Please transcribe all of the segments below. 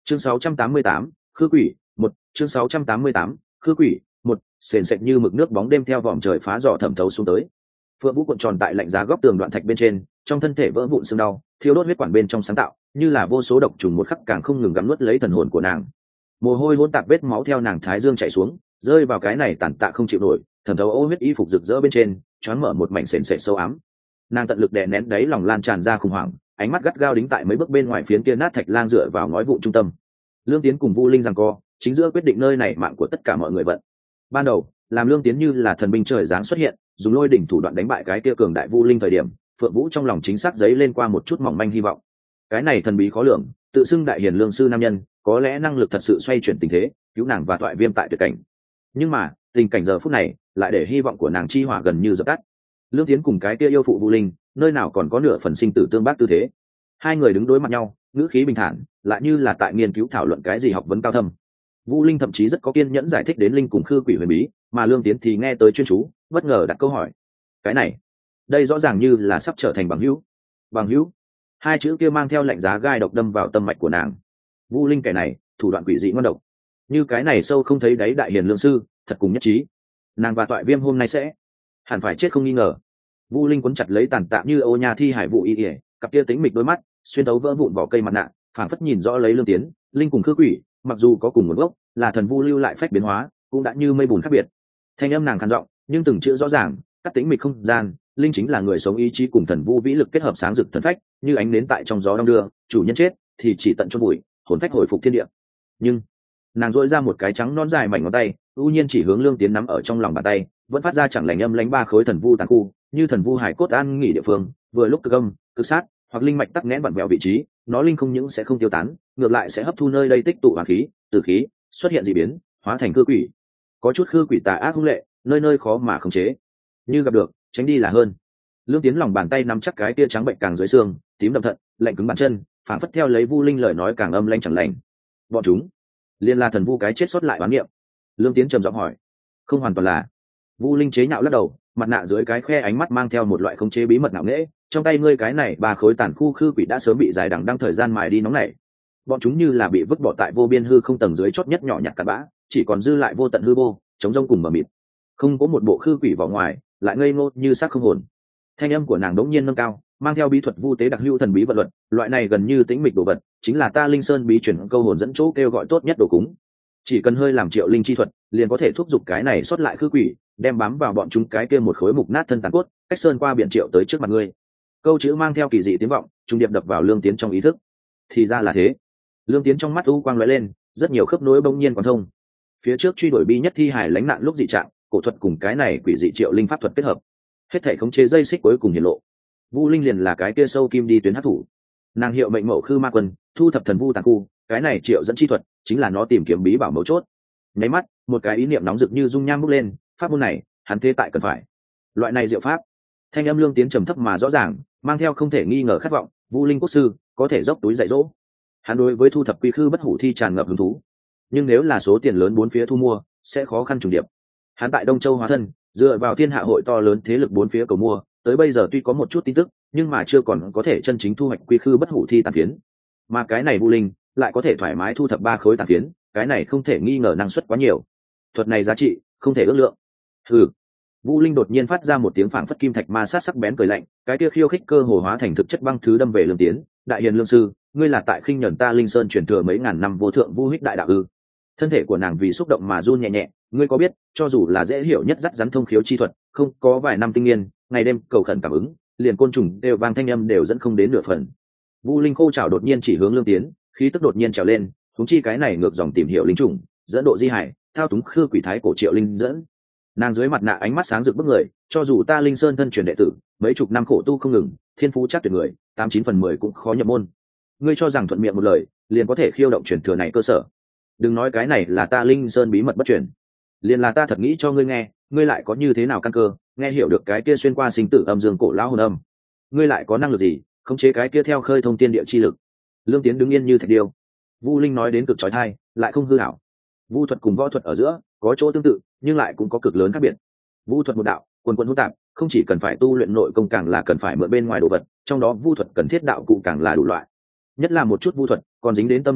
Chương 688, khư quỷ, một chương 688, khư quỷ, một sền sệt như mực nước bóng đêm theo vòm trời phá rọ thẩm thấu xuống tới. Phượng Vũ cuộn tròn tại lạnh giá góc tường đoạn thạch bên trên, trong thân thể vỡ vụn sưng đau, thiêu đốt huyết quản bên trong sáng tạo, như là vô số độc trùng một khắc càng không ngừng gặm nuốt lấy thần hồn của nàng. Mồ hôi hỗn tạp vết máu theo nàng thái dương chảy xuống, rơi vào cái này tàn tạ không chịu nổi, thẩm thấu ô huyết y phục rực rỡ bên trên, choáng mở một mảnh sền sệt sâu ám. Nàng tận lực đè nén đáy lòng lan tràn ra khủng hoảng, ánh mắt gắt gao đính tại mấy bước bên ngoài phiến kia nát thạch lang dựa vào ngói vụn trung tâm. Lương Tiến cùng Vu Linh giằng co, chính giữa quyết định nơi này mạng của tất cả mọi người vận. Ban đầu, làm Lương Tiến như là thần binh trời giáng xuất hiện, dùng lôi đỉnh thủ đoạn đánh bại cái kia cường đại Vu Linh thời điểm, Phượng Vũ trong lòng chính xác giấy lên qua một chút mỏng manh hy vọng. Cái này thần bí khó lường, tự xưng đại hiền lương sư nam nhân, có lẽ năng lực thật sự xoay chuyển tình thế, cứu nàng và Toại Viêm tại tuyệt cảnh. Nhưng mà, tình cảnh giờ phút này, lại để hy vọng của nàng chi hỏa gần như dập tắt. Lương Tiến cùng cái kia yêu phụ Vu Linh, nơi nào còn có nửa phần sinh tử tương bác tư thế. Hai người đứng đối mặt nhau, ngữ khí bình thản, lại như là tại nghiên cứu thảo luận cái gì học vấn cao thâm. Vu Linh thậm chí rất có kiên nhẫn giải thích đến linh cùng khư quỷ huyền bí, mà Lương Tiến thì nghe tới chuyên chú, bất ngờ đặt câu hỏi. Cái này, đây rõ ràng như là sắp trở thành bằng hữu. Bằng hữu? Hai chữ kia mang theo lạnh giá gai độc đâm vào tâm mạch của nàng. Vu Linh kẻ này, thủ đoạn quỷ dị ngoan độc. Như cái này sâu không thấy đáy đại hiền lương sư, thật cùng nhất trí. Nàng và Toại Viêm hôm nay sẽ hẳn phải chết không nghi ngờ. Vu Linh quấn chặt lấy tàn tạ như ô nha thi hải vụ y, cặp kia tính mịch đôi mắt xuyên thấu vỡ vụn vỏ cây mặt nạ, phảng phất nhìn rõ lấy Lương Tiến, linh cùng khư quỷ, mặc dù có cùng nguồn gốc, là thần vu lưu lại phách biến hóa, cũng đã như mây bùn khác biệt. Thanh âm nàng khàn giọng, nhưng từng chữ rõ ràng, cắt tính mịch không gian, linh chính là người sống ý chí cùng thần vu vĩ lực kết hợp sáng rực thần phách, như ánh nến tại trong gió đông đưa, chủ nhân chết thì chỉ tận cho bụi, hồn phách hồi phục thiên địa. Nhưng nàng dội ra một cái trắng non dài mảnh ngón tay, ưu nhiên chỉ hướng Lương Tiến nắm ở trong lòng bàn tay, vẫn phát ra chẳng lành âm lãnh ba khối thần vu tàn khu, như thần vu hải cốt an nghỉ địa phương, vừa lúc cực âm, cực sát, hoặc linh mạch tắc nghẽn vặn vẹo vị trí, nó linh không những sẽ không tiêu tán, ngược lại sẽ hấp thu nơi đây tích tụ hỏa khí, tử khí, xuất hiện dị biến, hóa thành khư quỷ. Có chút khư quỷ tà ác hung lệ, nơi nơi khó mà khống chế. Như gặp được, tránh đi là hơn. Lương Tiến lòng bàn tay nắm chắc cái tia trắng bệnh càng dưới xương, tím đậm thận, lạnh cứng bàn chân, phản phất theo lấy Vu Linh lời nói càng âm lãnh chẳng lành. Bọn chúng, liên la thần vu cái chết sót lại bán niệm. Lương Tiến trầm giọng hỏi. Không hoàn toàn là. Vu Linh chế nhạo lắc đầu, mặt nạ dưới cái khe ánh mắt mang theo một loại khống chế bí mật ngạo nghễ. Trong tay ngươi cái này ba khối tàn khu khư quỷ đã sớm bị dài đằng đang thời gian mài đi nóng nảy. Bọn chúng như là bị vứt bỏ tại vô biên hư không tầng dưới chót nhất nhỏ nhặt cặn bã, chỉ còn dư lại vô tận hư vô, chống rông cùng mờ mịt. Không có một bộ khư quỷ vào ngoài, lại ngây ngô như xác không hồn. Thanh âm của nàng đống nhiên nâng cao, mang theo bí thuật vu tế đặc hữu thần bí vật luật, loại này gần như tĩnh mịch đồ vật, chính là ta Linh Sơn bí truyền câu hồn dẫn chỗ kêu gọi tốt nhất đồ cúng. Chỉ cần hơi làm triệu linh chi thuật, liền có thể thúc giục cái này xuất lại khư quỷ, đem bám vào bọn chúng cái kia một khối mục nát thân tàn cốt, cách sơn qua biển triệu tới trước mặt ngươi. Câu chữ mang theo kỳ dị tiếng vọng, trung điệp đập vào Lương Tiến trong ý thức. Thì ra là thế. Lương Tiến trong mắt u quang lóe lên, rất nhiều khớp nối bỗng nhiên quán thông. Phía trước truy đuổi bi nhất thi hải lánh nạn lúc dị trạng, cổ thuật cùng cái này quỷ dị triệu linh pháp thuật kết hợp, hết thể khống chế dây xích cuối cùng hiển lộ. Vu Linh liền là cái kia sâu kim đi tuyến hấp thủ. Nàng hiệu mệnh mẫu khư ma quân, thu thập thần vu tàn khu, cái này triệu dẫn chi thuật chính là nó tìm kiếm bí bảo mấu chốt. Nháy mắt, một cái ý niệm nóng rực như dung nham bốc lên, pháp môn này, hắn thế tại cần phải. Loại này diệu pháp. Thanh âm Lương Tiến trầm thấp mà rõ ràng, mang theo không thể nghi ngờ khát vọng, Vu Linh quốc sư có thể dốc túi dạy dỗ. Hắn đối với thu thập quy khư bất hủ thi tràn ngập hứng thú, nhưng nếu là số tiền lớn bốn phía thu mua, sẽ khó khăn trùng điệp. Hắn tại Đông Châu hóa thân, dựa vào thiên hạ hội to lớn thế lực bốn phía cầu mua, tới bây giờ tuy có một chút tin tức, nhưng mà chưa còn có thể chân chính thu hoạch quy khư bất hủ thi tàn phiến. Mà cái này Vu Linh lại có thể thoải mái thu thập ba khối tàn phiến, cái này không thể nghi ngờ năng suất quá nhiều. Thuật này giá trị không thể ước lượng. Hừ. Vu Linh đột nhiên phát ra một tiếng phảng phất kim thạch ma sát sắc bén cười lạnh, cái kia khiêu khích cơ hồ hóa thành thực chất băng thứ đâm về Lương Tiến. Đại hiền lương sư, ngươi là tại khinh nhẫn ta Linh Sơn truyền thừa mấy ngàn năm vô thượng vu hích đại đạo ư? Thân thể của nàng vì xúc động mà run nhẹ nhẹ, ngươi có biết, cho dù là dễ hiểu nhất dắt rắn thông khiếu chi thuật, không có vài năm tinh nghiên, ngày đêm cầu khẩn cảm ứng, liền côn trùng đều vang thanh âm đều dẫn không đến nửa phần. Vu Linh khô chảo đột nhiên chỉ hướng Lương Tiến, khí tức đột nhiên trèo lên, huống chi cái này ngược dòng tìm hiểu linh trùng, dẫn độ di hải, thao túng khư quỷ thái cổ triệu linh dẫn. Nàng dưới mặt nạ ánh mắt sáng rực bức người, cho dù ta Linh Sơn thân truyền đệ tử, mấy chục năm khổ tu không ngừng, thiên phú chắc tuyệt người, 89/10 cũng khó nhập môn. Ngươi cho rằng thuận miệng một lời, liền có thể khiêu động truyền thừa này cơ sở? Đừng nói cái này là ta Linh Sơn bí mật bất truyền, liền là ta thật nghĩ cho ngươi nghe, ngươi lại có như thế nào căn cơ, nghe hiểu được cái kia xuyên qua sinh tử âm dương cổ lão hồn âm? Ngươi lại có năng lực gì, khống chế cái kia theo khơi thông tiên địa chi lực? Lương Tiến đứng yên như thạch điêu. Vu Linh nói đến cực chói tai, lại không hư ảo. Vu thuật cùng võ thuật ở giữa có chỗ tương tự, nhưng lại cũng có cực lớn khác biệt. Vu thuật một đạo, quần quần hỗn tạp, không chỉ cần phải tu luyện nội công, càng là cần phải mượn bên ngoài đồ vật, trong đó vu thuật cần thiết đạo cụ càng là đủ loại. Nhất là một chút vu thuật còn dính đến tâm lý học,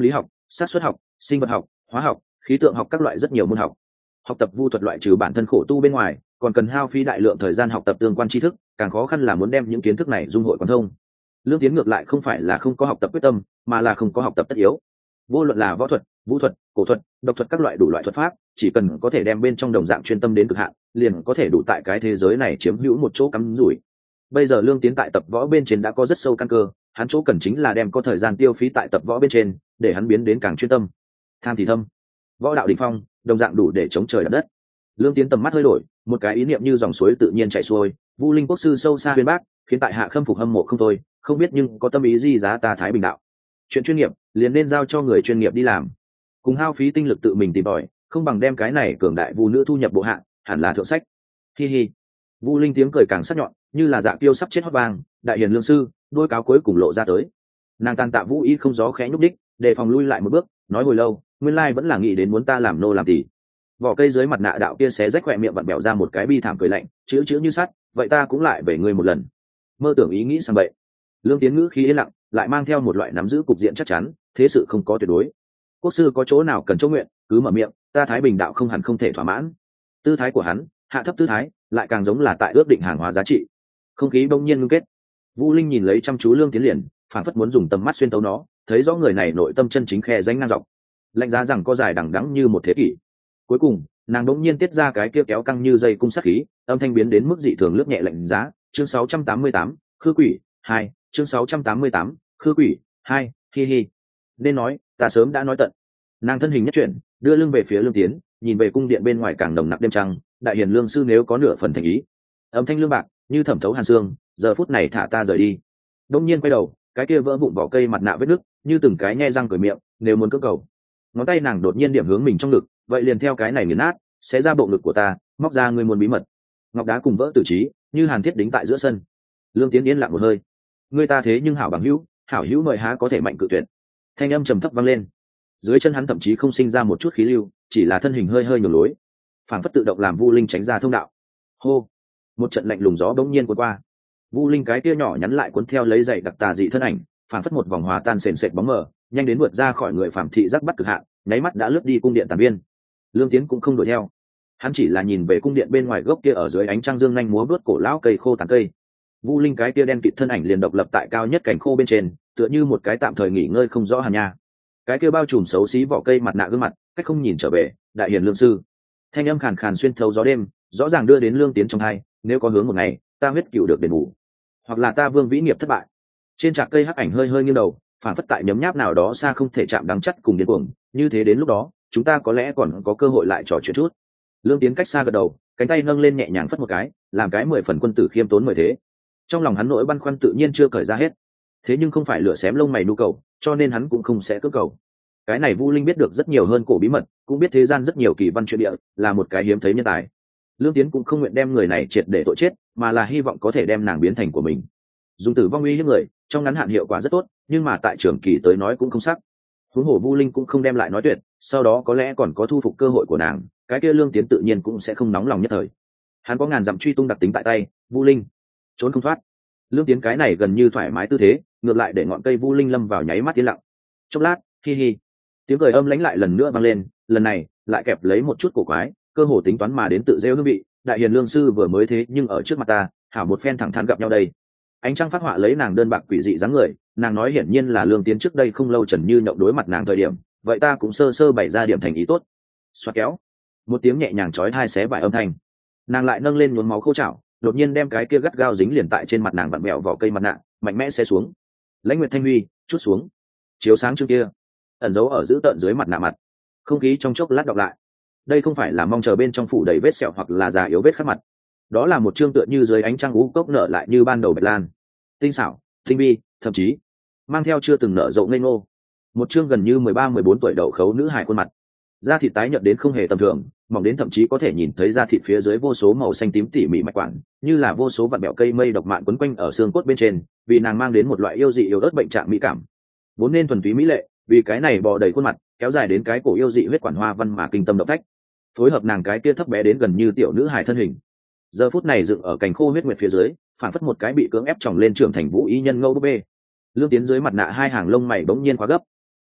xác suất học, sinh vật học, hóa học, khí tượng học các loại rất nhiều môn học. Học tập vu thuật loại trừ bản thân khổ tu bên ngoài, còn cần hao phí đại lượng thời gian học tập tương quan tri thức, càng khó khăn là muốn đem những kiến thức này dung hội quán thông. Lương Tiến ngược lại không phải là không có học tập quyết tâm, mà là không có học tập tất yếu. Vô luận là võ thuật, vũ thuật, cổ thuật, độc thuật các loại đủ loại thuật pháp, chỉ cần có thể đem bên trong đồng dạng chuyên tâm đến cực hạn, liền có thể đủ tại cái thế giới này chiếm hữu một chỗ cắm rủi. Bây giờ Lương Tiến tại tập võ bên trên đã có rất sâu căn cơ, hắn chỗ cần chính là đem có thời gian tiêu phí tại tập võ bên trên, để hắn biến đến càng chuyên tâm. Tham thì thâm, võ đạo đỉnh phong, đồng dạng đủ để chống trời đỡ đất. Lương Tiến tầm mắt hơi đổi, một cái ý niệm như dòng suối tự nhiên chảy xuôi, Vu Linh quốc sư sâu xa bên bác, khiến tại hạ khâm phục hâm mộ không thôi, không biết nhưng có tâm ý gì giá ta Thái Bình đạo. Chuyện chuyên nghiệp liền nên giao cho người chuyên nghiệp đi làm, cùng hao phí tinh lực tự mình tìm tòi, không bằng đem cái này cường đại vu nữ thu nhập bộ hạ, hẳn là thượng sách. Hi hi. Vu Linh tiếng cười càng sắc nhọn, như là dạ kiêu sắp chết hót vang, đại hiền lương sư, đôi cáo cuối cùng lộ ra tới. Nàng tàn tạ vũ ý không gió khẽ nhúc đích, đề phòng lui lại một bước, nói hồi lâu, nguyên lai vẫn là nghĩ đến muốn ta làm nô làm tỳ. Vỏ cây dưới mặt nạ đạo kia xé rách khỏe miệng vặn bẹo ra một cái bi thảm cười lạnh, chữ chữ như sắt, vậy ta cũng lại về ngươi một lần. Mơ tưởng ý nghĩ sang bậy. Lương Tiến ngữ khí yên lặng, lại mang theo một loại nắm giữ cục diện chắc chắn, thế sự không có tuyệt đối. Quốc sư có chỗ nào cần chỗ nguyện, cứ mở miệng, ta Thái Bình đạo không hẳn không thể thỏa mãn. Tư thái của hắn, hạ thấp tư thái, lại càng giống là tại ước định hàng hóa giá trị. Không khí bỗng nhiên ngưng kết. Vũ Linh nhìn lấy chăm chú Lương Tiến liền, phản phất muốn dùng tầm mắt xuyên tấu nó, thấy rõ người này nội tâm chân chính khe danh ngang dọc. Lạnh giá rằng có dài đằng đẵng như một thế kỷ. Cuối cùng, nàng đống nhiên tiết ra cái kia kéo căng như dây cung sát khí, âm thanh biến đến mức dị thường lướt nhẹ lạnh giá. Chương 688, khư quỷ 2, chương 688, khư quỷ 2, hi hi. Nên nói, ta sớm đã nói tận. Nàng thân hình nhất chuyển, đưa lưng về phía Lương Tiến, nhìn về cung điện bên ngoài càng nồng nặc đêm trăng, đại hiền lương sư nếu có nửa phần thành ý. Âm thanh lương bạc, như thẩm thấu hàn xương, giờ phút này thả ta rời đi. Đống nhiên quay đầu, cái kia vỡ vụn vỏ cây mặt nạ vết nứt, như từng cái nhe răng cười miệng, nếu muốn cưỡng cầu. Ngón tay nàng đột nhiên điểm hướng mình trong ngực, vậy liền theo cái này nghiền nát, sẽ ra bộ ngực của ta, móc ra ngươi muốn bí mật. Ngọc đá cùng vỡ tử trí, như hàn thiết đính tại giữa sân. Lương Tiến yên lặng một hơi. Ngươi ta thế nhưng hảo bằng hảo hữu mời há có thể mạnh cự tuyệt. Thanh âm trầm thấp vang lên. Dưới chân hắn thậm chí không sinh ra một chút khí lưu, chỉ là thân hình hơi hơi nhường lối, phảng phất tự động làm Vu Linh tránh ra thông đạo. Hô, một trận lạnh lùng gió bỗng nhiên cuốn qua. Vu Linh cái kia nhỏ nhắn lại cuốn theo lấy dậy đặc tà dị thân ảnh, phảng phất một vòng hòa tan sền sệt bóng mờ, nhanh đến vượt ra khỏi người phàm thị giác bắt cực hạn, nháy mắt đã lướt đi cung điện tàn viên. Lương Tiến cũng không đuổi theo, hắn chỉ là nhìn về cung điện bên ngoài gốc kia ở dưới ánh trăng dương nhanh múa vớt cổ lão cây khô tán cây. Vu Linh cái kia đen kịt thân ảnh liền độc lập tại cao nhất cành khô bên trên, tựa như một cái tạm thời nghỉ ngơi không rõ hàn nha. Cái kia bao trùm xấu xí vỏ cây mặt nạ gương mặt, cách không nhìn trở về, đại hiền lương sư. Thanh âm khàn khàn xuyên thấu gió đêm, rõ ràng đưa đến Lương Tiến trong tai, nếu có hướng một ngày, ta huyết cửu được đền bù, hoặc là ta vương vĩ nghiệp thất bại. Trên trạc cây hắc ảnh hơi hơi nghiêng đầu, phản phất tại nhấm nháp nào đó xa không thể chạm đắng chắt cùng điên cuồng, như thế đến lúc đó, chúng ta có lẽ còn có cơ hội lại trò chuyện chút. Lương Tiến cách xa gật đầu, cánh tay nâng lên nhẹ nhàng phất một cái, làm cái 10 phần quân tử khiêm tốn mời thế. Trong lòng hắn nỗi băn khoăn tự nhiên chưa cởi ra hết, thế nhưng không phải lửa xém lông mày nhu cầu, cho nên hắn cũng không sẽ cưỡng cầu. Cái này Vu Linh biết được rất nhiều hơn cổ bí mật, cũng biết thế gian rất nhiều kỳ văn chuyện địa, là một cái hiếm thấy nhân tài. Lương Tiến cũng không nguyện đem người này triệt để tội chết, mà là hy vọng có thể đem nàng biến thành của mình. Dùng tử vong uy hiếp người, trong ngắn hạn hiệu quả rất tốt, nhưng mà tại trường kỳ tới nói cũng không sắc. Huống hồ Vu Linh cũng không đem lại nói tuyệt, sau đó có lẽ còn có thu phục cơ hội của nàng, cái kia Lương Tiến tự nhiên cũng sẽ không nóng lòng nhất thời. Hắn có ngàn dặm truy tung đặc tính tại tay, Vu Linh trốn không thoát. Lương Tiến cái này gần như thoải mái tư thế, ngược lại để ngọn cây Vu Linh lâm vào nháy mắt tiến lặng. Chốc lát, hi hi, tiếng cười âm lãnh lại lần nữa vang lên, lần này lại kẹp lấy một chút cổ quái, cơ hồ tính toán mà đến tự rêu hương vị. Đại hiền lương sư vừa mới thế nhưng ở trước mặt ta, hảo một phen thẳng thắn gặp nhau đây. Ánh trăng phát họa lấy nàng đơn bạc quỷ dị dáng người, nàng nói hiển nhiên là Lương Tiến trước đây không lâu Trần Như nhậu đối mặt nàng thời điểm, vậy ta cũng sơ sơ bày ra điểm thành ý tốt. Xoa kéo, một tiếng nhẹ nhàng chói tai xé vải âm thanh, nàng lại nâng lên nhuốm máu khô chảo, đột nhiên đem cái kia gắt gao dính liền tại trên mặt nàng vặn mẹo vỏ cây mặt nạ, mạnh mẽ xé xuống. Lãnh Nguyệt Thanh Huy chút xuống, chiếu sáng trước kia ẩn giấu ở giữ tận dưới mặt nạ mặt. Không khí trong chốc lát đọc lại. Đây không phải là mong chờ bên trong phủ đầy vết sẹo hoặc là già yếu vết khắc mặt, đó là một chương tựa như dưới ánh trăng u cốc nở lại như ban đầu bạch lan, tinh xảo, tinh vi, thậm chí mang theo chưa từng nở rộ ngây ngô. Một chương gần như 13-14 tuổi đậu khấu nữ hài khuôn mặt, da thịt tái nhợt đến không hề tầm thường, mỏng đến thậm chí có thể nhìn thấy da thịt phía dưới vô số màu xanh tím tỉ mỉ mạch quản, như là vô số vạn bẹo cây mây độc mạn quấn quanh ở xương cốt bên trên, vì nàng mang đến một loại yêu dị yếu ớt bệnh trạng mỹ cảm. Vốn nên thuần túy mỹ lệ, vì cái này bò đầy khuôn mặt, kéo dài đến cái cổ yêu dị huyết quản hoa văn mà kinh tâm động phách. Phối hợp nàng cái kia thấp bé đến gần như tiểu nữ hài thân hình, giờ phút này dựng ở cành khô huyết nguyệt phía dưới, phản phất một cái bị cưỡng ép tròng lên trưởng thành vũ y nhân ngâu búp bê. Lương Tiến dưới mặt nạ hai hàng lông mày bỗng nhiên quá gấp,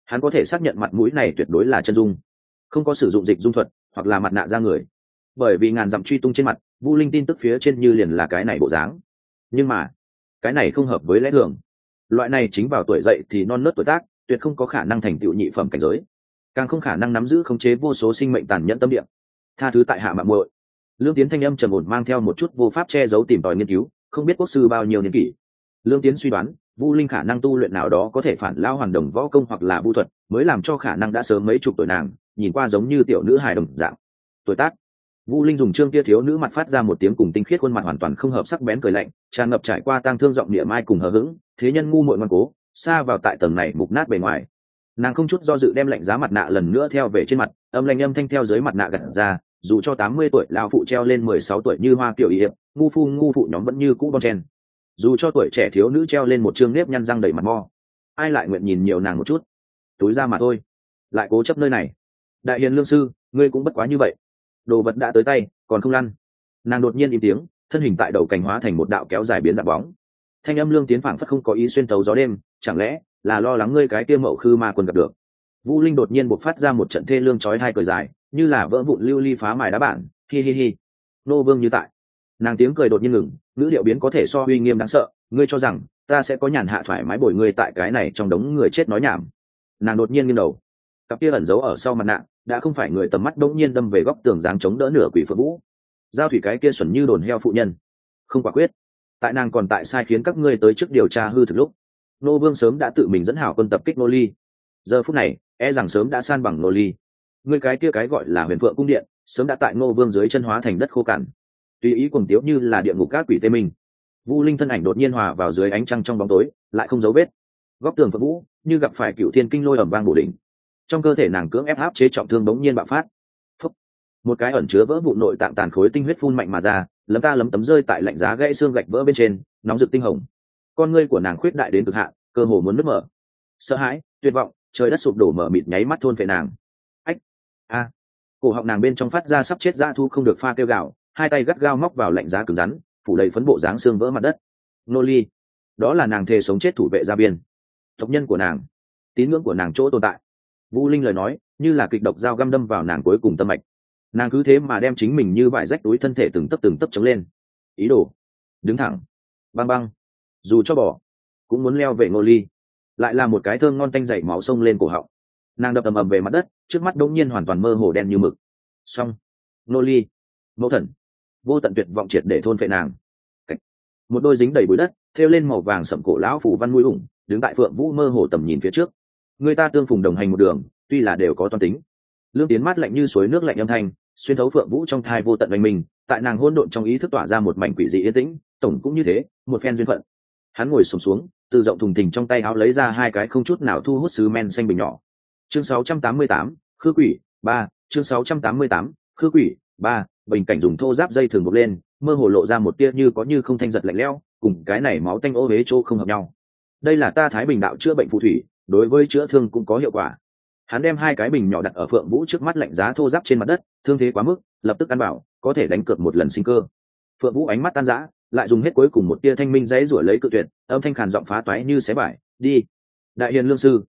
hắn có thể xác nhận mặt mũi này tuyệt đối là chân dung, không có sử dụng dịch dung thuật hoặc là mặt nạ ra người. Bởi vì ngàn dặm truy tung trên mặt, Vu Linh tin tức phía trên như liền là cái này bộ dáng. Nhưng mà cái này không hợp với lẽ thường. Loại này chính vào tuổi dậy thì non nớt tuổi tác, tuyệt không có khả năng thành tựu nhị phẩm cảnh giới, càng không khả năng nắm giữ khống chế vô số sinh mệnh tàn nhẫn tâm địa. Tha thứ tại hạ mạng muội. Lương Tiến thanh âm trầm ổn mang theo một chút vô pháp che giấu tìm tòi nghiên cứu, không biết quốc sư bao nhiêu niên kỷ. Lương Tiến suy đoán Vu Linh khả năng tu luyện nào đó có thể phản lao hoàn đồng võ công hoặc là vu thuật, mới làm cho khả năng đã sớm mấy chục tuổi nàng nhìn qua giống như tiểu nữ hài đồng dạng. Tuổi tác. Vu Linh dùng trương kia thiếu nữ mặt phát ra một tiếng cùng tinh khiết khuôn mặt hoàn toàn không hợp sắc bén cười lạnh, tràn ngập trải qua tang thương giọng địa mai cùng hờ hững, thế nhân ngu muội ngoan cố, xa vào tại tầng này mục nát bề ngoài. Nàng không chút do dự đem lạnh giá mặt nạ lần nữa theo về trên mặt, âm lạnh âm thanh theo dưới mặt nạ gặt ra, dù cho 80 tuổi lão phụ treo lên 16 tuổi như hoa kiểu y, ngu phụ nhóm vẫn như cũ bon chen. Dù cho tuổi trẻ thiếu nữ treo lên một trương nếp nhăn răng đầy mặt mo, ai lại nguyện nhìn nhiều nàng một chút. Túi ra mà thôi, lại cố chấp nơi này. Đại hiền lương sư, ngươi cũng bất quá như vậy. Đồ vật đã tới tay còn không lăn. Nàng đột nhiên im tiếng, thân hình tại đầu cành hóa thành một đạo kéo dài biến dạng bóng. Thanh âm Lương Tiến phảng phất không có ý xuyên tấu gió đêm, chẳng lẽ là lo lắng ngươi cái kia mậu khư ma quân gặp được. Vu Linh đột nhiên bộc phát ra một trận thê lương chói tai cười dài, như là vỡ vụn lưu ly phá mài đá bản, hi hi hi. Nô vương như tại. Nàng tiếng cười đột nhiên ngừng, ngữ điệu biến có thể so uy nghiêm đáng sợ, ngươi cho rằng ta sẽ có nhàn hạ thoải mái bồi ngươi tại cái này trong đống người chết nói nhảm. Nàng đột nhiên nghiêng đầu, cặp kia ẩn giấu ở sau mặt nạ đã không phải người, tầm mắt đống nhiên đâm về góc tường dáng chống đỡ nửa quỷ phượng vũ. Giao thủy cái kia xuẩn như đồn heo phụ nhân, không quả quyết. Tại nàng còn tại sai khiến các ngươi tới trước điều tra hư thực lúc, nô vương sớm đã tự mình dẫn hảo quân tập kích nô ly. Giờ phút này e rằng sớm đã san bằng nô ly. Ngươi cái kia cái gọi là huyền phượng cung điện sớm đã tại nô vương dưới chân hóa thành đất khô cằn, tùy ý cuồng tiếu như là địa ngục các quỷ tê minh. Vu Linh thân ảnh đột nhiên hòa vào dưới ánh trăng trong bóng tối, lại không dấu vết. Góc tường phượng vũ như gặp phải cựu thiên kinh lôi ầm vang bổ đỉnh. Trong cơ thể nàng cưỡng ép áp chế trọng thương bỗng nhiên bạo phát. Phúc. Một cái ẩn chứa vỡ vụ nội tạng tàn khối tinh huyết phun mạnh mà ra, lấm tấm rơi tại lạnh giá gãy xương gạch vỡ bên trên, nóng rực tinh hồng. Con ngươi của nàng khuyết đại đến cực hạn, cơ hồ muốn nứt mở. Sợ hãi, tuyệt vọng, trời đất sụp đổ mở mịt nháy mắt thôn phệ nàng. Ách, a, cổ họng nàng bên trong phát ra sắp chết dã thu không được pha kêu gào, hai tay gắt gao móc vào lạnh giá cứng rắn, phủ đầy phấn bộ dáng xương vỡ mặt đất. Nô ly, đó là nàng thề sống chết thủ vệ gia biên, tộc nhân của nàng, tín ngưỡng của nàng chỗ tồn tại. Vu Linh lời nói như là kịch độc dao găm đâm vào nàng cuối cùng tâm mạch. Nàng cứ thế mà đem chính mình như vải rách túi thân thể từng tấc chống lên, ý đồ đứng thẳng, băng băng, dù cho bỏ cũng muốn leo về Ngô ly. Lại là một cái thơm ngon tanh dậy máu sông lên cổ họng. Nàng đập ầm về mặt đất, trước mắt đống nhiên hoàn toàn mơ hồ đen như mực. Xong, Ngô ly, mẫu thần, vô tận tuyệt vọng triệt để thôn phệ nàng. Một đôi dính đầy bụi đất thêu lên màu vàng sậm cổ lão phủ văn mũi ủng đứng tại Phượng Vũ mơ hồ tầm nhìn phía trước. Người ta tương phùng đồng hành một đường, tuy là đều có toan tính. Lương Tiến mát lạnh như suối nước lạnh âm thanh xuyên thấu Phượng Vũ trong thai vô tận oanh mình, tại nàng hỗn độn trong ý thức tỏa ra một mảnh quỷ dị yên tĩnh. Tổng cũng như thế, một phen duyên phận. Hắn ngồi xổm xuống, từ rộng thùng thình trong tay áo lấy ra hai cái không chút nào thu hút sứ men xanh bình nhỏ. Chương 688, khư quỷ 3, chương 688, khư quỷ 3, bình cảnh dùng thô giáp dây thường buộc lên, mơ hồ lộ ra một tia như có như không thanh giật lạnh lẽo, cùng cái này máu tanh ô uế chỗ không hợp nhau. Đây là ta Thái Bình đạo chữa bệnh phù thủy, đối với chữa thương cũng có hiệu quả. Hắn đem hai cái bình nhỏ đặt ở Phượng Vũ trước mắt lạnh giá thô giáp trên mặt đất, thương thế quá mức, lập tức ăn bảo, có thể đánh cược một lần sinh cơ. Phượng Vũ ánh mắt tan rã, lại dùng hết cuối cùng một tia thanh minh giấy rủa lấy cự tuyệt, âm thanh khàn giọng phá toái như xé vải, đi. Đại hiền lương sư,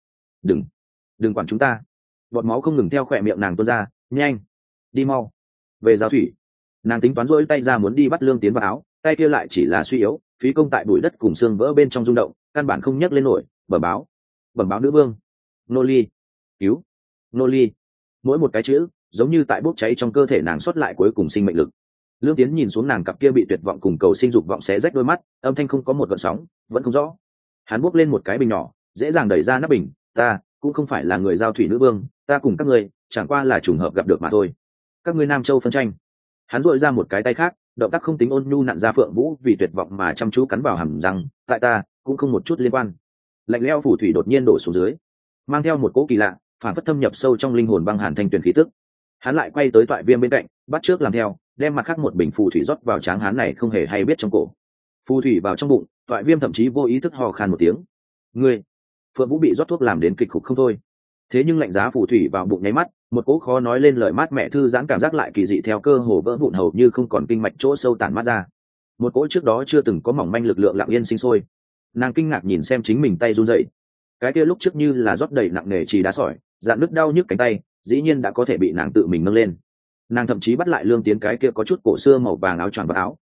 đừng quản chúng ta. Bọt máu không ngừng theo khỏe miệng nàng tuôn ra, nhanh, đi mau, về giao thủy. Nàng tính toán rỗi tay ra muốn đi bắt Lương Tiến vào áo, tay kia lại chỉ là suy yếu, phí công tại bụi đất cùng xương vỡ bên trong rung động, căn bản không nhấc lên nổi. Bẩm báo nữ vương, nô ly, cứu, nô ly. Mỗi một cái chữ giống như tại bốc cháy trong cơ thể nàng xuất lại cuối cùng sinh mệnh lực. Lương Tiến nhìn xuống nàng cặp kia bị tuyệt vọng cùng cầu sinh dục vọng xé rách đôi mắt, âm thanh không có một gợn sóng, vẫn không rõ. Hắn bốc lên một cái bình nhỏ, dễ dàng đẩy ra nắp bình, ta cũng không phải là người giao thủy nữ vương, ta cùng các ngươi chẳng qua là trùng hợp gặp được mà thôi. Các ngươi Nam Châu phân tranh. Hắn dội ra một cái tay khác, động tác không tính ôn nhu nặn ra Phượng Vũ vì tuyệt vọng mà chăm chú cắn vào hàm răng, tại ta cũng không một chút liên quan. Lạnh lẽo phù thủy đột nhiên đổ xuống dưới, mang theo một cỗ kỳ lạ phản phất thâm nhập sâu trong linh hồn băng hàn thanh tuyển khí tức. Hắn lại quay tới Toại Viêm bên cạnh, bắt trước làm theo, đem mặt khác một bình phù thủy rót vào tráng hán này không hề hay biết trong cổ. Phù thủy vào trong bụng, Toại Viêm thậm chí vô ý thức hò khan một tiếng. Ngươi, Phượng Vũ bị rót thuốc làm đến kịch khục không thôi. Thế nhưng lạnh giá phù thủy vào bụng nháy mắt, một cỗ khó nói lên lời mát mẹ thư giãn cảm giác lại kỳ dị theo cơ hồ vỡ vụn hầu như không còn kinh mạch chỗ sâu tản mát ra. Một cỗ trước đó chưa từng có mỏng manh lực lượng lặng yên sinh sôi. Nàng kinh ngạc nhìn xem chính mình tay run rẩy. cái kia lúc trước như là rót đầy nặng nề chỉ đá sỏi, dạn nứt đau nhức cánh tay dĩ nhiên đã có thể bị nàng tự mình nâng lên. Nàng thậm chí bắt lại Lương Tiến cái kia có chút cổ xưa màu vàng áo choàng và áo.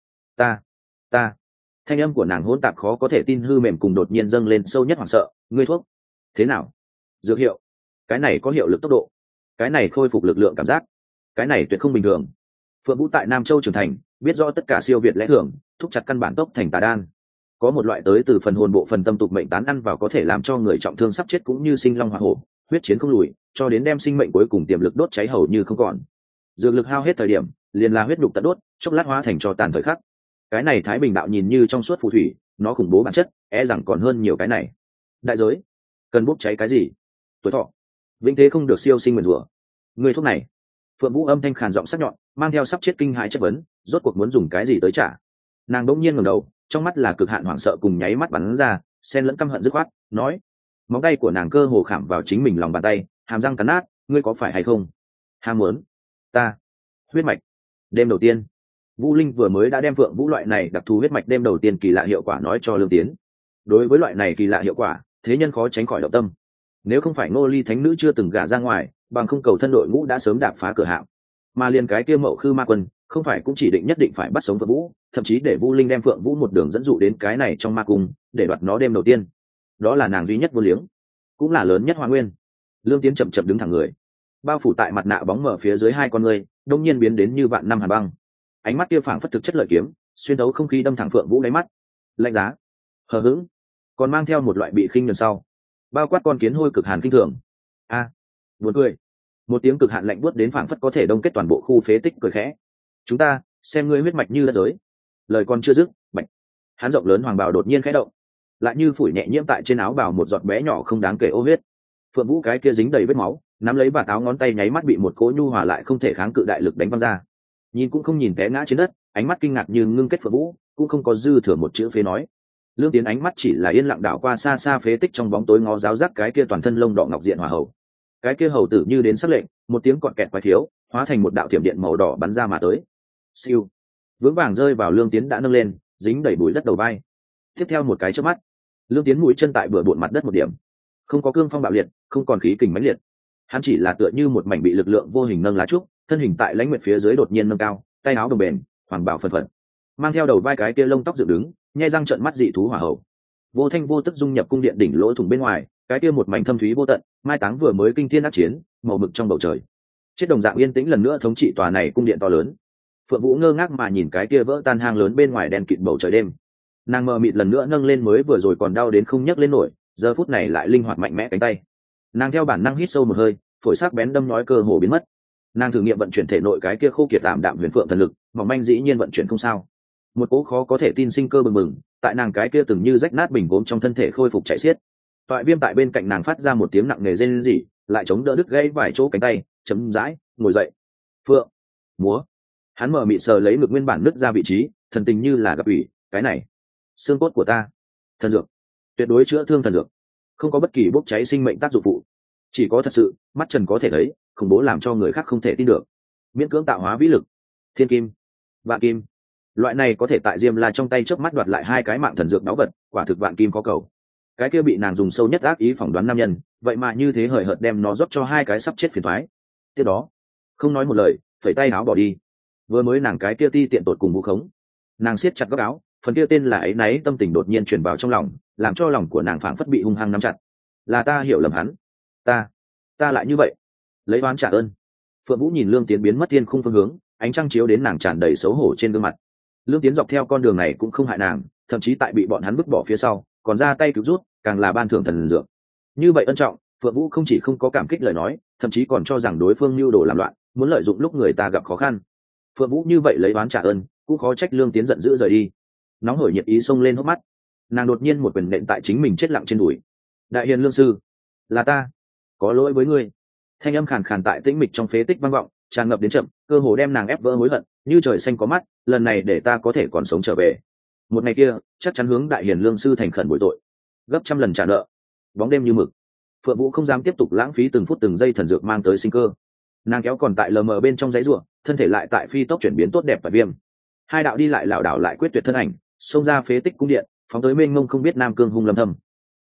Ta thanh âm của nàng hỗn tạp khó có thể tin, hư mềm cùng đột nhiên dâng lên sâu nhất hoảng sợ. Ngươi thuốc thế nào? Dược hiệu? Cái này có hiệu lực tốc độ, cái này khôi phục lực lượng cảm giác, cái này tuyệt không bình thường. Phượng Vũ tại Nam Châu trưởng thành, biết rõ tất cả siêu việt lẽ thường, thúc chặt căn bản tốc thành tà đan. Có một loại tới từ phần hồn bộ phần tâm tục mệnh tán ăn vào có thể làm cho người trọng thương sắp chết cũng như sinh long hỏa hổ, huyết chiến không lùi, cho đến đem sinh mệnh cuối cùng tiềm lực đốt cháy hầu như không còn. Dược lực hao hết thời điểm, liền là huyết đục tận đốt, chốc lát hóa thành tro tàn thời khắc. Cái này Thái Bình đạo nhìn như trong suốt phù thủy, nó khủng bố bản chất, rằng còn hơn nhiều cái này. Đại giới, cần bốc cháy cái gì? Tuổi thọ, vĩnh thế không được siêu sinh nguyền rủa. Người thuốc này. Phượng Vũ âm thanh khàn giọng sắc nhọn, mang theo sắp chết kinh hãi chất vấn, rốt cuộc muốn dùng cái gì tới trả? Nàng đỗng nhiên ngẩng đầu, trong mắt là cực hạn hoảng sợ cùng nháy mắt bắn ra, xen lẫn căm hận dứt khoát, nói: móng tay của nàng cơ hồ khảm vào chính mình lòng bàn tay, hàm răng cắn nát, ngươi có phải hay không? Ham muốn ta huyết mạch. Đêm đầu tiên, Vũ Linh vừa mới đã đem Phượng Vũ loại này đặc thù huyết mạch đêm đầu tiên kỳ lạ hiệu quả nói cho Lương Tiến. Đối với loại này kỳ lạ hiệu quả, thế nhân khó tránh khỏi động tâm. Nếu không phải Ngô Ly thánh nữ chưa từng gả ra ngoài, bằng không cầu thân đội ngũ đã sớm đạp phá cửa hạm. Mà liền cái kia Mậu Khư Ma Quân, không phải cũng chỉ định nhất định phải bắt sống Phượng Vũ, thậm chí để Vũ Linh đem Phượng Vũ một đường dẫn dụ đến cái này trong ma cung, để đoạt nó đêm đầu tiên. Đó là nàng duy nhất vô liếng, cũng là lớn nhất Hoa Nguyên. Lương Tiến chậm chậm đứng thẳng người, bao phủ tại mặt nạ bóng mở phía dưới hai con người, đông nhiên biến đến như vạn năm hàn băng. Ánh mắt kia phảng phất thực chất lợi kiếm, xuyên thấu không khí đâm thẳng Phượng Vũ đáy mắt. Lạnh giá, hờ hững, còn mang theo một loại bị khinh nhờn sau, bao quát con kiến hôi cực hàn kinh thường. Buồn cười. Một tiếng cực hạn lạnh buốt đến phảng phất có thể đông kết toàn bộ khu phế tích cười khẽ. Chúng ta xem ngươi huyết mạch như đất giới. Lời còn chưa dứt, bạch, hắn rộng lớn hoàng bào đột nhiên khẽ động, lại như phủi nhẹ nhiễm tại trên áo bào một giọt bé nhỏ không đáng kể ô huyết. Phượng Vũ cái kia dính đầy vết máu, nắm lấy vạt áo ngón tay nháy mắt bị một cỗ nhu hòa lại không thể kháng cự đại lực đánh văng ra. Nhìn cũng không nhìn té ngã trên đất, ánh mắt kinh ngạc như ngưng kết Phượng Vũ, cũng không có dư thừa một chữ phế nói. Lương Tiến ánh mắt chỉ là yên lặng đảo qua xa xa phế tích trong bóng tối ngó giáo giác cái kia toàn thân lông đỏ ngọc diện hỏa hầu. Cái kia hầu tử như đến sắc lệnh, một tiếng cọt kẹt quái thiếu, hóa thành một đạo thiểm điện màu đỏ bắn ra mà tới. Siêu, vững vàng rơi vào Lương Tiến đã nâng lên, dính đầy bụi đất đầu vai. Tiếp theo một cái chớp mắt, Lương Tiến mũi chân tại bừa bộn mặt đất một điểm, không có cương phong bạo liệt, không còn khí kình mãnh liệt, hắn chỉ là tựa như một mảnh bị lực lượng vô hình nâng lá trúc, thân hình tại lãnh nguyệt phía dưới đột nhiên nâng cao, tay áo đồng bền, hoàng bảo phần phật, mang theo đầu vai cái kia lông tóc dựng đứng, nhai răng trợn mắt dị thú hỏa hầu, vô thanh vô tức dung nhập cung điện đỉnh lỗ thủng bên ngoài, cái kia một mảnh thâm thúy vô tận, mai táng vừa mới kinh thiên ác chiến, màu mực trong bầu trời. Chết đồng dạng yên tĩnh lần nữa thống trị tòa này cung điện to lớn. Phượng Vũ ngơ ngác mà nhìn cái kia vỡ tan hang lớn bên ngoài đen kịt bầu trời đêm. Nàng mờ mịt lần nữa nâng lên mới vừa rồi còn đau đến không nhấc lên nổi, giờ phút này lại linh hoạt mạnh mẽ cánh tay. Nàng theo bản năng hít sâu một hơi, phổi sắc bén đâm nói cơ hồ biến mất. Nàng thử nghiệm vận chuyển thể nội cái kia khô kiệt tạm đạm huyền phượng thần lực, mỏng manh dĩ nhiên vận chuyển không sao. Một cỗ khó có thể tin sinh cơ bừng bừng, tại nàng cái kia từng như rách nát bình gốm trong thân thể khôi phục chạy xiết. Toại Viêm tại bên cạnh nàng phát ra một tiếng nặng nề rên rỉ, lại chống đỡ đứt gãy vài chỗ cánh tay, chấm dãi ngồi dậy. Phượng, múa. Hắn mở mịt sờ lấy ngực nguyên bản nứt ra vị trí, thần tình như là gặp ủy, cái này, xương cốt của ta, thần dược, tuyệt đối chữa thương thần dược, không có bất kỳ bốc cháy sinh mệnh tác dụng phụ, chỉ có thật sự, mắt trần có thể thấy, khủng bố làm cho người khác không thể tin được. Miễn cưỡng tạo hóa vĩ lực, thiên kim, vạn kim, loại này có thể tại Diêm La trong tay chớp mắt đoạt lại hai cái mạng thần dược báu vật, quả thực vạn kim có cầu. Cái kia bị nàng dùng sâu nhất ác ý phỏng đoán nam nhân, vậy mà như thế hời hợt đem nó rót cho hai cái sắp chết phiền toái. Tiếp đó, không nói một lời, phẩy tay áo bỏ đi. Vừa mới nàng cái kia ti tiện tột cùng vu khống, nàng siết chặt góc áo, phần kia tên là ấy náy tâm tình đột nhiên truyền vào trong lòng, làm cho lòng của nàng phảng phất bị hung hăng nắm chặt. Là ta hiểu lầm hắn, ta lại như vậy, lấy oán trả ơn. Phượng Vũ nhìn Lương Tiến biến mất thiên khung phương hướng, ánh trăng chiếu đến nàng tràn đầy xấu hổ trên gương mặt. Lương Tiến dọc theo con đường này cũng không hại nàng, thậm chí tại bị bọn hắn vứt bỏ phía sau, còn ra tay cứu rút, càng là ban thưởng thần dược. Như vậy ân trọng, Phượng Vũ không chỉ không có cảm kích lời nói, thậm chí còn cho rằng đối phương mưu đồ làm loạn, muốn lợi dụng lúc người ta gặp khó khăn. Phượng Vũ như vậy lấy oán trả ơn, cũng khó trách Lương Tiến giận dữ rời đi. Nóng hổi nhiệt ý xông lên hốc mắt, nàng đột nhiên một quyền nện tại chính mình chết lặng trên đùi. Đại hiền lương sư, là ta, có lỗi với ngươi. Thanh âm khàn khàn tại tĩnh mịch trong phế tích vang vọng, tràn ngập đến chậm, cơ hồ đem nàng ép vỡ hối hận, như trời xanh có mắt, lần này để ta có thể còn sống trở về. Một ngày kia, chắc chắn hướng đại hiền lương sư thành khẩn bồi tội, gấp trăm lần trả nợ. Bóng đêm như mực, Phượng Vũ không dám tiếp tục lãng phí từng phút từng giây thần dược mang tới sinh cơ. Nàng kéo còn tại lờ mờ bên trong giấy ruộng, thân thể lại tại phi tốc chuyển biến tốt đẹp và viêm. Hai đạo đi lại lảo đảo lại quyết tuyệt thân ảnh, xông ra phế tích cung điện, phóng tới mênh mông không biết nam cương hung lâm thầm.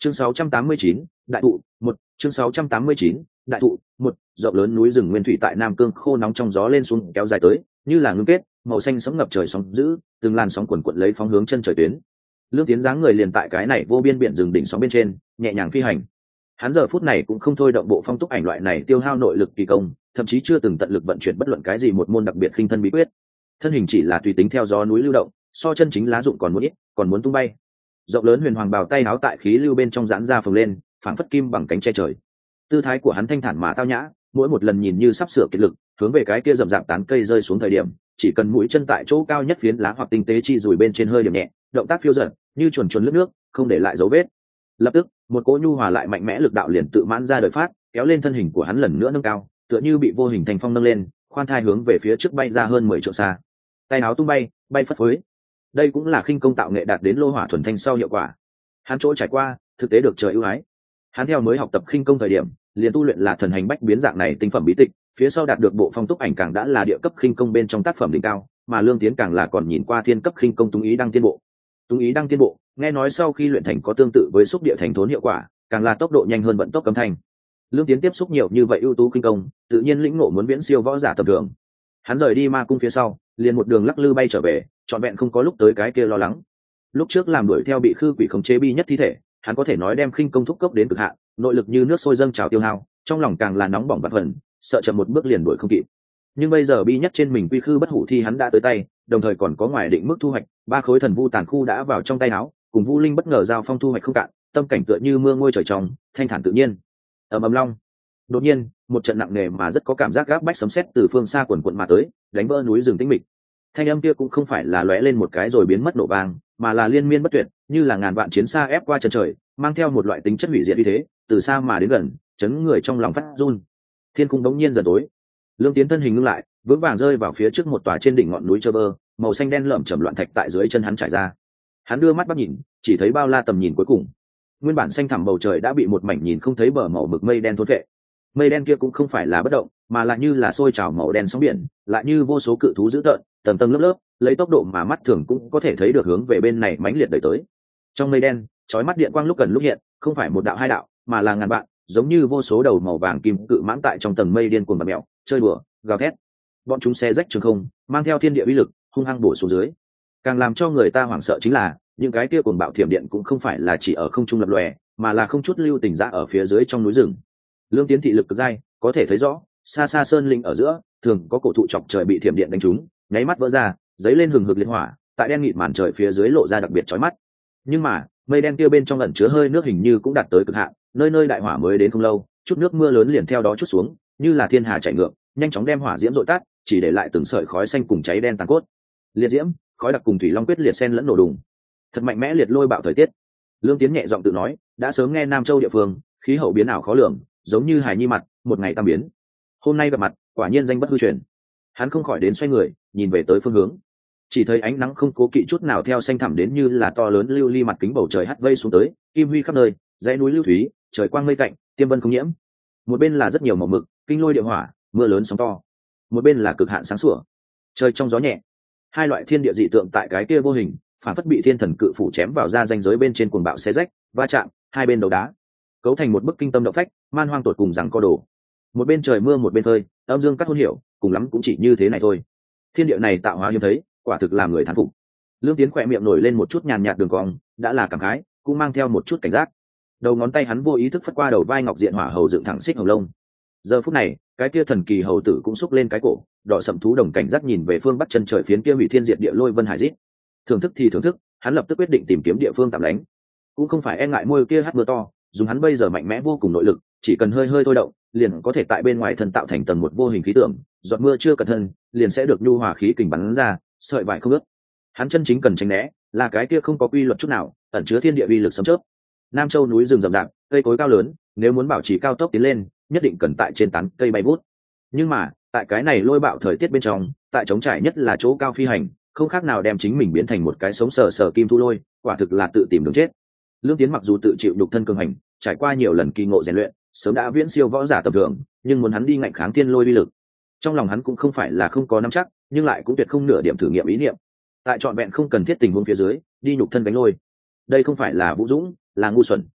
Chương 689, đại thụ, một chương 689, đại thụ, một rộng lớn núi rừng nguyên thủy tại Nam Cương khô nóng trong gió lên xuống kéo dài tới, như là ngưng kết, màu xanh sẫm ngập trời sóng dữ, từng làn sóng cuộn cuộn lấy phóng hướng chân trời tuyến. Lương Tiến dáng người liền tại cái này vô biên biển rừng đỉnh sóng bên trên, nhẹ nhàng phi hành. Hắn giờ phút này cũng không thôi động bộ phong túc ảnh loại này tiêu hao nội lực kỳ công, thậm chí chưa từng tận lực vận chuyển bất luận cái gì một môn đặc biệt khinh thân bí quyết. Thân hình chỉ là tùy tính theo gió núi lưu động, so chân chính lá dụng còn muốn ít, còn muốn tung bay. Rộng lớn huyền hoàng bào tay áo tại khí lưu bên trong giãn ra phồng lên, phảng phất kim bằng cánh che trời. Tư thái của hắn thanh thản mà tao nhã, mỗi một lần nhìn như sắp sửa kiệt lực, hướng về cái kia rậm rạp tán cây rơi xuống thời điểm, chỉ cần mũi chân tại chỗ cao nhất phiến lá hoặc tinh tế chi rùi bên trên hơi điểm nhẹ, động tác phiêu dật, như chuồn chuồn lướt nước, không để lại dấu vết. Lập tức, một cỗ nhu hòa lại mạnh mẽ lực đạo liền tự mãn ra đời phát, kéo lên thân hình của hắn lần nữa nâng cao, tựa như bị vô hình thành phong nâng lên, khoan thai hướng về phía trước bay ra hơn 10 trượng xa. Tay áo tung bay, bay phất phới. Đây cũng là khinh công tạo nghệ đạt đến lô hỏa thuần thanh sau hiệu quả. Hắn chỗ trải qua, thực tế được trời ưu ái. Hắn theo mới học tập khinh công thời điểm, liền tu luyện là thần hành bách biến dạng này tinh phẩm bí tịch, phía sau đạt được bộ phong túc ảnh càng đã là địa cấp khinh công bên trong tác phẩm đỉnh cao, mà Lương Tiến càng là còn nhìn qua thiên cấp khinh công Túng Ý Đăng Tiên Bộ. Túng Ý Đăng Tiên Bộ, nghe nói sau khi luyện thành có tương tự với xúc địa thành thốn hiệu quả, càng là tốc độ nhanh hơn vận tốc cấm thanh. Lương Tiến tiếp xúc nhiều như vậy ưu tú khinh công, tự nhiên lĩnh ngộ muốn viễn siêu võ giả tầm thường. Hắn rời đi ma cung phía sau, liền một đường lắc lư bay trở về, trọn vẹn không có lúc tới cái kia lo lắng. Lúc trước làm đuổi theo bị khư quỷ khống chế bi nhất thi thể, hắn có thể nói đem khinh công thúc cốc đến cực hạn, nội lực như nước sôi dâng trào tiêu hao, trong lòng càng là nóng bỏng bạt phần, sợ chậm một bước liền đuổi không kịp. Nhưng bây giờ bi nhất trên mình quy khư bất hủ thi hắn đã tới tay, đồng thời còn có ngoài định mức thu hoạch, 3 khối thần vu tàn khu đã vào trong tay áo, cùng vu linh bất ngờ giao phong thu hoạch không cạn, tâm cảnh tựa như mưa ngôi trời trong, thanh thản tự nhiên. Ầm long. Đột nhiên, một trận nặng nề mà rất có cảm giác gáp bách sấm sét từ phương xa quần quần mà tới, đánh vỡ núi rừng tĩnh mịch. Thanh âm kia cũng không phải là lóe lên một cái rồi biến mất nổ vang, mà là liên miên bất tuyệt, như là ngàn vạn chiến xa ép qua chân trời, mang theo một loại tính chất hủy diệt như thế, từ xa mà đến gần, chấn người trong lòng phát run. Thiên cung đống nhiên dần tối. Lương Tiến thân hình ngưng lại, vững vàng rơi vào phía trước một tòa trên đỉnh ngọn núi trơ bơ, màu xanh đen lởm chởm loạn thạch tại dưới chân hắn trải ra. Hắn đưa mắt bắt nhìn, chỉ thấy bao la tầm nhìn cuối cùng. Nguyên bản xanh thẳm bầu trời đã bị một mảnh nhìn không thấy bờ màu mực mây đen thôn phệ. Mây đen kia cũng không phải là bất động, mà là như là sôi trào màu đen sóng biển, lại như vô số cự thú dữ tợn, tầng tầng lớp lớp, lấy tốc độ mà mắt thường cũng có thể thấy được hướng về bên này mãnh liệt đẩy tới. Trong mây đen, chói mắt điện quang lúc gần lúc hiện, không phải một đạo hai đạo, mà là ngàn vạn, giống như vô số đầu màu vàng kim cự mãng tại trong tầng mây điên cuồng bật mèo, chơi đùa, gào thét. Bọn chúng xé rách trường không, mang theo thiên địa uy lực, hung hăng bổ xuống dưới. Càng làm cho người ta hoảng sợ chính là, những cái kia cuồng bạo thiểm điện cũng không phải là chỉ ở không trung lập lòe, mà là không chút lưu tình ra ở phía dưới trong núi rừng. Lương Tiến thị lực cực dai, có thể thấy rõ, xa xa sơn linh ở giữa, thường có cổ thụ chọc trời bị thiểm điện đánh trúng, nháy mắt vỡ ra, giấy lên hừng hực liệt hỏa, tại đen nghịt màn trời phía dưới lộ ra đặc biệt chói mắt. Nhưng mà, mây đen kia bên trong ẩn chứa hơi nước hình như cũng đạt tới cực hạn, nơi nơi đại hỏa mới đến không lâu, chút nước mưa lớn liền theo đó chút xuống, như là thiên hà chảy ngược, nhanh chóng đem hỏa diễm dội tắt, chỉ để lại từng sợi khói xanh cùng cháy đen tàn cốt. Liệt diễm, khói đặc cùng thủy long quyết liệt xen lẫn nổ đùng. Thật mạnh mẽ liệt lôi bạo thời tiết. Lương Tiến nhẹ giọng tự nói, đã sớm nghe Nam Châu địa phương, khí hậu biến ảo khó lường, giống như hài nhi mặt, một ngày tam biến. Hôm nay gặp mặt, quả nhiên danh bất hư truyền. Hắn không khỏi đến xoay người, nhìn về tới phương hướng. Chỉ thấy ánh nắng không cố kỵ chút nào theo xanh thẳm đến như là to lớn lưu ly mặt kính bầu trời hắt vây xuống tới, kim huy khắp nơi, dãy núi lưu thúy, trời quang mây tạnh, tiêm vân không nhiễm. Một bên là rất nhiều màu mực, kinh lôi địa hỏa, mưa lớn sóng to. Một bên là cực hạn sáng sủa, trời trong gió nhẹ. Hai loại thiên địa dị tượng tại cái kia vô hình, phản phất bị thiên thần cự phủ chém vào ra ranh giới bên trên cuồng bạo xé rách, va chạm, hai bên đầu đá, cấu thành một bức kinh tâm động phách, man hoang tột cùng rằng co đổ. Một bên trời mưa một bên phơi, âm dương cắt hôn hiểu, cùng lắm cũng chỉ như thế này thôi. Thiên địa này tạo hóa hiếm thấy, quả thực làm người thán phục. Lương Tiến khỏe miệng nổi lên một chút nhàn nhạt đường cong, đã là cảm khái, cũng mang theo một chút cảnh giác. Đầu ngón tay hắn vô ý thức phất qua đầu vai ngọc diện hỏa hầu dựng thẳng xích hồng lông. Giờ phút này, cái kia thần kỳ hầu tử cũng xúc lên cái cổ, đỏ sậm thú đồng cảnh giác nhìn về phương bắc chân trời phiến kia hủy thiên diệt địa lôi vân hải rít. Thưởng thức thì thưởng thức, hắn lập tức quyết định tìm kiếm địa phương tạm lánh. Cũng không phải e ngại môi kia hát mưa to, dùng hắn bây giờ mạnh mẽ vô cùng nội lực, chỉ cần hơi hơi thôi động, liền có thể tại bên ngoài thân tạo thành tầng một vô hình khí tượng, giọt mưa chưa cẩn thân, liền sẽ được nhu hòa khí kình bắn ra, sợi vải không ướt. Hắn chân chính cần tránh né, là cái kia không có quy luật chút nào, ẩn chứa thiên địa uy lực sấm chớp. Nam Châu núi rừng rậm rạp, cây cối cao lớn, nếu muốn bảo trì cao tốc tiến lên, nhất định cần tại trên tán cây bay vút. Nhưng mà, tại cái này lôi bạo thời tiết bên trong, tại trống trải nhất là chỗ cao phi hành, không khác nào đem chính mình biến thành một cái sống sờ sờ kim thu lôi, quả thực là tự tìm đường chết. Lương Tiến mặc dù tự chịu nhục thân cường hành, trải qua nhiều lần kỳ ngộ rèn luyện, sớm đã viễn siêu võ giả tầm thường, nhưng muốn hắn đi ngạnh kháng thiên lôi uy lực, trong lòng hắn cũng không phải là không có nắm chắc, nhưng lại cũng tuyệt không nửa điểm thử nghiệm ý niệm. Tại trọn vẹn không cần thiết tình huống phía dưới, đi nhục thân đánh lôi, đây không phải là vũ dũng, là ngu xuẩn.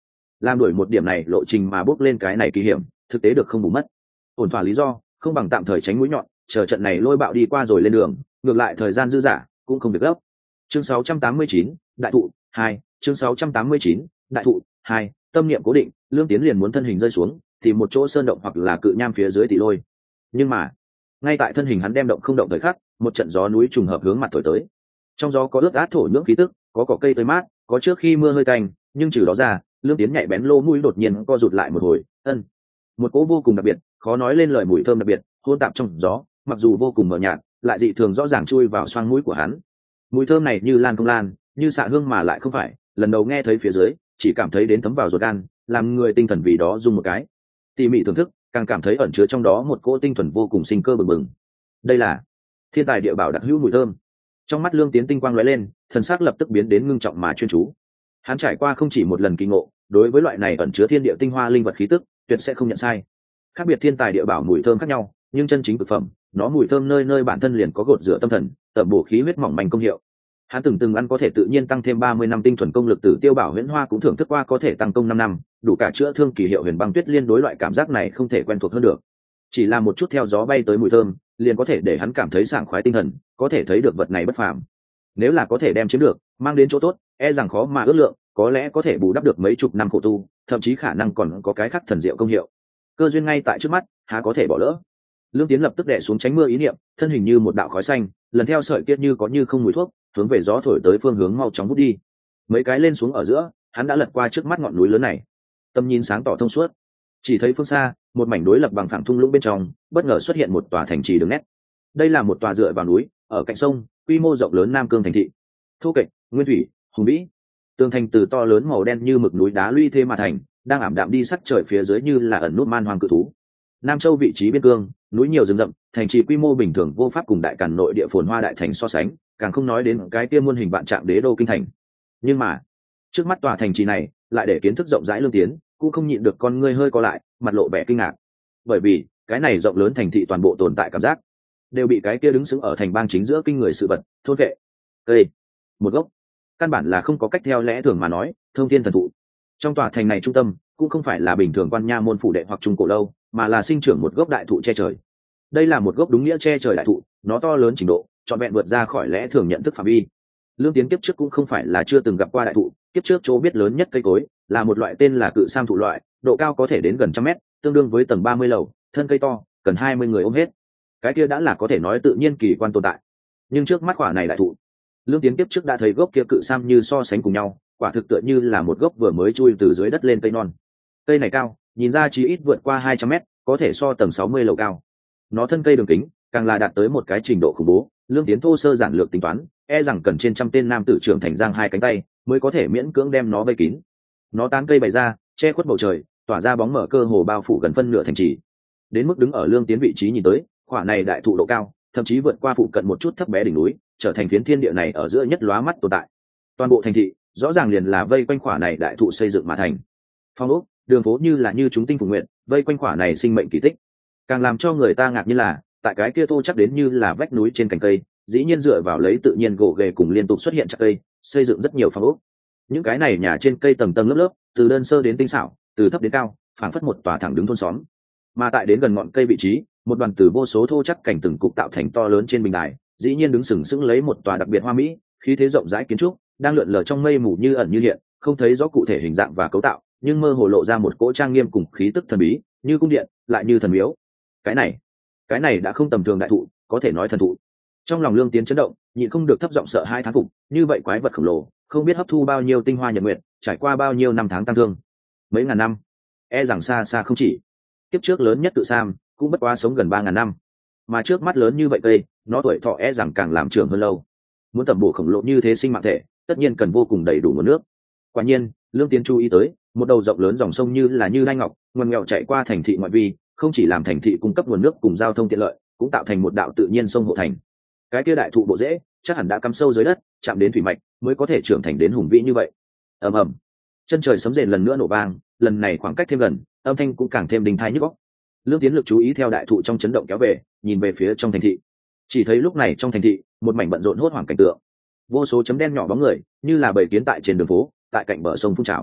làm đuổi một điểm này lộ trình mà bước lên cái này kỳ hiểm thực tế được không bù mất. Ổn thỏa lý do không bằng tạm thời tránh mũi nhọn, chờ trận này lôi bạo đi qua rồi lên đường, ngược lại thời gian dư dả cũng không việc gấp. Chương 689, đại thụ 2, chương 689, đại thụ 2, tâm niệm cố định, Lương Tiến liền muốn thân hình rơi xuống, tìm một chỗ sơn động hoặc là cự nham phía dưới tỷ lôi. Nhưng mà, ngay tại thân hình hắn đem động không động thời khắc, một trận gió núi trùng hợp hướng mặt thổi tới. Trong gió có ướt át thổ nhưỡng khí tức, có cỏ cây tươi mát, có trước khi mưa hơi tanh, nhưng trừ đó ra, Lương Tiến nhạy bén lô mũi đột nhiên co rụt lại một hồi, một cỗ vô cùng đặc biệt, khó nói lên lời mùi thơm đặc biệt, hôn tạp trong gió, mặc dù vô cùng mờ nhạt, lại dị thường rõ ràng chui vào xoang mũi của hắn. Mùi thơm này như lan công lan, như xạ hương mà lại không phải, lần đầu nghe thấy phía dưới, chỉ cảm thấy đến thấm vào ruột gan, làm người tinh thần vì đó rung một cái. Tỉ mỉ thưởng thức, càng cảm thấy ẩn chứa trong đó một cỗ tinh thuần vô cùng sinh cơ bừng bừng. Đây là thiên tài địa bảo đặc hữu mùi thơm. Trong mắt Lương Tiến tinh quang lóe lên, thần sắc lập tức biến đến ngưng trọng mà chuyên chú. Hắn trải qua không chỉ một lần kỳ ngộ, đối với loại này ẩn chứa thiên địa tinh hoa linh vật khí tức, tuyệt sẽ không nhận sai. Khác biệt thiên tài địa bảo mùi thơm khác nhau, nhưng chân chính cực phẩm, nó mùi thơm nơi nơi bản thân liền có gột rửa tâm thần, tẩm bổ khí huyết mỏng manh công hiệu. Hắn từng ăn có thể tự nhiên tăng thêm 30 năm tinh thuần công lực Tử Tiêu Bảo Huyễn Hoa cũng thưởng thức qua có thể tăng công 5 năm, đủ cả chữa thương kỳ hiệu Huyền Băng Tuyết Liên, đối loại cảm giác này không thể quen thuộc hơn được. Chỉ là một chút theo gió bay tới mùi thơm, liền có thể để hắn cảm thấy sảng khoái tinh thần, có thể thấy được vật này bất phàm. Nếu là có thể đem chiếm được, mang đến chỗ tốt, e rằng khó mà ước lượng, có lẽ có thể bù đắp được mấy chục năm khổ tu, thậm chí khả năng còn có cái khác thần diệu công hiệu. Cơ duyên ngay tại trước mắt, há có thể bỏ lỡ. Lương Tiến lập tức đè xuống tránh mưa ý niệm, thân hình như một đạo khói xanh, lần theo sợi tiết như có như không mùi thuốc, hướng về gió thổi tới phương hướng mau chóng vút đi. Mấy cái lên xuống ở giữa, hắn đã lật qua trước mắt ngọn núi lớn này. Tầm nhìn sáng tỏ thông suốt, chỉ thấy phương xa, một mảnh đối lập bằng phẳng thung lũng bên trong, bất ngờ xuất hiện một tòa thành trì đường nét. Đây là một tòa dựa vào núi, ở cạnh sông, quy mô rộng lớn Nam Cương thành thị. Thô kệch, nguyên thủy, hùng vĩ. Tường thành từ to lớn màu đen như mực núi đá lũy thế mà thành, đang ảm đạm đi sắc trời phía dưới như là ẩn nút man hoang cự thú. Nam Châu vị trí biên cương, núi nhiều rừng rậm, thành trì quy mô bình thường vô pháp cùng đại càn nội địa phồn hoa đại thành so sánh, càng không nói đến cái kia muôn hình vạn trạng đế đô kinh thành. Nhưng mà, trước mắt tòa thành trì này, lại để kiến thức rộng rãi Lương Tiến, cũng không nhịn được con ngươi hơi co lại, mặt lộ vẻ kinh ngạc. Bởi vì, cái này rộng lớn thành thị toàn bộ tồn tại cảm giác, đều bị cái kia đứng sững ở thành bang chính giữa kinh người sự vật thôn vệ. Cây, một gốc, căn bản là không có cách theo lẽ thường mà nói, thông thiên thần thụ. Trong tòa thành này trung tâm, cũng không phải là bình thường quan nha môn phủ đệ hoặc trung cổ lâu, mà là sinh trưởng một gốc đại thụ che trời. Đây là một gốc đúng nghĩa che trời đại thụ, nó to lớn trình độ, trọn vẹn vượt ra khỏi lẽ thường nhận thức phạm vi. Lương Tiến kiếp trước cũng không phải là chưa từng gặp qua đại thụ, kiếp trước chỗ biết lớn nhất cây cối là một loại tên là cự sam thụ loại, độ cao có thể đến gần 100 mét, tương đương với tầng 30 lầu, thân cây to, cần 20 người ôm hết. Cái kia đã là có thể nói tự nhiên kỳ quan tồn tại. Nhưng trước mắt quả này đại thụ, Lương Tiến kiếp trước đã thấy gốc kia cự sam như so sánh cùng nhau, quả thực tựa như là một gốc vừa mới chui từ dưới đất lên cây non. Cây này cao, nhìn ra chí ít vượt qua 200 mét, có thể so tầng 60 lầu cao. Nó thân cây đường kính càng là đạt tới một cái trình độ khủng bố. Lương Tiến thô sơ giản lược tính toán, e rằng cần trên trăm tên nam tử trưởng thành giang hai cánh tay mới có thể miễn cưỡng đem nó vây kín. Nó tán cây bày ra, che khuất bầu trời, tỏa ra bóng mở cơ hồ bao phủ gần phân nửa thành trì. Đến mức đứng ở Lương Tiến vị trí nhìn tới, quả này đại thụ độ cao, thậm chí vượt qua phụ cận một chút thấp bé đỉnh núi, trở thành phiến thiên địa này ở giữa nhất lóa mắt tồn tại. Toàn bộ thành thị rõ ràng liền là vây quanh quả này đại thụ xây dựng mà thành. Phong ốc, đường phố như là như chúng tinh phụng nguyện, vây quanh quả này sinh mệnh kỳ tích. Càng làm cho người ta ngạc nhiên là, tại cái kia thô chắc đến như là vách núi trên cành cây, dĩ nhiên dựa vào lấy tự nhiên gỗ ghề cùng liên tục xuất hiện chặt cây, xây dựng rất nhiều phong ốc. Những cái này nhà trên cây tầng tầng lớp lớp, từ đơn sơ đến tinh xảo, từ thấp đến cao, phảng phất một tòa thẳng đứng thôn xóm. Mà tại đến gần ngọn cây vị trí, một đoàn từ vô số thô chắc cảnh từng cục tạo thành to lớn trên bình đài, dĩ nhiên đứng sừng sững lấy một tòa đặc biệt hoa mỹ, khí thế rộng rãi kiến trúc, đang lượn lờ trong mây mù như ẩn như hiện, không thấy rõ cụ thể hình dạng và cấu tạo, nhưng mơ hồ lộ ra một cỗ trang nghiêm cùng khí tức thần bí, như cung điện, lại như thần miếu. Cái này đã không tầm thường đại thụ, có thể nói thần thụ. Trong lòng Lương Tiến chấn động, nhịn không được thấp giọng sợ hai thán phục, như vậy quái vật khổng lồ, không biết hấp thu bao nhiêu tinh hoa nhật nguyệt, trải qua bao nhiêu năm tháng tăng thương, mấy ngàn năm, e rằng xa xa không chỉ. Kiếp trước lớn nhất tự sam, cũng bất quá sống gần 3.000 năm, mà trước mắt lớn như vậy cây, nó tuổi thọ e rằng càng làm trưởng hơn lâu. Muốn tầm bổ khổng lồ như thế sinh mạng thể, tất nhiên cần vô cùng đầy đủ nguồn nước. Quả nhiên, Lương Tiến chú ý tới, một đầu rộng lớn dòng sông như đai ngọc, ngoằn nghèo chạy qua thành thị ngoại vi, không chỉ làm thành thị cung cấp nguồn nước cùng giao thông tiện lợi, cũng tạo thành một đạo tự nhiên sông hộ thành. Cái kia đại thụ bộ rễ, chắc hẳn đã cắm sâu dưới đất, chạm đến thủy mạch, mới có thể trưởng thành đến hùng vĩ như vậy. Ầm ầm, chân trời sấm rền lần nữa nổ vang, lần này khoảng cách thêm gần, âm thanh cũng càng thêm đình thai nhức óc. Lương Tiến lực chú ý theo đại thụ trong chấn động kéo về, nhìn về phía trong thành thị. Chỉ thấy lúc này trong thành thị, một mảnh bận rộn hốt hoảng cảnh tượng. Vô số chấm đen nhỏ bóng người, như là bầy kiến tại trên đường phố, tại cạnh bờ sông phun trào.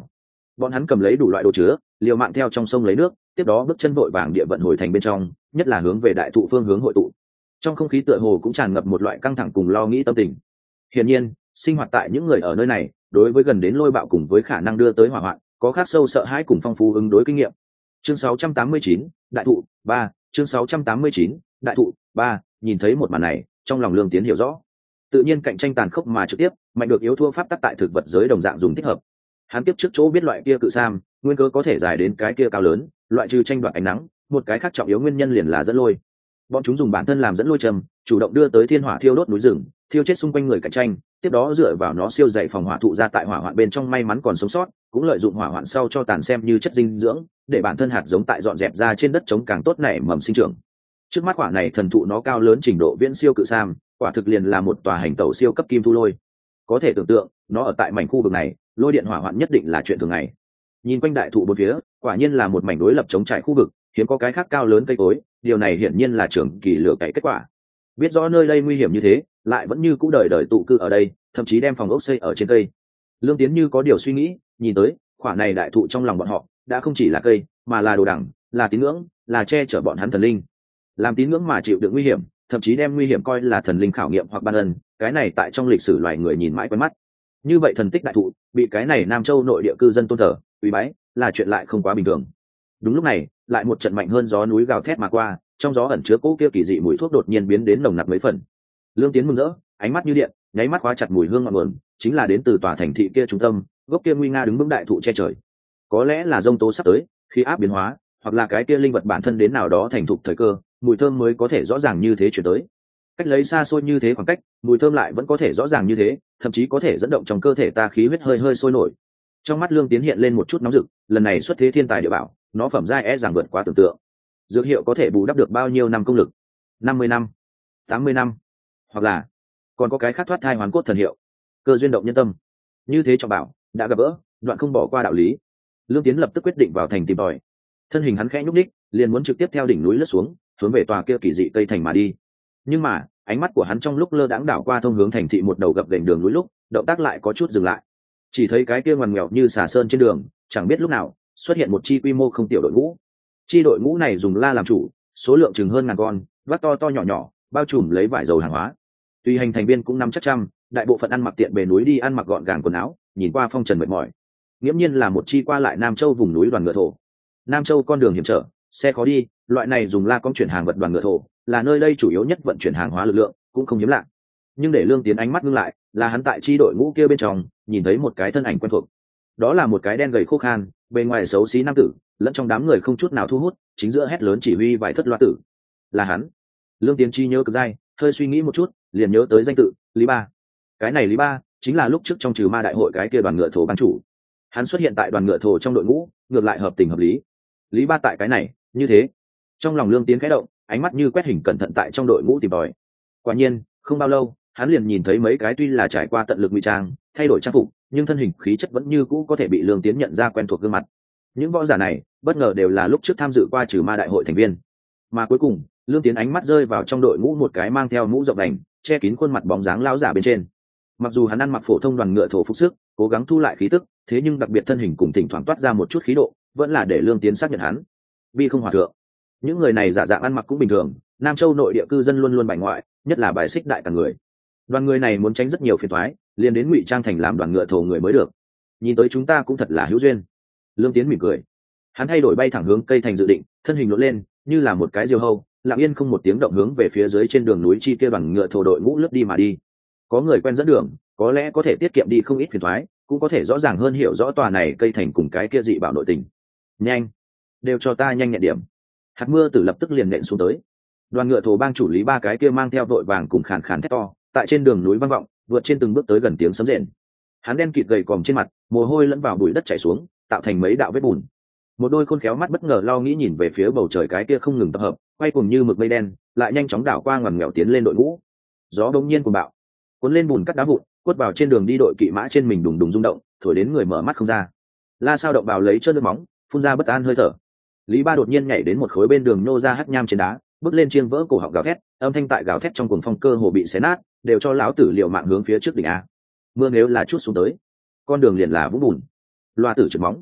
Bọn hắn cầm lấy đủ loại đồ chứa, liều mạng theo trong sông lấy nước, tiếp đó bước chân vội vàng địa vận hồi thành bên trong, nhất là hướng về đại thụ phương hướng hội tụ. Trong không khí tựa hồ cũng tràn ngập một loại căng thẳng cùng lo nghĩ tâm tình. Hiển nhiên, sinh hoạt tại những người ở nơi này, đối với gần đến lôi bạo cùng với khả năng đưa tới hỏa hoạn, có khắc sâu sợ hãi cùng phong phú ứng đối kinh nghiệm. Chương 689, đại thụ 3, chương 689, đại thụ 3, nhìn thấy một màn này, trong lòng Lương Tiến hiểu rõ. Tự nhiên cạnh tranh tàn khốc mà trực tiếp, mạnh được yếu thua pháp tắc tại thực vật giới đồng dạng dùng thích hợp. Hắn tiếp trước chỗ biết loại kia cự sam, nguyên cơ có thể dài đến cái kia cao lớn, loại trừ tranh đoạt ánh nắng, một cái khác trọng yếu nguyên nhân liền là dẫn lôi. Bọn chúng dùng bản thân làm dẫn lôi trầm, chủ động đưa tới thiên hỏa thiêu đốt núi rừng, thiêu chết xung quanh người cạnh tranh, tiếp đó dựa vào nó siêu dày phòng hỏa thụ ra tại hỏa hoạn bên trong may mắn còn sống sót, cũng lợi dụng hỏa hoạn sau cho tàn xem như chất dinh dưỡng, để bản thân hạt giống tại dọn dẹp ra trên đất trống càng tốt nảy mầm sinh trưởng. Trước mắt quả này thần thụ nó cao lớn trình độ viễn siêu cự sam, quả thực liền là một tòa hành tẩu siêu cấp kim thu lôi. Có thể tưởng tượng, nó ở tại mảnh khu vực này, lôi điện hỏa hoạn nhất định là chuyện thường ngày. Nhìn quanh đại thụ bốn phía, quả nhiên là một mảnh đối lập chống trải khu vực, hiếm có cái khác cao lớn cây cối, điều này hiển nhiên là trường kỳ lửa cày kết quả. Biết rõ nơi đây nguy hiểm như thế, lại vẫn như cũ đời đời tụ cư ở đây, thậm chí đem phòng ốc xây ở trên cây. Lương Tiến như có điều suy nghĩ, nhìn tới, quả này đại thụ trong lòng bọn họ, đã không chỉ là cây, mà là đồ đẳng, là tín ngưỡng, là che chở bọn hắn thần linh. Làm tín ngưỡng mà chịu đựng nguy hiểm, thậm chí đem nguy hiểm coi là thần linh khảo nghiệm hoặc ban ân, cái này tại trong lịch sử loài người nhìn mãi quen mắt. Như vậy thần tích đại thụ, bị cái này Nam Châu nội địa cư dân tôn thờ, quý bái, là chuyện lại không quá bình thường. Đúng lúc này, lại một trận mạnh hơn gió núi gào thét mà qua, trong gió ẩn chứa cỗ kia kỳ dị mùi thuốc đột nhiên biến đến nồng nặc mấy phần. Lương Tiến mừng rỡ, ánh mắt như điện, nháy mắt khóa chặt mùi hương ngọn nguồn, chính là đến từ tòa thành thị kia trung tâm, gốc kia nguy nga đứng vững đại thụ che trời. Có lẽ là giông tố sắp tới, khí áp biến hóa, hoặc là cái kia linh vật bản thân đến nào đó thành thục thời cơ, mùi thơm mới có thể rõ ràng như thế chuyển tới. Cách lấy xa xôi như thế khoảng cách, mùi thơm lại vẫn có thể rõ ràng như thế, thậm chí có thể dẫn động trong cơ thể ta khí huyết hơi hơi sôi nổi. Trong mắt Lương Tiến hiện lên một chút nóng rực, lần này xuất thế thiên tài địa bảo, nó phẩm giai rằng vượt quá tưởng tượng. Dược hiệu có thể bù đắp được bao nhiêu năm công lực? 50 năm, 80 năm, hoặc là còn có cái khác thoát thai hoàn cốt thần hiệu, cơ duyên động nhân tâm. Như thế cho bảo, đã gặp gỡ, đoạn không bỏ qua đạo lý. Lương Tiến lập tức quyết định vào thành tìm tòi. Thân hình hắn khẽ nhúc nhích, liền muốn trực tiếp theo đỉnh núi lướt xuống, hướng về tòa kia kỳ dị cây thành mà đi. Nhưng mà, ánh mắt của hắn trong lúc lơ đãng đảo qua thông hướng thành thị một đầu gập ghềnh đường núi lúc, động tác lại có chút dừng lại. Chỉ thấy cái kia ngoằn ngoèo như xà sơn trên đường, chẳng biết lúc nào xuất hiện một chi quy mô không tiểu đội ngũ. Chi đội ngũ này dùng la làm chủ, số lượng chừng hơn ngàn con, vác to to nhỏ nhỏ, bao trùm lấy vải dầu hàng hóa. Tùy hành thành viên cũng năm chắc trăm, đại bộ phận ăn mặc tiện bề núi đi ăn mặc gọn gàng quần áo, nhìn qua phong trần mệt mỏi. Nghiễm nhiên là một chi qua lại Nam Châu vùng núi đoàn ngựa thổ. Nam Châu con đường hiểm trở, xe khó đi, loại này dùng la con chuyển hàng vật đoàn ngựa thổ, là nơi đây chủ yếu nhất vận chuyển hàng hóa lực lượng, cũng không hiếm lạ. Nhưng để Lương Tiến ánh mắt ngưng lại, là hắn tại chi đội ngũ kia bên trong, nhìn thấy một cái thân ảnh quen thuộc. Đó là một cái đen gầy khô khan, bề ngoài xấu xí nam tử, lẫn trong đám người không chút nào thu hút, chính giữa hét lớn chỉ huy vài thất loa tử. Là hắn. Lương Tiến chi nhớ cực dai, hơi suy nghĩ một chút, liền nhớ tới danh tự Lý Ba. Cái này Lý Ba chính là lúc trước trong trừ ma đại hội cái kia đoàn ngựa thổ ban chủ. Hắn xuất hiện tại đoàn ngựa thổ trong đội ngũ, ngược lại hợp tình hợp lý. Lý Ba tại cái này, như thế. Trong lòng Lương Tiến khẽ động, ánh mắt như quét hình cẩn thận tại trong đội ngũ tìm tòi. Quả nhiên, không bao lâu, hắn liền nhìn thấy mấy cái tuy là trải qua tận lực ngụy trang, thay đổi trang phục, nhưng thân hình khí chất vẫn như cũ có thể bị Lương Tiến nhận ra quen thuộc gương mặt. Những võ giả này, bất ngờ đều là lúc trước tham dự qua trừ ma đại hội thành viên. Mà cuối cùng, Lương Tiến ánh mắt rơi vào trong đội ngũ một cái mang theo mũ rộng đành, che kín khuôn mặt bóng dáng lão giả bên trên. Mặc dù hắn ăn mặc phổ thông đoàn ngựa thổ phục sức, cố gắng thu lại khí tức, thế nhưng đặc biệt thân hình cùng thỉnh thoảng toát ra một chút khí độ, vẫn là để Lương Tiến xác nhận hắn. Bi không hòa thượng. Những người này giả dạng ăn mặc cũng bình thường, Nam Châu nội địa cư dân luôn luôn bài ngoại, nhất là bài xích đại cả người. Đoàn người này muốn tránh rất nhiều phiền toái, liền đến ngụy trang thành làm đoàn ngựa thổ người mới được. Nhìn tới chúng ta cũng thật là hữu duyên. Lương Tiến mỉm cười. Hắn thay đổi bay thẳng hướng cây thành dự định, thân hình lộn lên, như là một cái diều hâu, lặng yên không một tiếng động hướng về phía dưới trên đường núi chi kia đoàn ngựa thổ đội ngũ lướt đi mà đi. Có người quen dẫn đường, có lẽ có thể tiết kiệm đi không ít phiền toái, cũng có thể rõ ràng hơn hiểu rõ tòa này cây thành cùng cái kia dị bảo nội tình. Nhanh, đều cho ta nhanh nhẹn điểm. Hạt mưa tử lập tức liền nện xuống tới. Đoàn ngựa thổ bang chủ Lý Ba cái kia mang theo vội vàng cùng khàn khàn thét to, tại trên đường núi vang vọng, vượt trên từng bước tới gần tiếng sấm rền. Hắn đen kịt gầy còm trên mặt, mồ hôi lẫn vào bụi đất chảy xuống, tạo thành mấy đạo vết bùn. Một đôi khôn khéo mắt bất ngờ lo nghĩ nhìn về phía bầu trời cái kia không ngừng tập hợp, quay cuồng như mực mây đen, lại nhanh chóng đảo qua ngoằn nghèo tiến lên đội ngũ. Gió bỗng nhiên cuồng bạo, cuốn lên bùn cắt đá vụn, quất vào trên đường đi đội kỵ mã trên mình đùng đùng rung động, thổi đến người mở mắt không ra. La Sao động vào lấy chân nước móng, phun ra bất an hơi thở. Lý Ba đột nhiên nhảy đến một khối bên đường nô ra hắc nham trên đá, bước lên chiêng vỡ cổ họng gào thét, âm thanh tại gào thét trong cuồng phong cơ hồ bị xé nát, đều cho lão tử liều mạng hướng phía trước đỉnh a. Mưa nếu là chút xuống tới, con đường liền là vũng bùn. Loa tử trượt móng.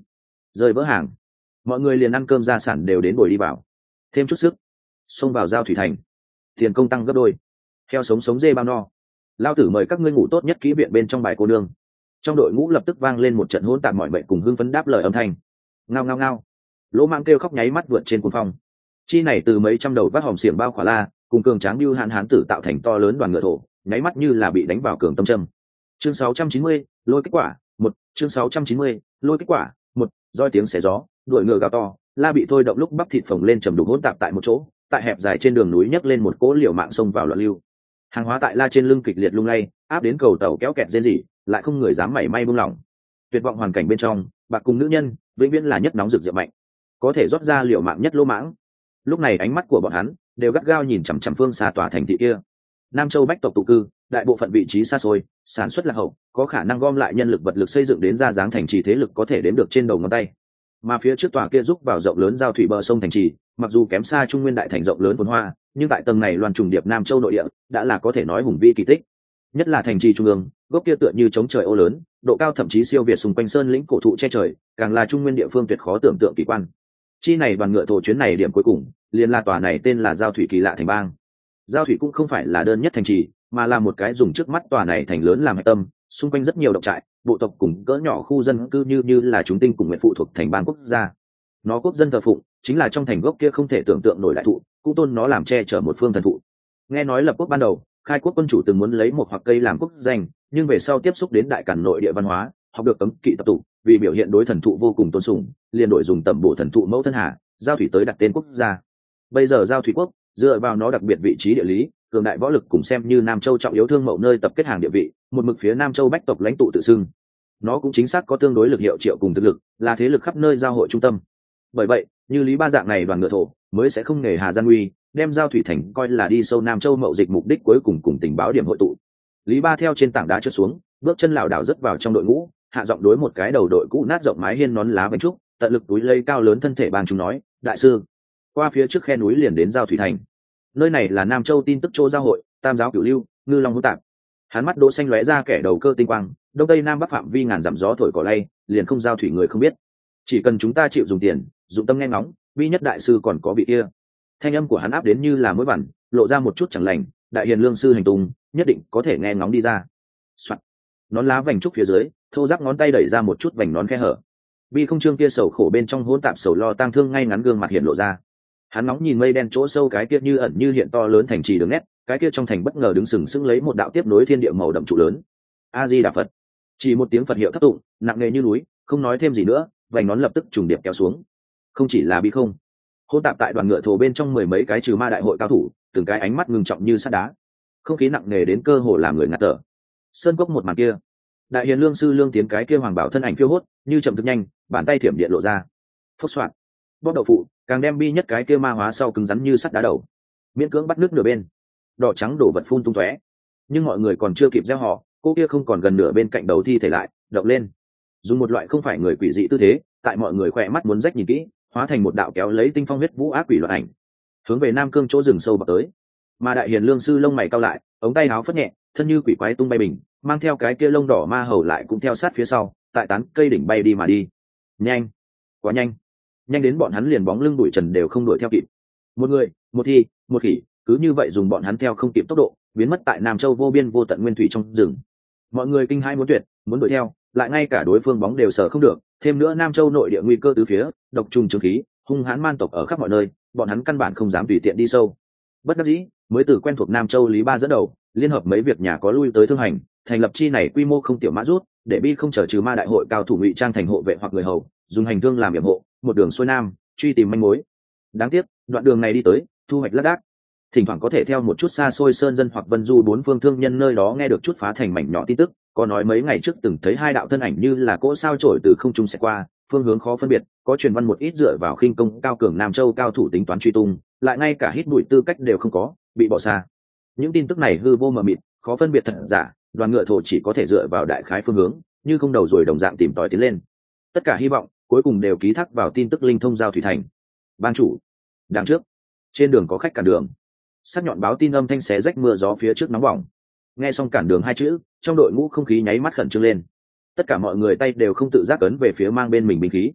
rơi vỡ hàng, mọi người liền ăn cơm gia sản đều đến bồi đi vào, thêm chút sức, xông vào giao thủy thành, tiền công tăng gấp đôi, heo sống sống dê bao no, lao tử mời các ngươi ngủ tốt nhất kỹ viện bên trong bài cô nương. Trong đội ngũ lập tức vang lên một trận hỗn tạp mọi mệnh cùng hưng phấn đáp lời âm thanh. Ngao ngao ngao, lỗ mang kêu khóc nháy mắt vượt trên cuồng phong. Chi này từ mấy trăm đầu vác hòm xiềng bao khỏa la cùng cường tráng lưu hãn hán tử tạo thành to lớn đoàn ngựa thổ, nháy mắt như là bị đánh vào cường tâm châm. Chương 690, lôi kết quả một. Chương 690, lôi kết quả một. Roi tiếng xé gió, đuổi ngựa gào to, la bị thôi động lúc bắp thịt phồng lên trầm đục hỗn tạp tại một chỗ, tại hẹp dài trên đường núi nhấc lên một cỗ liều mạng xông vào loạn lưu. Hàng hóa tại la trên lưng kịch liệt lung lay, áp đến cầu tàu kéo kẹt rên rỉ, lại không người dám mảy may buông lỏng. Tuyệt vọng hoàn cảnh bên trong, bạc cùng nữ nhân vĩnh viễn là nhất nóng rực rượu mạnh, có thể rót ra liều mạng nhất lỗ mãng. Lúc này ánh mắt của bọn hắn đều gắt gao nhìn chằm chằm phương xa tòa thành thị kia. Nam Châu bách tộc tụ cư, đại bộ phận vị trí xa xôi, sản xuất lạc hậu, có khả năng gom lại nhân lực vật lực xây dựng đến ra dáng thành trì thế lực có thể đếm được trên đầu ngón tay. Mà phía trước tòa kia giúp vào rộng lớn giao thủy bờ sông thành trì, mặc dù kém xa trung nguyên đại thành rộng lớn phồn hoa, nhưng tại tầng này loan trùng điệp Nam Châu nội địa đã là có thể nói hùng vĩ kỳ tích. Nhất là thành trì trung ương, gốc kia tựa như chống trời ô lớn, độ cao thậm chí siêu việt xung quanh sơn lĩnh cổ thụ che trời, càng là trung nguyên địa phương tuyệt khó tưởng tượng kỳ quan. Chi này đoàn ngựa thổ chuyến này điểm cuối cùng, liền là tòa này tên là giao thủy kỳ lạ thành bang. Giao thủy cũng không phải là đơn nhất thành trì, mà là một cái dùng trước mắt tòa này thành lớn làm hạch tâm, xung quanh rất nhiều động trại, bộ tộc cùng cỡ nhỏ khu dân cư như là chúng tinh cùng nguyện phụ thuộc thành bang quốc gia. Nó quốc dân thờ phụng chính là trong thành gốc kia không thể tưởng tượng nổi đại thụ, cũng tôn nó làm che chở một phương thần thụ. Nghe nói lập quốc ban đầu, khai quốc quân chủ từng muốn lấy một hoặc cây làm quốc danh, nhưng về sau tiếp xúc đến đại càn nội địa văn hóa, học được cấm kỵ tập tụ, vì biểu hiện đối thần thụ vô cùng tôn sùng, liền đổi dùng tẩm bổ thần thụ mẫu thân hà, giao thủy tới đặt tên quốc gia. Bây giờ giao thủy quốc dựa vào nó đặc biệt vị trí địa lý, cường đại võ lực cùng xem như Nam Châu trọng yếu thương mậu nơi tập kết hàng địa vị, một mực phía Nam Châu bách tộc lãnh tụ tự xưng. Nó cũng chính xác có tương đối lực hiệu triệu cùng thực lực, là thế lực khắp nơi giao hội trung tâm. Bởi vậy, như Lý Ba dạng này đoàn ngựa thổ mới sẽ không nể hà gian uy, đem giao thủy thành coi là đi sâu Nam Châu mậu dịch mục đích cuối cùng tình báo điểm hội tụ. Lý Ba theo trên tảng đá trượt xuống, bước chân lảo đảo rất vào trong đội ngũ, hạ giọng đối một cái đầu đội cũ nát rộng mái hiên nón lá bánh trúc, tận lực túi lây cao lớn thân thể bàn chúng nói, đại sư, qua phía trước khe núi liền đến giao thủy thành. Nơi này là Nam Châu tin tức chỗ giao hội, tam giáo cửu lưu, ngư long hỗn tạp. Hắn mắt đỗ xanh lóe ra kẻ đầu cơ tinh quang, đông tây nam bắc phạm vi ngàn dặm gió thổi cỏ lay, liền không giao thủy người không biết. Chỉ cần chúng ta chịu dùng tiền, dụng tâm nghe ngóng, vi nhất đại sư còn có vị kia. Thanh âm của hắn áp đến như là mũi vằn, lộ ra một chút chẳng lành, đại hiền lương sư hành tung, nhất định có thể nghe ngóng đi ra. Soạn. Nón lá vành trúc phía dưới, thô giáp ngón tay đẩy ra một chút vành nón khe hở. Vi không trương kia sầu khổ bên trong hỗn tạp sầu lo tang thương ngay ngắn gương mặt hiện lộ ra. Hắn nóng nhìn mây đen chỗ sâu cái kia như ẩn như hiện to lớn thành trì đường nét, cái kia trong thành bất ngờ đứng sừng sững lấy một đạo tiếp nối thiên địa màu đậm trụ lớn. A Di Đà Phật. Chỉ một tiếng Phật hiệu thất tụng, nặng nề như núi, không nói thêm gì nữa, vành nón lập tức trùng điệp kéo xuống. Không chỉ là bi không, hỗn tạp tại đoàn ngựa thổ bên trong mười mấy cái trừ ma đại hội cao thủ, từng cái ánh mắt ngưng trọng như sắt đá, không khí nặng nề đến cơ hồ làm người ngạt thở. Sơn cốc một màn kia, đại hiền lương sư lương tiến cái kia hoàng bảo thân ảnh phiêu hốt, như chậm thực nhanh, bàn tay thiểm điện lộ ra, phốc soạn, bóp đậu phụ, càng đem bi nhất cái kia ma hóa sau cứng rắn như sắt đá đầu, miễn cưỡng bắt nước nửa bên, đỏ trắng đổ vật phun tung tóe. Nhưng mọi người còn chưa kịp gieo họ, cô kia không còn gần nửa bên cạnh đầu thi thể lại động lên, dùng một loại không phải người quỷ dị tư thế, tại mọi người khỏe mắt muốn rách nhìn kỹ, hóa thành một đạo kéo lấy tinh phong huyết vũ ác quỷ loạn ảnh, hướng về nam cương chỗ rừng sâu bọc tới. Mà đại hiền lương sư lông mày cao lại, ống tay áo phất nhẹ, thân như quỷ quái tung bay bình, mang theo cái kia lông đỏ ma hầu lại cũng theo sát phía sau, tại tán cây đỉnh bay đi mà đi. Nhanh, quá nhanh, nhanh đến bọn hắn liền bóng lưng bụi trần đều không đuổi theo kịp. Một người, một thi, một khỉ, cứ như vậy dùng bọn hắn theo không kịp tốc độ, biến mất tại Nam Châu vô biên vô tận nguyên thủy trong rừng. Mọi người kinh hãi muốn tuyệt, muốn đuổi theo, lại ngay cả đối phương bóng đều sợ không được. Thêm nữa Nam Châu nội địa nguy cơ từ phía, độc trùng trường khí, hung hãn man tộc ở khắp mọi nơi, bọn hắn căn bản không dám tùy tiện đi sâu. Bất đắc dĩ, mới từ quen thuộc Nam Châu Lý Ba dẫn đầu, liên hợp mấy việc nhà có lui tới thương hành, thành lập chi này quy mô không tiểu mã rút, để bi không chờ trừ ma đại hội cao thủ ngụy trang thành hộ vệ hoặc người hầu, dùng hành thương làm yểm hộ, một đường xuôi nam, truy tìm manh mối. Đáng tiếc, đoạn đường này đi tới, thu hoạch lác đác. Thỉnh thoảng có thể theo một chút xa xôi sơn dân hoặc vân du bốn phương thương nhân nơi đó nghe được chút phá thành mảnh nhỏ tin tức, có nói mấy ngày trước từng thấy hai đạo thân ảnh như là cỗ sao trổi từ không trung sẽ qua, phương hướng khó phân biệt, có truyền văn một ít dựa vào khinh công cao cường Nam Châu cao thủ tính toán truy tung, lại ngay cả hít bụi tư cách đều không có, bị bỏ xa. Những tin tức này hư vô mờ mịt, khó phân biệt thật giả, đoàn ngựa thổ chỉ có thể dựa vào đại khái phương hướng, như không đầu rồi đồng dạng tìm tòi tiến lên. Tất cả hy vọng cuối cùng đều ký thác vào tin tức linh thông giao thủy thành. Ban chủ, đằng trước, trên đường có khách cản đường. Sắc nhọn báo tin âm thanh xé rách mưa gió phía trước nóng bỏng. Nghe xong cản đường hai chữ, trong đội ngũ không khí nháy mắt khẩn trương lên. Tất cả mọi người tay đều không tự giác ấn về phía mang bên mình binh khí.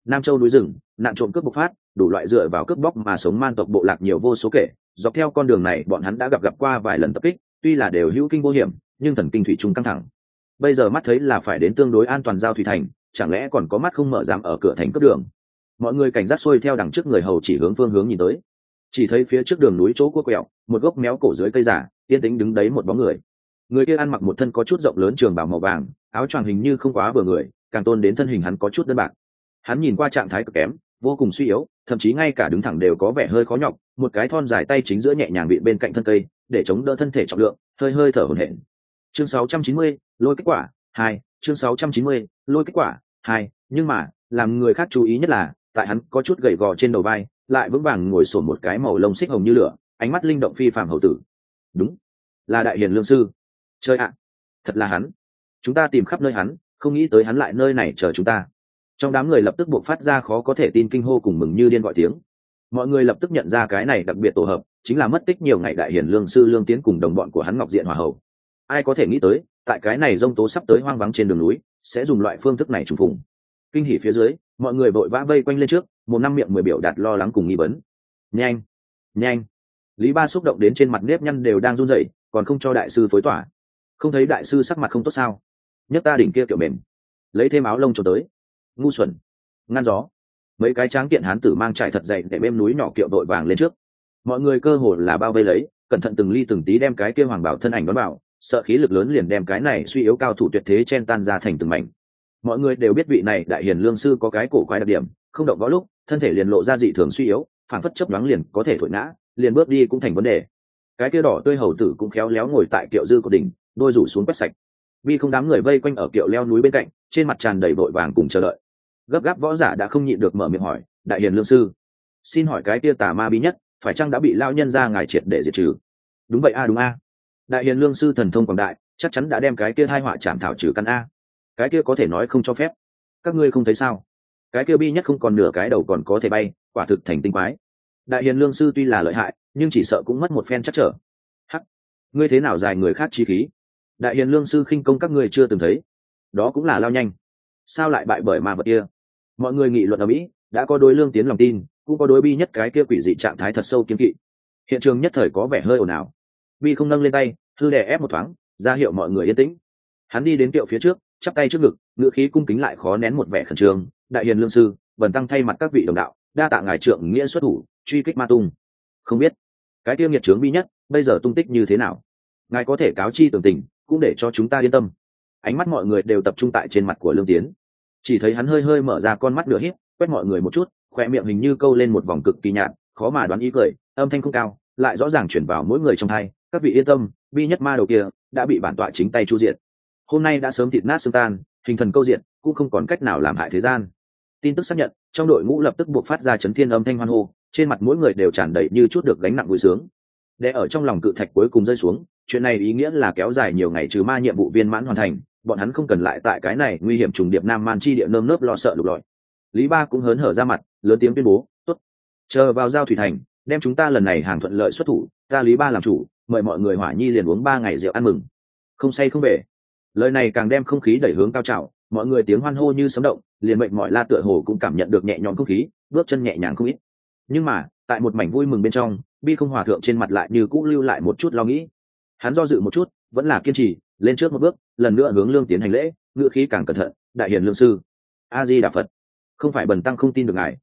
Nam Châu núi rừng, nạn trộm cướp bộc phát, đủ loại dựa vào cướp bóc mà sống man tộc bộ lạc nhiều vô số kể. Dọc theo con đường này bọn hắn đã gặp qua vài lần tập kích, tuy là đều hữu kinh vô hiểm, nhưng thần kinh thủy chung căng thẳng. Bây giờ mắt thấy là phải đến tương đối an toàn giao thủy thành, chẳng lẽ còn có mắt không mở dám ở cửa thành cướp đường? Mọi người cảnh giác xuôi theo đằng trước người hầu chỉ hướng phương hướng nhìn tới, chỉ thấy phía trước đường núi chỗ cua quẹo, một gốc méo cổ dưới cây giả, yên tĩnh đứng đấy một bóng người. Người kia ăn mặc một thân có chút rộng lớn trường bào màu vàng, áo choàng hình như không quá vừa người, càng tôn đến thân hình hắn có chút đơn bạc. Hắn nhìn qua trạng thái cực kém, vô cùng suy yếu, thậm chí ngay cả đứng thẳng đều có vẻ hơi khó nhọc. Một cái thon dài tay chính giữa nhẹ nhàng bị bên cạnh thân cây, để chống đỡ thân thể trọng lượng, hơi hơi thở hổn hển. Chương 690, lôi kết quả 2, chương 690, lôi kết quả 2. Nhưng mà làm người khác chú ý nhất là tại hắn có chút gầy gò trên đầu vai, lại vững vàng ngồi sổn một cái màu lông xích hồng như lửa, ánh mắt linh động phi phàm hầu tử. Đúng, là Đại Hiền Lương sư. Chơi ạ, thật là hắn. Chúng ta tìm khắp nơi hắn, không nghĩ tới hắn lại nơi này chờ chúng ta. Trong đám người lập tức buộc phát ra khó có thể tin kinh hô cùng mừng như điên gọi tiếng. Mọi người lập tức nhận ra cái này đặc biệt tổ hợp chính là mất tích nhiều ngày Đại Hiền Lương sư Lương Tiến cùng đồng bọn của hắn Ngọc Diện Hỏa Hầu. Ai có thể nghĩ tới tại cái này giông tố sắp tới hoang vắng trên đường núi sẽ dùng loại phương thức này trùng phùng. Kinh hỉ phía dưới, mọi người vội vã vây quanh lên trước, một năm miệng mười biểu đạt lo lắng cùng nghi vấn. Nhanh, nhanh! Lý Ba xúc động đến trên mặt nếp nhăn đều đang run rẩy, còn không cho đại sư phối tỏa. Không thấy đại sư sắc mặt không tốt sao? Nhấc ta đỉnh kia kiểu mềm, lấy thêm áo lông cho tới. Ngu xuẩn, ngăn gió. Mấy cái tráng kiện hán tử mang trải thật dày để bên núi nhỏ kiệu đội vàng lên trước. Mọi người cơ hồ là bao vây lấy, cẩn thận từng ly từng tí đem cái kia hoàng bảo thân ảnh đón vào, sợ khí lực lớn liền đem cái này suy yếu cao thủ tuyệt thế chen tan ra thành từng mảnh. Mọi người đều biết vị này Đại Hiền Lương sư có cái cổ quái đặc điểm, không động võ lúc thân thể liền lộ ra dị thường suy yếu, phản phất chớp nhoáng liền có thể thổi ngã, liền bước đi cũng thành vấn đề. Cái kia đỏ tươi hầu tử cũng khéo léo ngồi tại kiệu dư của đỉnh, đôi rủ xuống quét sạch. Vì không đám người vây quanh ở kiệu leo núi bên cạnh, trên mặt tràn đầy vội vàng cùng chờ đợi. Gấp gáp võ giả đã không nhịn được mở miệng hỏi, Đại Hiền Lương sư, xin hỏi cái kia tà ma bí nhất phải chăng đã bị lao nhân ra ngài triệt để diệt trừ? Đúng vậy a, đúng a. Đại Hiền Lương sư thần thông quảng đại, chắc chắn đã đem cái kia hai họa chạm thảo trừ căn a. Cái kia có thể nói không cho phép, các ngươi không thấy sao? Cái kia bi nhất không còn nửa cái đầu còn có thể bay, quả thực thành tinh quái. Đại Hiền Lương sư tuy là lợi hại, nhưng chỉ sợ cũng mất một phen chắc trở. Hắc, ngươi thế nào dài người khác chi khí? Đại Hiền Lương sư khinh công các ngươi chưa từng thấy, đó cũng là lao nhanh. Sao lại bại bởi ma vật kia? Mọi người nghị luận ở mỹ, đã có đối Lương Tiến lòng tin, cũng có đối bi nhất cái kia quỷ dị trạng thái thật sâu kiên kỵ. Hiện trường nhất thời có vẻ hơi ồn ào. Bi không nâng lên tay, thư đè ép một thoáng, ra hiệu mọi người yên tĩnh. Hắn đi đến kiệu phía trước, chắp tay trước ngực, ngữ khí cung kính lại khó nén một vẻ khẩn trương. Đại Hiền Lương sư, bần tăng thay mặt các vị đồng đạo, đa tạ ngài trượng nghĩa xuất thủ, truy kích ma tung. Không biết cái tiêu nghiệt trướng bi nhất bây giờ tung tích như thế nào, ngài có thể cáo chi tường tình, cũng để cho chúng ta yên tâm. Ánh mắt mọi người đều tập trung tại trên mặt của Lương Tiến, chỉ thấy hắn hơi hơi mở ra con mắt nửa híp, quét mọi người một chút, khoe miệng hình như câu lên một vòng cực kỳ nhạt, khó mà đoán ý cười, âm thanh không cao, lại rõ ràng chuyển vào mỗi người trong tai. Các vị yên tâm, bi nhất ma đầu kia đã bị bản tọa chính tay chu diệt, hôm nay đã sớm thịt nát xương tan, hình thần câu diện, cũng không còn cách nào làm hại thế gian. Tin tức xác nhận, trong đội ngũ lập tức buộc phát ra chấn thiên âm thanh hoan hô, trên mặt mỗi người đều tràn đầy như chút được gánh nặng vui sướng. Để ở trong lòng cự thạch cuối cùng rơi xuống, chuyện này ý nghĩa là kéo dài nhiều ngày trừ ma nhiệm vụ viên mãn hoàn thành, bọn hắn không cần lại tại cái này nguy hiểm trùng điệp nam man chi địa nơm nớp lo sợ lục lọi. Lý Ba cũng hớn hở ra mặt, lớn tiếng tuyên bố, tốt, chờ vào giao thủy thành, đem chúng ta lần này hàng thuận lợi xuất thủ, ta Lý Ba làm chủ, mời mọi người hỏa nhi liền uống 3 ngày rượu ăn mừng, không say không về. Lời này càng đem không khí đẩy hướng cao trào, mọi người tiếng hoan hô như sấm động, liền mệnh mọi la tựa hồ cũng cảm nhận được nhẹ nhõm không khí, bước chân nhẹ nhàng không ít. Nhưng mà tại một mảnh vui mừng bên trong, Bi không hòa thượng trên mặt lại như cũ lưu lại một chút lo nghĩ. Hắn do dự một chút, vẫn là kiên trì lên trước một bước, lần nữa hướng Lương Tiến hành lễ, ngữ khí càng cẩn thận, Đại Hiền Lương sư, A Di Đà Phật, không phải bần tăng không tin được ngài,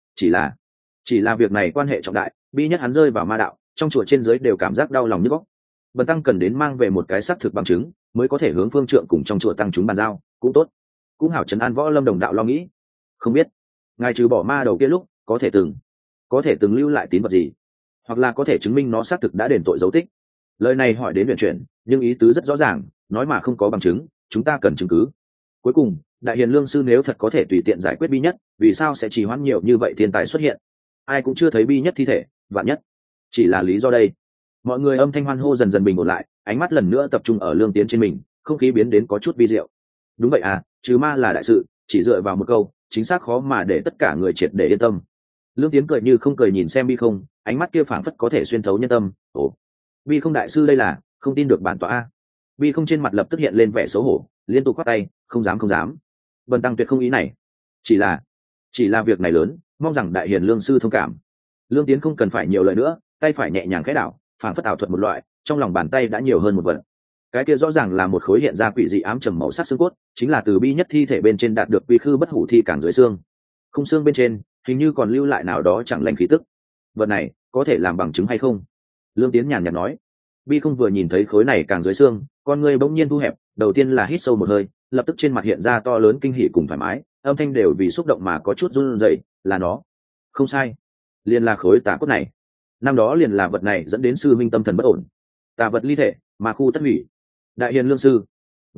chỉ là việc này quan hệ trọng đại. Bi nhất hắn rơi vào ma đạo, trong chùa trên dưới đều cảm giác đau lòng nhức óc. Bần tăng cần đến mang về một cái xác thực bằng chứng, mới có thể hướng phương trượng cùng trong chùa tăng chúng bàn giao, cũng tốt, cũng hảo trấn an võ lâm đồng đạo lo nghĩ. Không biết ngài trừ bỏ ma đầu kia lúc có thể từng lưu lại tín vật gì, hoặc là có thể chứng minh nó xác thực đã đền tội dấu tích. Lời này hỏi đến huyền chuyển, nhưng ý tứ rất rõ ràng, nói mà không có bằng chứng, chúng ta cần chứng cứ. Cuối cùng Đại Hiền Lương sư nếu thật có thể tùy tiện giải quyết bi nhất, vì sao sẽ trì hoãn nhiều như vậy thiên tài xuất hiện? Ai cũng chưa thấy bi nhất thi thể, vạn nhất chỉ là lý do đây. Mọi người âm thanh hoan hô dần dần bình ổn lại, ánh mắt lần nữa tập trung ở Lương Tiến trên mình, không khí biến đến có chút vi diệu. Đúng vậy à, trừ ma là đại sự, chỉ dựa vào một câu chính xác khó mà để tất cả người triệt để yên tâm. Lương Tiến cười như không cười nhìn xem Bi không, ánh mắt kia phảng phất có thể xuyên thấu nhân tâm. Ồ, Bi không đại sư đây là không tin được bản tọa a? Bi không trên mặt lập tức hiện lên vẻ xấu hổ, liên tục quát tay, không dám, bần tăng tuyệt không ý này, chỉ là chỉ là việc này lớn, mong rằng đại hiền lương sư thông cảm. Lương Tiến không cần phải nhiều lời nữa, tay phải nhẹ nhàng khẽ đảo, phảng phất ảo thuật một loại, trong lòng bàn tay đã nhiều hơn một vật. Cái kia rõ ràng là một khối hiện ra quỷ dị ám trầm màu sắc xương cốt, chính là từ bi nhất thi thể bên trên đạt được quy khư bất hủ thi cảng dưới xương. Khung xương bên trên hình như còn lưu lại nào đó chẳng lành khí tức. Vật này có thể làm bằng chứng hay không? Lương Tiến nhàn nhạt nói. Bi không vừa nhìn thấy khối này càng dưới xương, con người bỗng nhiên thu hẹp, đầu tiên là hít sâu một hơi, lập tức trên mặt hiện ra to lớn kinh hỉ cùng thoải mái, âm thanh đều vì xúc động mà có chút run rẩy. Là nó, không sai, liền là khối tà cốt này. Năm đó liền là vật này dẫn đến sư minh tâm thần bất ổn, tà vật ly thể mà khu tất hủy. Đại hiền lương sư,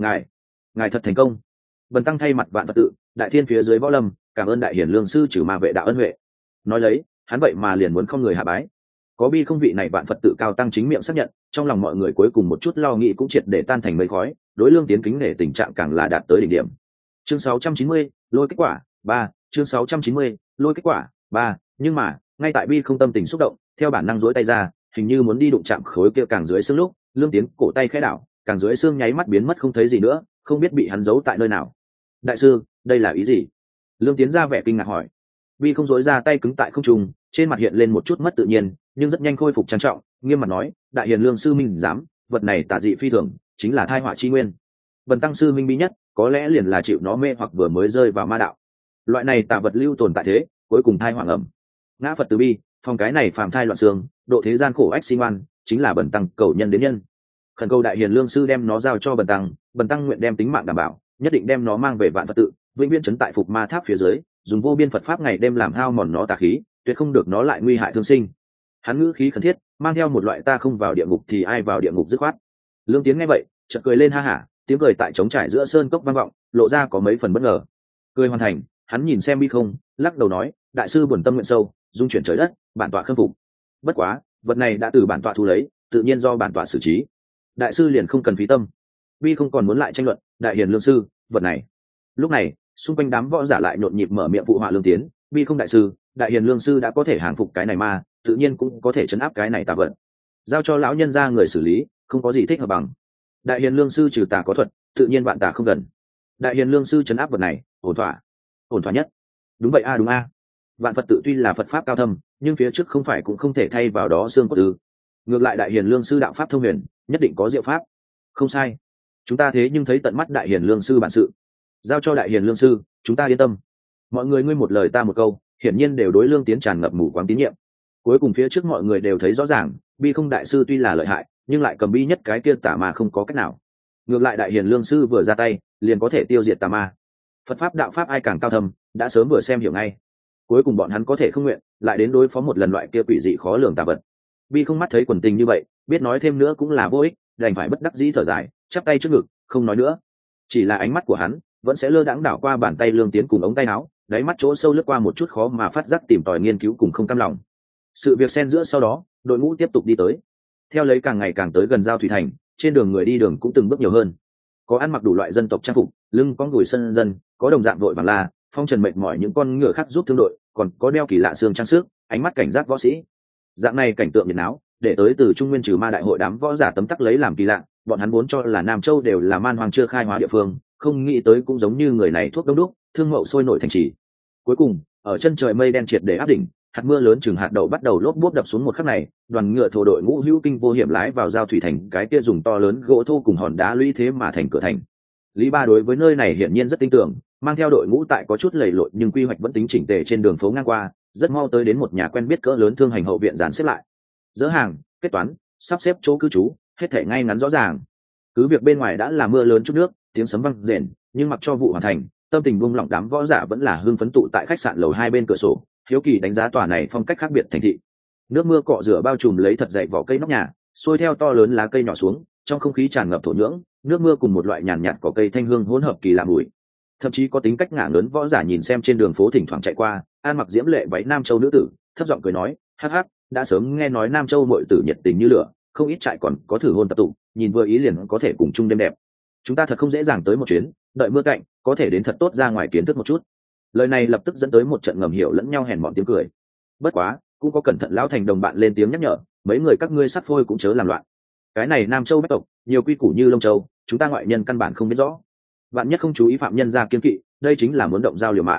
ngài thật thành công. Bần tăng thay mặt vạn Phật tự, đại thiên phía dưới võ lâm, cảm ơn đại hiền lương sư trừ ma vệ đạo ân huệ. Nói lấy, hắn vậy mà liền muốn không người hạ bái. Có Bi không vị này vạn Phật tự cao tăng chính miệng xác nhận, trong lòng mọi người cuối cùng một chút lo nghĩ cũng triệt để tan thành mây khói, đối Lương Tiến kính nể tình trạng càng là đạt tới đỉnh điểm. Chương 690, lôi kết quả 3, chương 690, lôi kết quả 3, nhưng mà, ngay tại Bi không tâm tình xúc động, theo bản năng duỗi tay ra, hình như muốn đi đụng chạm khối kia càng dưới xương lúc, Lương Tiến cổ tay khẽ đảo, càng dưới xương nháy mắt biến mất không thấy gì nữa, không biết bị hắn giấu tại nơi nào. Đại sư, đây là ý gì? Lương Tiến ra vẻ kinh ngạc hỏi. Bi không duỗi ra tay cứng tại không trung, trên mặt hiện lên một chút mất tự nhiên, nhưng rất nhanh khôi phục trang trọng, nghiêm mặt nói, đại hiền lương sư minh dám, vật này tà dị phi thường, chính là thai họa chi nguyên. Bần tăng sư minh bí nhất, có lẽ liền là chịu nó mê hoặc vừa mới rơi vào ma đạo. Loại này tà vật lưu tồn tại thế, cuối cùng thai hoàng ẩm. Ngã Phật từ bi, phòng cái này phàm thai loạn xương, độ thế gian khổ ách sinh oan, chính là bần tăng cầu nhân đến nhân. Khẩn cầu đại hiền lương sư đem nó giao cho bần tăng nguyện đem tính mạng đảm bảo, nhất định đem nó mang về vạn Phật tự, vĩnh viễn trấn tại phục ma tháp phía dưới, dùng vô biên Phật pháp ngày đêm làm hao mòn nó tà khí, tuyệt không được nó lại nguy hại thương sinh. Hắn ngữ khí khẩn thiết, mang theo một loại ta không vào địa ngục thì ai vào địa ngục dứt khoát. Lương Tiến nghe vậy, chợt cười lên ha hả, tiếng cười tại trống trải giữa sơn cốc vang vọng, lộ ra có mấy phần bất ngờ. Cười hoàn thành, hắn nhìn xem Bi không, lắc đầu nói, đại sư buồn tâm nguyện sâu, dung chuyển trời đất, bản tọa khâm phục. Bất quá, vật này đã từ bản tọa thu lấy, tự nhiên do bản tọa xử trí. Đại sư liền không cần phí tâm. Bi không còn muốn lại tranh luận, đại hiền lương sư, vật này. Lúc này, xung quanh đám võ giả lại nhộn nhịp mở miệng phụ họa Lương Tiến, Bi không đại sư, đại hiền lương sư đã có thể hàng phục cái này ma, tự nhiên cũng có thể chấn áp cái này tà vật, giao cho lão nhân ra người xử lý, không có gì thích hợp bằng. Đại hiền lương sư trừ tà có thuật, tự nhiên vạn tà không gần. Đại hiền lương sư chấn áp vật này, ổn thỏa nhất. Đúng vậy a, đúng a. Vạn Phật tự tuy là Phật pháp cao thâm, nhưng phía trước không phải cũng không thể thay vào đó xương cốt ư? Ngược lại đại hiền lương sư đạo pháp thông huyền, nhất định có diệu pháp. Không sai, chúng ta thế nhưng thấy tận mắt đại hiền lương sư bản sự, giao cho đại hiền lương sư, chúng ta yên tâm. Mọi người ngươi một lời ta một câu, hiển nhiên đều đối Lương Tiến tràn ngập mù quáng tín nhiệm. Cuối cùng phía trước mọi người đều thấy rõ ràng, Bi không đại sư tuy là lợi hại, nhưng lại cầm bi nhất cái kia tà ma không có cách nào. Ngược lại đại hiền lương sư vừa ra tay, liền có thể tiêu diệt tà ma. Phật pháp đạo pháp ai càng cao thâm, đã sớm vừa xem hiểu ngay. Cuối cùng bọn hắn có thể không nguyện, lại đến đối phó một lần loại kia quỷ dị khó lường tà vật. Bi không mắt thấy quần tình như vậy, biết nói thêm nữa cũng là vô ích, đành phải bất đắc dĩ thở dài, chắp tay trước ngực, không nói nữa. Chỉ là ánh mắt của hắn vẫn sẽ lơ đãng đảo qua bàn tay Lương Tiến cùng ống tay áo, đáy mắt chỗ sâu lướt qua một chút khó mà phát giác tìm tòi nghiên cứu cùng không cam lòng. Sự việc xen giữa sau đó, đội ngũ tiếp tục đi tới. Theo lấy càng ngày càng tới gần giao thủy thành, trên đường người đi đường cũng từng bước nhiều hơn. Có ăn mặc đủ loại dân tộc trang phục, lưng có gùi sân dân, có đồng dạng vội vàng la, phong trần mệt mỏi những con ngựa khác giúp thương đội, còn có đeo kỳ lạ xương trang sức, ánh mắt cảnh giác võ sĩ. Dạng này cảnh tượng nhiệt náo, để tới từ Trung Nguyên trừ ma đại hội đám võ giả tấm tắc lấy làm kỳ lạ, bọn hắn vốn cho là Nam Châu đều là man hoang chưa khai hóa địa phương, không nghĩ tới cũng giống như người này thuốc đông đúc, thương mậu sôi nổi thành trì. Cuối cùng, ở chân trời mây đen triệt để áp đỉnh, hạt mưa lớn chừng hạt đậu bắt đầu lốp bốp đập xuống một khắc này, đoàn ngựa thổ đội ngũ hữu kinh vô hiểm lái vào giao thủy thành, cái kia dùng to lớn gỗ thô cùng hòn đá lũy thế mà thành cửa thành. Lý Ba đối với nơi này hiển nhiên rất tin tưởng, mang theo đội ngũ tại có chút lầy lội nhưng quy hoạch vẫn tính chỉnh tề trên đường phố ngang qua, rất mau tới đến một nhà quen biết cỡ lớn thương hành hậu viện dàn xếp lại. Dỡ hàng, kết toán, sắp xếp chỗ cư trú, hết thảy ngay ngắn rõ ràng. Cứ việc bên ngoài đã là mưa lớn chút nước, tiếng sấm vang rền, nhưng mặc cho vụ hoàn thành, tâm tình buông lỏng đám võ giả vẫn là hưng phấn tụ tại khách sạn lầu hai bên cửa sổ, hiếu kỳ đánh giá tòa này phong cách khác biệt thành thị. Nước mưa cọ rửa bao trùm lấy thật dày vỏ cây nóc nhà, xuôi theo to lớn lá cây nhỏ xuống, trong không khí tràn ngập thổ nhưỡng, nước mưa cùng một loại nhàn nhạt cỏ cây thanh hương hỗn hợp kỳ lạ mùi. Thậm chí có tính cách ngả lớn võ giả nhìn xem trên đường phố thỉnh thoảng chạy qua, an mặc diễm lệ váy Nam Châu nữ tử, thấp giọng cười nói, hắc hắc, đã sớm nghe nói Nam Châu muội tử nhiệt tình như lửa, không ít trại còn có thử hôn tập tụ, nhìn vừa ý liền có thể cùng chung đêm đẹp. Chúng ta thật không dễ dàng tới một chuyến, đợi mưa cạnh, có thể đến thật tốt ra ngoài kiến thức một chút. Lời này lập tức dẫn tới một trận ngầm hiểu lẫn nhau hèn mọn tiếng cười. Bất quá, cũng có cẩn thận lão thành đồng bạn lên tiếng nhắc nhở, mấy người các ngươi sắt phôi cũng chớ làm loạn. Cái này Nam Châu bách tộc, nhiều quy củ như Lông Châu, chúng ta ngoại nhân căn bản không biết rõ. Bạn nhất không chú ý phạm nhân ra kiên kỵ, đây chính là muốn động dao liều mạng.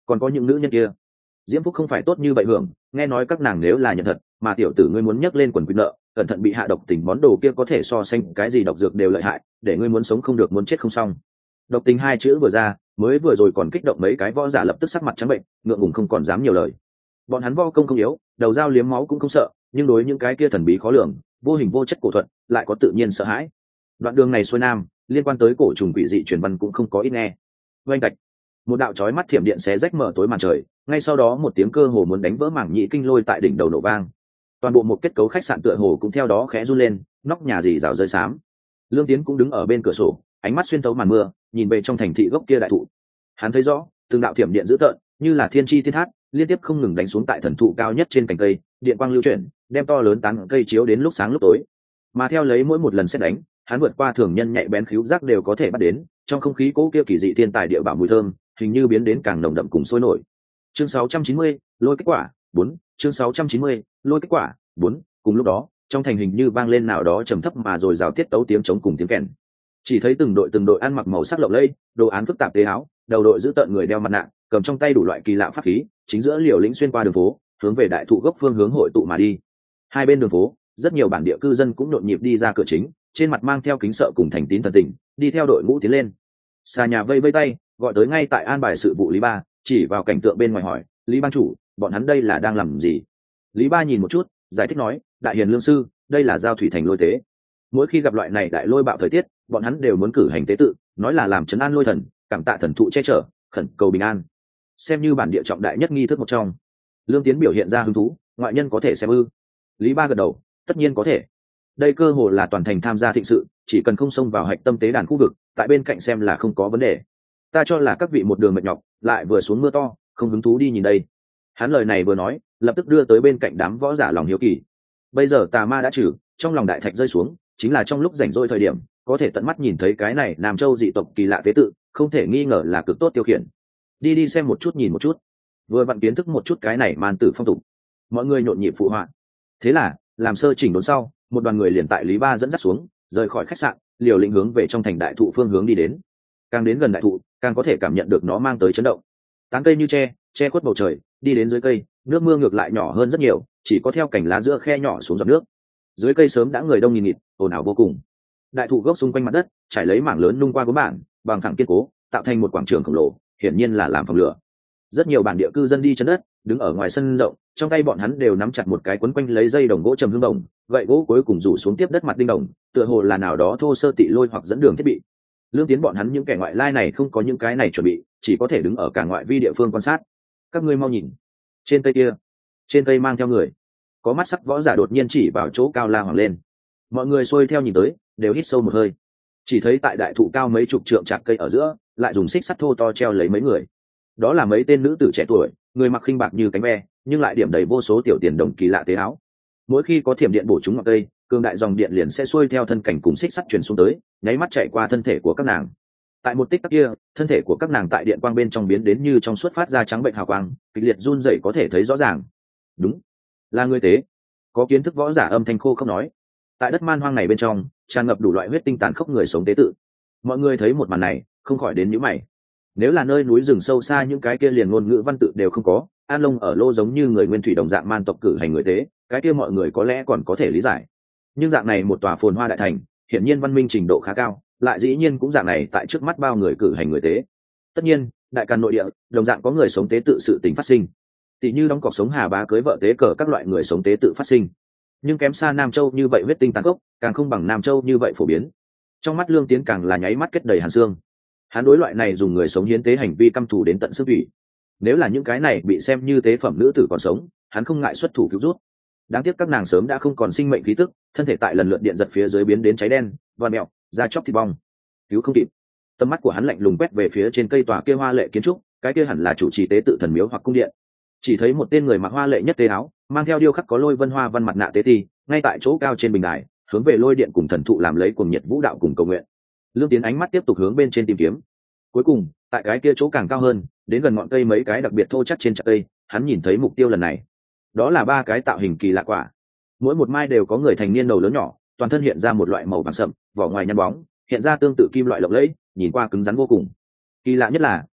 còn có những nữ nhân kia, diễm phúc không phải tốt như vậy hưởng, nghe nói các nàng nếu là nhận thật, mà tiểu tử ngươi muốn nhấc lên quần quyền nợ, cẩn thận bị hạ độc tình, món đồ kia có thể so sánh cái gì độc dược đều lợi hại, để ngươi muốn sống không được muốn chết không xong. Độc tình hai chữ vừa ra, mới vừa rồi còn kích động mấy cái võ giả lập tức sắc mặt trắng bệnh, ngượng ngùng không còn dám nhiều lời. Bọn hắn võ công không yếu, đầu dao liếm máu cũng không sợ, nhưng đối những cái kia thần bí khó lường, vô hình vô chất cổ thuật lại có tự nhiên sợ hãi. Đoạn đường này xuôi nam, liên quan tới cổ trùng quỷ dị truyền văn cũng không có ít nghe. Oanh tạch, một đạo chói mắt thiểm điện xé rách mở tối màn trời, ngay sau đó một tiếng cơ hồ muốn đánh vỡ mảng nhị kinh lôi tại đỉnh đầu nổ vang. Toàn bộ một kết cấu khách sạn tựa hồ cũng theo đó khẽ run lên, nóc nhà rì rào rơi xám. Lương Tiến cũng đứng ở bên cửa sổ, ánh mắt xuyên thấu màn mưa, nhìn về trong thành thị gốc kia đại thụ. Hắn thấy rõ, từng đạo thiểm điện dữ tợn, như là thiên chi thiên thác, liên tiếp không ngừng đánh xuống tại thần thụ cao nhất trên cành cây, điện quang lưu chuyển, đem to lớn tán cây chiếu đến lúc sáng lúc tối. Mà theo lấy mỗi một lần sét đánh, hắn vượt qua thường nhân nhạy bén khứu giác đều có thể bắt đến, trong không khí cố kia kỳ dị thiên tài địa bảo mùi thơm, hình như biến đến càng nồng đậm cùng sôi nổi. Chương 690, lôi kết quả 4, chương 690, lôi kết quả 4, cùng lúc đó, trong thành hình như vang lên nào đó trầm thấp mà rồi rào tiết tấu tiếng trống cùng tiếng kèn. Chỉ thấy từng đội ăn mặc màu sắc lộng lẫy, đồ án phức tạp tế áo, đầu đội giữ tợn người đeo mặt nạ, cầm trong tay đủ loại kỳ lạ pháp khí, chính giữa liều lĩnh xuyên qua đường phố, hướng về đại thụ gốc phương hướng hội tụ mà đi. Hai bên đường phố, rất nhiều bản địa cư dân cũng nhộn nhịp đi ra cửa chính, trên mặt mang theo kính sợ cùng thành tín thần tình, đi theo đội ngũ tiến lên. Xà nhà vây vây tay, gọi tới ngay tại an bài sự vụ Lý Ba, chỉ vào cảnh tượng bên ngoài hỏi: Lý ban chủ, bọn hắn đây là đang làm gì? Lý Ba nhìn một chút, giải thích nói: đại hiền lương sư, đây là giao thủy thành lôi tế. Mỗi khi gặp loại này đại lôi bạo thời tiết, bọn hắn đều muốn cử hành tế tự, nói là làm trấn an lôi thần, cảm tạ thần thụ che chở, khẩn cầu bình an, xem như bản địa trọng đại nhất nghi thức một trong. Lương Tiến biểu hiện ra hứng thú: ngoại nhân có thể xem ư? Lý Ba gật đầu: tất nhiên có thể. Đây cơ hồ là toàn thành tham gia thịnh sự, chỉ cần không xông vào hạch tâm tế đàn khu vực, tại bên cạnh xem là không có vấn đề. Ta cho là các vị một đường mệt nhọc, lại vừa xuống mưa to, không hứng thú đi nhìn đây. Hắn lời này vừa nói, lập tức đưa tới bên cạnh đám võ giả lòng hiếu kỳ. Bây giờ tà ma đã trừ, trong lòng đại thạch rơi xuống, chính là trong lúc rảnh rỗi thời điểm, có thể tận mắt nhìn thấy cái này Nam Châu dị tộc kỳ lạ tế tự, không thể nghi ngờ là cực tốt tiêu khiển. Đi xem một chút nhìn một chút, vừa vặn kiến thức một chút cái này man tử phong tục. Mọi người nhộn nhịp phụ họa. Thế là, làm sơ chỉnh đốn sau, một đoàn người liền tại Lý Ba dẫn dắt xuống, rời khỏi khách sạn, liều lĩnh hướng về trong thành đại thụ phương hướng đi đến. Càng đến gần đại thụ, càng có thể cảm nhận được nó mang tới chấn động. Tán cây như che khuất bầu trời, đi đến dưới cây, nước mưa ngược lại nhỏ hơn rất nhiều, chỉ có theo cành lá giữa khe nhỏ xuống giọt nước. Dưới cây sớm đã người đông nghìn nghịt, ồn ào vô cùng. Đại thụ gốc xung quanh mặt đất trải lấy mảng lớn nung qua gốm bản, bằng phẳng kiên cố, tạo thành một quảng trường khổng lồ, hiển nhiên là làm phòng lửa. Rất nhiều bản địa cư dân đi chân đất, đứng ở ngoài sân rộng, trong tay bọn hắn đều nắm chặt một cái quấn quanh lấy dây đồng gỗ trầm hương đồng, gậy gỗ cuối cùng rủ xuống tiếp đất mặt đinh đồng, tựa hồ là nào đó thô sơ tị lôi hoặc dẫn đường thiết bị. Lương Tiến bọn hắn những kẻ ngoại lai này không có những cái này chuẩn bị, chỉ có thể đứng ở cả ngoại vi địa phương quan sát. Các ngươi mau nhìn, trên cây kia, trên cây mang theo người. Có mắt sắc võ giả đột nhiên chỉ vào chỗ cao la hoàng lên. Mọi người xuôi theo nhìn tới, đều hít sâu một hơi. Chỉ thấy tại đại thụ cao mấy chục trượng chạc cây ở giữa, lại dùng xích sắt thô to treo lấy mấy người. Đó là mấy tên nữ tử trẻ tuổi, người mặc khinh bạc như cánh ve, nhưng lại điểm đầy vô số tiểu tiền đồng kỳ lạ tế áo. Mỗi khi có thiểm điện bổ trúng ngọn cây, cường đại dòng điện liền sẽ xuôi theo thân cảnh cùng xích sắt truyền xuống tới, nháy mắt chạy qua thân thể của các nàng. Tại một tích tắc kia, thân thể của các nàng tại điện quang bên trong biến đến như trong suốt phát ra trắng bệnh hào quang, kịch liệt run rẩy có thể thấy rõ ràng. Đúng, là người tế. Có kiến thức võ giả âm thanh khô không nói. Tại đất man hoang này bên trong, tràn ngập đủ loại huyết tinh tàn khốc người sống tế tự. Mọi người thấy một màn này, không khỏi đến nhíu mày. Nếu là nơi núi rừng sâu xa những cái kia liền ngôn ngữ văn tự đều không có, an lông ở lô giống như người nguyên thủy đồng dạng man tộc cử hành người tế, cái kia mọi người có lẽ còn có thể lý giải. Nhưng dạng này một tòa phồn hoa đại thành, hiển nhiên văn minh trình độ khá cao, lại dĩ nhiên cũng dạng này tại trước mắt bao người cử hành người tế. Tất nhiên, đại càn nội địa, đồng dạng có người sống tế tự sự tình phát sinh. Tỷ như đóng cọc sống Hà Bá cưới vợ tế cờ các loại người sống tế tự phát sinh. Nhưng kém xa Nam Châu như vậy huyết tinh tàn khốc, càng không bằng Nam Châu như vậy phổ biến. Trong mắt Lương Tiến càng là nháy mắt kết đầy hàn xương. Hắn đối loại này dùng người sống hiến tế hành vi căm thù đến tận xương thủy. Nếu là những cái này bị xem như tế phẩm nữ tử còn sống, hắn không ngại xuất thủ cứu rút. Đáng tiếc các nàng sớm đã không còn sinh mệnh khí tức, thân thể tại lần lượt điện giật phía dưới biến đến cháy đen, vằn mèo, da chóc thịt bong. Cứu không kịp. Tầm mắt của hắn lạnh lùng quét về phía trên cây tòa kia hoa lệ kiến trúc, cái kia hẳn là chủ trì tế tự thần miếu hoặc cung điện. Chỉ thấy một tên người mặc hoa lệ nhất tế áo, mang theo điêu khắc có lôi vân hoa văn mặt nạ tế ti, ngay tại chỗ cao trên bình đài, hướng về lôi điện cùng thần thụ làm lấy cuồng nhiệt vũ đạo cùng cầu nguyện. Lương Tiến ánh mắt tiếp tục hướng bên trên tìm kiếm. Cuối cùng, tại cái kia chỗ càng cao hơn, đến gần ngọn cây mấy cái đặc biệt thô chắc trên chặt cây, hắn nhìn thấy mục tiêu lần này. Đó là ba cái tạo hình kỳ lạ quả. Mỗi một mai đều có người thành niên đầu lớn nhỏ, toàn thân hiện ra một loại màu vàng sậm, vỏ ngoài nhăn bóng, hiện ra tương tự kim loại lộng lẫy, nhìn qua cứng rắn vô cùng. Kỳ lạ nhất là,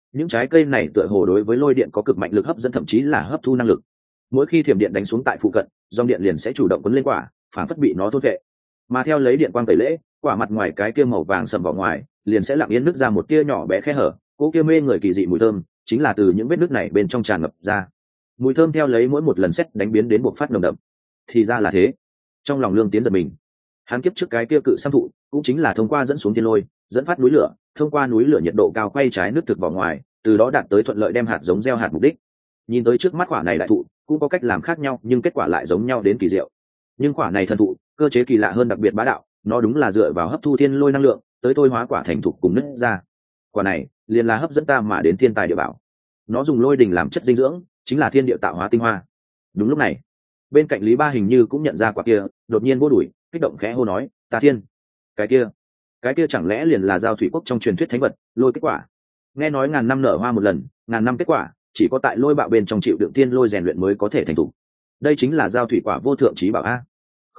những trái cây này tựa hồ đối với lôi điện có cực mạnh lực hấp dẫn, thậm chí là hấp thu năng lực. Mỗi khi thiểm điện đánh xuống tại phụ cận, dòng điện liền sẽ chủ động quấn lên quả, phản phất bị nó thôn vệ. Mà theo lấy điện quang tẩy lễ, quả mặt ngoài cái kia màu vàng sầm vỏ ngoài liền sẽ lặng yên nứt ra một tia nhỏ bé khe hở, cỗ kia mê người kỳ dị mùi thơm chính là từ những vết nứt này bên trong tràn ngập ra. Mùi thơm theo lấy mỗi một lần sét đánh biến đến bộc phát nồng đậm. Thì ra là thế. Trong lòng Lương Tiến giật mình. Hắn kiếp trước cái kia cự sam thụ cũng chính là thông qua dẫn xuống thiên lôi, dẫn phát núi lửa, thông qua núi lửa nhiệt độ cao quay trái nứt thực vỏ ngoài, từ đó đạt tới thuận lợi đem hạt giống gieo hạt mục đích. Nhìn tới trước mắt quả này đại thụ cũng có cách làm khác nhau, nhưng kết quả lại giống nhau đến kỳ diệu. Nhưng quả này thần thụ cơ chế kỳ lạ hơn, đặc biệt bá đạo, nó đúng là dựa vào hấp thu thiên lôi năng lượng tới thôi hóa quả thành thục cùng nứt ra. Quả này liền là hấp dẫn ta mà đến thiên tài địa bảo. Nó dùng lôi đình làm chất dinh dưỡng, chính là thiên địa tạo hóa tinh hoa. Đúng lúc này, bên cạnh Lý Ba hình như cũng nhận ra quả kia, đột nhiên vô đuổi, kích động khẽ hô nói: "Ta thiên, cái kia chẳng lẽ liền là giao thủy quốc trong truyền thuyết thánh vật, lôi kết quả?" Nghe nói ngàn năm nở hoa một lần, ngàn năm kết quả, chỉ có tại lôi bạo bên trong chịu đựng thiên lôi rèn luyện mới có thể thành thục. Đây chính là giao thủy quả vô thượng trí bảo a.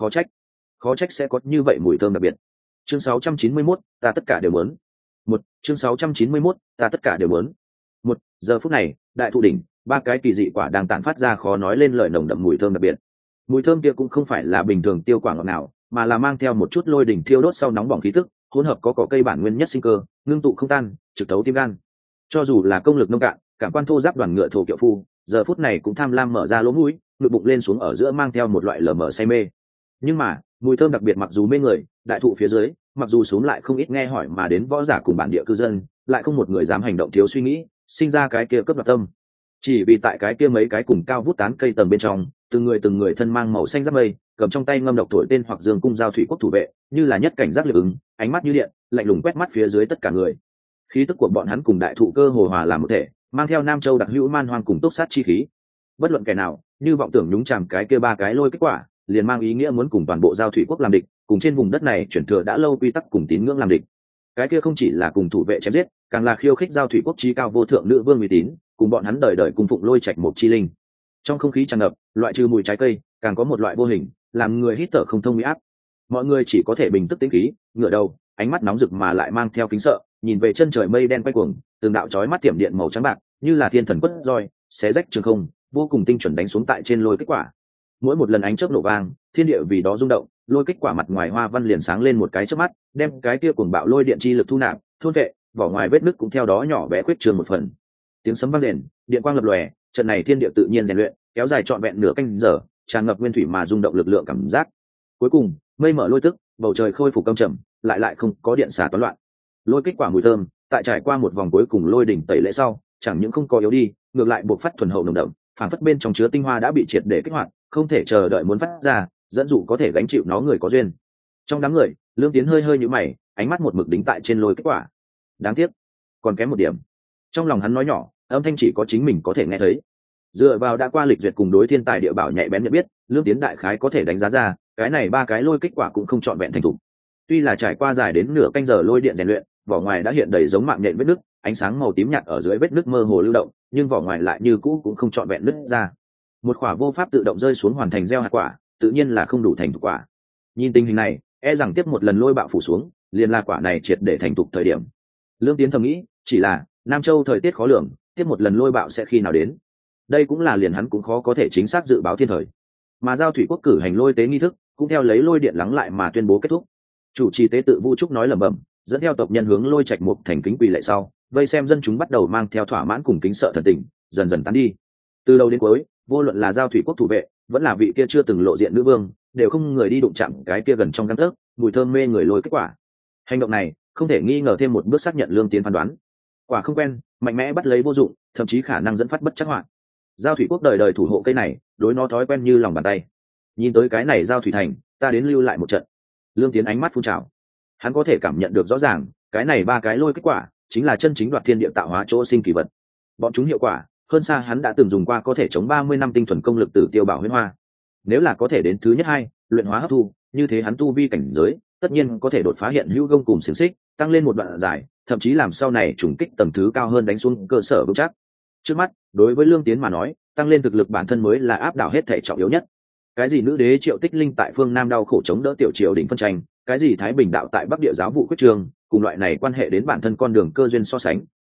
Khó trách sẽ có như vậy mùi thơm đặc biệt. Chương 691, ta tất cả đều muốn. Chương 691, ta tất cả đều muốn. Giờ phút này, đại thụ đỉnh, ba cái kỳ dị quả đang tản phát ra khó nói lên lời nồng đậm mùi thơm đặc biệt. Mùi thơm kia cũng không phải là bình thường tiêu quả ngọt nào, mà là mang theo một chút lôi đỉnh thiêu đốt sau nóng bỏng khí tức, hỗn hợp có cỏ cây bản nguyên nhất sinh cơ, ngưng tụ không tan, trực thấu tim gan. Cho dù là công lực nông cạn, cảm quan thô giáp đoàn ngựa thổ kiệu phu, giờ phút này cũng tham lam mở ra lỗ mũi, ngực bụng lên xuống ở giữa mang theo một loại lờ mờ say mê. Nhưng mà mùi thơm đặc biệt mặc dù mê người, đại thụ phía dưới mặc dù xuống lại không ít nghe hỏi mà đến võ giả cùng bản địa cư dân, lại không một người dám hành động thiếu suy nghĩ, sinh ra cái kia cướp đoạt tâm. Chỉ vì tại cái kia mấy cái cùng cao vút tán cây tầng bên trong, từng người thân mang màu xanh giáp mây, cầm trong tay ngâm độc thổi tên hoặc dương cung giao thủy quốc thủ vệ, như là nhất cảnh giác lực ứng, ánh mắt như điện, lạnh lùng quét mắt phía dưới tất cả người. Khí tức của bọn hắn cùng đại thụ cơ hồ hòa làm một thể, mang theo Nam Châu đặc hữu man hoang cùng túc sát chi khí. Bất luận kẻ nào như vọng tưởng nhúng chàm cái kia ba cái lôi kết quả, liền mang ý nghĩa muốn cùng toàn bộ giao thủy quốc làm địch, cùng trên vùng đất này chuyển thừa đã lâu quy tắc cùng tín ngưỡng làm địch. Cái kia không chỉ là cùng thủ vệ chém giết, càng là khiêu khích giao thủy quốc chí cao vô thượng nữ vương uy tín, cùng bọn hắn đời đời cung phụng lôi trạch một chi linh. Trong không khí tràn ngập, loại trừ mùi trái cây, càng có một loại vô hình, làm người hít thở không thông uy áp. Mọi người chỉ có thể bình tức tĩnh khí, ngửa đầu, ánh mắt nóng rực mà lại mang theo kính sợ, nhìn về chân trời mây đen quay cuồng, từng đạo chói mắt tiệm điện màu trắng bạc, như là thiên thần quất roi, xé rách trường không, vô cùng tinh chuẩn đánh xuống tại trên lôi kết quả. Mỗi một lần ánh chớp nổ vang, thiên địa vì đó rung động, lôi kết quả mặt ngoài hoa văn liền sáng lên một cái chớp mắt, đem cái kia cuồng bạo lôi điện chi lực thu nạp, thôn vệ, vỏ ngoài vết nứt cũng theo đó nhỏ bé khuyết trường một phần. Tiếng sấm vang rền, điện quang lập lòe, trận này thiên địa tự nhiên rèn luyện, kéo dài trọn vẹn nửa canh giờ, tràn ngập nguyên thủy mà rung động lực lượng cảm giác. Cuối cùng, mây mở lôi tức, bầu trời khôi phục căm trầm, lại không có điện xả toán loạn. Lôi kết quả mùi thơm, tại trải qua một vòng cuối cùng lôi đỉnh tẩy lễ sau, chẳng những không có yếu đi, ngược lại buộc phát thuần hậu nồng đậm, phản phất bên trong chứa tinh hoa đã bị triệt để kích hoạt, không thể chờ đợi muốn phát ra, dẫn dụ có thể gánh chịu nó người có duyên. Trong đám người, Lương Tiến hơi nhíu mày, ánh mắt một mực đính tại trên lôi kết quả. Đáng tiếc, còn kém một điểm. Trong lòng hắn nói nhỏ, âm thanh chỉ có chính mình có thể nghe thấy. Dựa vào đã qua lịch duyệt cùng đối thiên tài địa bảo nhạy bén nhận biết, Lương Tiến đại khái có thể đánh giá ra, cái này ba cái lôi kết quả cũng không trọn vẹn thành thục. Tuy là trải qua dài đến nửa canh giờ lôi điện rèn luyện, vỏ ngoài đã hiện đầy giống mạng nhện vết nứt, ánh sáng màu tím nhạt ở dưới vết nứt mơ hồ lưu động, nhưng vỏ ngoài lại như cũ cũng không trọn vẹn nứt ra. Một quả vô pháp tự động rơi xuống hoàn thành gieo hạt quả, tự nhiên là không đủ thành thục quả. Nhìn tình hình này, e rằng tiếp một lần lôi bạo phủ xuống, liền là quả này triệt để thành thục thời điểm. Lương Tiến thầm nghĩ, chỉ là Nam Châu thời tiết khó lường, tiếp một lần lôi bạo sẽ khi nào đến? Đây cũng là liền hắn cũng khó có thể chính xác dự báo thiên thời. Mà giao thủy quốc cử hành lôi tế nghi thức, cũng theo lấy lôi điện lắng lại mà tuyên bố kết thúc. Chủ trì tế tự Vu Trúc nói lẩm bẩm, dẫn theo tộc nhân hướng lôi trạch mục thành kính quỳ lạy sau, vây xem dân chúng bắt đầu mang theo thỏa mãn cùng kính sợ thần tình, dần dần tán đi. Từ đầu đến cuối, vô luận là giao thủy quốc thủ vệ, vẫn là vị kia chưa từng lộ diện nữ vương, đều không người đi đụng chạm cái kia gần trong gang tấc, mùi thơm mê người lôi kết quả. Hành động này không thể nghi ngờ thêm một bước xác nhận Lương Tiến phán đoán. Quả không quen, mạnh mẽ bắt lấy vô dụng, thậm chí khả năng dẫn phát bất trắc họa. Giao thủy quốc đời đời thủ hộ cây này, đối nó thói quen như lòng bàn tay. Nhìn tới cái này giao thủy thành, ta đến lưu lại một trận. Lương Tiến ánh mắt phun trào, hắn có thể cảm nhận được rõ ràng, cái này ba cái lôi kết quả chính là chân chính đoạt thiên địa tạo hóa chỗ sinh kỳ vật. Bọn chúng hiệu quả hơn xa hắn đã từng dùng qua có thể chống 30 năm tinh thuần công lực Tử Tiêu Bảo Huyễn Hoa. Nếu là có thể đến thứ nhất hai, luyện hóa hấp thu, như thế hắn tu vi cảnh giới, tất nhiên có thể đột phá hiện hữu gông cùng xiềng xích, tăng lên một đoạn dài, thậm chí làm sau này trùng kích tầng thứ cao hơn đánh xuống cơ sở vững chắc. Trước mắt, đối với Lương Tiến mà nói, tăng lên thực lực bản thân mới là áp đảo hết thể trọng yếu nhất. Cái gì nữ đế Triệu Tích Linh tại phương Nam đau khổ chống đỡ tiểu triều đỉnh phân tranh, cái gì Thái Bình đạo tại Bắc địa giáo vụ quyết trường, cùng loại này quan hệ đến bản thân con đường cơ duyên so sánh,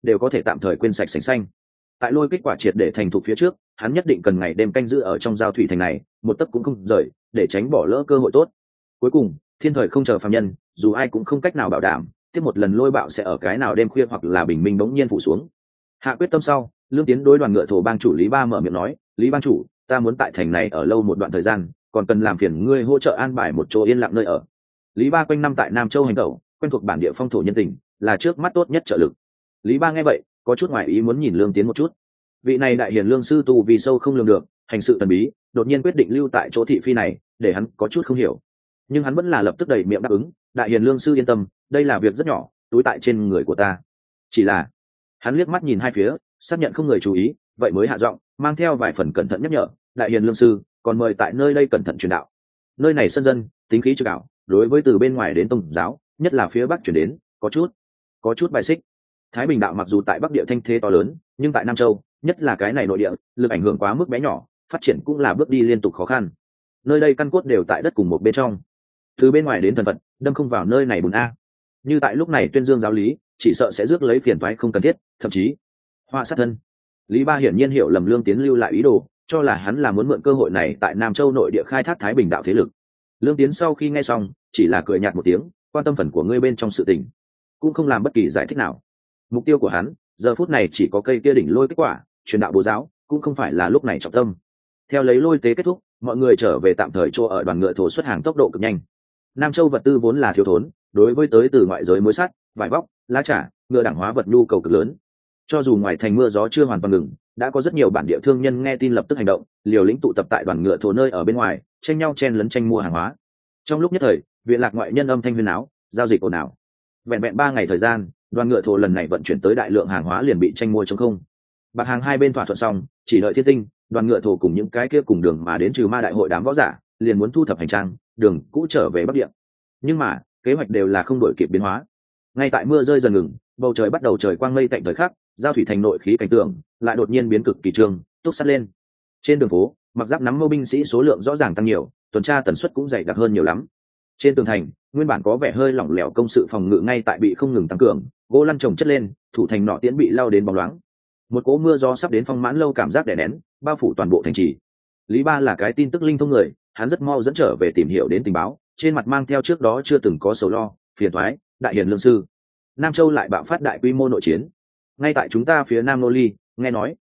đều có thể tạm thời quên sạch sành xanh. Tại lôi kết quả triệt để thành thục phía trước, hắn nhất định cần ngày đêm canh giữ ở trong giao thủy thành này, một tấc cũng không rời, để tránh bỏ lỡ cơ hội tốt. Cuối cùng, thiên thời không chờ phàm nhân, dù ai cũng không cách nào bảo đảm tiếp một lần lôi bạo sẽ ở cái nào đêm khuya hoặc là bình minh bỗng nhiên phủ xuống. Hạ quyết tâm sau, Lương Tiến đối đoàn ngựa thổ bang chủ Lý Ba mở miệng nói, Lý bang chủ, ta muốn tại thành này ở lâu một đoạn thời gian, còn cần làm phiền ngươi hỗ trợ an bài một chỗ yên lặng nơi ở. Lý Ba quanh năm tại Nam Châu hành tẩu, quen thuộc bản địa phong thổ nhân tình, là trước mắt tốt nhất trợ lực. Lý Ba nghe vậy, có chút ngoài ý muốn nhìn Lương Tiến một chút. Vị này đại hiền lương sư tu vì sâu không lường được, hành sự thần bí, đột nhiên quyết định lưu tại chỗ thị phi này, để hắn có chút không hiểu. Nhưng hắn vẫn là lập tức đầy miệng đáp ứng, đại hiền lương sư yên tâm, đây là việc rất nhỏ, túi tại trên người của ta. Chỉ là, hắn liếc mắt nhìn hai phía, xác nhận không người chú ý, vậy mới hạ giọng, mang theo vài phần cẩn thận nhắc nhở, đại hiền lương sư, còn mời tại nơi đây cẩn thận truyền đạo. Nơi này sân dân, tính khí trực ảo, đối với từ bên ngoài đến tông giáo, nhất là phía bắc chuyển đến, có chút bài xích. Thái Bình đạo mặc dù tại bắc địa thanh thế to lớn, nhưng tại Nam Châu, nhất là cái này nội địa, lực ảnh hưởng quá mức bé nhỏ, phát triển cũng là bước đi liên tục khó khăn. Nơi đây căn cốt đều tại đất cùng một bên trong, từ bên ngoài đến thần vật, đâm không vào nơi này bùn a. Như tại lúc này tuyên dương giáo lý, chỉ sợ sẽ rước lấy phiền toái không cần thiết, thậm chí họa sát thân. Lý Ba hiển nhiên hiểu lầm Lương Tiến lưu lại ý đồ, cho là hắn là muốn mượn cơ hội này tại Nam Châu nội địa khai thác Thái Bình đạo thế lực. Lương Tiến sau khi nghe xong, chỉ là cười nhạt một tiếng, quan tâm phần của ngươi bên trong sự tình, cũng không làm bất kỳ giải thích nào. Mục tiêu của hắn, giờ phút này chỉ có cây kia đỉnh lôi kết quả, truyền đạo bố giáo, cũng không phải là lúc này trọng tâm. Theo lấy lôi tế kết thúc, mọi người trở về tạm thời chỗ ở đoàn ngựa thổ xuất hàng tốc độ cực nhanh. Nam Châu vật tư vốn là thiếu thốn, đối với tới từ ngoại giới muối sắt, vải vóc, lá trà, ngựa đẳng hóa vật nhu cầu cực lớn. Cho dù ngoài thành mưa gió chưa hoàn toàn ngừng, đã có rất nhiều bản địa thương nhân nghe tin lập tức hành động, liều lĩnh tụ tập tại đoàn ngựa thổ nơi ở bên ngoài, tranh nhau chen lấn tranh mua hàng hóa. Trong lúc nhất thời, viện lạc ngoại nhân âm thanh huyên náo, giao dịch ồn ào. Vẹn vẹn 3 ngày thời gian, đoàn ngựa thổ lần này vận chuyển tới đại lượng hàng hóa liền bị tranh mua trống không. Bạc hàng hai bên thỏa thuận xong, chỉ đợi thiên tinh, đoàn ngựa thổ cùng những cái kia cùng đường mà đến trừ ma đại hội đám võ giả, liền muốn thu thập hành trang, đường cũ trở về bắc địa. Nhưng mà kế hoạch đều là không đổi kịp biến hóa. Ngay tại mưa rơi dần ngừng, bầu trời bắt đầu trời quang mây tạnh thời khắc, giao thủy thành nội khí cảnh tượng lại đột nhiên biến cực kỳ trương, túc sắt lên. Trên đường phố, mặc giáp nắm mâu binh sĩ số lượng rõ ràng tăng nhiều, tuần tra tần suất cũng dày đặc hơn nhiều lắm. Trên tường thành, nguyên bản có vẻ hơi lỏng lẻo công sự phòng ngự ngay tại bị không ngừng tăng cường, gỗ lăn chồng chất lên, thủ thành nọ tiễn bị lao đến bóng loáng. Một cỗ mưa gió sắp đến phong mãn lâu cảm giác đè nén, bao phủ toàn bộ thành trì. Lý Ba là cái tin tức linh thông người, hắn rất mau dẫn trở về tìm hiểu đến tình báo, trên mặt mang theo trước đó chưa từng có sầu lo, phiền toái, đại hiền lương sư. Nam Châu lại bạo phát đại quy mô nội chiến. Ngay tại chúng ta phía Nam Nô Ly, nghe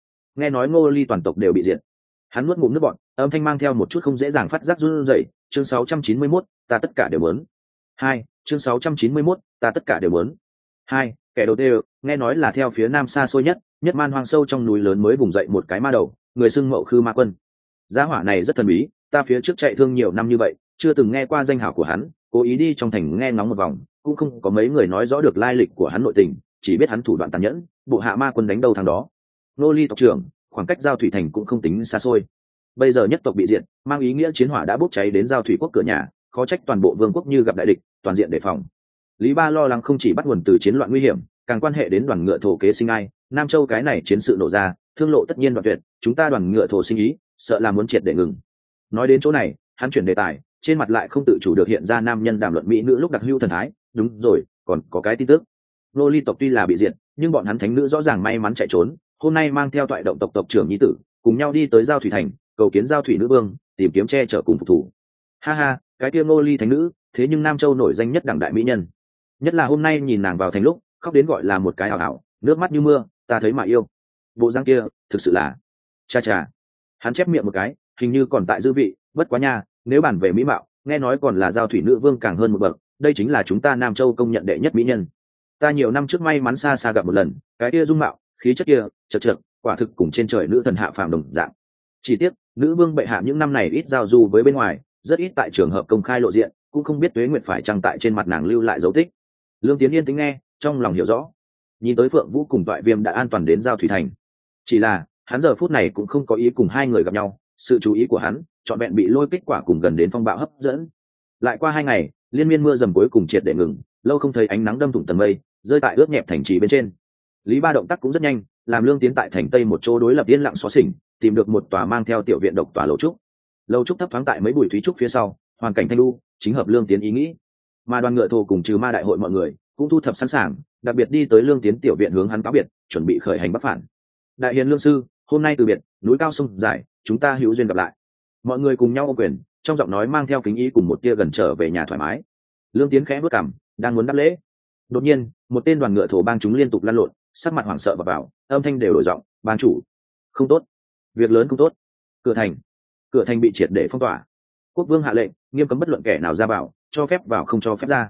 nói Ngô Ly toàn tộc đều bị diệt. Hắn nuốt ngụm nước bọt, âm thanh mang theo một chút không dễ dàng phát giác run rẩy, chương 691, ta tất cả đều muốn. 2, chương 691, ta tất cả đều muốn. 2, kẻ đầu tiên, nghe nói là theo phía Nam xa xôi nhất man hoang sâu trong núi lớn mới vùng dậy một cái ma đầu, người xưng Mậu Khư Ma Quân. Gia hỏa này rất thần bí, ta phía trước chạy thương nhiều năm như vậy, chưa từng nghe qua danh hào của hắn, cố ý đi trong thành nghe ngóng một vòng, cũng không có mấy người nói rõ được lai lịch của hắn nội tình, chỉ biết hắn thủ đoạn tàn nhẫn, bộ hạ ma quân đánh đầu thằng đó. Nô Ly tộc trưởng, khoảng cách giao thủy thành cũng không tính xa xôi. Bây giờ nhất tộc bị diệt, mang ý nghĩa chiến hỏa đã bốc cháy đến giao thủy quốc cửa nhà, khó trách toàn bộ vương quốc như gặp đại địch, toàn diện đề phòng. Lý Ba lo lắng không chỉ bắt nguồn từ chiến loạn nguy hiểm, càng quan hệ đến đoàn ngựa thổ kế sinh ai. Nam Châu cái này chiến sự nổ ra, thương lộ tất nhiên đoạn tuyệt, chúng ta đoàn ngựa thổ sinh ý, sợ là muốn triệt để ngừng. Nói đến chỗ này, hắn chuyển đề tài, trên mặt lại không tự chủ được hiện ra nam nhân đàm luận mỹ nữ lúc đặc hữu thần thái. Đúng rồi, còn có cái tin tức. Nô Ly tộc tuy là bị diệt, nhưng bọn hắn thánh nữ rõ ràng may mắn chạy trốn, hôm nay mang theo toại động tộc tộc trưởng nhi tử, cùng nhau đi tới giao thủy thành, cầu kiến giao thủy nữ vương, tìm kiếm che chở cùng phục thủ. Ha ha, cái kia Nô Ly thánh nữ, thế nhưng Nam Châu nổi danh nhất đẳng đại mỹ nhân. Nhất là hôm nay nhìn nàng vào thành lúc, khóc đến gọi là một cái ảo ảo, nước mắt như mưa, ta thấy mà yêu. Bộ dáng kia, thực sự là, cha cha. Hắn chép miệng một cái, hình như còn tại dư vị, bất quá nha, nếu bản về mỹ mạo, nghe nói còn là giao thủy nữ vương càng hơn một bậc, đây chính là chúng ta Nam Châu công nhận đệ nhất mỹ nhân. Ta nhiều năm trước may mắn xa xa gặp một lần, cái kia dung mạo, khí chất kia, chật chật, quả thực cùng trên trời nữ thần hạ phàm đồng dạng. Chỉ tiếc, nữ vương bệ hạ những năm này ít giao du với bên ngoài, rất ít tại trường hợp công khai lộ diện, cũng không biết Tuế Nguyệt phải chăng tại trên mặt nàng lưu lại dấu tích. Lương Tiến yên tĩnh nghe, trong lòng hiểu rõ. Nhìn tới Phượng Vũ cùng Toại Viêm đã an toàn đến giao thủy thành. Chỉ là, hắn giờ phút này cũng không có ý cùng hai người gặp nhau, sự chú ý của hắn trọn vẹn bị lôi kết quả cùng gần đến phong bạo hấp dẫn. Lại qua 2 ngày, liên miên mưa dầm cuối cùng triệt để ngừng, lâu không thấy ánh nắng đâm thủng tầng mây, rơi tại ướt nhẹp thành trì bên trên. Lý Ba động tác cũng rất nhanh, làm Lương Tiến tại thành tây một chỗ đối lập yên lặng xóa xỉnh, tìm được một tòa mang theo tiểu viện độc tòa lầu trúc. Lầu trúc thấp thoáng tại mấy bụi thúy trúc phía sau, hoàn cảnh thanh lưu, chính hợp Lương Tiến ý nghĩ. Mà đoàn ngựa thổ cùng trừ ma đại hội mọi người cũng thu thập sẵn sàng, đặc biệt đi tới Lương Tiến tiểu viện hướng hắn cáo biệt, chuẩn bị khởi hành bắc phản. Đại hiền lương sư, hôm nay từ biệt, núi cao sông dài, chúng ta hữu duyên gặp lại. Mọi người cùng nhau ôm quyền, trong giọng nói mang theo kính ý cùng một tia gần trở về nhà thoải mái. Lương Tiến khẽ bước cằm, đang muốn đáp lễ, đột nhiên một tên đoàn ngựa thổ bang chúng liên tục lăn lộn, sắc mặt hoảng sợ và vào, âm thanh đều đổi giọng, bang chủ, không tốt, việc lớn không tốt, cửa thành bị triệt để phong tỏa, quốc vương hạ lệnh nghiêm cấm bất luận kẻ nào ra vào, cho phép vào không cho phép ra,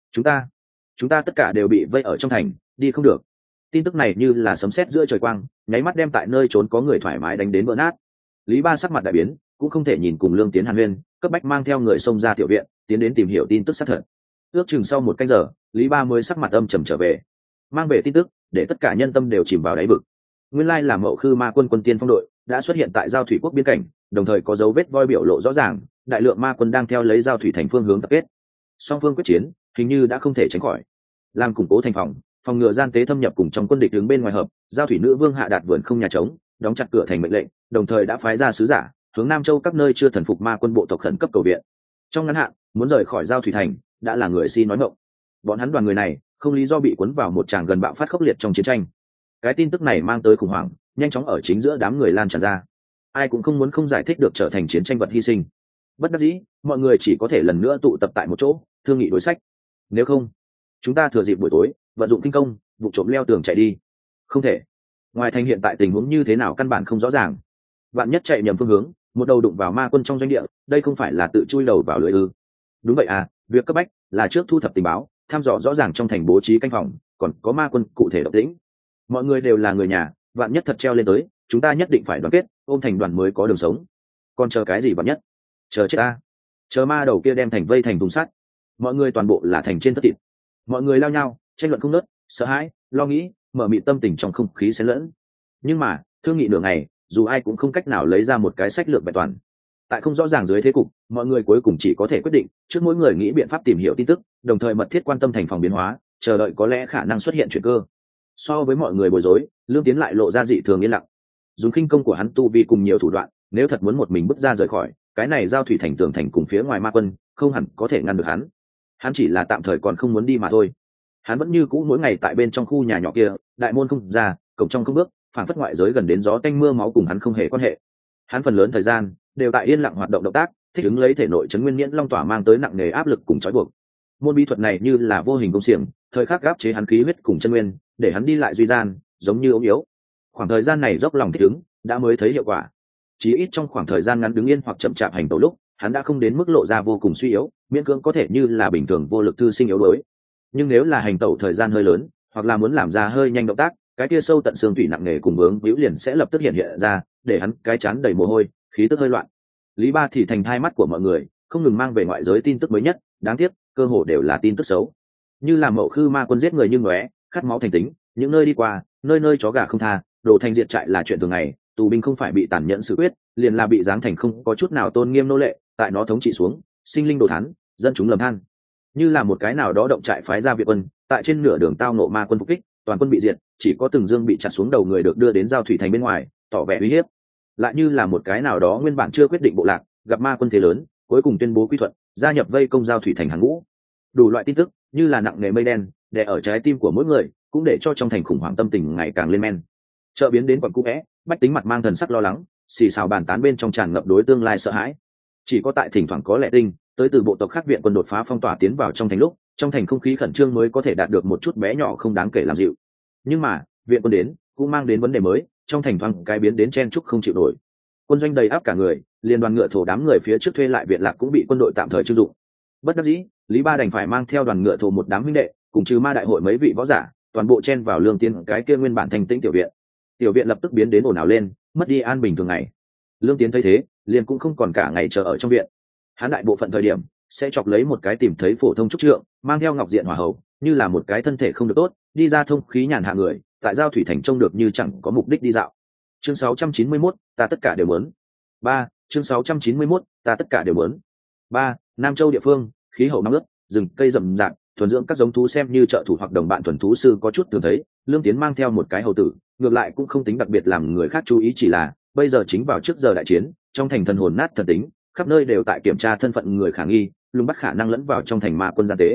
chúng ta tất cả đều bị vây ở trong thành, đi không được. Tin tức này như là sấm sét giữa trời quang, nháy mắt đem tại nơi trốn có người thoải mái đánh đến vỡ nát. Lý Ba sắc mặt đại biến, cũng không thể nhìn cùng Lương Tiến hàn huyên, cấp bách mang theo người xông ra tiểu viện, tiến đến tìm hiểu tin tức xác thật. Ước chừng sau một canh giờ, Lý Ba mới sắc mặt âm trầm trở về, mang về tin tức để tất cả nhân tâm đều chìm vào đáy vực. Nguyên lai là Mậu Khư Ma quân quân tiên phong đội đã xuất hiện tại giao thủy quốc biên cảnh, đồng thời có dấu vết voi biểu lộ rõ ràng, đại lượng ma quân đang theo lấy giao thủy thành phương hướng tập kết. Song phương quyết chiến hình như đã không thể tránh khỏi. Làm củng cố thành phòng ngừa gian tế thâm nhập cùng trong quân địch đứng bên ngoài hợp, giao thủy nữ vương hạ đạt vườn không nhà trống, đóng chặt cửa thành mệnh lệnh, đồng thời đã phái ra sứ giả hướng Nam Châu các nơi chưa thần phục ma quân bộ tộc khẩn cấp cầu viện. Trong ngắn hạn, muốn rời khỏi giao thủy thành đã là người si nói mộng. Bọn hắn đoàn người này không lý do bị cuốn vào một tràng gần bạo phát khốc liệt trong chiến tranh. Cái tin tức này mang tới khủng hoảng, nhanh chóng ở chính giữa đám người lan tràn ra. Ai cũng không muốn không giải thích được trở thành chiến tranh vật hy sinh. Bất đắc dĩ, mọi người chỉ có thể lần nữa tụ tập tại một chỗ, thương nghị đối sách. Nếu không, chúng ta thừa dịp buổi tối, vận dụng kinh công, vụ trộm leo tường chạy đi. Không thể. Ngoài thành hiện tại tình huống như thế nào căn bản không rõ ràng. Vạn nhất chạy nhầm phương hướng, một đầu đụng vào ma quân trong doanh địa, đây không phải là tự chui đầu vào lưới ư? Đúng vậy à, việc cấp bách là trước thu thập tình báo, thăm dò rõ ràng trong thành bố trí canh phòng, còn có ma quân cụ thể động tĩnh. Mọi người đều là người nhà, vạn nhất thật treo lên tới, chúng ta nhất định phải đoàn kết, ôm thành đoàn mới có đường sống. Còn chờ cái gì vạn nhất? Chờ chết ta. Chờ ma đầu kia đem thành vây thành thùng sắt. Mọi người toàn bộ là thành trên thất thịt. Mọi người lao nhau, tranh luận không ngớt, sợ hãi, lo nghĩ, mở mịt tâm tình trong không khí xen lẫn. Nhưng mà, thương nghị nửa ngày, dù ai cũng không cách nào lấy ra một cái sách lược vẹn toàn. Tại không rõ ràng dưới thế cục, mọi người cuối cùng chỉ có thể quyết định trước mỗi người nghĩ biện pháp tìm hiểu tin tức, đồng thời mật thiết quan tâm thành phòng biến hóa, chờ đợi có lẽ khả năng xuất hiện chuyện cơ. So với mọi người bối rối, Lương Tiến lại lộ ra dị thường yên lặng. Dùng khinh công của hắn tu vi cùng nhiều thủ đoạn, nếu thật muốn một mình bước ra rời khỏi cái này giao thủy thành tường thành cùng phía ngoài ma quân, không hẳn có thể ngăn được hắn. Hắn chỉ là tạm thời còn không muốn đi mà thôi. Hắn vẫn như cũ mỗi ngày tại bên trong khu nhà nhỏ kia, đại môn không ra, cổng trong không bước, phản phất ngoại giới gần đến gió tanh mưa máu cùng hắn không hề quan hệ. Hắn phần lớn thời gian đều tại yên lặng hoạt động động tác, thích ứng lấy thể nội chấn nguyên miễn long tỏa mang tới nặng nề áp lực cùng trói buộc. Môn bí thuật này như là vô hình công xiềng, thời khắc gáp chế hắn khí huyết cùng chân nguyên, để hắn đi lại duy gian, giống như ốm yếu. Khoảng thời gian này dốc lòng thích ứng, đã mới thấy hiệu quả. Chỉ ít trong khoảng thời gian ngắn đứng yên hoặc chậm chạp hành tẩu lúc, hắn đã không đến mức lộ ra vô cùng suy yếu, miễn cưỡng có thể như là bình thường vô lực thư sinh yếu đuối. Nhưng nếu là hành tẩu thời gian hơi lớn, hoặc là muốn làm ra hơi nhanh động tác, cái kia sâu tận xương thủy nặng nề cùng vướng víu liền sẽ lập tức hiện hiện ra, để hắn cái chán đầy mồ hôi, khí tức hơi loạn. Lý Ba thì thành hai mắt của mọi người, không ngừng mang về ngoại giới tin tức mới nhất, đáng tiếc cơ hồ đều là tin tức xấu. Như là Mậu Khư ma quân giết người như ngóe, khát máu thành tính, những nơi đi qua, nơi nơi chó gà không tha, đổ thành diệt trại là chuyện thường ngày, tù binh không phải bị tàn nhẫn xử quyết, liền là bị giáng thành không có chút nào tôn nghiêm nô lệ, tại nó thống trị xuống, sinh linh đồ thán, dân chúng lầm than. Như là một cái nào đó động trại phái ra viện quân, tại trên nửa đường tao nộ ma quân phục kích, toàn quân bị diệt, chỉ có từng dương bị chặt xuống đầu người được đưa đến giao thủy thành bên ngoài, tỏ vẻ uy hiếp. Lại như là một cái nào đó nguyên bản chưa quyết định bộ lạc, gặp ma quân thế lớn, cuối cùng tuyên bố quy thuận, gia nhập vây công giao thủy thành hàng ngũ. Đủ loại tin tức như là nặng nề mây đen đè ở trái tim của mỗi người, cũng để cho trong thành khủng hoảng tâm tình ngày càng lên men. Chợ biến đến quận cũ vẽ, bách tính mặt mang thần sắc lo lắng, xì xào bàn tán bên trong tràn ngập đối tương lai sợ hãi. Chỉ có tại thỉnh thoảng có lẽ tinh tới từ bộ tộc khác viện quân đột phá phong tỏa tiến vào trong thành lúc, trong thành không khí khẩn trương mới có thể đạt được một chút bé nhỏ không đáng kể làm dịu. Nhưng mà viện quân đến cũng mang đến vấn đề mới, trong thành thoáng cái biến đến chen chúc không chịu nổi. Quân doanh đầy áp cả người, liên đoàn ngựa thổ đám người phía trước thuê lại viện lạc cũng bị quân đội tạm thời trưng dụng. Bất đắc dĩ, Lý Ba đành phải mang theo đoàn ngựa thổ một đám huynh đệ, cùng trừ ma đại hội mấy vị võ giả, toàn bộ chen vào Lương Tiến cái kia nguyên bản thanh tĩnh tiểu viện. Tiểu viện lập tức biến đến ồn ào lên, mất đi an bình thường ngày. Lương Tiến thấy thế, liền cũng không còn cả ngày chờ ở trong viện. Hắn đại bộ phận thời điểm sẽ chọc lấy một cái tìm thấy phổ thông trúc trượng, mang theo ngọc diện hỏa hầu, như là một cái thân thể không được tốt, đi ra thông khí nhàn hạ người, tại giao thủy thành trông được như chẳng có mục đích đi dạo. Chương 691, ta tất cả đều muốn. 3. Chương 691, ta tất cả đều muốn. 3. Nam Châu địa phương, khí hậu nóng ướt, rừng cây rậm rạp, thuần dưỡng các giống thú xem như trợ thủ hoặc đồng bạn thuần thú sư có chút thường thấy. Lương Tiến mang theo một cái hầu tử, ngược lại cũng không tính đặc biệt làm người khác chú ý, chỉ là bây giờ chính vào trước giờ đại chiến, trong thành thần hồn nát thần tính, khắp nơi đều tại kiểm tra thân phận người khả nghi, lùng bắt khả năng lẫn vào trong thành ma quân gian tế.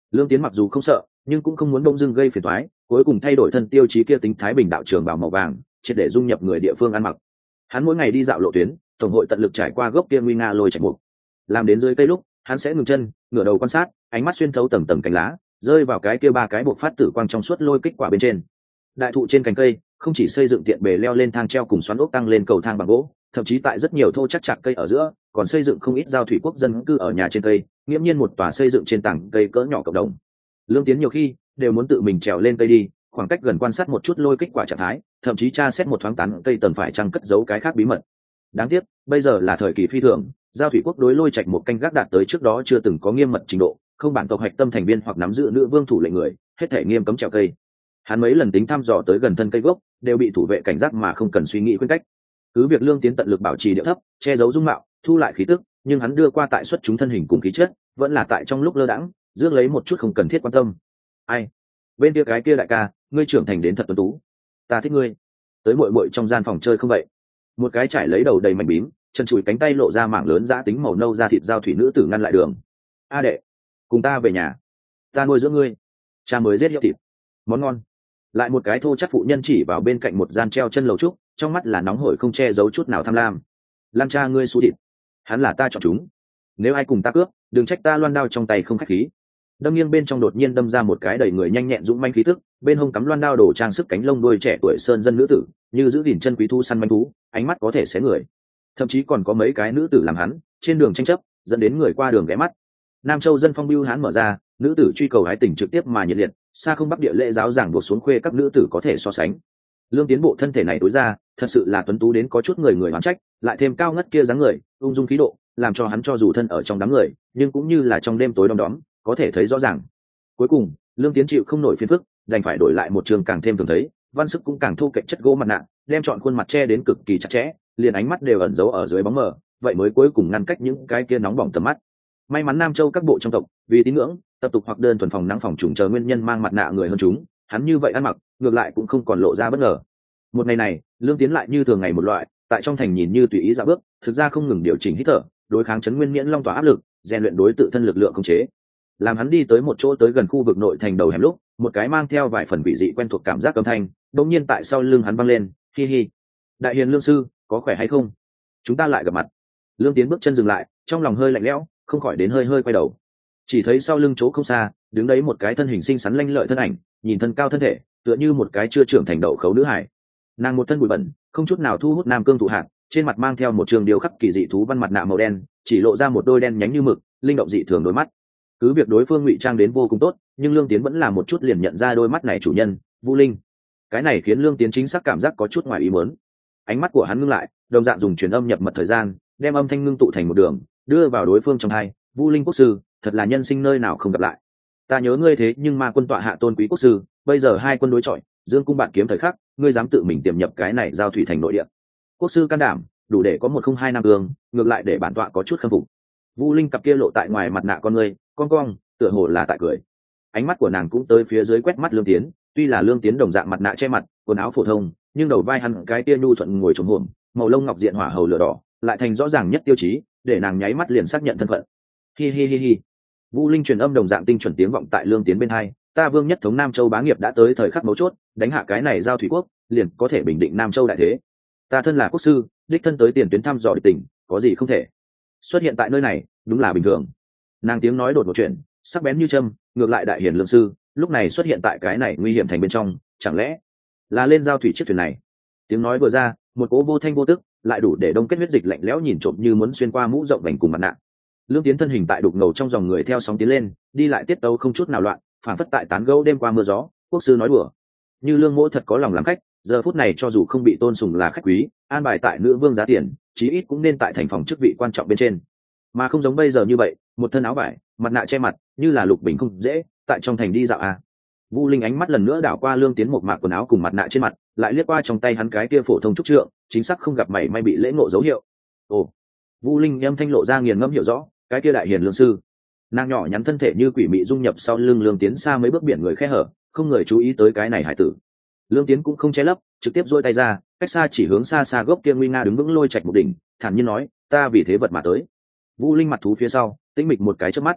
Lương Tiến mặc dù không sợ, nhưng cũng không muốn bỗng dưng gây phiền toái, cuối cùng thay đổi thân tiêu chí kia tính thái bình đạo trường vào màu vàng, triệt để dung nhập người địa phương ăn mặc. Hắn mỗi ngày đi dạo lộ tuyến, tổng hội tận lực trải qua gốc kia nguy nga lôi chạy mục. Làm đến dưới cây lúc, hắn sẽ ngừng chân, ngửa đầu quan sát, ánh mắt xuyên thấu tầng tầng cành lá, rơi vào cái kia ba cái buộc phát tử quang trong suốt lôi kích quả bên trên. Đại thụ trên cành cây, không chỉ xây dựng tiện bề leo lên thang treo cùng xoắn ốc tăng lên cầu thang bằng gỗ, thậm chí tại rất nhiều thô chắc chạc cây ở giữa, còn xây dựng không ít giao thủy quốc dân cư ở nhà trên cây, nghiễm nhiên một tòa xây dựng trên tảng cây cỡ nhỏ cộng đồng. Lương Tiến nhiều khi đều muốn tự mình trèo lên cây đi, khoảng cách gần quan sát một chút lôi kích quả trạng thái, thậm chí tra xét một thoáng tán cây tầng phải chăng cất giấu cái khác bí mật. Đáng tiếc, bây giờ là thời kỳ phi thường, giao thủy quốc đối lôi trạch một canh gác đạt tới trước đó chưa từng có nghiêm mật trình độ, không bản tộc hạch tâm thành viên hoặc nắm giữ nữ vương thủ lệnh người, hết thể nghiêm cấm trèo cây. Hắn mấy lần tính thăm dò tới gần thân cây gốc, đều bị thủ vệ cảnh giác mà không cần suy nghĩ khuyên cách. Cứ việc Lương Tiến tận lực bảo trì điệu thấp, che giấu dung mạo, thu lại khí tức, nhưng hắn đưa qua tại xuất chúng thân hình cùng khí chất, vẫn là tại trong lúc lơ đãng, rước lấy một chút không cần thiết quan tâm. Ai? Bên kia cái kia đại ca, ngươi trưởng thành đến thật tuấn tú. Ta thích ngươi. Tới muội muội trong gian phòng chơi không vậy? Một cái trải lấy đầu đầy mảnh bím, chân chùi cánh tay lộ ra mảng lớn dã tính màu nâu da thịt giao thủy nữ tử ngăn lại đường. A đệ, cùng ta về nhà. Ta nuôi dưỡng ngươi. Cha mới giết hiệu thịt. Món ngon. Lại một cái thô chắc phụ nhân chỉ vào bên cạnh một gian treo chân lầu trúc, trong mắt là nóng hổi không che giấu chút nào tham lam. Lam cha ngươi xú thịt. Hắn là ta chọn chúng. Nếu ai cùng ta cướp, đừng trách ta loan đao trong tay không khách khí. Đâm nghiêng bên trong đột nhiên đâm ra một cái đầy người nhanh nhẹn dũng manh khí tức, bên hông cắm loan đao đổ trang sức cánh lông đuôi trẻ tuổi sơn dân nữ tử, như giữ gìn chân quý thu săn manh thú, ánh mắt có thể xé người. Thậm chí còn có mấy cái nữ tử làm hắn, trên đường tranh chấp, dẫn đến người qua đường ghé mắt. Nam Châu dân phong bưu hán mở ra, nữ tử truy cầu hái tình trực tiếp mà nhiệt liệt, xa không bắc địa lễ giáo giảng buộc xuống khuê các nữ tử có thể so sánh. Lương Tiến bộ thân thể này tối ra, thật sự là tuấn tú đến có chút người người oán trách, lại thêm cao ngất kia dáng người, ung dung khí độ, làm cho hắn cho dù thân ở trong đám người, nhưng cũng như là trong đêm tối đom đóm, có thể thấy rõ ràng. Cuối cùng, Lương Tiến chịu không nổi phiền phức, đành phải đổi lại một trường càng thêm thường thấy, văn sức cũng càng thô kệch chất gỗ mặt nạ, đem trọn khuôn mặt che đến cực kỳ chặt chẽ, liền ánh mắt đều ẩn giấu ở dưới bóng mờ, vậy mới cuối cùng ngăn cách những cái kia nóng bỏng tầm mắt. May mắn Nam Châu các bộ trong tộc, vì tín ngưỡng, tập tục hoặc đơn thuần phòng nắng phòng trùng chờ nguyên nhân mang mặt nạ người hơn chúng, hắn như vậy ăn mặc, ngược lại cũng không còn lộ ra bất ngờ. Một ngày này, Lương Tiến lại như thường ngày một loại, tại trong thành nhìn như tùy ý dạo bước, thực ra không ngừng điều chỉnh hít thở, đối kháng chấn nguyên miễn long tỏa áp lực, rèn luyện đối tự thân lực lượng khống chế. Làm hắn đi tới một chỗ tới gần khu vực nội thành đầu hẻm lúc, một cái mang theo vài phần vị dị quen thuộc cảm giác âm thanh, đột nhiên tại sau lưng hắn vang lên, hi hi. Đại hiền lương sư, có khỏe hay không? Chúng ta lại gặp mặt. Lương Tiến bước chân dừng lại, trong lòng hơi lạnh lẽo, không khỏi đến hơi hơi quay đầu. Chỉ thấy sau lưng chỗ không xa, đứng đấy một cái thân hình xinh xắn lanh lợi thân ảnh, nhìn thân cao thân thể, tựa như một cái chưa trưởng thành đậu khấu nữ hải. Nàng một thân bụi bẩn, không chút nào thu hút nam cương thụ hạt, trên mặt mang theo một trường điêu khắc kỳ dị thú văn mặt nạ màu đen, chỉ lộ ra một đôi đen nhánh như mực, linh động dị thường đôi mắt. Cứ việc đối phương ngụy trang đến vô cùng tốt, nhưng Lương Tiến vẫn là một chút liền nhận ra đôi mắt này chủ nhân, Vu Linh. Cái này khiến Lương Tiến chính xác cảm giác có chút ngoài ý muốn. Ánh mắt của hắn ngưng lại, đồng dạng dùng truyền âm nhập mật thời gian, đem âm thanh ngưng tụ thành một đường, đưa vào đối phương trong hai. Vu Linh quốc sư, thật là nhân sinh nơi nào không gặp lại. Ta nhớ ngươi thế nhưng mà quân tọa hạ tôn quý quốc sư, bây giờ hai quân đối chọi, dương cung bạn kiếm thời khắc, ngươi dám tự mình tiềm nhập cái này giao thủy thành nội địa. Quốc sư can đảm, đủ để có 102 năm cường, ngược lại để bản tọa có chút khâm phục. Vu Linh cặp kia lộ tại ngoài mặt nạ con ngươi, con cong, tựa hồ là tại cười. Ánh mắt của nàng cũng tới phía dưới quét mắt Lương Tiến, tuy là Lương Tiến đồng dạng mặt nạ che mặt, quần áo phổ thông, nhưng đầu vai hắn cái tia nhu thuận ngồi trống hổm, màu lông ngọc diện hỏa hầu lửa đỏ, lại thành rõ ràng nhất tiêu chí, để nàng nháy mắt liền xác nhận thân phận. Hi hi hi hi. Vu Linh truyền âm đồng dạng tinh chuẩn tiếng vọng tại Lương Tiến bên hai, ta Vương Nhất thống Nam Châu bá nghiệp đã tới thời khắc mấu chốt, đánh hạ cái này giao thủy quốc, liền có thể bình định Nam Châu đại thế. Ta thân là quốc sư, đích thân tới tiền tuyến thăm dò địch tình, có gì không thể. Xuất hiện tại nơi này, đúng là bình thường. Nàng tiếng nói đột một chuyện, sắc bén như châm, ngược lại đại hiển lương sư, lúc này xuất hiện tại cái này nguy hiểm thành bên trong, chẳng lẽ là lên giao thủy chiếc thuyền này? Tiếng nói vừa ra, một cỗ vô thanh vô tức, lại đủ để đông kết huyết dịch lạnh lẽo nhìn trộm như muốn xuyên qua mũ rộng vành cùng mặt nạ. Lương Tiến thân hình tại đục ngầu trong dòng người theo sóng tiến lên, đi lại tiết tấu không chút nào loạn, phản phất tại tán gẫu đêm qua mưa gió. Quốc sư nói đùa, như Lương Mỗ thật có lòng làm khách, giờ phút này cho dù không bị tôn sùng là khách quý, an bài tại nữ vương giá tiền, chí ít cũng nên tại thành phòng chức vị quan trọng bên trên, mà không giống bây giờ như vậy, một thân áo vải, mặt nạ che mặt, như là lục bình không dễ, tại trong thành đi dạo à. Vu Linh ánh mắt lần nữa đảo qua Lương Tiến một mạc quần áo cùng mặt nạ trên mặt, lại liếc qua trong tay hắn cái kia phổ thông trúc trượng, chính xác không gặp mảy may bị lễ ngộ dấu hiệu. Ồ, Vu Linh âm thanh lộ ra nghiền ngẫm hiểu rõ, cái kia đại hiền lương sư. Nàng nhỏ nhắn thân thể như quỷ mị dung nhập sau lưng Lương Tiến xa mấy bước biển người khe hở, không người chú ý tới cái này hải tử. Lương Tiến cũng không che lấp, trực tiếp duỗi tay ra, cách xa chỉ hướng xa xa gốc kia nguy nga đứng vững lôi trạch một đỉnh, thản nhiên nói, ta vì thế vật mà tới. Vu Linh mặt thú phía sau, tĩnh mịch một cái chớp mắt.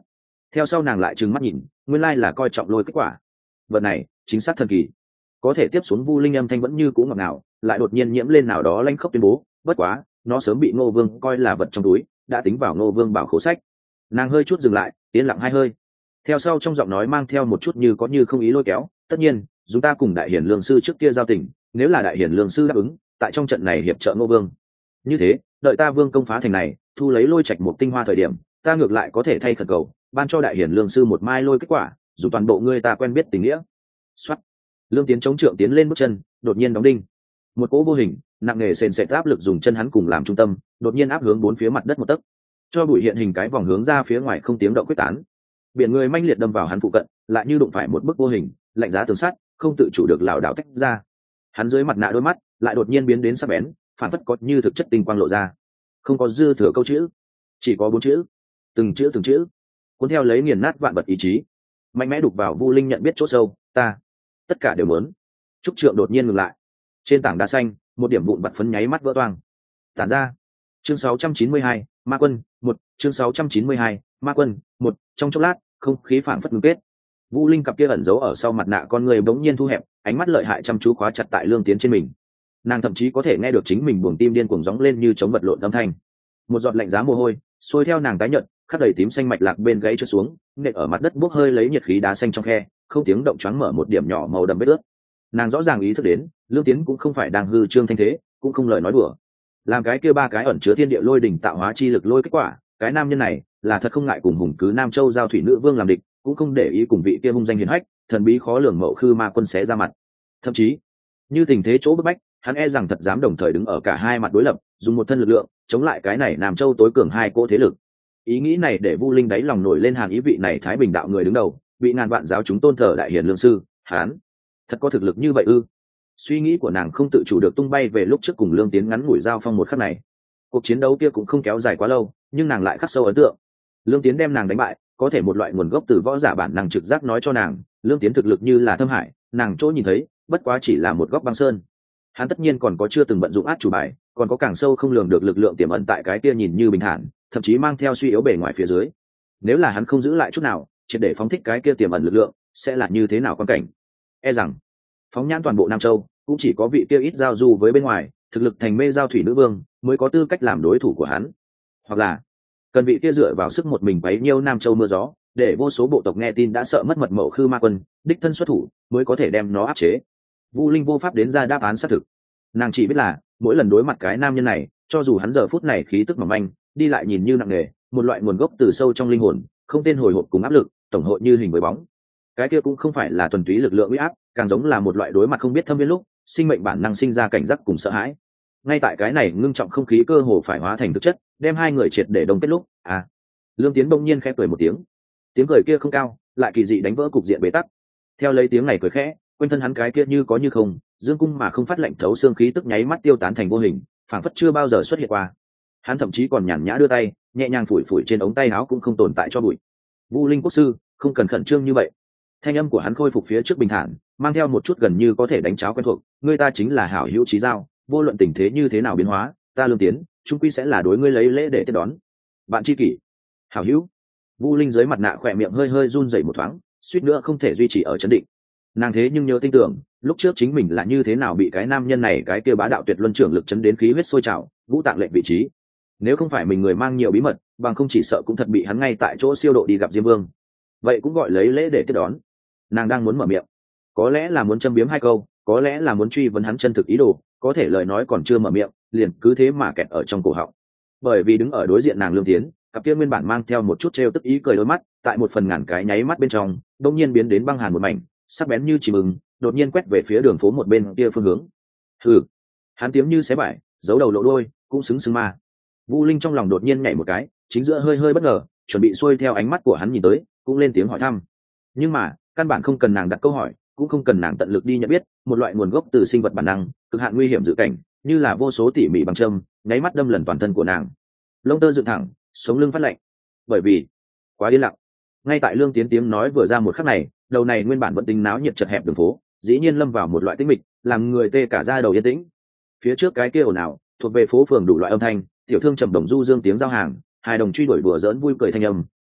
theo sau nàng lại trừng mắt nhìn, nguyên lai là coi trọng lôi kết quả. Vật này chính xác thần kỳ. Có thể tiếp xuống Vu Linh âm thanh vẫn như cũ ngọt ngào, lại đột nhiên nhiễm lên nào đó lanh khốc tuyên bố, bất quá nó sớm bị Ngô Vương coi là vật trong túi, đã tính vào Ngô Vương bảo khố sách. Nàng hơi chút dừng lại, yên lặng hai hơi, theo sau trong giọng nói mang theo một chút như có như không ý lôi kéo, tất nhiên chúng ta cùng đại hiển lương sư trước kia giao tình, nếu là đại hiển lương sư đáp ứng tại trong trận này hiệp trợ Ngô Vương, như thế đợi ta vương công phá thành này, thu lấy lôi trạch một tinh hoa thời điểm, ta ngược lại có thể thay khẩn cầu ban cho đại hiển lương sư một mai lôi kết quả, dù toàn bộ ngươi ta quen biết tình nghĩa. Soát. Lương Tiến chống trượng tiến lên bước chân, đột nhiên đóng đinh. Một cỗ vô hình nặng nề sền sệt áp lực dùng chân hắn cùng làm trung tâm, đột nhiên áp hướng bốn phía mặt đất một tấc, cho bụi hiện hình cái vòng hướng ra phía ngoài không tiếng động quyết tán. Biển người manh liệt đâm vào hắn phụ cận, lại như đụng phải một bức vô hình lạnh giá tường sắt, không tự chủ được lảo đảo tách ra. Hắn dưới mặt nạ đôi mắt lại đột nhiên biến đến sắc bén, phản phất có như thực chất tinh quang lộ ra. Không có dư thừa câu chữ, chỉ có bốn chữ, từng chữ cuốn theo lấy nghiền nát vạn vật ý chí, mạnh mẽ đục vào Vu Linh nhận biết chỗ sâu. Ta tất cả đều muốn. Trúc trượng đột nhiên ngừng lại, trên tảng đá xanh một điểm vụn vặt phấn nháy mắt vỡ toang tản ra. Chương 692, Ma Quân 1. Chương 692, Ma Quân 1. Trong chốc lát không khí phảng phất ngưng kết. Vu Linh cặp kia ẩn giấu ở sau mặt nạ con người bỗng nhiên thu hẹp, ánh mắt lợi hại chăm chú khóa chặt tại Lương Tiến trên mình. Nàng thậm chí có thể nghe được chính mình buồng tim điên cuồng gióng lên như chống vật lộn âm thanh. Một giọt lạnh giá mồ hôi xuôi theo nàng tái nhợt khắc đầy tím xanh mạch lạc bên gáy trượt xuống, nện ở mặt đất bốc hơi lấy nhiệt khí đá xanh trong khe, không tiếng động choáng mở một điểm nhỏ màu đậm vết ướt. Nàng rõ ràng ý thức đến Lương Tiến cũng không phải đang hư trương thanh thế, cũng không lời nói đùa. Làm cái kia ba cái ẩn chứa thiên địa lôi đỉnh tạo hóa chi lực lôi kết quả, cái nam nhân này là thật không ngại cùng hùng cứ Nam Châu giao thủy nữ vương làm địch, cũng không để ý cùng vị kia hung danh hiển hách thần bí khó lường Mậu Khư Ma Quân xé ra mặt. Thậm chí như tình thế chỗ bức bách, hắn e rằng thật dám đồng thời đứng ở cả hai mặt đối lập, dùng một thân lực lượng chống lại cái này Nam Châu tối cường hai cỗ thế lực. Ý nghĩ này để Vu Linh đáy lòng nổi lên hàn ý, vị này Thái Bình đạo người đứng đầu, bị ngàn vạn giáo chúng tôn thờ đại hiền lương sư, hắn thật có thực lực như vậy ư? Suy nghĩ của nàng không tự chủ được tung bay về lúc trước cùng Lương Tiến ngắn ngủi giao phong một khắc này. Cuộc chiến đấu kia cũng không kéo dài quá lâu, nhưng nàng lại khắc sâu ấn tượng. Lương Tiến đem nàng đánh bại, có thể một loại nguồn gốc từ võ giả bản năng trực giác nói cho nàng, Lương Tiến thực lực như là thâm hải, nàng chỗ nhìn thấy bất quá chỉ là một góc băng sơn. Hắn tất nhiên còn có chưa từng vận dụng át chủ bài, còn có càng sâu không lường được lực lượng tiềm ẩn tại cái kia nhìn như bình thản, thậm chí mang theo suy yếu bề ngoài phía dưới. Nếu là hắn không giữ lại chút nào, chỉ để phóng thích cái kia tiềm ẩn lực lượng, sẽ là như thế nào quan cảnh? E rằng phóng nhãn toàn bộ Nam Châu, cũng chỉ có vị kia ít giao du với bên ngoài, thực lực thành mê giao thủy nữ vương mới có tư cách làm đối thủ của hắn, hoặc là cần vị kia dựa vào sức một mình bấy nhiêu Nam Châu mưa gió, để vô số bộ tộc nghe tin đã sợ mất mật Mậu Khư Ma Quân đích thân xuất thủ mới có thể đem nó áp chế. Vu Linh vô pháp đến ra đáp án xác thực, nàng chỉ biết là mỗi lần đối mặt cái nam nhân này, cho dù hắn giờ phút này khí tức mỏng manh, đi lại nhìn như nặng nề, một loại nguồn gốc từ sâu trong linh hồn, không tên hồi hộp cùng áp lực, tổng hội như hình với bóng. Cái kia cũng không phải là thuần túy lực lượng uy áp, càng giống là một loại đối mặt không biết thâm viên lúc sinh mệnh bản năng sinh ra cảnh giác cùng sợ hãi. Ngay tại cái này ngưng trọng không khí cơ hồ phải hóa thành thực chất, đem hai người triệt để đồng kết lúc, Lương Tiến bỗng nhiên khẽ cười một tiếng. Tiếng cười kia không cao, lại kỳ dị đánh vỡ cục diện bế tắc. Theo lấy tiếng này cười khẽ, quanh thân hắn cái kia như có như không, dương cung mà không phát lạnh thấu xương khí tức nháy mắt tiêu tán thành vô hình, phảng phất chưa bao giờ xuất hiện qua. Hắn thậm chí còn nhàn nhã đưa tay, nhẹ nhàng phủi phủi trên ống tay áo cũng không tồn tại cho bụi. Vu Linh quốc sư, không cần khẩn trương như vậy. Thanh âm của hắn khôi phục phía trước bình thản, mang theo một chút gần như có thể đánh cháo quen thuộc. Ngươi ta chính là hảo hữu chí giao, vô luận tình thế như thế nào biến hóa, ta Lương Tiến trung quy sẽ là đối ngươi lấy lễ để tiếp đón. Bạn tri kỷ, hảo hữu. Vu Linh dưới mặt nạ khỏe miệng hơi hơi run rẩy một thoáng, suýt nữa không thể duy trì ở trấn định. Nàng thế nhưng nhớ tin tưởng lúc trước chính mình là như thế nào bị cái nam nhân này cái kia bá đạo tuyệt luân trưởng lực chấn đến khí huyết sôi trào, ngũ tạng lệnh vị trí. Nếu không phải mình người mang nhiều bí mật, bằng không chỉ sợ cũng thật bị hắn ngay tại chỗ siêu độ đi gặp Diêm Vương. Vậy cũng gọi lấy lễ để tiếp đón. Nàng đang muốn mở miệng, có lẽ là muốn châm biếm hai câu, có lẽ là muốn truy vấn hắn chân thực ý đồ, có thể lời nói còn chưa mở miệng, liền cứ thế mà kẹt ở trong cổ họng. Bởi vì đứng ở đối diện nàng Lương Tiến, cặp kia nguyên bản mang theo một chút trêu tức ý cười đôi mắt, tại một phần ngàn cái nháy mắt bên trong, đột nhiên biến đến băng hàn một mảnh, sắc bén như chim ưng, đột nhiên quét về phía đường phố một bên kia phương hướng. Hừ, hắn tiếng như xé vải, giấu đầu lộ đôi, cũng xứng ma. Vu Linh trong lòng đột nhiên nhảy một cái, chính giữa hơi hơi bất ngờ, chuẩn bị xuôi theo ánh mắt của hắn nhìn tới, cũng lên tiếng hỏi thăm. Nhưng mà căn bản không cần nàng đặt câu hỏi, cũng không cần nàng tận lực đi nhận biết, một loại nguồn gốc từ sinh vật bản năng, cực hạn nguy hiểm dự cảnh, như là vô số tỉ mỉ bằng châm, nháy mắt đâm lần toàn thân của nàng. Lông tơ dựng thẳng, sống lưng phát lạnh. Bởi vì quá yên lặng. Ngay tại Lương Tiến tiếng nói vừa ra một khắc này, đầu này nguyên bản vẫn tính náo nhiệt chật hẹp đường phố, dĩ nhiên lâm vào một loại tĩnh mịch, làm người tê cả da đầu yên tĩnh. Phía trước cái kia ồn ào, thuộc về phố phường đủ loại âm thanh, tiểu thương trầm đồng du dương tiếng giao hàng, hài đồng truy đuổi đùa giỡn vui cười thanh âm,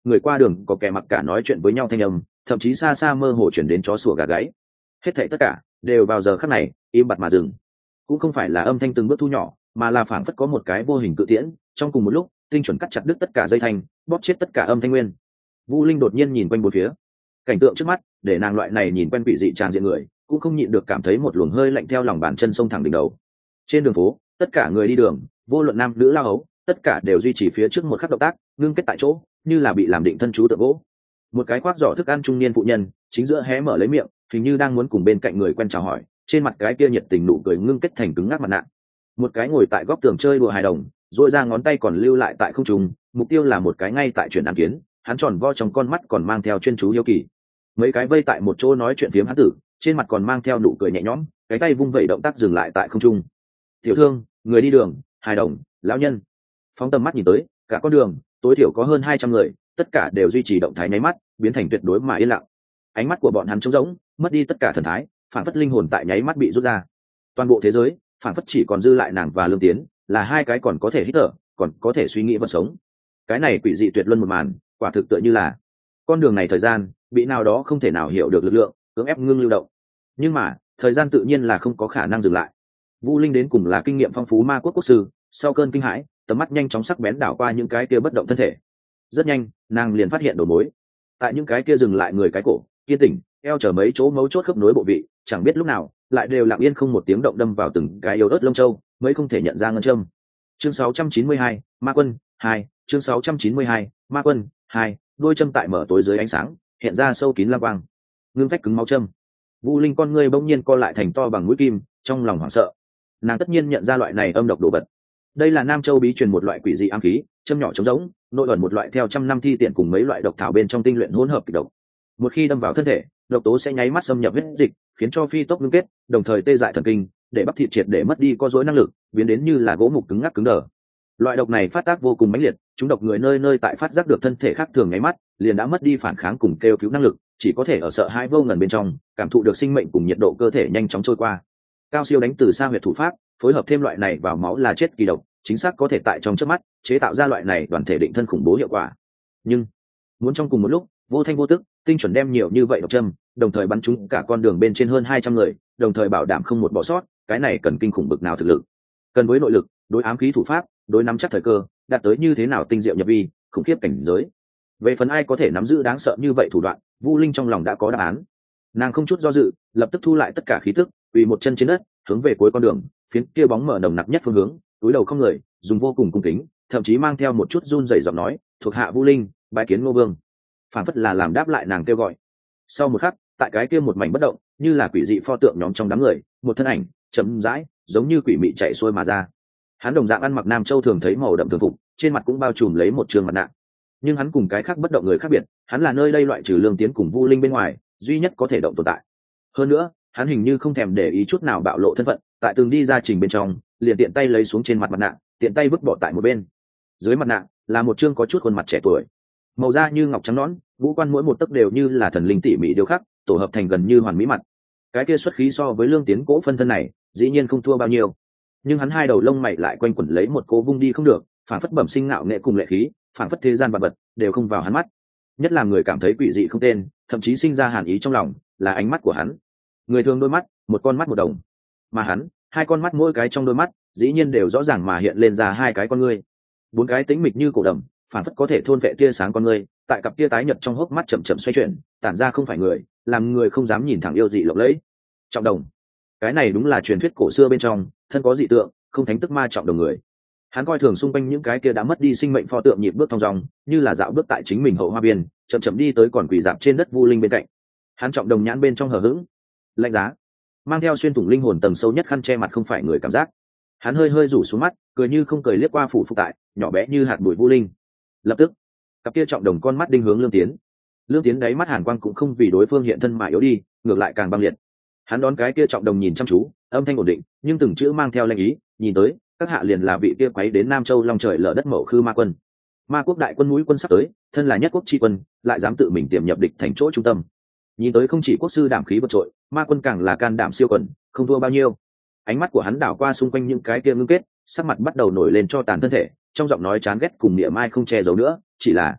người qua đường có kẻ mặc cả nói chuyện với nhau thanh âm, thậm chí xa xa mơ hồ chuyển đến chó sủa gà gáy. Hết thảy tất cả đều vào giờ khắc này im bặt mà dừng. Cũng không phải là âm thanh từng bước thu nhỏ, mà là phảng phất có một cái vô hình cự tiễn, trong cùng một lúc tinh chuẩn cắt chặt đứt tất cả dây thanh, bóp chết tất cả âm thanh nguyên. Vu Linh đột nhiên nhìn quanh bốn phía, cảnh tượng trước mắt để nàng loại này nhìn quen quỷ dị tràn diện người cũng không nhịn được cảm thấy một luồng hơi lạnh theo lòng bàn chân sông thẳng đỉnh đầu. Trên đường phố, tất cả người đi đường, vô luận nam nữ lao ấu, tất cả đều duy trì phía trước một khắc động tác, ngưng kết tại chỗ, như là bị làm định thân chú tượng gỗ. Một cái khoác giỏ thức ăn trung niên phụ nhân chính giữa hé mở lấy miệng, hình như đang muốn cùng bên cạnh người quen chào hỏi, trên mặt cái kia nhiệt tình nụ cười ngưng kết thành cứng ngắc mặt nạ. Một cái ngồi tại góc tường chơi đùa hài đồng, duỗi ra ngón tay còn lưu lại tại không trung, mục tiêu là một cái ngay tại chuyển ăn kiến, hắn tròn vo trong con mắt còn mang theo chuyên chú hiếu kỳ. Mấy cái vây tại một chỗ nói chuyện phiếm hắn tử, trên mặt còn mang theo nụ cười nhẹ nhõm, cái tay vung vẩy động tác dừng lại tại không trung. Tiểu thương, người đi đường, hài đồng, lão nhân, phóng tầm mắt nhìn tới, cả con đường tối thiểu có hơn 200 người, tất cả đều duy trì động thái nháy mắt, biến thành tuyệt đối mà yên lặng. Ánh mắt của bọn hắn trống rỗng, mất đi tất cả thần thái, phản phất linh hồn tại nháy mắt bị rút ra. Toàn bộ thế giới phản phất chỉ còn dư lại nàng và Lương Tiến, là hai cái còn có thể hít thở, còn có thể suy nghĩ vật sống. Cái này quỷ dị tuyệt luân một màn, quả thực tựa như là con đường này thời gian bị nào đó không thể nào hiểu được lực lượng cưỡng ép ngưng lưu động. Nhưng mà thời gian tự nhiên là không có khả năng dừng lại. Vu Linh đến cùng là kinh nghiệm phong phú ma quốc quốc sư, sau cơn kinh hãi, tầm mắt nhanh chóng sắc bén đảo qua những cái kia bất động thân thể. Rất nhanh nàng liền phát hiện đầu mối. Tại những cái kia dừng lại người cái cổ kiên tỉnh eo chở mấy chỗ mấu chốt khớp nối bộ vị, chẳng biết lúc nào lại đều lặng yên không một tiếng động đâm vào từng cái yếu ớt lông châu, mới không thể nhận ra ngân châm. Chương 692, Ma Quân 2, chương 692, Ma Quân 2, đôi châm tại mở tối dưới ánh sáng, hiện ra sâu kín lam quang, ngưng phách cứng máu châm. Vu Linh con ngươi bỗng nhiên co lại thành to bằng mũi kim, trong lòng hoảng sợ. Nàng tất nhiên nhận ra loại này âm độc đồ vật. Đây là Nam Châu bí truyền một loại quỷ dị ám khí, châm nhỏ trống rỗng, nội ẩn một loại theo trăm năm thi tiện cùng mấy loại độc thảo bên trong tinh luyện hỗn hợp kịch độc. Một khi đâm vào thân thể, độc tố sẽ nháy mắt xâm nhập huyết dịch, khiến cho phi tốc ngưng kết, đồng thời tê dại thần kinh, để bắp thịt triệt để mất đi co rối năng lực, biến đến như là gỗ mục cứng ngắc cứng đờ. Loại độc này phát tác vô cùng mãnh liệt, chúng độc người nơi nơi tại phát giác được thân thể khác thường nháy mắt, liền đã mất đi phản kháng cùng kêu cứu năng lực, chỉ có thể ở sợ hãi vô ngần bên trong, cảm thụ được sinh mệnh cùng nhiệt độ cơ thể nhanh chóng trôi qua. Cao siêu đánh từ xa huyệt thủ pháp, phối hợp thêm loại này vào máu là chết kỳ độc, chính xác có thể tại trong chớp mắt chế tạo ra loại này đoàn thể định thân khủng bố hiệu quả. Nhưng muốn trong cùng một lúc, vô thanh vô tức, tinh chuẩn đem nhiều như vậy độc châm, đồng thời bắn trúng cả con đường bên trên hơn 200 người, đồng thời bảo đảm không một bỏ sót, cái này cần kinh khủng bực nào thực lực. Cần với nội lực, đối ám khí thủ pháp, đối nắm chắc thời cơ, đạt tới như thế nào tinh diệu nhập vi, khủng khiếp cảnh giới. Về phần ai có thể nắm giữ đáng sợ như vậy thủ đoạn, Vu Linh trong lòng đã có đáp án. Nàng không chút do dự, lập tức thu lại tất cả khí tức, quỳ một chân trên đất, hướng về cuối con đường, phiến kia bóng mở nồng nặc nhất phương hướng, túi đầu không người, dùng vô cùng cung kính, thậm chí mang theo một chút run rẩy giọng nói, thuộc hạ Vu Linh, bái kiến Ngô Vương. Phản phất là làm đáp lại nàng kêu gọi. Sau một khắc, tại cái kia một mảnh bất động, như là quỷ dị pho tượng nhóm trong đám người, một thân ảnh chậm rãi, giống như quỷ mị chạy xuôi mà ra. Hắn đồng dạng ăn mặc Nam Châu thường thấy màu đậm thường phục, trên mặt cũng bao trùm lấy một trường mặt nạ. Nhưng hắn cùng cái khác bất động người khác biệt, hắn là nơi đây loại trừ Lương Tiến cùng Vu Linh bên ngoài, duy nhất có thể động tồn tại. Hơn nữa, hắn hình như không thèm để ý chút nào bạo lộ thân phận, tại từng đi ra trình bên trong, liền tiện tay lấy xuống trên mặt nạ, tiện tay vứt bỏ tại một bên. Dưới mặt nạ là một trương có chút khuôn mặt trẻ tuổi, màu da như ngọc trắng nõn, ngũ quan mỗi một tấc đều như là thần linh tỉ mỉ điêu khắc, tổ hợp thành gần như hoàn mỹ mặt. Cái kia xuất khí so với Lương Tiến cỗ phân thân này, dĩ nhiên không thua bao nhiêu. Nhưng hắn hai đầu lông mày lại quanh quẩn lấy một cố vung đi không được, phản phất bẩm sinh ngạo nghệ cùng lệ khí, phản phất thế gian vật vật đều không vào hắn mắt. Nhất là người cảm thấy quỷ dị không tên, thậm chí sinh ra hàn ý trong lòng, là ánh mắt của hắn. Người thường đôi mắt, một con mắt một đồng, mà hắn, hai con mắt mỗi cái trong đôi mắt, dĩ nhiên đều rõ ràng mà hiện lên ra hai cái con ngươi. Bốn cái tĩnh mịch như cổ đầm, phản phất có thể thôn vệ tia sáng con ngươi, tại cặp tia tái nhợt trong hốc mắt chậm chậm xoay chuyển, tản ra không phải người, làm người không dám nhìn thẳng yêu dị lộng lẫy. Trọng đồng, cái này đúng là truyền thuyết cổ xưa bên trong, thân có dị tượng, không thánh tức ma trọng đồng người. Hắn coi thường xung quanh những cái kia đã mất đi sinh mệnh pho tượng nhịp bước thong dong, như là dạo bước tại chính mình hậu hoa biên, chậm chậm đi tới còn quỳ dạp trên đất Vu Linh bên cạnh. Hắn trọng đồng nhãn bên trong hờ hững, lạnh giá, mang theo xuyên thủng linh hồn tầng sâu nhất khăn che mặt không phải người cảm giác. Hắn hơi hơi rủ xuống mắt, cười như không cười liếc qua phủ phục tại, nhỏ bé như hạt bụi Vu Linh. Lập tức, cặp kia trọng đồng con mắt đinh hướng Lương Tiến. Lương Tiến đáy mắt hàn quang cũng không vì đối phương hiện thân mà yếu đi, ngược lại càng băng liệt. Hắn đón cái kia trọng đồng nhìn chăm chú, âm thanh ổn định, nhưng từng chữ mang theo lệnh ý, nhìn tới, các hạ liền là vị kia quấy đến Nam Châu long trời lở đất Mậu Khư Ma Quân. Ma quốc đại quân mũi quân sắp tới, thân là nhất quốc tri quân, lại dám tự mình tiềm nhập địch thành chỗ trung tâm. Nhìn tới không chỉ quốc sư đảm khí vượt trội, Ma Quân càng là can đảm siêu quần, không thua bao nhiêu. Ánh mắt của hắn đảo qua xung quanh những cái kia ngưng kết, sắc mặt bắt đầu nổi lên cho tàn thân thể, trong giọng nói chán ghét cùng niệm mai không che giấu nữa, chỉ là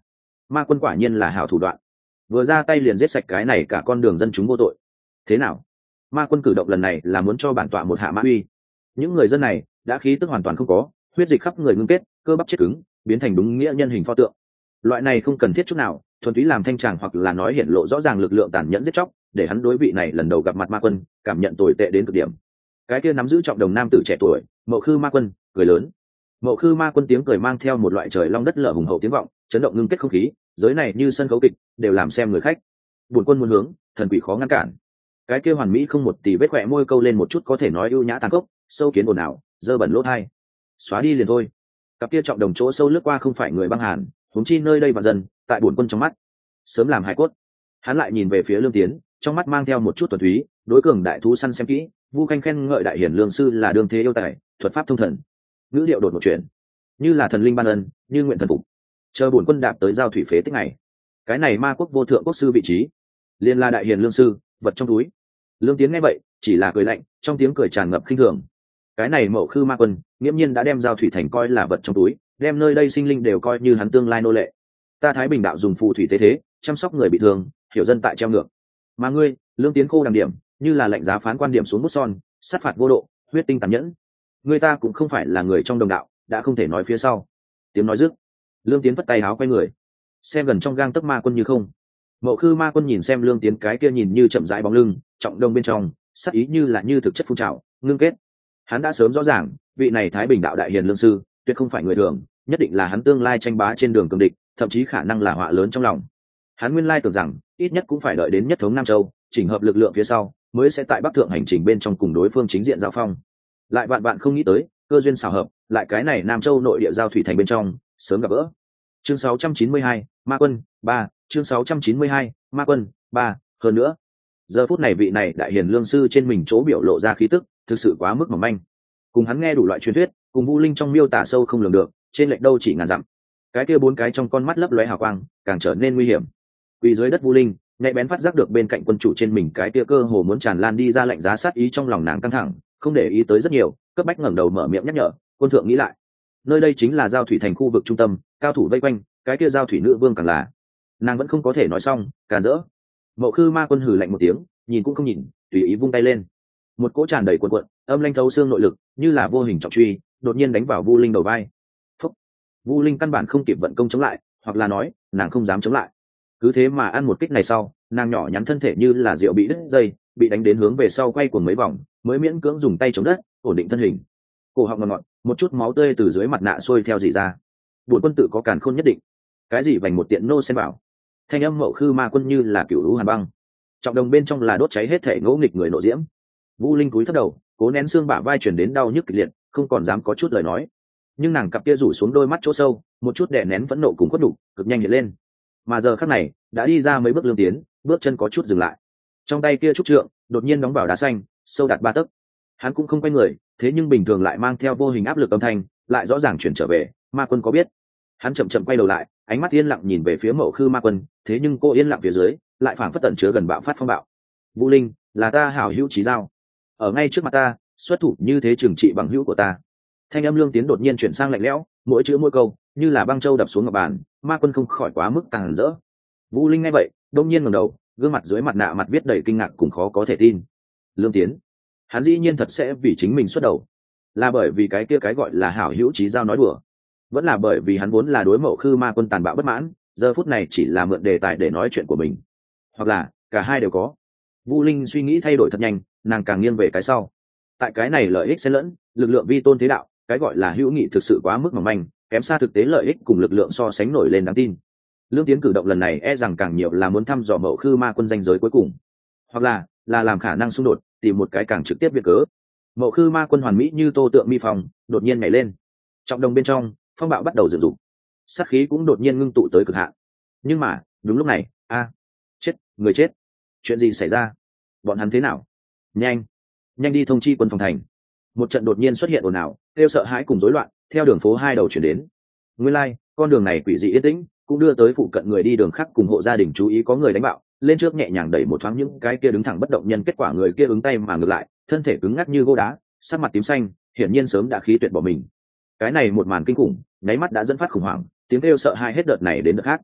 ma quân quả nhiên là hảo thủ đoạn, vừa ra tay liền giết sạch cái này cả con đường dân chúng vô tội. Thế nào, ma quân cử động lần này là muốn cho bản tọa một hạ mã uy? Những người dân này đã khí tức hoàn toàn không có, huyết dịch khắp người ngưng kết, cơ bắp chết cứng, biến thành đúng nghĩa nhân hình pho tượng. Loại này không cần thiết chút nào, thuần túy làm thanh tràng hoặc là nói hiện lộ rõ ràng lực lượng tàn nhẫn giết chóc, để hắn đối vị này lần đầu gặp mặt ma quân cảm nhận tồi tệ đến cực điểm. Cái kia nắm giữ trọng đồng nam tử trẻ tuổi Mậu Khư ma quân cười lớn. Mậu Khư ma quân tiếng cười mang theo một loại trời long đất lở hùng hậu tiếng vọng, chấn động ngưng kết không khí, giới này như sân khấu kịch, đều làm xem người khách. Bổn quân muốn hướng, thần quỷ khó ngăn cản. Cái kia hoàn mỹ không một tỷ vết khỏe môi câu lên một chút có thể nói ưu nhã tàn khốc, sâu kiến ồn ào, dơ bẩn lỗ hai. Xóa đi liền thôi. Cặp kia trọng đồng chỗ sâu lướt qua không phải người băng hàn, huống chi nơi đây và dần, tại bổn quân trong mắt, sớm làm hài cốt. Hắn lại nhìn về phía Lương Tiến, trong mắt mang theo một chút tuần thúy, đối cường đại thú săn xem kỹ, Vu Khanh khen ngợi đại hiển lương sư là đương thế yêu tài, thuật pháp thông thần. Ngữ điệu đột một chuyện, như là thần linh ban ân, như nguyện thần phục. Chờ bổn quân đạp tới giao thủy phế tích này, cái này ma quốc vô thượng quốc sư vị trí, liên la đại hiền lương sư, vật trong túi. Lương Tiến nghe vậy, chỉ là cười lạnh, trong tiếng cười tràn ngập khinh thường. Cái này Mậu Khư ma quân, nghiễm nhiên đã đem giao thủy thành coi là vật trong túi, đem nơi đây sinh linh đều coi như hắn tương lai nô lệ. Ta Thái Bình đạo dùng phù thủy tế thế, chăm sóc người bị thương, hiểu dân tại treo ngược. Mà ngươi, Lương Tiến khô đằng điểm, như là lệnh giá phán quan điểm xuống bút son, sát phạt vô độ, huyết tinh tàn nhẫn. Người ta cũng không phải là người trong đồng đạo, đã không thể nói phía sau. Tiếng nói dứt, Lương Tiến vất tay áo quay người, xem gần trong gang tấc ma quân như không. Mậu Khư ma quân nhìn xem Lương Tiến cái kia nhìn như chậm rãi bóng lưng, trọng đông bên trong, sắc ý như là như thực chất phun trào, ngưng kết. Hắn đã sớm rõ ràng, vị này Thái Bình đạo đại hiền lương sư, tuyệt không phải người thường, nhất định là hắn tương lai tranh bá trên đường cường địch, thậm chí khả năng là họa lớn trong lòng. Hắn nguyên lai tưởng rằng, ít nhất cũng phải đợi đến nhất thống Nam Châu, chỉnh hợp lực lượng phía sau, mới sẽ tại Bắc Thượng hành trình bên trong cùng đối phương chính diện giao phong. Lại bạn không nghĩ tới, cơ duyên xảo hợp, lại cái này Nam Châu nội địa giao thủy thành bên trong, sớm gặp gỡ. Chương 692, Ma quân 3, chương 692, Ma quân 3, hơn nữa. Giờ phút này vị này đại hiền lương sư trên mình chỗ biểu lộ ra khí tức, thực sự quá mức mỏng manh. Cùng hắn nghe đủ loại truyền thuyết, cùng Vu Linh trong miêu tả sâu không lường được, trên lệch đâu chỉ ngàn dặm. Cái kia bốn cái trong con mắt lấp lóe hào quang, càng trở nên nguy hiểm. Vì dưới đất Vu Linh, nhạy bén phát giác được bên cạnh quân chủ trên mình cái kia cơ hồ muốn tràn lan đi ra lạnh giá sát ý trong lòng nàng căng thẳng, không để ý tới rất nhiều, cấp bách ngẩng đầu mở miệng nhắc nhở. Quân thượng nghĩ lại, nơi đây chính là giao thủy thành khu vực trung tâm, cao thủ vây quanh, cái kia giao thủy nữ vương càng là. Nàng vẫn không có thể nói xong, càn rỡ. Mậu Khư ma quân hừ lạnh một tiếng, nhìn cũng không nhìn, tùy ý vung tay lên. Một cỗ tràn đầy cuộn cuộn, âm lanh thấu xương nội lực, như là vô hình trọng truy, đột nhiên đánh vào Vu Linh đầu vai. Phúc. Vu Linh căn bản không kịp vận công chống lại, hoặc là nói, nàng không dám chống lại. Cứ thế mà ăn một kích này sau, nàng nhỏ nhắn thân thể như là rượu bị đứt dây, bị đánh đến hướng về sau quay cuồng mấy vòng, mới miễn cưỡng dùng tay chống đất, ổn định thân hình. Cổ họng ngọt ngọt, một chút máu tươi từ dưới mặt nạ xuôi theo rỉ ra. Bổn quân tự có càn khôn nhất định. Cái gì vành một tiện nô xem bảo. Thanh âm Mậu Khư ma quân như là cửu lũ hàn băng. Trọng đồng bên trong là đốt cháy hết thể ngỗ nghịch người nộ diễm. Vu Linh cúi thấp đầu, cố nén xương bả vai chuyển đến đau nhức kịch liệt, không còn dám có chút lời nói. Nhưng nàng cặp kia rủ xuống đôi mắt chỗ sâu, một chút đè nén phẫn nộ cùng khuất đục, cực nhanh hiện lên. Mà giờ khắc này, đã đi ra mấy bước Lương Tiến, bước chân có chút dừng lại. Trong tay kia trúc trượng, đột nhiên đóng vào đá xanh, sâu đạt 3 tấc. Hắn cũng không quay người, thế nhưng bình thường lại mang theo vô hình áp lực âm thanh, lại rõ ràng chuyển trở về. Ma quân có biết? Hắn chậm chậm quay đầu lại, ánh mắt yên lặng nhìn về phía Mậu Khư ma quân, thế nhưng cô yên lặng phía dưới, lại phảng phất tận chứa gần bạo phát phong bạo. Vu Linh, là ta hảo hữu chí giao, ở ngay trước mặt ta, xuất thủ như thế trừng trị bằng hữu của ta. Thanh âm Lương Tiến đột nhiên chuyển sang lạnh lẽo, mỗi chữ mỗi câu như là băng châu đập xuống ngọc bàn. Ma quân không khỏi quá mức tàn rỡ. Vu Linh nghe vậy, đông nhiên ngẩng đầu, gương mặt dưới mặt nạ mặt viết đầy kinh ngạc cùng khó có thể tin. Lương Tiến, hắn dĩ nhiên thật sẽ vì chính mình xuất đầu, là bởi vì cái kia cái gọi là hảo hữu chí giao nói đùa, vẫn là bởi vì hắn vốn là đối Mậu Khư ma quân tàn bạo bất mãn, giờ phút này chỉ là mượn đề tài để nói chuyện của mình, hoặc là cả hai đều có. Vu Linh suy nghĩ thay đổi thật nhanh, nàng càng nghiêng về cái sau. Tại cái này lợi ích xen lẫn, lực lượng vi tôn thế đạo, cái gọi là hữu nghị thực sự quá mức mỏng manh, kém xa thực tế lợi ích cùng lực lượng so sánh nổi lên đáng tin. Lương Tiến cử động lần này e rằng càng nhiều là muốn thăm dò Mậu Khư ma quân danh giới cuối cùng, hoặc là làm khả năng xung đột, tìm một cái càng trực tiếp việc cớ. Mậu Khư ma quân hoàn mỹ như tô tượng mi phong, đột nhiên nhảy lên. Trọng đồng bên trong, phong bạo bắt đầu dựng dục, sát khí cũng đột nhiên ngưng tụ tới cực hạn. Nhưng mà đúng lúc này, chết, người chết, chuyện gì xảy ra? Bọn hắn thế nào? Nhanh đi thông chi quân phòng thành. Một trận đột nhiên xuất hiện ồn ào, kêu sợ hãi cùng rối loạn theo đường phố hai đầu chuyển đến. Nguyên lai, con đường này quỷ dị yên tĩnh, cũng đưa tới phụ cận người đi đường khác cùng hộ gia đình chú ý có người đánh bạo, lên trước nhẹ nhàng đẩy một thoáng những cái kia đứng thẳng bất động nhân, kết quả người kia ứng tay mà ngược lại, thân thể cứng ngắc như gỗ đá, sắc mặt tím xanh, hiển nhiên sớm đã khí tuyệt bỏ mình. Cái này một màn kinh khủng, nháy mắt đã dẫn phát khủng hoảng, tiếng kêu sợ hãi hết đợt này đến đợt khác.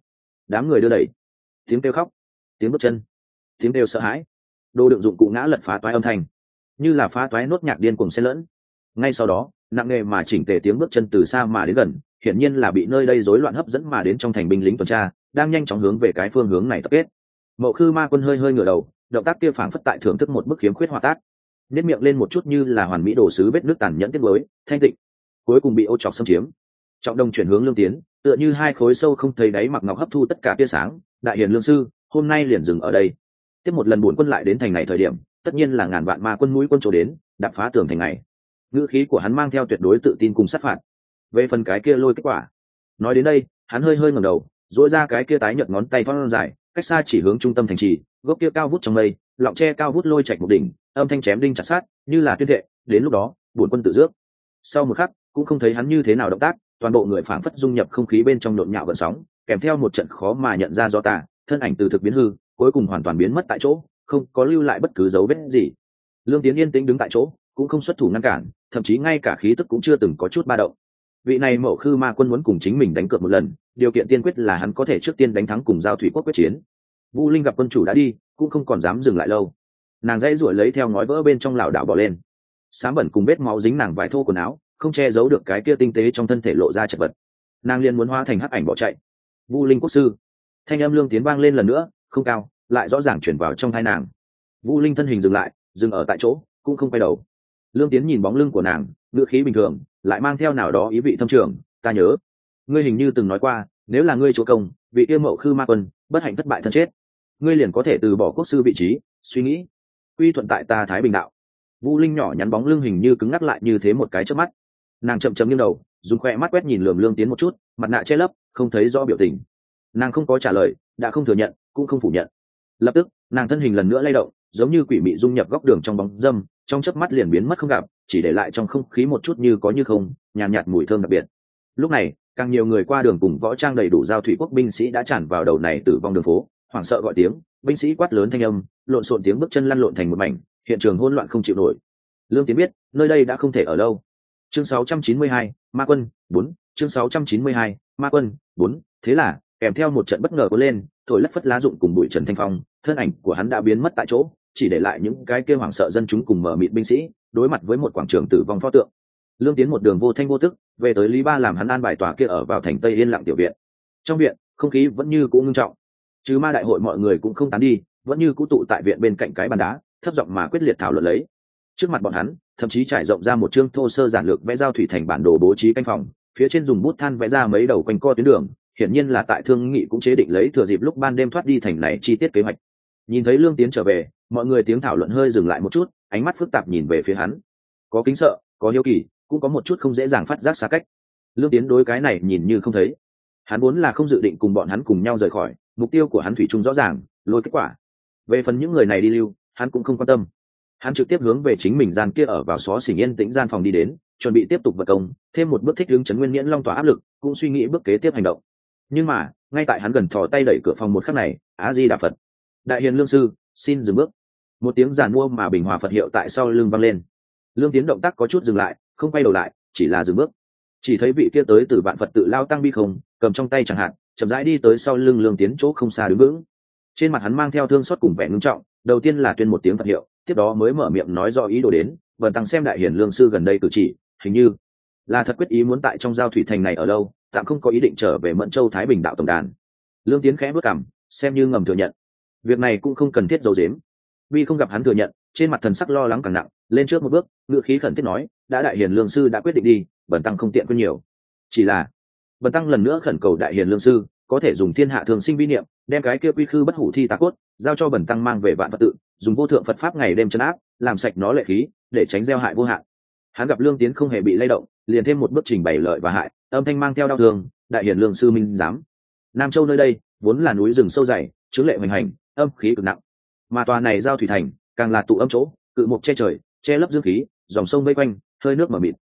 đám người đưa đẩy, tiếng kêu khóc, tiếng bước chân, tiếng kêu sợ hãi, đồ đựng dụng cụ ngã lật phá toái âm thanh, như là phá toái nốt nhạc điên cuồng xen lẫn. Ngay sau đó, nặng nề mà chỉnh tề tiếng bước chân từ xa mà đến gần, hiển nhiên là bị nơi đây rối loạn hấp dẫn mà đến trong thành binh lính tuần tra, đang nhanh chóng hướng về cái phương hướng này tập kết. Mậu Khư Ma Quân hơi hơi ngửa đầu, động tác kia phảng phất tại thưởng thức một bức khiếm khuyết họa tác, nếp miệng lên một chút như là hoàn mỹ đồ sứ vết nước tàn nhẫn tiếc nuối, thanh tịnh, cuối cùng bị ô chọc xâm chiếm. Trọng đồng chuyển hướng Lương Tiến, tựa như hai khối sâu không thấy đáy mặc ngọc hấp thu tất cả tia sáng. Đại hiền lương sư, hôm nay liền dừng ở đây. Tiếp một lần buồn quân lại đến thành này thời điểm, tất nhiên là ngàn vạn ma quân mũi quân trổ đến, đạp phá tường thành này. Ngữ khí của hắn mang theo tuyệt đối tự tin cùng sát phạt. Về phần cái kia lôi kết quả, nói đến đây, hắn hơi hơi ngẩng đầu, duỗi ra cái kia tái nhợt ngón tay thon dài, cách xa chỉ hướng trung tâm thành trì, gốc kia cao vút trong mây, lọng tre cao vút lôi chạch một đỉnh, âm thanh chém đinh chặt sát, như là tuyên thệ. Đến lúc đó, buồn quân tự dước. Sau một khắc, cũng không thấy hắn như thế nào động tác, toàn bộ người phảng phất dung nhập không khí bên trong nhộn nhạo gợn sóng, kèm theo một trận khó mà nhận ra gió tà, thân ảnh từ thực biến hư, cuối cùng hoàn toàn biến mất tại chỗ, không có lưu lại bất cứ dấu vết gì. Lương Tiến yên tĩnh đứng tại chỗ, cũng không xuất thủ ngăn cản, thậm chí ngay cả khí tức cũng chưa từng có chút ba động. Vị này Mậu Khư Ma Quân muốn cùng chính mình đánh cược một lần, điều kiện tiên quyết là hắn có thể trước tiên đánh thắng cùng Giao Thủy Quốc quyết chiến. Vu Linh gặp quân chủ đã đi, cũng không còn dám dừng lại lâu. Nàng dãy ruổi lấy theo ngói vỡ bên trong lảo đảo bỏ lên. Sám bẩn cùng vết máu dính nàng vải thô quần áo, không che giấu được cái kia tinh tế trong thân thể lộ ra chật vật. Nàng liền muốn hóa thành hắc ảnh bỏ chạy. Vu Linh quốc sư, thanh âm Lương Tiến vang lên lần nữa, không cao, lại rõ ràng chuyển vào trong tai nàng. Vu Linh thân hình dừng lại, dừng ở tại chỗ, cũng không quay đầu. Lương Tiến nhìn bóng lưng của nàng, ngữ khí bình thường, lại mang theo nào đó ý vị thâm trường. Ta nhớ, ngươi hình như từng nói qua, nếu là ngươi chúa công, vị yêu Mậu Khư Ma Quân bất hạnh thất bại thân chết, ngươi liền có thể từ bỏ quốc sư vị trí, suy nghĩ quy thuận tại ta Thái Bình đạo. Vu Linh nhỏ nhắn bóng lưng hình như cứng ngắc lại như thế một cái chớp mắt. Nàng chậm chậm nghiêng đầu, dùng khoe mắt quét nhìn lườm Lương Tiến một chút, mặt nạ che lấp, không thấy rõ biểu tình. Nàng không có trả lời, đã không thừa nhận, cũng không phủ nhận. Lập tức, nàng thân hình lần nữa lay động, giống như quỷ mị dung nhập góc đường trong bóng dâm, trong chớp mắt liền biến mất không gặp, chỉ để lại trong không khí một chút như có như không, nhàn nhạt mùi thơm đặc biệt. Lúc này, càng nhiều người qua đường cùng võ trang đầy đủ Giao Thủy Quốc binh sĩ đã tràn vào đầu này tử vong đường phố, hoảng sợ gọi tiếng, binh sĩ quát lớn thanh âm, lộn xộn tiếng bước chân lăn lộn thành một mảnh, hiện trường hỗn loạn không chịu nổi. Lương Tiến biết, nơi đây đã không thể ở lâu. Chương 692, Ma Quân 4, chương 692, Ma Quân 4, thế là, kèm theo một trận bất ngờ cuốn lên, thổi lất phất lá rụng cùng bụi trần thanh phong, thân ảnh của hắn đã biến mất tại chỗ, chỉ để lại những cái kia hoảng sợ dân chúng cùng mở mịt binh sĩ, đối mặt với một quảng trường tử vong pho tượng. Lương Tiến một đường vô thanh vô tức, về tới Lý Ba làm hắn an bài tòa kia ở vào thành Tây Yên lặng tiểu viện. Trong viện, không khí vẫn như cũ ngưng trọng. Chứ Ma đại hội mọi người cũng không tán đi, vẫn như cũ tụ tại viện bên cạnh cái bàn đá, thấp giọng mà quyết liệt thảo luận lấy. Trước mặt bọn hắn, thậm chí trải rộng ra một chương thô sơ giản lược vẽ Giao Thủy thành bản đồ bố trí canh phòng, phía trên dùng bút than vẽ ra mấy đầu quanh co tuyến đường, hiển nhiên là tại thương nghị cũng chế định lấy thừa dịp lúc ban đêm thoát đi thành này chi tiết kế hoạch. Nhìn thấy Lương Tiến trở về, mọi người tiếng thảo luận hơi dừng lại một chút, ánh mắt phức tạp nhìn về phía hắn, có kính sợ, có hiếu kỳ, cũng có một chút không dễ dàng phát giác xa cách. Lương Tiến đối cái này nhìn như không thấy, hắn vốn là không dự định cùng bọn hắn cùng nhau rời khỏi, mục tiêu của hắn thủy chung rõ ràng, lôi kết quả. Về phần những người này đi lưu, hắn cũng không quan tâm. Hắn trực tiếp hướng về chính mình gian kia ở vào xó xỉnh yên tĩnh gian phòng đi đến, chuẩn bị tiếp tục vật công, thêm một bước thích ứng chấn nguyên miễn long tỏa áp lực, cũng suy nghĩ bước kế tiếp hành động. Nhưng mà, ngay tại hắn gần thò tay đẩy cửa phòng một khắc này, Á Di Đà Phật, đại hiền lương sư, xin dừng bước. Một tiếng giàn mua mà bình hòa Phật hiệu tại sau lưng vang lên. Lương Tiến động tác có chút dừng lại, không quay đầu lại, chỉ là dừng bước. Chỉ thấy vị kia tới từ vạn Phật tự lao tăng bi không, cầm trong tay chẳng hạn, chậm rãi đi tới sau lưng Lương Tiến chỗ không xa đứng vững. Trên mặt hắn mang theo thương xót cùng vẻ ngưng trọng, đầu tiên là tuyên một tiếng Phật hiệu, tiếp đó mới mở miệng nói rõ ý đồ đến. Vần tăng xem đại hiền lương sư gần đây cử chỉ, hình như là thật quyết ý muốn tại trong Giao Thủy thành này ở lâu, tạm không có ý định trở về Mẫn Châu Thái Bình đạo tổng đàn. Lương Tiến khẽ bước cằm, xem như ngầm thừa nhận. Việc này cũng không cần thiết giấu giếm. Vì không gặp hắn thừa nhận, trên mặt thần sắc lo lắng càng nặng, lên trước một bước, ngữ khí khẩn thiết nói, đã đại hiền lương sư đã quyết định đi, bần tăng không tiện quên nhiều. Chỉ là, bần tăng lần nữa khẩn cầu đại hiền lương sư có thể dùng thiên hạ thường sinh vi niệm, đem cái kia quy khư bất hủ thi tà cốt giao cho bần tăng mang về vạn Phật tự, dùng vô thượng Phật pháp ngày đêm trấn áp, làm sạch nó lệ khí, để tránh gieo hại vô hạn. Hắn gặp Lương Tiến không hề bị lay động, liền thêm một bước trình bày lợi và hại, âm thanh mang theo đau thương, đại hiền lương sư minh dám. Nam Châu nơi đây vốn là núi rừng sâu dày, chướng lệ hoành hành, âm khí cực nặng, mà tòa này Giao Thủy thành càng là tụ âm chỗ, cự mục che trời, che lấp dương khí, dòng sông vây quanh, hơi nước mở mịt,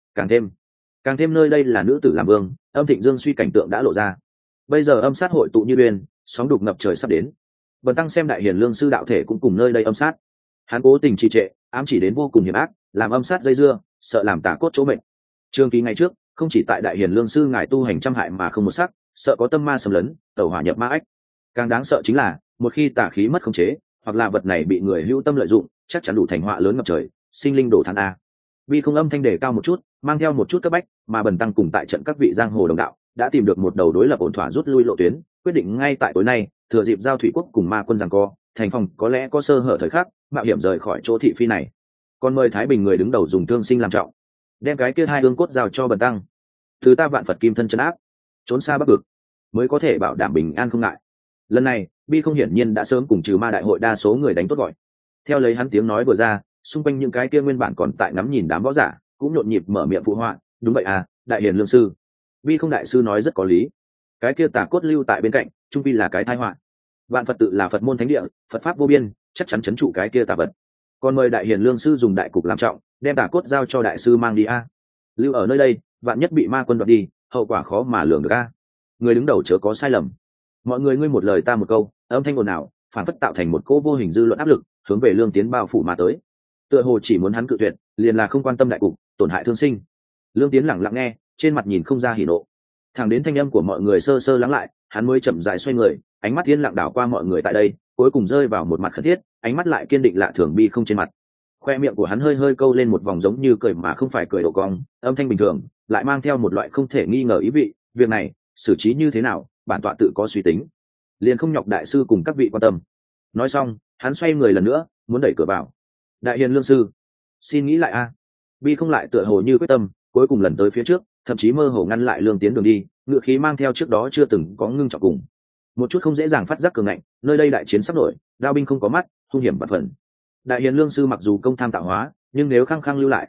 càng thêm nơi đây là nữ tử làm vương, âm thịnh dương suy cảnh tượng đã lộ ra. Bây giờ âm sát hội tụ như uyên, sóng đục ngập trời sắp đến. Bần tăng xem đại hiền lương sư đạo thể cũng cùng nơi đây âm sát. Hắn cố tình trì trệ, ám chỉ đến vô cùng hiểm ác, làm âm sát dây dưa, sợ làm tà cốt chỗ mệnh. Trường kỳ ngày trước, không chỉ tại đại hiền lương sư ngài tu hành trăm hại mà không một sắc, sợ có tâm ma xâm lấn, tẩu hỏa nhập ma ách. Càng đáng sợ chính là một khi tà khí mất khống chế, hoặc là vật này bị người hữu tâm lợi dụng, chắc chắn đủ thành họa lớn ngập trời, sinh linh đổ thán a. Vi không âm thanh đề cao một chút, mang theo một chút cấp bách, mà Bần tăng cùng tại trận các vị giang hồ đồng đạo đã tìm được một đầu đối lập ổn thỏa rút lui lộ tuyến, quyết định ngay tại tối nay thừa dịp giao thủy quốc cùng ma quân giằng co, thành phòng có lẽ có sơ hở thời khắc, mạo hiểm rời khỏi chỗ thị phi này. Còn mời Thái Bình người đứng đầu dùng thương sinh làm trọng, đem cái kia hai ương cốt giao cho Bần tăng, từ ta vạn Phật kim thân trấn áp, trốn xa bắc vực, mới có thể bảo đảm bình an không ngại. Lần này Bi không hiển nhiên đã sớm cùng trừ ma đại hội đa số người đánh tốt gọi. Theo lấy hắn tiếng nói vừa ra, xung quanh những cái kia nguyên bản còn tại ngắm nhìn đám võ giả cũng nhộn nhịp mở miệng phụ họa. Đúng vậy à, đại hiền lương sư. Bi không đại sư nói rất có lý. Cái kia tà cốt lưu tại bên cạnh, trung vi là cái tai họa. Vạn Phật tự là Phật môn thánh địa, Phật pháp vô biên, chắc chắn trấn trụ cái kia tà vật. Còn mời đại hiền lương sư dùng đại cục làm trọng, đem tà cốt giao cho đại sư mang đi a. Lưu ở nơi đây, vạn nhất bị ma quân đoạt đi, hậu quả khó mà lường được a. Người đứng đầu chớ có sai lầm. Mọi người ngươi một lời ta một câu, âm thanh ồn ào, phản phất tạo thành một cỗ vô hình dư luận áp lực, hướng về Lương Tiến bao phủ mà tới. Tựa hồ chỉ muốn hắn cự tuyệt, liền là không quan tâm đại cục, tổn hại thương sinh. Lương Tiến lặng lặng nghe, trên mặt nhìn không ra hỉ nộ. Thẳng đến thanh âm của mọi người sơ sơ lắng lại, hắn mới chậm rãi xoay người, ánh mắt yên lặng đảo qua mọi người tại đây, cuối cùng rơi vào một mặt khẩn thiết, ánh mắt lại kiên định lạ thường Bi không trên mặt. Khoe miệng của hắn hơi hơi câu lên một vòng giống như cười mà không phải cười độ cong, âm thanh bình thường, lại mang theo một loại không thể nghi ngờ ý vị, việc này, xử trí như thế nào, bản tọa tự có suy tính, liền không nhọc đại sư cùng các vị quan tâm. Nói xong hắn xoay người lần nữa muốn đẩy cửa vào. Đại hiền lương sư, xin nghĩ lại a. Bi không lại tựa hồ như quyết tâm, cuối cùng lần tới phía trước, thậm chí mơ hồ ngăn lại Lương Tiến đường đi, ngựa khí mang theo trước đó chưa từng có ngưng trọng cùng một chút không dễ dàng phát giác cường ngạnh. Nơi đây đại chiến sắp nổi, đao binh không có mắt, hung hiểm vạn phần. Đại hiền lương sư mặc dù công tham tạo hóa, nhưng nếu khăng khăng lưu lại,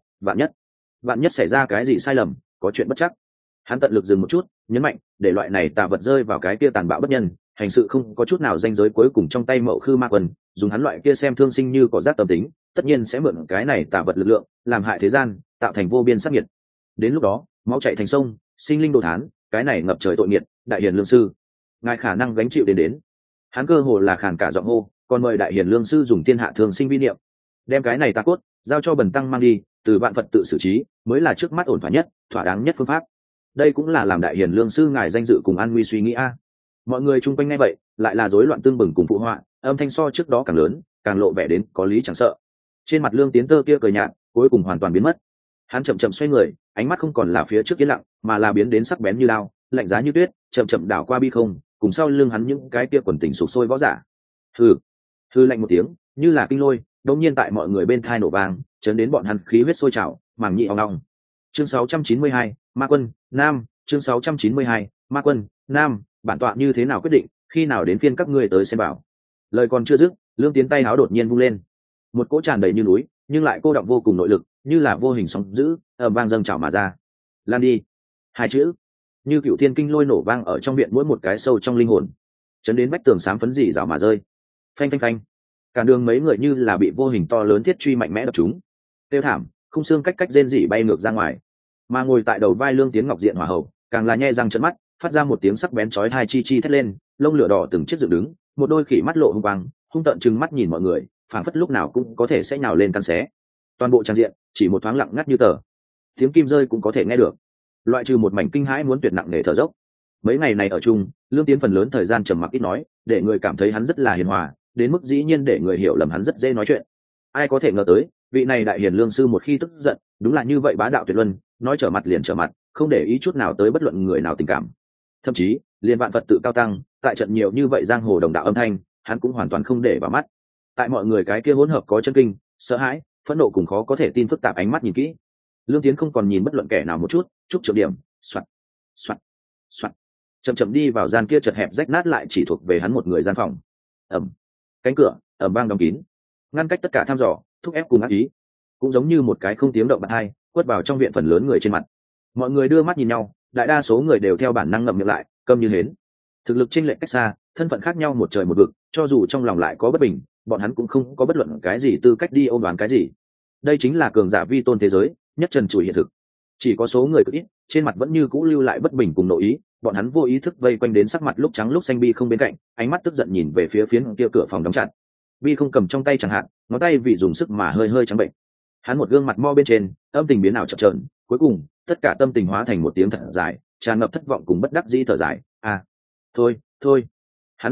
vạn nhất xảy ra cái gì sai lầm, có chuyện bất chắc. Hắn tận lực dừng một chút, nhấn mạnh, để loại này tà vật rơi vào cái kia tàn bạo bất nhân, hành sự không có chút nào danh giới cuối cùng trong tay Mậu Khư Ma Quân, dùng hắn loại kia xem thương sinh như cỏ rác tâm tính, tất nhiên sẽ mượn cái này tà vật lực lượng, làm hại thế gian, tạo thành vô biên sát nhiệt. Đến lúc đó, máu chảy thành sông, sinh linh đồ thán, cái này ngập trời tội nghiệt, đại hiền lương sư, ngài khả năng gánh chịu đến. Hắn cơ hồ là khàn cả giọng hô, còn mời đại hiền lương sư dùng thiên hạ thường sinh vi niệm, đem cái này tà cốt giao cho Bần tăng mang đi, từ vạn Phật tự xử trí, mới là trước mắt ổn thỏa nhất, thỏa đáng nhất phương pháp. Đây cũng là làm đại hiền lương sư ngài danh dự cùng an nguy suy nghĩ a. Mọi người chung quanh nghe vậy lại là rối loạn tương bừng cùng phụ họa, âm thanh so trước đó càng lớn, càng lộ vẻ đến có lý chẳng sợ. Trên mặt Lương Tiến tơ kia cười nhạt cuối cùng hoàn toàn biến mất. Hắn chậm chậm xoay người, ánh mắt không còn là phía trước yên lặng, mà là biến đến sắc bén như lao, lạnh giá như tuyết, chậm chậm đảo qua Bi không, cùng sau lưng hắn những cái kia quần tình sụp sôi võ giả. Hừ, hừ lạnh một tiếng, như là kinh lôi, đột nhiên tại mọi người bên thai nổ vang, chấn đến bọn hắn khí huyết sôi trào, màng nhĩ ong ong. Chương 692, Ma Quân Nam. Chương 692, Ma Quân Nam. Bản tọa như thế nào quyết định, khi nào đến phiên các ngươi tới xem bảo. Lời còn chưa dứt, Lương Tiến tay áo đột nhiên vung lên, một cỗ tràn đầy như núi nhưng lại cô đọng vô cùng nội lực, như là vô hình sóng dữ ầm vang dâng trào mà ra. Lan đi, hai chữ như cựu thiên kinh lôi nổ vang ở trong viện mỗi một cái sâu trong linh hồn, chấn đến vách tường xám phấn dỉ rào mà rơi. Phanh phanh phanh, cả đường mấy người như là bị vô hình to lớn thiết truy mạnh mẽ đập chúng, tiêu thảm khung xương cách rên rỉ bay ngược ra ngoài. Mà ngồi tại đầu vai Lương Tiến ngọc diện hỏa hậu càng là nhe răng trợn mắt, phát ra một tiếng sắc bén chói tai chi chi thét lên, lông lửa đỏ từng chiếc dựng đứng, một đôi khỉ mắt lộ hung quang, hung tợn trừng mắt nhìn mọi người, phảng phất lúc nào cũng có thể sẽ nhào lên căn xé. Toàn bộ trang diện chỉ một thoáng lặng ngắt như tờ, tiếng kim rơi cũng có thể nghe được, loại trừ một mảnh kinh hãi muốn tuyệt nặng nề thở dốc. Mấy ngày này ở chung, Lương Tiến phần lớn thời gian trầm mặc ít nói, để người cảm thấy hắn rất là hiền hòa, đến mức dĩ nhiên để người hiểu lầm hắn rất dễ nói chuyện. Ai có thể ngờ tới, vị này đại hiền lương sư một khi tức giận, đúng là như vậy bá đạo tuyệt luân, nói trở mặt liền trở mặt, không để ý chút nào tới bất luận người nào tình cảm. Thậm chí liền vạn Phật tự cao tăng, tại trận nhiều như vậy giang hồ đồng đạo âm thanh, hắn cũng hoàn toàn không để vào mắt. Tại mọi người cái kia hỗn hợp có chân kinh, sợ hãi, phẫn nộ cùng khó có thể tin phức tạp ánh mắt nhìn kỹ, Lương Tiến không còn nhìn bất luận kẻ nào một chút, chúc trượng điểm, soạt soạt soạt, chậm chậm đi vào gian kia chật hẹp rách nát lại chỉ thuộc về hắn một người gian phòng. Ầm, cánh cửa ầm vang đóng kín, ngăn cách tất cả thăm dò, thúc ép cùng ác ý, cũng giống như một cái không tiếng động bật hai quất vào trong viện phần lớn người trên mặt. Mọi người đưa mắt nhìn nhau, đại đa số người đều theo bản năng ngậm miệng lại, câm như hến. Thực lực chênh lệch cách xa, thân phận khác nhau một trời một vực, cho dù trong lòng lại có bất bình, bọn hắn cũng không có bất luận cái gì tư cách đi ôm đoán cái gì. Đây chính là cường giả vi tôn thế giới, nhất trần trụi hiện thực. Chỉ có số người cực ít, trên mặt vẫn như cũ lưu lại bất bình cùng nội ý, bọn hắn vô ý thức vây quanh đến sắc mặt lúc trắng lúc xanh Bi không bên cạnh, ánh mắt tức giận nhìn về phía kia cửa phòng đóng chặt. Bi không cầm trong tay chẳng hạn, ngón tay vì dùng sức mà hơi hơi trắng bệnh. Hắn một gương mặt mo bên trên, âm tình biến ảo chập chờn, cuối cùng tất cả tâm tình hóa thành một tiếng thật dài, tràn ngập thất vọng cùng bất đắc dĩ thở dài. À, thôi thôi. Hắn lắc đầu,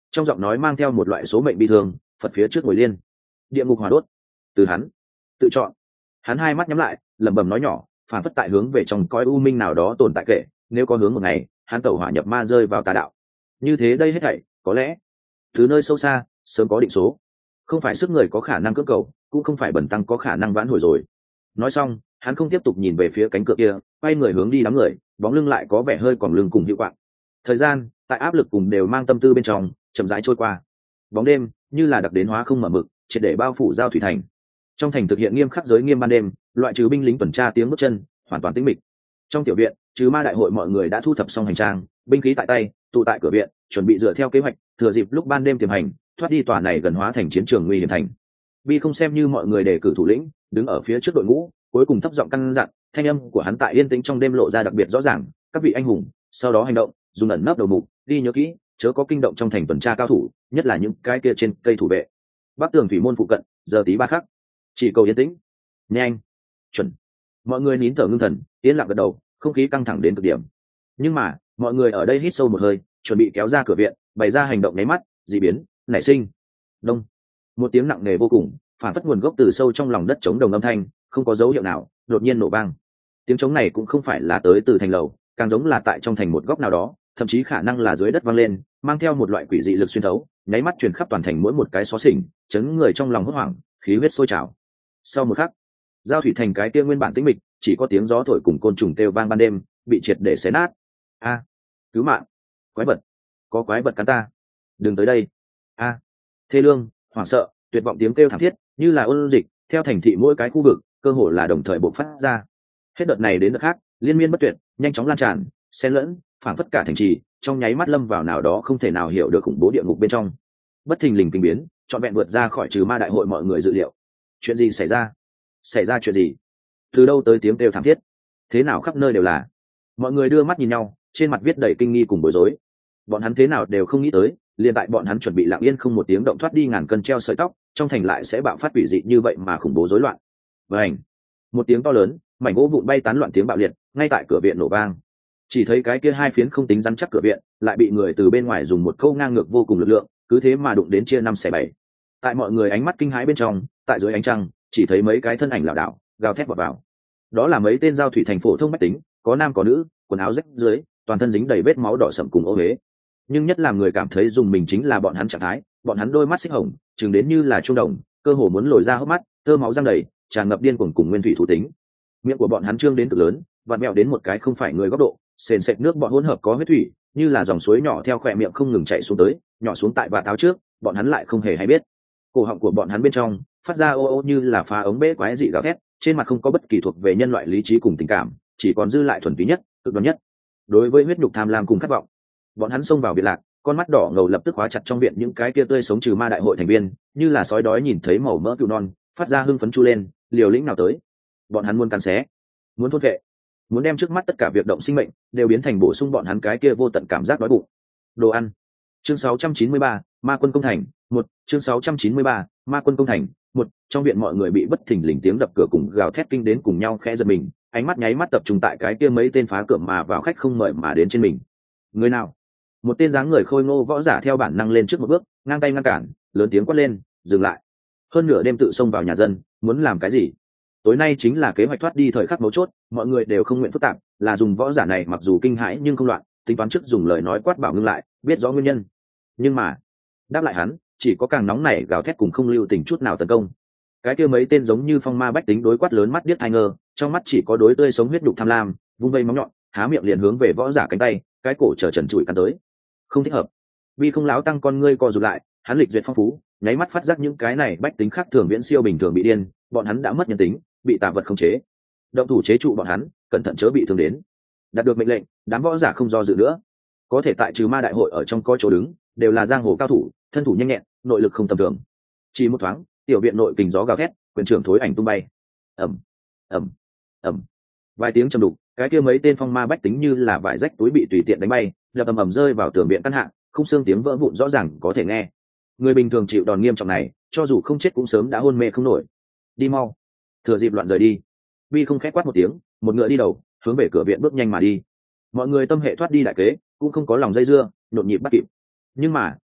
trong giọng nói mang theo một loại số mệnh bi thương. Phật phía trước ngồi liên, địa ngục hỏa đốt, từ hắn tự chọn. Hắn hai mắt nhắm lại, lẩm bẩm nói nhỏ, phản phất tại hướng về trong cõi u minh nào đó tồn tại kệ, nếu có hướng một ngày hắn tẩu hỏa nhập ma rơi vào tà đạo. Như thế đây hết thảy có lẽ từ nơi sâu xa sớm có định số, không phải sức người có khả năng cưỡng cầu, cũng không phải bẩn tăng có khả năng vãn hồi rồi. Nói xong hắn không tiếp tục nhìn về phía cánh cửa kia, quay người hướng đi đám người, bóng lưng lại có vẻ hơi còn lưng cùng hiệu quạng. Thời gian tại áp lực cùng đều mang tâm tư bên trong chậm rãi trôi qua. Bóng đêm như là đặc đến hóa không mở mực, triệt để bao phủ giao thủy thành. Trong thành thực hiện nghiêm khắc giới nghiêm ban đêm, loại trừ binh lính tuần tra tiếng bước chân, hoàn toàn tĩnh mịch. Trong tiểu viện, trừ ma đại hội mọi người đã thu thập xong hành trang, binh khí tại tay, tụ tại cửa viện, chuẩn bị dựa theo kế hoạch, thừa dịp lúc ban đêm tiềm hành, thoát đi tòa này gần hóa thành chiến trường nguy hiểm thành. Bi không xem như mọi người đề cử thủ lĩnh, đứng ở phía trước đội ngũ, cuối cùng thấp giọng căn dặn, thanh âm của hắn tại yên tĩnh trong đêm lộ ra đặc biệt rõ ràng, các vị anh hùng, sau đó hành động, dùng ẩn nấp đầu mục, đi nhớ kỹ, chớ có kinh động trong thành tuần tra cao thủ, nhất là những cái kia trên cây thủ vệ. Bắc tường thủy môn phụ cận, giờ tí ba khắc, chỉ cầu yên tĩnh, nhanh, chuẩn. Mọi người nín thở ngưng thần, yên lặng gật đầu, không khí căng thẳng đến cực điểm. Nhưng mà mọi người ở đây hít sâu một hơi, chuẩn bị kéo ra cửa viện, bày ra hành động nháy mắt, dị biến nảy sinh. Đông, một tiếng nặng nề vô cùng, phản phất nguồn gốc từ sâu trong lòng đất chống đồng âm thanh, không có dấu hiệu nào, đột nhiên nổ vang. Tiếng trống này cũng không phải là tới từ thành lầu, càng giống là tại trong thành một góc nào đó, thậm chí khả năng là dưới đất vang lên, mang theo một loại quỷ dị lực xuyên thấu, nháy mắt truyền khắp toàn thành mỗi một cái xó xỉnh, chấn người trong lòng hốt hoảng, khí huyết sôi trào. Sau một khắc, giao thủy thành cái kia nguyên bản tĩnh mịch, chỉ có tiếng gió thổi cùng côn trùng kêu vang ban đêm, bị triệt để xé nát. A, cứu mạng, quái vật, có quái vật cắn ta, đừng tới đây. A, thê lương, hoảng sợ, tuyệt vọng tiếng kêu thảm thiết, như là ôn dịch, theo thành thị mỗi cái khu vực, cơ hồ là đồng thời bộc phát ra. Hết đợt này đến đợt khác, liên miên bất tuyệt, nhanh chóng lan tràn, xen lẫn, phảng phất cả thành trì, trong nháy mắt lâm vào nào đó không thể nào hiểu được khủng bố địa ngục bên trong. Bất thình lình kinh biến, trọn vẹn vượt ra khỏi trừ ma đại hội mọi người dự liệu. Chuyện gì xảy ra? Xảy ra chuyện gì? Từ đâu tới tiếng kêu thảm thiết? Thế nào khắp nơi đều là? Mọi người đưa mắt nhìn nhau, trên mặt viết đầy kinh nghi cùng bối rối. Bọn hắn thế nào đều không nghĩ tới, liền tại bọn hắn chuẩn bị lặng yên không một tiếng động thoát đi ngàn cân treo sợi tóc, trong thành lại sẽ bạo phát quỷ dị như vậy mà khủng bố rối loạn. Vành, một tiếng to lớn, mảnh gỗ vụn bay tán loạn tiếng bạo liệt, ngay tại cửa viện nổ vang. Chỉ thấy cái kia hai phiến không tính rắn chắc cửa viện, lại bị người từ bên ngoài dùng một câu ngang ngược vô cùng lực lượng, cứ thế mà đụng đến chia năm xẻ bảy. Tại mọi người ánh mắt kinh hãi bên trong, tại dưới ánh trăng, chỉ thấy mấy cái thân ảnh lảo đảo, gào thét vọt vào. Đó là mấy tên giao thủy thành phổ thông bách tính, có nam có nữ, quần áo rách dưới, toàn thân dính đầy vết máu đỏ sậm cùng ô huế. Nhưng nhất làm người cảm thấy dùng mình chính là bọn hắn trạng thái, bọn hắn đôi mắt xích hồng, chừng đến như là trung đồng, cơ hồ muốn lồi ra hốc mắt, tơ máu răng đầy, tràn ngập điên cuồng cùng nguyên thủy thú tính. Miệng của bọn hắn trương đến cực lớn, vặn mèo đến một cái không phải người góc độ, sền sệt nước bọn hỗn hợp có huyết thủy, như là dòng suối nhỏ theo khỏe miệng không ngừng chảy xuống tới, nhỏ xuống tại vạt áo trước, bọn hắn lại không hề hay biết. Cổ họng của bọn hắn bên trong phát ra ô ô như là phá ống bể quái dị gào thét, trên mặt không có bất kỳ thuộc về nhân loại lý trí cùng tình cảm, chỉ còn dư lại thuần túy nhất, cực đoan nhất. Đối với huyết nhục tham lam cùng khát vọng, bọn hắn xông vào biệt lạc, con mắt đỏ ngầu lập tức khóa chặt trong viện những cái kia tươi sống trừ ma đại hội thành viên, như là sói đói nhìn thấy màu mỡ cừu non, phát ra hưng phấn chu lên, liều lĩnh nào tới. Bọn hắn muốn cắn xé, muốn thôn vệ, muốn đem trước mắt tất cả việc động sinh mệnh đều biến thành bổ sung bọn hắn cái kia vô tận cảm giác đói bụng. Đồ ăn. Chương 693, Ma quân công thành, 1, chương 693, Ma quân công thành, 1, trong viện mọi người bị bất thình lình tiếng đập cửa cùng gào thét kinh đến cùng nhau khẽ giật mình, ánh mắt nháy mắt tập trung tại cái kia mấy tên phá cửa mà vào khách không mời mà đến trên mình. Người nào? Một tên dáng người khôi ngô võ giả theo bản năng lên trước một bước, ngang tay ngăn cản, lớn tiếng quát lên, dừng lại. Hơn nửa đêm tự xông vào nhà dân, muốn làm cái gì? Tối nay chính là kế hoạch thoát đi thời khắc mấu chốt, mọi người đều không nguyện phức tạp, là dùng võ giả này mặc dù kinh hãi nhưng không loạn, tính toán trước dùng lời nói quát bảo ngưng lại, biết rõ nguyên nhân. Nhưng mà đáp lại hắn chỉ có càng nóng nảy gào thét cùng không lưu tình chút nào tấn công. Cái kia mấy tên giống như phong ma bách tính đối quát lớn mắt điếc thai ngơ, trong mắt chỉ có đối tươi sống huyết đục tham lam, vung vây móng nhọn, há miệng liền hướng về võ giả cánh tay, cái cổ trở trần trụi cắn tới. Không thích hợp. Vì không láo tăng con ngươi co rụt lại, hắn lịch duyệt phong phú, nháy mắt phát giác những cái này bách tính khác thường viễn siêu bình thường bị điên, bọn hắn đã mất nhân tính, bị tà vật khống chế. Động thủ chế trụ bọn hắn, cẩn thận chớ bị thương đến. Đạt được mệnh lệnh, đám võ giả không do dự nữa. Có thể tại trừ ma đại hội ở trong có chỗ đứng, đều là giang hồ cao thủ, thân thủ nhanh nhẹn, nội lực không tầm thường. Chỉ một thoáng, tiểu viện nội kình gió gào thét, quyền trưởng thối ảnh tung bay. Ầm, ầm, ầm. Vài tiếng trầm đục, cái kia mấy tên phong ma bách tính như là vải rách túi bị tùy tiện đánh bay, đập ầm ầm rơi vào tường viện căn hạ, không xương tiếng vỡ vụn rõ ràng có thể nghe. Người bình thường chịu đòn nghiêm trọng này, cho dù không chết cũng sớm đã hôn mê không nổi. Đi mau, thừa dịp loạn rời đi. Vi không khẽ quát một tiếng, một ngựa đi đầu, hướng về cửa viện bước nhanh mà đi. Mọi người tâm hệ thoát đi đại kế, cũng không có lòng dây dưa, nhộn nhịp bắt kịp. Nhưng mà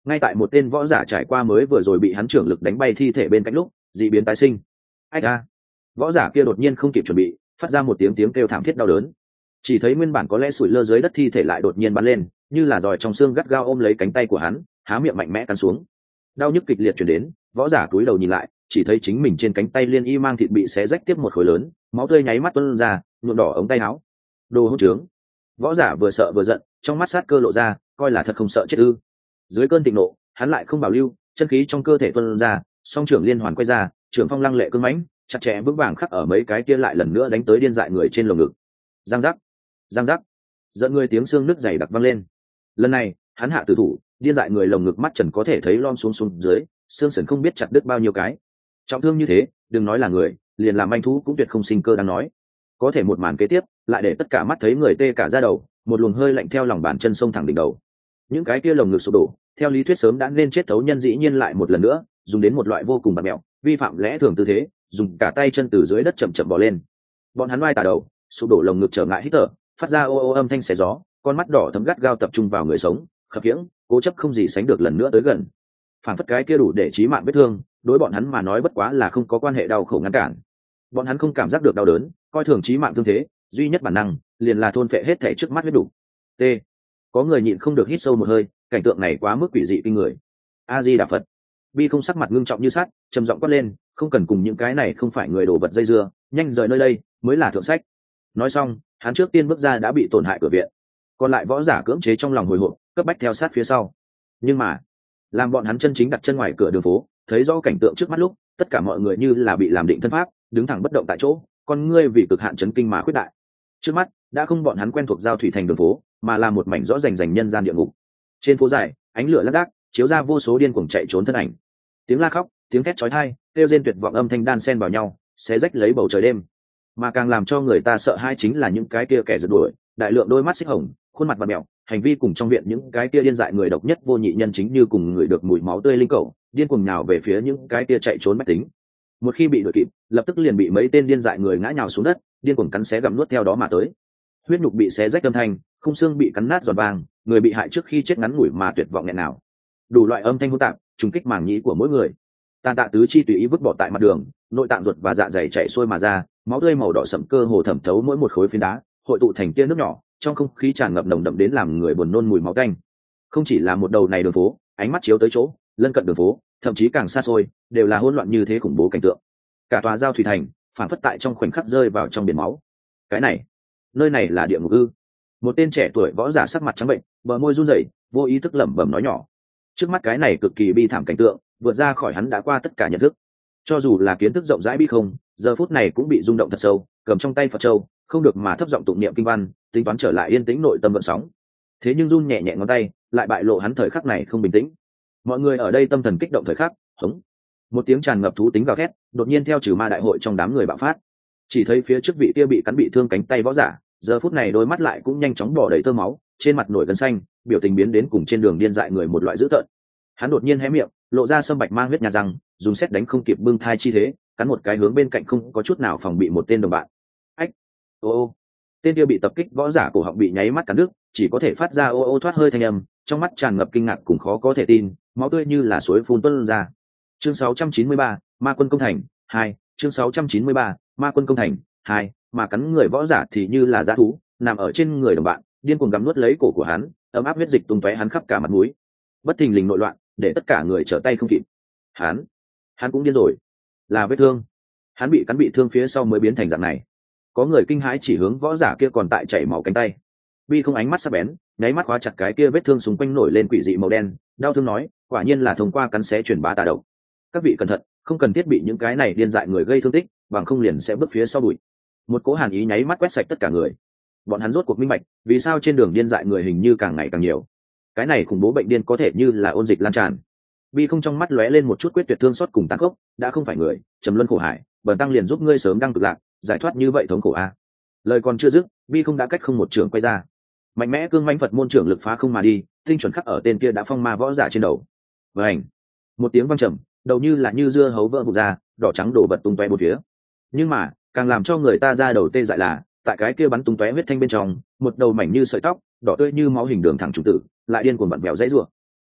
ngay tại một tên võ giả trải qua mới vừa rồi bị hắn trưởng lực đánh bay thi thể bên cạnh lúc dị biến tái sinh. Ách a! Võ giả kia đột nhiên không kịp chuẩn bị, phát ra một tiếng kêu thảm thiết đau đớn. Chỉ thấy nguyên bản có lẽ sủi lơ dưới đất thi thể lại đột nhiên bắn lên, như là giòi trong xương gắt gao ôm lấy cánh tay của hắn, há miệng mạnh mẽ cắn xuống. Đau nhức kịch liệt truyền đến, võ giả cúi đầu nhìn lại, chỉ thấy chính mình trên cánh tay liên y mang thịt bị xé rách tiếp một khối lớn, máu tươi nháy mắt tuôn ra, nhuộm đỏ ống tay áo. Đồ hỗn trướng! Võ giả vừa sợ vừa giận, trong mắt sát cơ lộ ra, coi là thật không sợ chết ư? Dưới cơn thịnh nộ, hắn lại không bảo lưu, chân khí trong cơ thể tuôn ra, song trưởng liên hoàn quay ra, trưởng phong lăng lệ cương mãnh, chặt chẽ vững vàng khắc ở mấy cái kia lại lần nữa đánh tới điên dại người trên lồng ngực. Giang giác, giang giác, giận người tiếng xương nứt dày đặc vang lên. Lần này, hắn hạ tử thủ, điên dại người lồng ngực mắt trần có thể thấy lom xuống xuống dưới, xương sườn không biết chặt đứt bao nhiêu cái. Trọng thương như thế, đừng nói là người, liền làm manh thú cũng tuyệt không sinh cơ đáng nói. Có thể một màn kế tiếp, lại để tất cả mắt thấy người tê cả da đầu, một luồng hơi lạnh theo lòng bàn chân sông thẳng đỉnh đầu. Những cái kia lồng ngực sụp đổ, theo lý thuyết sớm đã nên chết thấu nhân dĩ nhiên lại một lần nữa dùng đến một loại vô cùng bạt mẹo, vi phạm lẽ thường tư thế, dùng cả tay chân từ dưới đất chậm chậm bò lên. Bọn hắn oai tà đầu, sụp đổ lồng ngực trở ngại hít thở, phát ra ô ô âm thanh xé gió, con mắt đỏ thấm gắt gao tập trung vào người sống, khập khiễng, cố chấp không gì sánh được lần nữa tới gần. Phản phất cái kia đủ để chí mạng vết thương, đối bọn hắn mà nói bất quá là không có quan hệ đau khổ ngăn cản. Bọn hắn không cảm giác được đau đớn, coi thường chí mạng thương thế, duy nhất bản năng liền là thôn phệ hết thảy trước mắt huyết đủ. T. Có người nhịn không được hít sâu một hơi, cảnh tượng này quá mức quỷ dị kinh người. A Di Đà Phật. Bi không sắc mặt ngưng trọng như sắt, trầm giọng quát lên, không cần cùng những cái này không phải người đồ vật dây dưa, nhanh rời nơi đây mới là thượng sách. Nói xong, hắn trước tiên bước ra đã bị tổn hại cửa viện, còn lại võ giả cưỡng chế trong lòng hồi hộp, cấp bách theo sát phía sau. Nhưng mà, làm bọn hắn chân chính đặt chân ngoài cửa đường phố, thấy rõ cảnh tượng trước mắt lúc, tất cả mọi người như là bị làm định thân pháp, đứng thẳng bất động tại chỗ, con ngươi vì cực hạn chấn kinh mà khuyết đại. Trước mắt đã không bọn hắn quen thuộc giao thủy thành đường phố, mà là một mảnh rõ rành rành nhân gian địa ngục. Trên phố dài, ánh lửa lác đác chiếu ra vô số điên cuồng chạy trốn thân ảnh, tiếng la khóc, tiếng thét chói tai, kêu rên tuyệt vọng âm thanh đan xen vào nhau, xé rách lấy bầu trời đêm. Mà càng làm cho người ta sợ hãi chính là những cái kia kẻ giật đuổi, đại lượng đôi mắt xích hồng, khuôn mặt vặn mèo, hành vi cùng trong viện những cái kia điên dại người độc nhất vô nhị nhân chính như cùng người được mùi máu tươi linh cẩu, điên cuồng nhào về phía những cái kia chạy trốn mách tính. Một khi bị đuổi kịp, lập tức liền bị mấy tên điên dại người ngã nhào xuống đất, điên cuồng cắn xé gặm nuốt theo đó mà tới. Huyết nhục bị xé rách âm thanh, khung xương bị cắn nát giòn vàng, người bị hại trước khi chết ngắn ngủi mà tuyệt vọng nghẹn nào. Đủ loại âm thanh hỗn tạp, trùng kích màng nhĩ của mỗi người. Tàn tạ tứ chi tùy ý vứt bỏ tại mặt đường, nội tạng ruột và dạ dày chảy xuôi mà ra, máu tươi màu đỏ sẫm cơ hồ thẩm thấu mỗi một khối phiến đá, hội tụ thành tia nước nhỏ, trong không khí tràn ngập nồng đậm đến làm người buồn nôn mùi máu tanh. Không chỉ là một đầu này đường phố, ánh mắt chiếu tới chỗ lân cận đường phố, thậm chí càng xa xôi, đều là hỗn loạn như thế khủng bố cảnh tượng. Cả tòa giao thủy thành, phản phất tại trong khoảnh khắc rơi vào trong biển máu. Cái này, nơi này là địa ngục ư? Một tên trẻ tuổi võ giả sắc mặt trắng bệnh, bờ môi run rẩy, vô ý thức lẩm bẩm nói nhỏ. Trước mắt cái này cực kỳ bi thảm cảnh tượng, vượt ra khỏi hắn đã qua tất cả nhận thức. Cho dù là kiến thức rộng rãi bi không, giờ phút này cũng bị rung động thật sâu, cầm trong tay Phật châu, không được mà thấp giọng tụng niệm kinh văn, tính toán trở lại yên tĩnh nội tâm gợn sóng. Thế nhưng run nhẹ nhẹ ngón tay, lại bại lộ hắn thời khắc này không bình tĩnh. Mọi người ở đây tâm thần kích động thời khắc, hống. Một tiếng tràn ngập thú tính gào thét, đột nhiên theo trừ ma đại hội trong đám người bạo phát. Chỉ thấy phía trước vị kia bị cắn bị thương cánh tay võ giả, giờ phút này đôi mắt lại cũng nhanh chóng bỏ đầy tơ máu, trên mặt nổi gân xanh, biểu tình biến đến cùng trên đường điên dại người một loại dữ tợn. Hắn đột nhiên hé miệng, lộ ra sâm bạch mang huyết nhà răng, dùng xét đánh không kịp bưng thai chi thế, cắn một cái hướng bên cạnh không có chút nào phòng bị một tên đồng bạn. Ách! Ô! Tên kia bị tập kích võ giả cổ họng bị nháy mắt cắn đứt, chỉ có thể phát ra ô ô thoát hơi thanh âm, trong mắt tràn ngập kinh ngạc cùng khó có thể tin, máu tươi như là suối phun tuôn ra. Chương 693, Ma quân công thành 2, chương 693, Ma quân công thành 2, mà cắn người võ giả thì như là dã thú, nằm ở trên người đồng bạn, điên cuồng gặm nuốt lấy cổ của hắn, ấm áp huyết dịch tung tóe hắn khắp cả mặt mũi. Bất thình lình nội loạn, để tất cả người trở tay không kịp. Hắn cũng điên rồi. Là vết thương. Hắn bị cắn bị thương phía sau mới biến thành dạng này. Có người kinh hãi chỉ hướng võ giả kia còn tại chảy máu cánh tay. Vi không ánh mắt sắc bén, nháy mắt khóa chặt cái kia vết thương xung quanh nổi lên quỷ dị màu đen, đau thương nói, quả nhiên là thông qua cắn xé truyền bá tà độc. Các vị cẩn thận, không cần thiết bị những cái này điên dại người gây thương tích, bằng không liền sẽ bước phía sau bụi. Một cỗ hàn ý nháy mắt quét sạch tất cả người. Bọn hắn rốt cuộc minh bạch, vì sao trên đường điên dại người hình như càng ngày càng nhiều. Cái này khủng bố bệnh điên có thể như là ôn dịch lan tràn. Vi không trong mắt lóe lên một chút quyết tuyệt thương xót cùng tàn khốc, đã không phải người, trầm luân khổ hải, bần tăng liền giúp ngươi sớm đăng cực lạc, giải thoát như vậy thống khổ a. Lời còn chưa dứt, Vi không đã cách không một trường quay ra, mạnh mẽ cương mãnh Phật môn trưởng lực phá không mà đi, tinh chuẩn khắc ở tên kia đã phong ma võ giả trên đầu. Vành, một tiếng vang trầm, đầu như dưa hấu vỡ vụn ra, đỏ trắng đổ bật tung tóe bốn phía. Nhưng mà càng làm cho người ta ra đầu tê dại là, tại cái kia bắn tung tóe huyết thanh bên trong, một đầu mảnh như sợi tóc, đỏ tươi như máu hình đường thẳng trùng tử, lại điên cuồng vặn vẹo dãy rủa.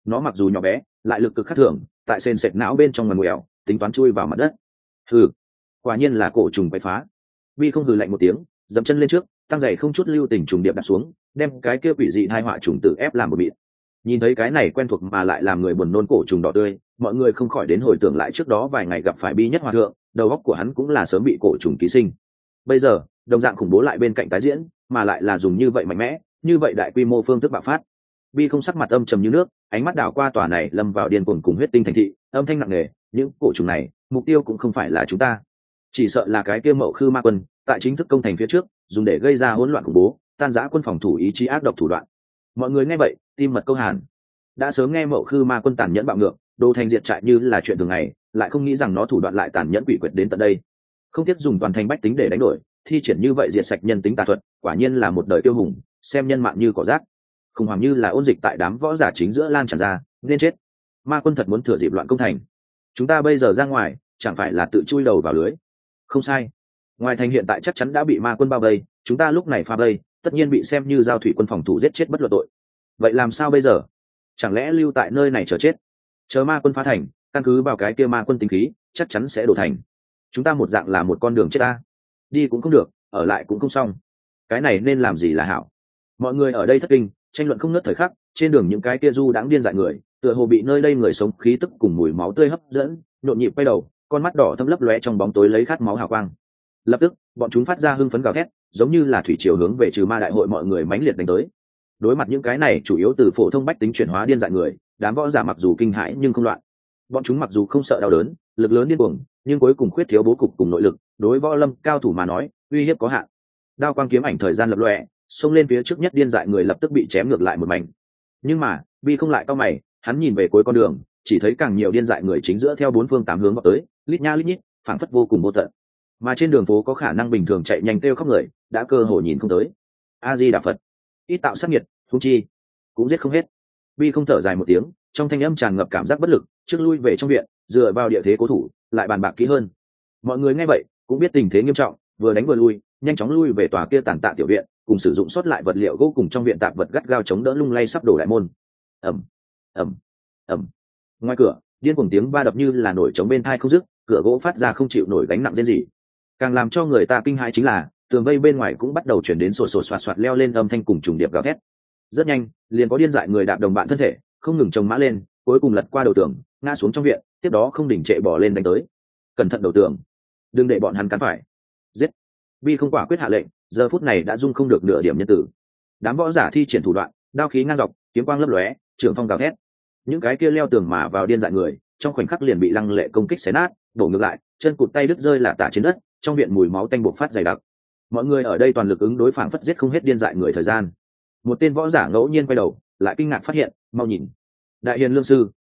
nó mặc dù nhỏ bé lại lực cực khác thường, tại sền sệt não bên trong ngoằn ngoèo tính toán chui vào mặt đất. Hừ, quả nhiên là cổ trùng quậy phá. Vi không hừ lạnh một tiếng, dậm chân lên trước, tăng giày không chút lưu tình trùng điệp đặt xuống, đem cái kia quỷ dị hai họa trùng tử ép làm một bịt. Nhìn thấy cái này quen thuộc mà lại làm người buồn nôn cổ trùng đỏ tươi, mọi người không khỏi đến hồi tưởng lại trước đó vài ngày gặp phải Bi Nhất Hòa thượng, đầu óc của hắn cũng là sớm bị cổ trùng ký sinh. Bây giờ đồng dạng khủng bố lại bên cạnh tái diễn, mà lại là dùng như vậy mạnh mẽ, như vậy đại quy mô phương thức bạo phát. Bi không sắc mặt âm trầm như nước, ánh mắt đảo qua tòa này lâm vào điên cuồng cùng huyết tinh thành thị, âm thanh nặng nề, những cổ trùng này mục tiêu cũng không phải là chúng ta, chỉ sợ là cái kia Mậu Khư Ma Quân tại chính thức công thành phía trước dùng để gây ra hỗn loạn khủng bố, tan rã quân phòng thủ ý chí ác độc thủ đoạn. Mọi người nghe vậy tim mật câu hàn. Đã sớm nghe Mậu Khư Ma Quân tàn nhẫn bạo ngược, đồ thành diệt trại như là chuyện thường ngày, lại không nghĩ rằng nó thủ đoạn lại tàn nhẫn quỷ quyệt đến tận đây. Không tiếc dùng toàn thành bách tính để đánh đổi, thi triển như vậy diệt sạch nhân tính tà thuật, quả nhiên là một đời tiêu hùng, xem nhân mạng như cỏ rác. Khủng hoảng như là ôn dịch tại đám võ giả chính giữa lan tràn ra, nên chết. Ma Quân thật muốn thừa dịp loạn công thành. Chúng ta bây giờ ra ngoài, chẳng phải là tự chui đầu vào lưới. Không sai, ngoài thành hiện tại chắc chắn đã bị Ma Quân bao vây, chúng ta lúc này phá vây, tất nhiên bị xem như giao thủy quân phòng thủ giết chết bất luận tội. Vậy làm sao bây giờ? Chẳng lẽ lưu tại nơi này chờ chết? Chờ Ma Quân phá thành, căn cứ vào cái kia Ma Quân tính khí, chắc chắn sẽ đổ thành. Chúng ta một dạng là một con đường chết ta. Đi cũng không được, ở lại cũng không xong. Cái này nên làm gì là hảo? Mọi người ở đây thất kinh, tranh luận không ngớt thời khắc. Trên đường những cái kia du đãng điên dại người, tựa hồ bị nơi đây người sống khí tức cùng mùi máu tươi hấp dẫn, nhộn nhịp quay đầu, con mắt đỏ thâm lấp lóe trong bóng tối lấy khát máu hào quang. Lập tức bọn chúng phát ra hưng phấn gào thét, giống như là thủy triều hướng về trừ ma đại hội mọi người mãnh liệt đánh tới. Đối mặt những cái này chủ yếu từ phổ thông bách tính chuyển hóa điên dại người, đám võ giả mặc dù kinh hãi nhưng không loạn. Bọn chúng mặc dù không sợ đau đớn, lực lớn điên cuồng, nhưng cuối cùng khuyết thiếu bố cục cùng nội lực, đối võ lâm cao thủ mà nói uy hiếp có hạn. Đao quang kiếm ảnh thời gian lập lòe, xông lên phía trước nhất điên dại người lập tức bị chém ngược lại một mảnh. Nhưng mà Bi không lại cau mày, hắn nhìn về cuối con đường, chỉ thấy càng nhiều điên dại người chính giữa theo bốn phương tám hướng vào tới, lít nha lít nhít, phảng phất vô cùng vô tận. Mà trên đường phố có khả năng bình thường chạy nhanh kêu khóc người, đã cơ hội nhìn không tới. A Di Đà Phật, ít tạo sát nhiệt, thú chi cũng giết không hết. Bi không thở dài một tiếng, trong thanh âm tràn ngập cảm giác bất lực, trước lui về trong viện, dựa vào địa thế cố thủ, lại bàn bạc kỹ hơn. Mọi người nghe vậy cũng biết tình thế nghiêm trọng, vừa đánh vừa lui, nhanh chóng lui về tòa kia tàn tạ tiểu viện, cùng sử dụng sót lại vật liệu gỗ cùng trong viện tạp vật gắt gao chống đỡ lung lay sắp đổ đại môn. Ầm, ầm, ầm. Ngoài cửa, điên cuồng tiếng va đập như là nổi trống bên tai không dứt, cửa gỗ phát ra không chịu nổi gánh nặng rên rỉ. Càng làm cho người ta kinh hãi chính là tường vây bên ngoài cũng bắt đầu chuyển đến sột sột soạt soạt leo lên âm thanh cùng trùng điệp gào thét. Rất nhanh liền có điên dại người đạp đồng bạn thân thể, không ngừng chồng mã lên, cuối cùng lật qua đầu tường, ngã xuống trong viện, tiếp đó không đỉnh trệ bỏ lên đánh tới. Cẩn thận đầu tường, đừng để bọn hắn cắn phải. Giết. Bi không quả quyết hạ lệnh, giờ phút này đã dung không được nửa điểm nhân tử. Đám võ giả thi triển thủ đoạn, đao khí ngang dọc, kiếm quang lấp lóe, trường phong gào thét. Những cái kia leo tường mà vào điên dại người, trong khoảnh khắc liền bị lăng lệ công kích xé nát, đổ ngược lại, chân cụt tay đứt rơi lả tả trên đất, trong viện mùi máu tanh bộc phát dày đặc. Mọi người ở đây toàn lực ứng đối, phảng phất giết không hết điên dại người thời gian. Một tên võ giả ngẫu nhiên quay đầu, lại kinh ngạc phát hiện, mau nhìn, Đại Hiền Lương sư,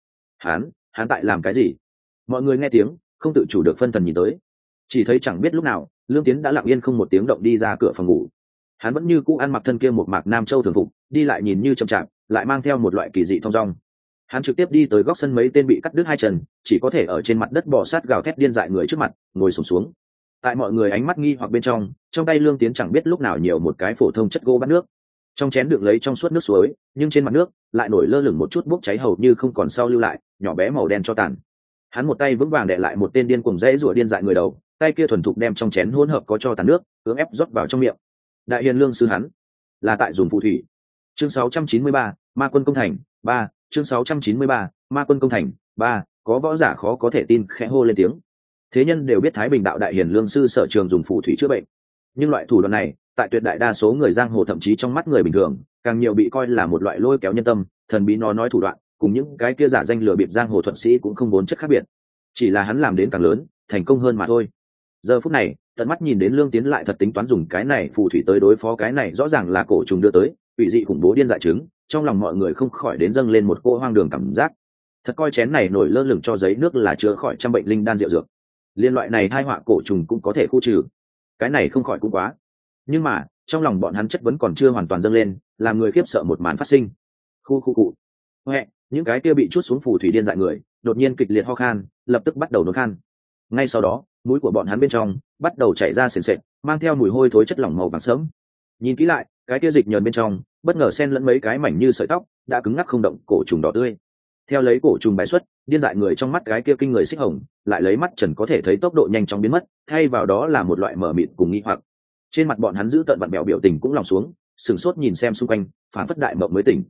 hắn tại làm cái gì? Mọi người nghe tiếng, không tự chủ được phân thần nhìn tới, chỉ thấy chẳng biết lúc nào, Lương Tiến đã lặng yên không một tiếng động đi ra cửa phòng ngủ. Hắn vẫn như cũ ăn mặc thân kia một mạc nam châu thường phục, đi lại nhìn như chậm chạp, lại mang theo một loại kỳ dị thong dong. Hắn trực tiếp đi tới góc sân mấy tên bị cắt đứt hai chân, chỉ có thể ở trên mặt đất bò sát gào thét điên dại người trước mặt, ngồi xổm xuống. Tại mọi người ánh mắt nghi hoặc bên trong tay Lương Tiến chẳng biết lúc nào nhiều một cái phổ thông chất gỗ bát nước, trong chén đựng lấy trong suốt nước suối, nhưng trên mặt nước lại nổi lơ lửng một chút bốc cháy hầu như không còn sau lưu lại, nhỏ bé màu đen cho tàn. Hắn một tay vững vàng đè lại một tên điên cuồng dãy rủa điên dại người đầu, tay kia thuần thục đem trong chén hỗn hợp có cho tàn nước cưỡng ép rót vào trong miệng. Đại Hiền Lương sư hắn là tại dùng phù thủy. Chương 693, Ma Quân công thành 3, chương 693, Ma Quân công thành 3, có võ giả khó có thể tin khẽ hô lên tiếng. Thế nhân đều biết Thái Bình đạo Đại Hiền Lương sư sở trường dùng phù thủy chữa bệnh, nhưng loại thủ đoạn này tại tuyệt đại đa số người giang hồ, thậm chí trong mắt người bình thường, càng nhiều bị coi là một loại lôi kéo nhân tâm, thần bí nó nói thủ đoạn, cùng những cái kia giả danh lừa bịp giang hồ thuật sĩ cũng không vốn chất khác biệt, chỉ là hắn làm đến càng lớn, thành công hơn mà thôi. Giờ phút này, tận mắt nhìn đến Lương Tiến lại thật tính toán dùng cái này phù thủy tới đối phó cái này rõ ràng là cổ trùng đưa tới, ủy dị khủng bố điên dại chứng, trong lòng mọi người không khỏi đến dâng lên một cô hoang đường cảm giác. Thật coi chén này nổi lơ lửng cho giấy nước là chữa khỏi trăm bệnh linh đan rượu dược. Liên loại này tai họa cổ trùng cũng có thể khu trừ, cái này không khỏi cũng quá. Nhưng mà trong lòng bọn hắn chất vấn còn chưa hoàn toàn dâng lên, làm người khiếp sợ một màn phát sinh. Khu huệ, những cái kia bị chuốt xuống phù thủy điên dại người đột nhiên kịch liệt ho khan, lập tức bắt đầu nôn khan. Ngay sau đó mũi của bọn hắn bên trong bắt đầu chảy ra sền sệt, mang theo mùi hôi thối chất lỏng màu vàng sớm. Nhìn kỹ lại, cái kia dịch nhờn bên trong bất ngờ xen lẫn mấy cái mảnh như sợi tóc đã cứng ngắc không động cổ trùng đỏ tươi. Theo lấy cổ trùng bài xuất, điên dại người trong mắt cái kia kinh người xích hồng lại lấy mắt trần có thể thấy tốc độ nhanh chóng biến mất, thay vào đó là một loại mở mịt cùng nghi hoặc. Trên mặt bọn hắn giữ tận vặn bẹo biểu tình cũng lòng xuống, sửng sốt nhìn xem xung quanh, phản phất đại mộng mới tỉnh.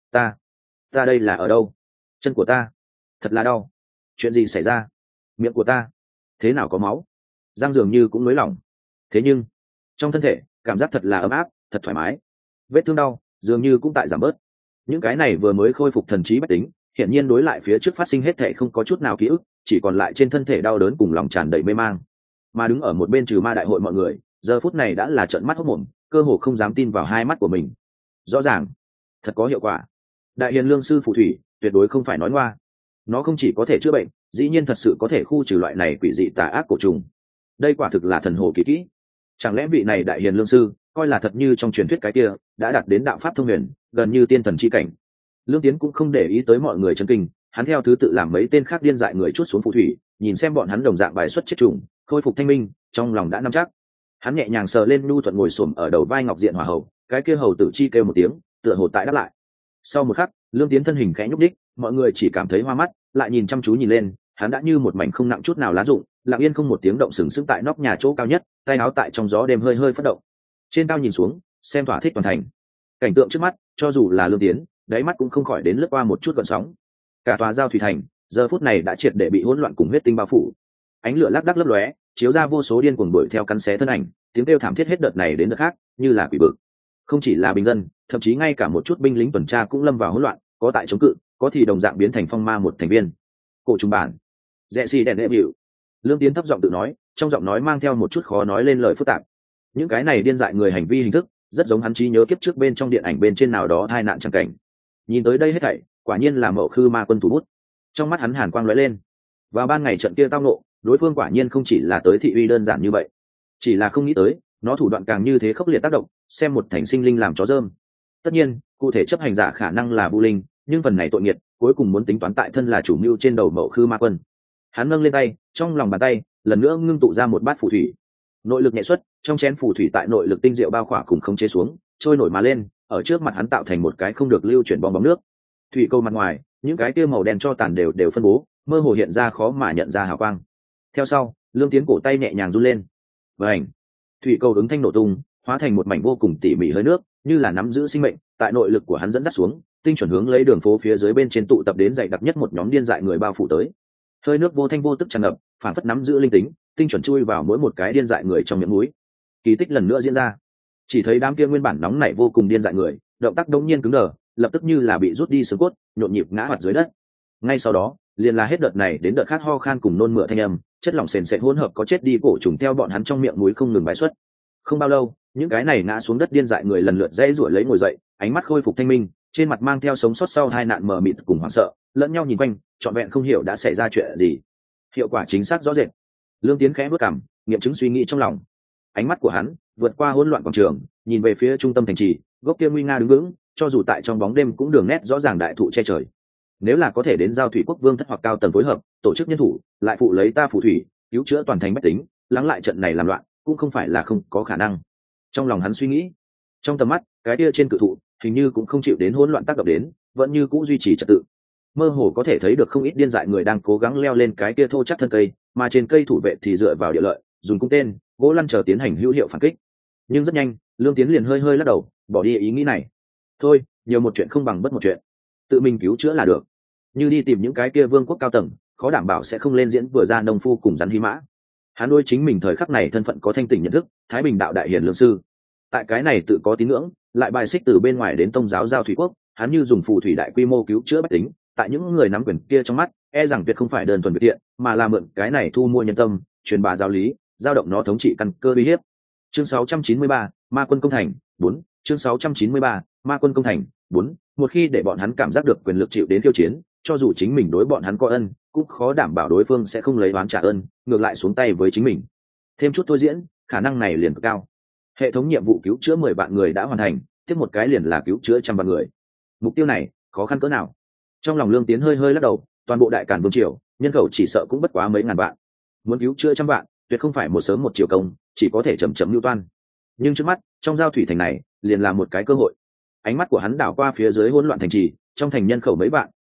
Ta đây là ở đâu? Chân của ta thật là đau. Chuyện gì xảy ra? Miệng của ta thế nào có máu? Răng dường như cũng nới lỏng. Thế nhưng trong thân thể cảm giác thật là ấm áp, thật thoải mái. Vết thương đau dường như cũng tại giảm bớt. Những cái này vừa mới khôi phục thần trí bách tính, hiển nhiên đối lại phía trước phát sinh hết thể không có chút nào ký ức, chỉ còn lại trên thân thể đau đớn cùng lòng tràn đầy mê mang. Mà đứng ở một bên trừ ma đại hội mọi người, giờ phút này đã là trợn mắt hốt mồm, cơ hồ không dám tin vào hai mắt của mình. Rõ ràng thật có hiệu quả. Đại hiền lương sư phù thủy tuyệt đối không phải nói ngoa, nó không chỉ có thể chữa bệnh, dĩ nhiên thật sự có thể khu trừ loại này quỷ dị tà ác cổ trùng. Đây quả thực là thần hồ kỳ kỹ. Chẳng lẽ vị này đại hiền lương sư coi là thật như trong truyền thuyết cái kia, đã đạt đến đạo pháp thông huyền, gần như tiên thần chi cảnh. Lương Tiến cũng không để ý tới mọi người chấn kinh, hắn theo thứ tự làm mấy tên khác điên dại người chút xuống phù thủy, nhìn xem bọn hắn đồng dạng bài xuất chết trùng, khôi phục thanh minh, trong lòng đã nắm chắc. Hắn nhẹ nhàng sờ lên nhu thuận ngồi xổm ở đầu vai ngọc diện hỏa hầu, cái kia hầu tử chi kêu một tiếng, tựa hồ tại đáp lại. Sau một khắc, Lương Tiến thân hình khẽ nhúc đích, mọi người chỉ cảm thấy hoa mắt, lại nhìn chăm chú nhìn lên, hắn đã như một mảnh không nặng chút nào lá rụng, lặng yên không một tiếng động sừng sững tại nóc nhà chỗ cao nhất, tay áo tại trong gió đêm hơi hơi phất động. Trên cao nhìn xuống, xem thỏa thích toàn thành. Cảnh tượng trước mắt, cho dù là Lương Tiến, đáy mắt cũng không khỏi đến lướt qua một chút gợn sóng. Cả tòa giao thủy thành, giờ phút này đã triệt để bị hỗn loạn cùng huyết tinh bao phủ. Ánh lửa lác đác lấp lóe, chiếu ra vô số điên cuồng đuổi theo cắn xé thân ảnh, tiếng kêu thảm thiết hết đợt này đến đợt khác, như là quỷ bực. Không chỉ là bình dân, thậm chí ngay cả một chút binh lính tuần tra cũng lâm vào hỗn loạn, có tại chống cự, có thì đồng dạng biến thành phong ma một thành viên. Cổ trùng bản, rẽ xì đèn đệ biểu. Lương Tiến thấp giọng tự nói, trong giọng nói mang theo một chút khó nói lên lời phức tạp. Những cái này điên dại người hành vi hình thức, rất giống hắn trí nhớ kiếp trước bên trong điện ảnh bên trên nào đó tai nạn chẳng cảnh. Nhìn tới đây hết thảy, quả nhiên là Mậu Khư Ma quân thủ bút. Trong mắt hắn hàn quang lóe lên. Vào ban ngày trận kia tao nộ, đối phương quả nhiên không chỉ là tới thị uy đơn giản như vậy, chỉ là không nghĩ tới nó thủ đoạn càng như thế khốc liệt tác động, xem một thành sinh linh làm chó dơm. Tất nhiên cụ thể chấp hành giả khả năng là Bu Linh, nhưng phần này tội nghiệt cuối cùng muốn tính toán tại thân là chủ mưu trên đầu Mậu Khư Ma quân. Hắn nâng lên tay, trong lòng bàn tay lần nữa ngưng tụ ra một bát phù thủy. Nội lực nhẹ xuất, trong chén phù thủy tại nội lực tinh diệu bao khỏa cùng không chế xuống, trôi nổi mà lên, ở trước mặt hắn tạo thành một cái không được lưu chuyển bong bóng nước. Thủy câu mặt ngoài, những cái tia màu đen cho tàn đều phân bố, mơ hồ hiện ra khó mà nhận ra hào quang. Theo sau, Lương Tiến cổ tay nhẹ nhàng run lên, vành, thủy cầu ứng thanh nổ tung, hóa thành một mảnh vô cùng tỉ mỉ hơi nước, như là nắm giữ sinh mệnh. Tại nội lực của hắn dẫn dắt xuống, tinh chuẩn hướng lấy đường phố phía dưới bên trên tụ tập đến dày đặc nhất một nhóm điên dại người bao phủ tới. Hơi nước vô thanh vô tức tràn ngập, phản phất nắm giữ linh tính, tinh chuẩn chui vào mỗi một cái điên dại người trong miệng mũi. Kỳ tích lần nữa diễn ra. Chỉ thấy đám kia nguyên bản nóng nảy vô cùng điên dại người, động tác đống nhiên cứng đờ, lập tức như là bị rút đi xương cốt, nhộn nhịp ngã hoạt dưới đất. Ngay sau đó, liền là hết đợt này đến đợt khác ho khan cùng nôn mửa thanh âm, chất lỏng sền sệt hỗn hợp có chết đi cổ trùng theo bọn hắn trong miệng mũi không ngừng bài xuất. Không bao lâu, những cái này ngã xuống đất điên dại người lần lượt dãy rủa lấy ngồi dậy, ánh mắt khôi phục thanh minh, trên mặt mang theo sống sót sau hai nạn mờ mịt cùng hoảng sợ, lẫn nhau nhìn quanh, trọn vẹn không hiểu đã xảy ra chuyện gì. Hiệu quả chính xác rõ rệt. Lương Tiến khẽ bước cằm, nghiệm chứng suy nghĩ trong lòng. Ánh mắt của hắn vượt qua hỗn loạn quảng trường, nhìn về phía trung tâm thành trì, gốc kia nguy nga đứng vững, cho dù tại trong bóng đêm cũng đường nét rõ ràng đại thụ che trời. Nếu là có thể đến giao thủy quốc vương thất hoặc cao tầng phối hợp, tổ chức nhân thủ, lại phụ lấy ta phù thủy, cứu chữa toàn thành bách tính, lắng lại trận này làm loạn, cũng không phải là không có khả năng. Trong lòng hắn suy nghĩ. Trong tầm mắt, cái kia trên cự thụ, hình như cũng không chịu đến hỗn loạn tác động đến, vẫn như cũ duy trì trật tự. Mơ hồ có thể thấy được không ít điên dại người đang cố gắng leo lên cái kia thô chắc thân cây, mà trên cây thủ vệ thì dựa vào địa lợi, dùng cung tên, gỗ lăn chờ tiến hành hữu hiệu phản kích. Nhưng rất nhanh, Lương Tiến liền hơi hơi lắc đầu, bỏ đi ý nghĩ này. Thôi, nhiều một chuyện không bằng bất một chuyện, tự mình cứu chữa là được. Như đi tìm những cái kia vương quốc cao tầng, khó đảm bảo sẽ không lên diễn vừa ra nông phu cùng rắn hí mã. Hắn đôi chính mình thời khắc này thân phận có thanh tỉnh nhận thức, Thái Bình đạo đại hiền lương sư. Tại cái này tự có tín ngưỡng, lại bài xích từ bên ngoài đến tông giáo giao thủy quốc, hắn như dùng phù thủy đại quy mô cứu chữa bách tính, tại những người nắm quyền kia trong mắt, e rằng tuyệt không phải đơn thuần biệt tiện, mà là mượn cái này thu mua nhân tâm, truyền bá giáo lý, giao động nó thống trị căn cơ uy hiếp. Chương 693, Ma quân công thành 4, chương 693, Ma quân công thành 4, một khi để bọn hắn cảm giác được quyền lực chịu đến khiêu chiến, cho dù chính mình đối bọn hắn có ân, cũng khó đảm bảo đối phương sẽ không lấy oán trả ơn, ngược lại xuống tay với chính mình. Thêm chút thôi diễn, khả năng này liền cực cao. Hệ thống nhiệm vụ cứu chữa 10 vạn người đã hoàn thành, tiếp một cái liền là cứu chữa 100 vạn người. Mục tiêu này, khó khăn cỡ nào? Trong lòng Lương Tiến hơi hơi lắc đầu, toàn bộ đại càn vương triều, nhân khẩu chỉ sợ cũng bất quá mấy ngàn vạn. Muốn cứu chữa 100 vạn, tuyệt không phải một sớm một chiều công, chỉ có thể chậm chậm lưu toan. Nhưng trước mắt, trong giao thủy thành này, liền là một cái cơ hội. Ánh mắt của hắn đảo qua phía dưới hỗn loạn thành trì, trong thành nhân khẩu mấy vạn,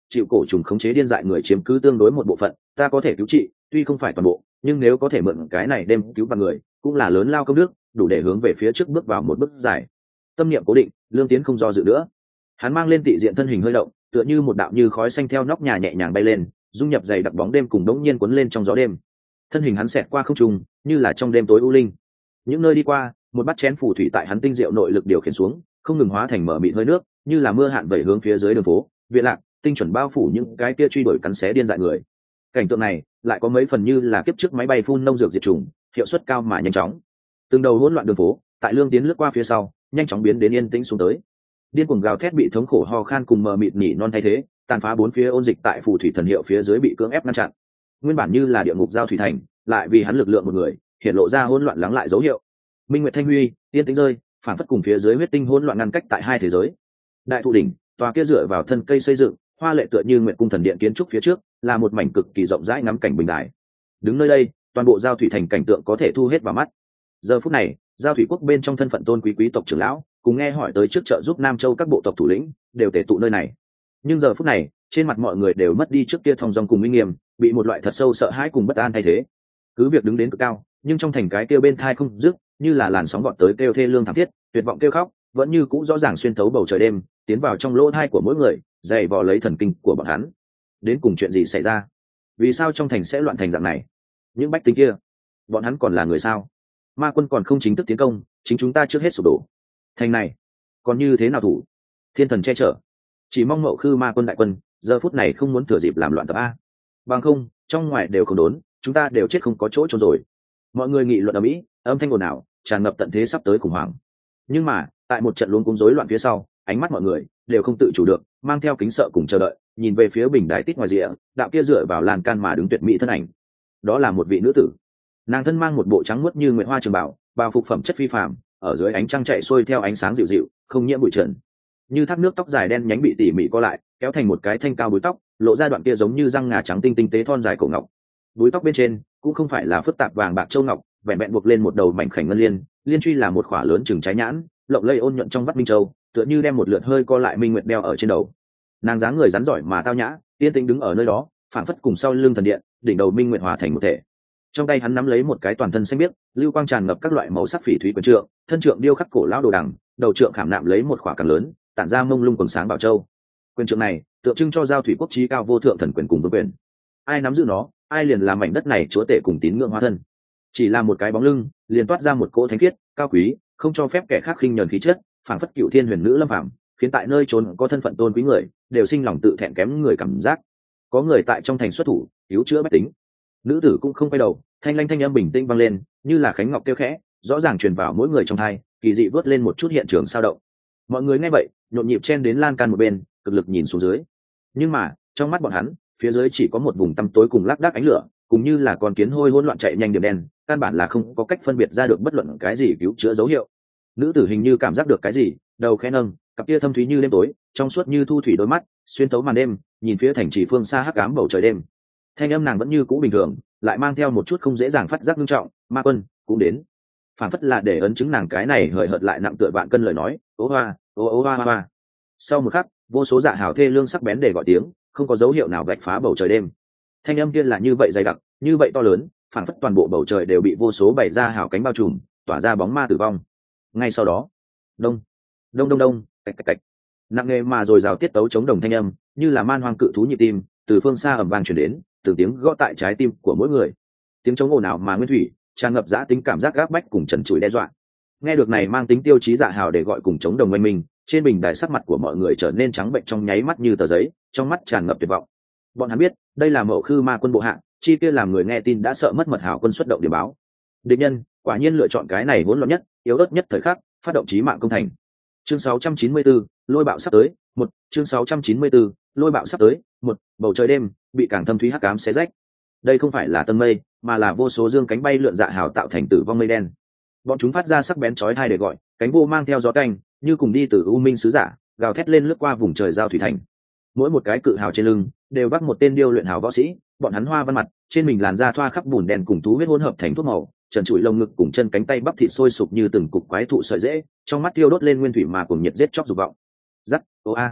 chịu cổ trùng khống chế điên dại người chiếm cứ tương đối một bộ phận, ta có thể cứu trị, tuy không phải toàn bộ, nhưng nếu có thể mượn cái này đem cứu bằng người, cũng là lớn lao công đức, đủ để hướng về phía trước bước vào một bước dài. Tâm niệm cố định, Lương Tiến không do dự nữa. Hắn mang lên tị diện thân hình hơi động, tựa như một đạo như khói xanh theo nóc nhà nhẹ nhàng bay lên, dung nhập dày đặc bóng đêm cùng đống nhiên cuốn lên trong gió đêm. Thân hình hắn xẹt qua không trung, như là trong đêm tối u linh. Những nơi đi qua, một bát chén phù thủy tại hắn tinh diệu nội lực điều khiển xuống, không ngừng hóa thành mở mịt hơi nước, như là mưa hạn vẩy hướng phía dưới đường phố, viện lạc, tinh chuẩn bao phủ những cái kia truy đuổi cắn xé điên dại người. Cảnh tượng này lại có mấy phần như là kiếp trước máy bay phun nông dược diệt trùng, hiệu suất cao mà nhanh chóng. Từng đầu hỗn loạn đường phố, tại Lương Tiến lướt qua phía sau, nhanh chóng biến đến yên tĩnh xuống tới. Điên cuồng gào thét bị thống khổ ho khan cùng mờ mịt nhỉ non thay thế, tàn phá bốn phía ôn dịch tại phù thủy thần hiệu phía dưới bị cưỡng ép ngăn chặn. Nguyên bản như là địa ngục giao thủy thành, lại vì hắn lực lượng một người, hiện lộ ra hỗn loạn lắng lại dấu hiệu. Minh Nguyệt Thanh Huy, tiên tĩnh rơi, phản phất cùng phía dưới huyết tinh hỗn loạn ngăn cách tại hai thế giới. Đại thụ đỉnh, tòa kia dựa vào thân cây xây dựng, hoa lệ tựa như nguyệt cung thần điện kiến trúc phía trước, là một mảnh cực kỳ rộng rãi ngắm cảnh bình đại. Đứng nơi đây, toàn bộ giao thủy thành cảnh tượng có thể thu hết vào mắt. Giờ phút này, giao thủy quốc bên trong thân phận tôn quý quý tộc trưởng lão, cùng nghe hỏi tới trước trợ giúp Nam Châu các bộ tộc thủ lĩnh, đều tề tụ nơi này. Nhưng giờ phút này, trên mặt mọi người đều mất đi trước kia thong dong cùng uy nghiêm, bị một loại thật sâu sợ hãi cùng bất an thay thế. Cứ việc đứng đến cực cao, nhưng trong thành cái kêu bên thai không dứt, như là làn sóng vọt tới kêu thê lương thảm thiết, tuyệt vọng kêu khóc, vẫn như cũ rõ ràng xuyên thấu bầu trời đêm, tiến vào trong lỗ tai của mỗi người, dày vò lấy thần kinh của bọn hắn. Đến cùng chuyện gì xảy ra? Vì sao trong thành sẽ loạn thành dạng này? Những bách tính kia, bọn hắn còn là người sao? Ma quân còn không chính thức tiến công, chính chúng ta trước hết sụp đổ. Thành này, còn như thế nào thủ? Thiên thần che chở, chỉ mong Mậu Khư Ma quân đại quân, giờ phút này không muốn thừa dịp làm loạn tập a. Bằng không, trong ngoài đều không đốn, chúng ta đều chết không có chỗ trốn rồi. Mọi người nghị luận ầm ĩ, âm thanh ồn ào, tràn ngập tận thế sắp tới khủng hoảng. Nhưng mà, tại một trận luống cuống rối loạn phía sau, ánh mắt mọi người đều không tự chủ được, mang theo kính sợ cùng chờ đợi, nhìn về phía bình đài tít ngoài rìa, đạo kia dựa vào lan can mà đứng tuyệt mỹ thân ảnh. Đó là một vị nữ tử. Nàng thân mang một bộ trắng muốt như nguyệt hoa trường bảo, bao phục phẩm chất phi phàm, ở dưới ánh trăng chạy xuôi theo ánh sáng dịu dịu, không nhiễm bụi trần. Như thác nước tóc dài đen nhánh bị tỉ mỉ co lại, kéo thành một cái thanh cao búi tóc, lộ ra đoạn kia giống như răng ngà trắng tinh tế thon dài cổ ngọc. Búi tóc bên trên cũng không phải là phức tạp vàng bạc châu ngọc, vẹn vẹn buộc lên một đầu mảnh khảnh ngân liên, liên truy là một khỏa lớn chừng trái nhãn, lộng lẫy ôn nhuận trong vắt minh châu, tựa như đem một lượt hơi co lại minh nguyệt đeo ở trên đầu. Nàng dáng người rắn giỏi mà tao nhã, yên tĩnh đứng ở nơi đó, phảng phất cùng sau lưng thần điện, đỉnh đầu minh nguyệt hòa thành một thể. Trong tay hắn nắm lấy một cái toàn thân xanh biếc, lưu quang tràn ngập các loại màu sắc phỉ thúy quyền trượng, thân trượng điêu khắc cổ lão đồ đằng, đầu trượng khảm nạm lấy một khỏa càng lớn, tản ra mông lung quần sáng bảo châu. Quyền trượng này tượng trưng cho giao thủy quốc chí cao vô thượng thần quyền cùng vương quyền. Ai nắm giữ nó, ai liền làm mảnh đất này chúa tể cùng tín ngưỡng hóa thân. Chỉ là một cái bóng lưng, liền toát ra một cỗ thánh khiết, cao quý, không cho phép kẻ khác khinh nhờn khí chất, phảng phất cựu thiên huyền nữ lâm phàm, khiến tại nơi trốn có thân phận tôn quý người, đều sinh lòng tự thẹn kém người cảm giác. Có người tại trong thành xuất thủ, cứu chữa bách tính. Nữ tử cũng không quay đầu, thanh lanh thanh âm bình tĩnh vang lên, như là khánh ngọc kêu khẽ, rõ ràng truyền vào mỗi người trong tai, kỳ dị vớt lên một chút hiện trường sao động. Mọi người nghe vậy, nhộn nhịp chen đến lan can một bên, cực lực nhìn xuống dưới. Nhưng mà, trong mắt bọn hắn, phía dưới chỉ có một vùng tăm tối cùng lác đác ánh lửa, cũng như là con kiến hôi hỗn loạn chạy nhanh điểm đen, căn bản là không có cách phân biệt ra được bất luận cái gì cứu chữa dấu hiệu. Nữ tử hình như cảm giác được cái gì, đầu khẽ nâng, cặp kia thâm thúy như đêm tối, trong suốt như thu thủy đôi mắt, xuyên thấu màn đêm, nhìn phía thành trì phương xa hắc ám bầu trời đêm. Thanh âm nàng vẫn như cũ bình thường, lại mang theo một chút không dễ dàng phát giác nghiêm trọng, ma quân cũng đến. Phản phất là để ấn chứng nàng cái này hời hợt lại nặng tựa vạn cân lời nói, ô hoa, ô hoa hoa. Sau một khắc, vô số dạ hào thê lương sắc bén để gọi tiếng, không có dấu hiệu nào vạch phá bầu trời đêm. Thanh âm kia là như vậy dày đặc, như vậy to lớn, phản phất toàn bộ bầu trời đều bị vô số bảy ra hào cánh bao trùm, tỏa ra bóng ma tử vong. Ngay sau đó, đông đông đông đông, cạch cạch cạch, nặng nề mà rồi rào tiết tấu chống đồng thanh âm, như là man hoang cự thú nhịp tim, từ phương xa ầm vang truyền đến, từng tiếng gõ tại trái tim của mỗi người. Tiếng chống ồn ào mà nguyên thủy, tràn ngập dã tính cảm giác gáp bách cùng trần trụi đe dọa. Nghe được này mang tính tiêu chí dạ hào để gọi cùng chống đồng oanh minh, trên bình đài sắc mặt của mọi người trở nên trắng bệnh trong nháy mắt như tờ giấy, trong mắt tràn ngập tuyệt vọng. Bọn hắn biết, đây là Mậu Khư Ma quân bộ hạ, chi kia làm người nghe tin đã sợ mất mật hào quân xuất động điểm báo. Địch nhân quả nhiên lựa chọn cái này hỗn loạn nhất, yếu ớt nhất thời khắc, phát động chí mạng công thành. Chương 694, lôi bạo sắp tới, một chương 694, lôi bạo sắp tới, một bầu trời đêm bị càng thâm thúy hắc ám xé rách. Đây không phải là tân mây, mà là vô số dương cánh bay lượn dạ hào tạo thành tử vong mây đen. Bọn chúng phát ra sắc bén chói tai để gọi, cánh vô mang theo gió canh, như cùng đi từ u minh sứ giả, gào thét lên lướt qua vùng trời giao thủy thành. Mỗi một cái cự hào trên lưng đều vác một tên điêu luyện hào võ sĩ, bọn hắn hoa văn mặt, trên mình làn da thoa khắp bùn đen cùng thú huyết hỗn hợp thành thuốc màu, trần trụi lồng ngực cùng chân cánh tay bắp thịt sôi sục như từng cục quái thụ sợi rễ, trong mắt tiêu đốt lên nguyên thủy mà cùng nhiệt giết chóc dục vọng. Rắc, ô a.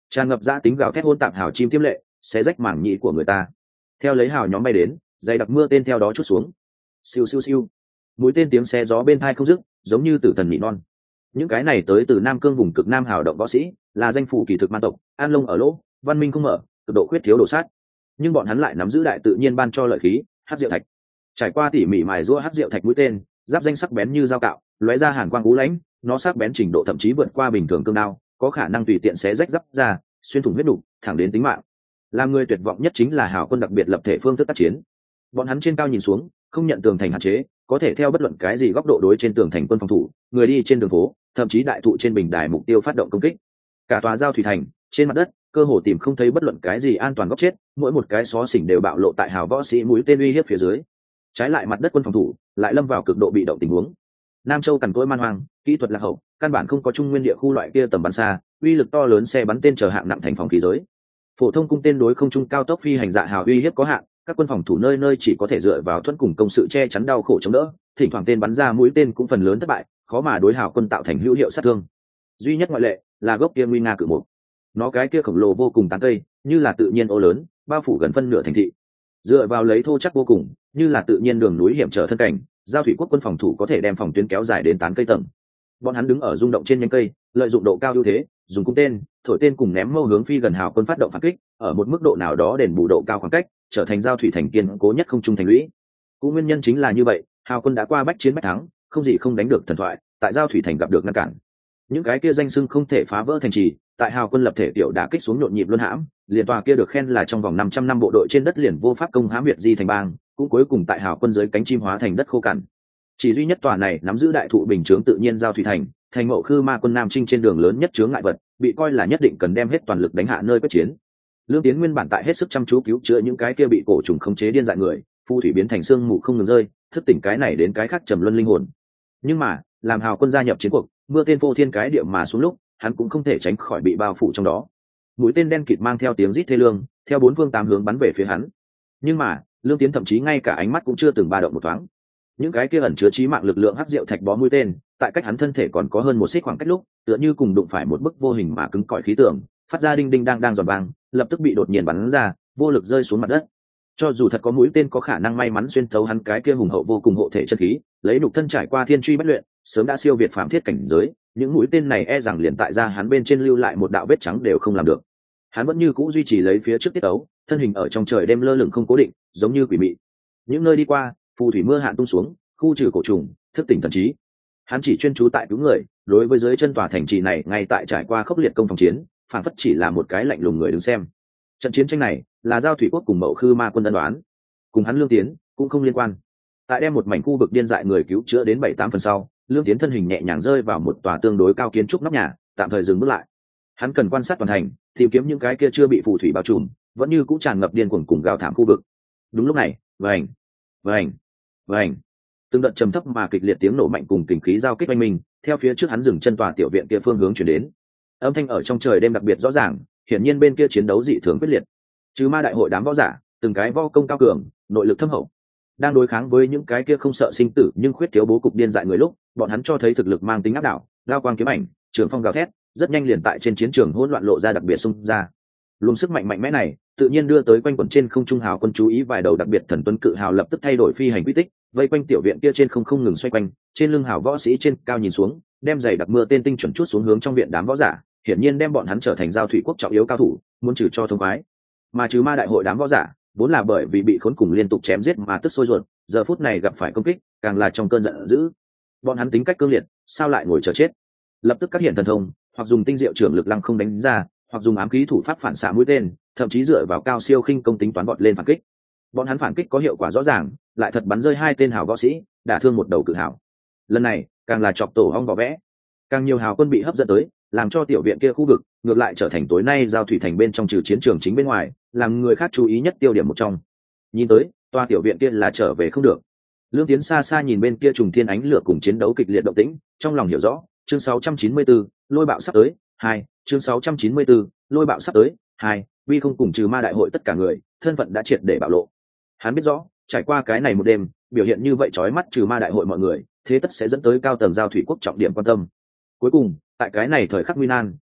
tràn ngập dã tính gào thét hôn tạp hào chim tiêm lệ xé rách mảng nhĩ của người ta. Theo lấy hào nhóm bay đến, dày đặc mưa tên theo đó chút xuống. Siêu siêu siêu, mũi tên tiếng xé gió bên thai không dứt, giống như tử thần nỉ non. Những cái này tới từ Nam Cương vùng cực Nam hào động võ sĩ, là danh phủ kỳ thực man tộc, an lông ở lỗ, văn minh không mở, cực độ khuyết thiếu đồ sát. Nhưng bọn hắn lại nắm giữ đại tự nhiên ban cho lợi khí, hắc diệu thạch. Trải qua tỉ mỉ mài giũa hắc diệu thạch mũi tên, giáp danh sắc bén như dao cạo, lóe ra hàn quang ú lãnh, nó sắc bén trình độ thậm chí vượt qua bình thường cương đao, có khả năng tùy tiện xé rách giáp ra, xuyên thủng huyết đủ, thẳng đến tính mạng. Làm người tuyệt vọng nhất chính là hào quân đặc biệt lập thể phương thức tác chiến. Bọn hắn trên cao nhìn xuống, không nhận tường thành hạn chế, có thể theo bất luận cái gì góc độ đối trên tường thành quân phòng thủ, người đi trên đường phố, thậm chí đại thụ trên bình đài mục tiêu phát động công kích. Cả tòa giao thủy thành, trên mặt đất, cơ hồ tìm không thấy bất luận cái gì an toàn góc chết, mỗi một cái xó xỉnh đều bạo lộ tại hào võ sĩ mũi tên uy hiếp phía dưới. Trái lại mặt đất quân phòng thủ lại lâm vào cực độ bị động tình huống. Nam Châu cằn cỗi man hoang, kỹ thuật lạc hậu, căn bản không có trung nguyên địa khu loại kia tầm bắn xa, uy lực to lớn xe bắn tên chở hạng nặng thành phòng khí giới. Phổ thông cung tên đối không trung cao tốc phi hành dạ hào uy hiếp có hạn, các quân phòng thủ nơi nơi chỉ có thể dựa vào thuẫn cùng công sự che chắn đau khổ chống đỡ, thỉnh thoảng tên bắn ra mũi tên cũng phần lớn thất bại, khó mà đối hào quân tạo thành hữu hiệu sát thương. Duy nhất ngoại lệ là gốc kia nguy nga cự mục. Nó cái kia khổng lồ vô cùng tán cây, như là tự nhiên ô lớn, bao phủ gần phân nửa thành thị. Dựa vào lấy thô chắc vô cùng, như là tự nhiên đường núi hiểm trở thân cảnh, giao thủy quốc quân phòng thủ có thể đem phòng tuyến kéo dài đến tán cây tầng. Bọn hắn đứng ở rung động trên nhánh cây, lợi dụng độ cao ưu thế, dùng cung tên, thổi tên cùng ném mâu hướng phi gần hào quân phát động phản kích, ở một mức độ nào đó đền bù độ cao khoảng cách, trở thành giao thủy thành kiên cố nhất không trung thành lũy. Cũng nguyên nhân chính là như vậy, hào quân đã qua bách chiến bách thắng, không gì không đánh được thần thoại, tại giao thủy thành gặp được ngăn cản. Những cái kia danh xưng không thể phá vỡ thành trì, tại hào quân lập thể tiểu đả kích xuống nhộn nhịp luân hãm, liền tòa kia được khen là trong vòng 500 năm bộ đội trên đất liền vô pháp công hãm Việt di thành bang, cũng cuối cùng tại hào quân dưới cánh chim hóa thành đất khô cằn. Chỉ duy nhất tòa này nắm giữ đại thụ bình chướng tự nhiên giao thủy thành, thành Mậu Khư Ma quân Nam Trinh trên đường lớn nhất chướng ngại vật, bị coi là nhất định cần đem hết toàn lực đánh hạ nơi quyết chiến. Lương Tiến nguyên bản tại hết sức chăm chú cứu chữa những cái kia bị cổ trùng khống chế điên dại người, phù thủy biến thành xương mù không ngừng rơi, thức tỉnh cái này đến cái khác trầm luân linh hồn. Nhưng mà, làm hào quân gia nhập chiến cuộc, mưa tên phô thiên cái địa mà xuống lúc, hắn cũng không thể tránh khỏi bị bao phủ trong đó. Mũi tên đen kịt mang theo tiếng rít thê lương, theo bốn phương tám hướng bắn về phía hắn. Nhưng mà, Lương Tiến thậm chí ngay cả ánh mắt cũng chưa từng ba động một thoáng. Những cái kia ẩn chứa chí mạng lực lượng hắc diệu thạch bó mũi tên, tại cách hắn thân thể còn có hơn một xích khoảng cách lúc, tựa như cùng đụng phải một bức vô hình mà cứng cỏi khí tượng, phát ra đinh đinh đang giòn vang, lập tức bị đột nhiên bắn ra, vô lực rơi xuống mặt đất. Cho dù thật có mũi tên có khả năng may mắn xuyên thấu hắn cái kia hùng hậu vô cùng hộ thể chân khí, lấy nhục thân trải qua thiên truy bất luyện, sớm đã siêu việt phàm thiết cảnh giới, những mũi tên này e rằng liền tại ra hắn bên trên lưu lại một đạo vết trắng đều không làm được. Hắn vẫn như cũ duy trì lấy phía trước tiết ấu, thân hình ở trong trời đêm lơ lửng không cố định, giống như quỷ mị. Những nơi đi qua, phù thủy mưa hạn tung xuống, khu trừ cổ trùng, thức tỉnh thần trí. Hắn chỉ chuyên chú tại cứu người, đối với dưới chân tòa thành trì này ngay tại trải qua khốc liệt công phòng chiến, phản phất chỉ là một cái lạnh lùng người đứng xem. Trận chiến tranh này là giao thủy quốc cùng Mậu Khư Ma quân ân đoán, cùng hắn Lương Tiến cũng không liên quan. Tại đem một mảnh khu vực điên dại người cứu chữa đến 7-8 phần sau, Lương Tiến thân hình nhẹ nhàng rơi vào một tòa tương đối cao kiến trúc nóc nhà, tạm thời dừng bước lại. Hắn cần quan sát toàn thành, tìm kiếm những cái kia chưa bị phù thủy bao trùm, vẫn như cũng tràn ngập điên cuồng cùng gào thảm khu vực. Đúng lúc này, vành, vành, vành, từng đợt trầm thấp mà kịch liệt tiếng nổ mạnh cùng kình khí giao kích oanh minh, theo phía trước hắn dừng chân tòa tiểu viện kia phương hướng chuyển đến. Âm thanh ở trong trời đêm đặc biệt rõ ràng, hiển nhiên bên kia chiến đấu dị thường quyết liệt. Trừ Ma đại hội đám võ giả, từng cái võ công cao cường, nội lực thâm hậu, đang đối kháng với những cái kia không sợ sinh tử nhưng khuyết thiếu bố cục điên dại người lúc, bọn hắn cho thấy thực lực mang tính áp đảo, lao quang kiếm ảnh, trường phong gào thét, rất nhanh liền tại trên chiến trường hỗn loạn lộ ra đặc biệt xung ra. Luồng sức mạnh mạnh mẽ này, tự nhiên đưa tới quanh quẩn trên không trung hào quân chú ý vài đầu đặc biệt thần tuấn cự hào lập tức thay đổi phi hành quy tích, vây quanh tiểu viện kia trên không ngừng xoay quanh, trên lưng hào võ sĩ trên cao nhìn xuống, đem giày đặc mưa tên tinh chuẩn chút xuống hướng trong viện đám võ giả, hiển nhiên đem bọn hắn trở thành giao thủy quốc trọng yếu cao thủ, muốn trừ cho thông khoái. Mà trừ Ma đại hội đám võ giả, vốn là bởi vì bị khốn cùng liên tục chém giết mà tức sôi ruột, giờ phút này gặp phải công kích, càng là trong cơn giận dữ. Bọn hắn tính cách cương liệt, sao lại ngồi chờ chết? Lập tức các hiện thần thông, hoặc dùng tinh diệu trưởng lực lăng không đánh ra, hoặc dùng ám khí thủ pháp phản xạ mũi tên, thậm chí dựa vào cao siêu khinh công tính toán bọt lên phản kích. Bọn hắn phản kích có hiệu quả rõ ràng, lại thật bắn rơi 2 tên hào võ sĩ, đả thương một đầu cự hào. Lần này, càng là chọc tổ ong vỏ vẽ, càng nhiều hào quân bị hấp dẫn tới, làm cho tiểu viện kia khu vực ngược lại trở thành tối nay giao thủy thành bên trong trừ chiến trường chính bên ngoài, làm người khác chú ý nhất tiêu điểm một trong. Nhìn tới, tòa tiểu viện kia là trở về không được. Lương Tiến xa xa nhìn bên kia trùng thiên ánh lửa cùng chiến đấu kịch liệt động tĩnh, trong lòng hiểu rõ, chương 694, lôi bạo sắp tới, 2, chương 694, lôi bạo sắp tới, 2, vì không cùng trừ Ma đại hội tất cả người, thân phận đã triệt để bạo lộ. Hắn biết rõ, trải qua cái này một đêm, biểu hiện như vậy chói mắt trừ Ma đại hội mọi người, thế tất sẽ dẫn tới cao tầng giao thủy quốc trọng điểm quan tâm. Cuối cùng, tại cái này thời khắc nguy nan,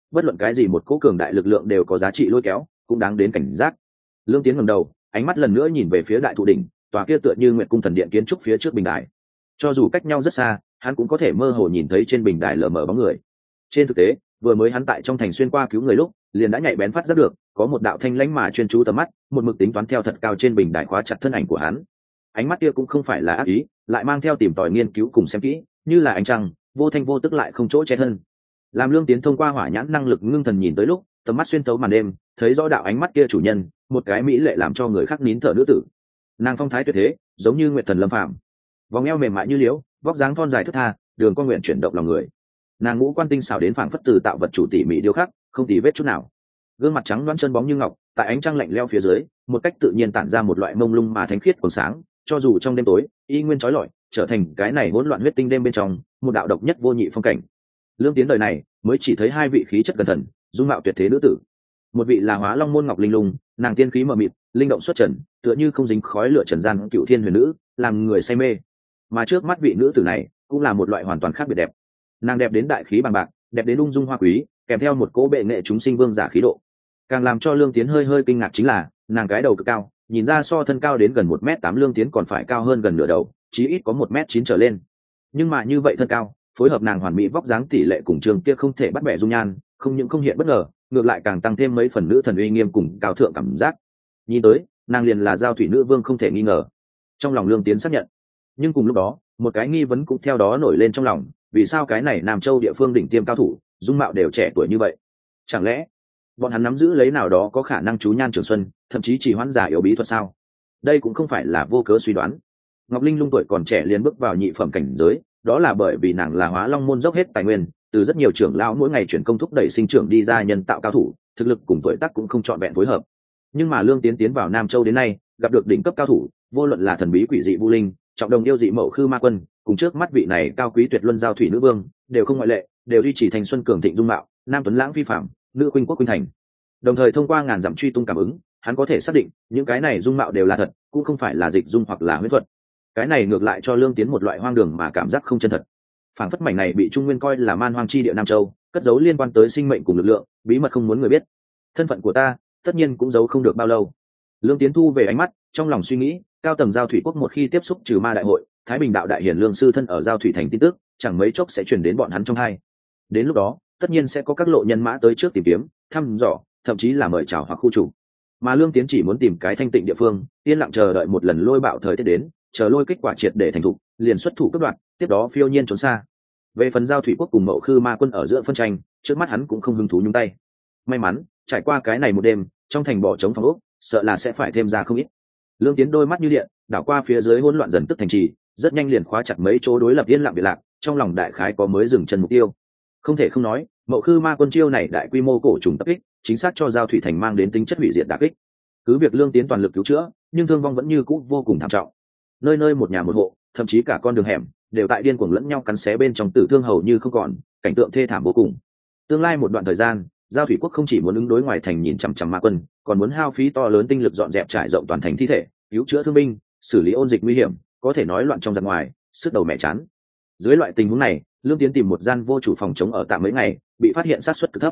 bất luận cái gì một cỗ cường đại lực lượng đều có giá trị lôi kéo, cũng đáng đến cảnh giác. Lương Tiến ngẩng đầu, ánh mắt lần nữa nhìn về phía đại thụ đỉnh, tòa kia tựa như nguyệt cung thần điện kiến trúc phía trước bình đài. Cho dù cách nhau rất xa, hắn cũng có thể mơ hồ nhìn thấy trên bình đài lờ mờ bóng người. Trên thực tế, vừa mới hắn tại trong thành xuyên qua cứu người lúc, liền đã nhạy bén phát giác được, có một đạo thanh lãnh mà chuyên chú tầm mắt, một mực tính toán theo thật cao trên bình đài khóa chặt thân ảnh của hắn. Ánh mắt kia cũng không phải là ác ý, lại mang theo tìm tòi nghiên cứu cùng xem kỹ, như là ánh trăng, vô thanh vô tức lại không chỗ che thân. Làm Lương Tiến thông qua hỏa nhãn năng lực ngưng thần nhìn tới lúc, tầm mắt xuyên thấu màn đêm, thấy rõ đạo ánh mắt kia chủ nhân, một cái mỹ lệ làm cho người khác nín thở nữ tử. Nàng phong thái tuyệt thế, giống như nguyệt thần lâm phàm, vòng eo mềm mại như liễu, vóc dáng thon dài thướt tha, đường con nguyện chuyển động lòng người. Nàng ngũ quan tinh xảo đến phảng phất từ tạo vật chủ tỉ mỉ điêu khắc, không tì vết chút nào. Gương mặt trắng đoán chân bóng như ngọc, tại ánh trăng lạnh lẽo phía dưới, một cách tự nhiên tản ra một loại mông lung mà thánh khiết còn sáng, cho dù trong đêm tối, y nguyên chói lọi, trở thành cái này hỗn loạn huyết tinh đêm bên trong, một đạo độc nhất vô nhị phong cảnh. Lương Tiến đời này mới chỉ thấy hai vị khí chất gần thần, dung mạo tuyệt thế nữ tử. Một vị là Hóa Long môn Ngọc Linh Lung, nàng tiên khí mờ mịt, linh động xuất trần, tựa như không dính khói lửa trần gian cựu thiên huyền nữ, làm người say mê. Mà trước mắt vị nữ tử này cũng là một loại hoàn toàn khác biệt đẹp. Nàng đẹp đến đại khí bằng bạc, đẹp đến ung dung hoa quý, kèm theo một cỗ bệ nghệ chúng sinh vương giả khí độ. Càng làm cho Lương Tiến hơi hơi kinh ngạc chính là, nàng cái đầu cực cao, nhìn ra so thân cao đến gần 1m8 Lương Tiến còn phải cao hơn gần nửa đầu, chí ít có 1m9 trở lên. Nhưng mà như vậy thân cao, phối hợp nàng hoàn mỹ vóc dáng tỷ lệ cùng trường kia không thể bắt bẻ dung nhan, không những không hiện bất ngờ, ngược lại càng tăng thêm mấy phần nữ thần uy nghiêm cùng cao thượng cảm giác. Nhìn tới, nàng liền là giao thủy nữ vương không thể nghi ngờ. Trong lòng Lương Tiến xác nhận. Nhưng cùng lúc đó, một cái nghi vấn cũng theo đó nổi lên trong lòng, vì sao cái này Nam Châu địa phương đỉnh tiêm cao thủ, dung mạo đều trẻ tuổi như vậy? Chẳng lẽ bọn hắn nắm giữ lấy nào đó có khả năng chú nhan trường xuân, thậm chí chỉ hoãn giả yếu bí thuật sao? Đây cũng không phải là vô cớ suy đoán. Ngọc Linh Lung tuổi còn trẻ liền bước vào nhị phẩm cảnh giới, đó là bởi vì nàng là Hóa Long môn dốc hết tài nguyên, từ rất nhiều trưởng lão mỗi ngày chuyển công thúc đẩy sinh trưởng đi ra nhân tạo cao thủ, thực lực cùng tuổi tác cũng không trọn vẹn phối hợp. Nhưng mà Lương Tiến tiến vào Nam Châu đến nay, gặp được đỉnh cấp cao thủ, vô luận là thần bí quỷ dị Vu Linh, trọng đồng yêu dị Mậu Khư Ma Quân, cùng trước mắt vị này cao quý tuyệt luân giao thủy nữ vương, đều không ngoại lệ, đều duy trì thành xuân cường thịnh dung mạo, nam tuấn lãng phi phàm, nữ khuynh quốc khuynh thành. Đồng thời thông qua ngàn dặm truy tung cảm ứng, hắn có thể xác định những cái này dung mạo đều là thật, cũng không phải là dịch dung hoặc là huyễn thuật. Cái này ngược lại cho Lương Tiến một loại hoang đường mà cảm giác không chân thật. Phảng phất mảnh này bị Trung Nguyên coi là man hoang chi địa Nam Châu, cất giấu liên quan tới sinh mệnh cùng lực lượng, bí mật không muốn người biết. Thân phận của ta, tất nhiên cũng giấu không được bao lâu. Lương Tiến thu về ánh mắt, trong lòng suy nghĩ, cao tầng giao thủy quốc một khi tiếp xúc trừ ma đại hội, Thái Bình đạo đại hiển lương sư thân ở giao thủy thành tin tức, chẳng mấy chốc sẽ truyền đến bọn hắn trong hai. Đến lúc đó, tất nhiên sẽ có các lộ nhân mã tới trước tìm kiếm, thăm dò, thậm chí là mời chào hoặc khu chủ. Mà Lương Tiến chỉ muốn tìm cái thanh tịnh địa phương, yên lặng chờ đợi một lần lôi bạo thời tiết đến, chờ lôi kết quả triệt để thành thục, liền xuất thủ cấp đoạn, tiếp đó phiêu nhiên trốn xa. Về phần giao thủy quốc cùng Mậu Khư Ma Quân ở giữa phân tranh, trước mắt hắn cũng không hứng thú nhúng tay. May mắn, trải qua cái này một đêm, trong thành bỏ trống phòng ốc, sợ là sẽ phải thêm ra không ít. Lương Tiến đôi mắt như điện, đảo qua phía dưới hỗn loạn dần tức thành trì, rất nhanh liền khóa chặt mấy chỗ đối lập yên lặng biệt lạc, trong lòng đại khái có mới dừng chân mục tiêu. Không thể không nói, Mậu Khư Ma Quân chiêu này đại quy mô cổ trùng tập kích, chính xác cho giao thủy thành mang đến tính chất hủy diệt đả kích. Cứ việc Lương Tiến toàn lực cứu chữa, nhưng thương vong vẫn như cũ vô cùng thảm trọng. Nơi nơi một nhà một hộ, thậm chí cả con đường hẻm đều tại điên cuồng lẫn nhau cắn xé bên trong tử thương hầu như không còn, cảnh tượng thê thảm vô cùng. Tương lai một đoạn thời gian, giao thủy quốc không chỉ muốn ứng đối ngoài thành nhìn chằm chằm ma quân, còn muốn hao phí to lớn tinh lực dọn dẹp trải rộng toàn thành thi thể, cứu chữa thương binh, xử lý ôn dịch nguy hiểm, có thể nói loạn trong giặc ngoài, sức đầu mẹ chán. Dưới loại tình huống này, Lương Tiến tìm một gian vô chủ phòng chống ở tạm mấy ngày, bị phát hiện sát suất cực thấp.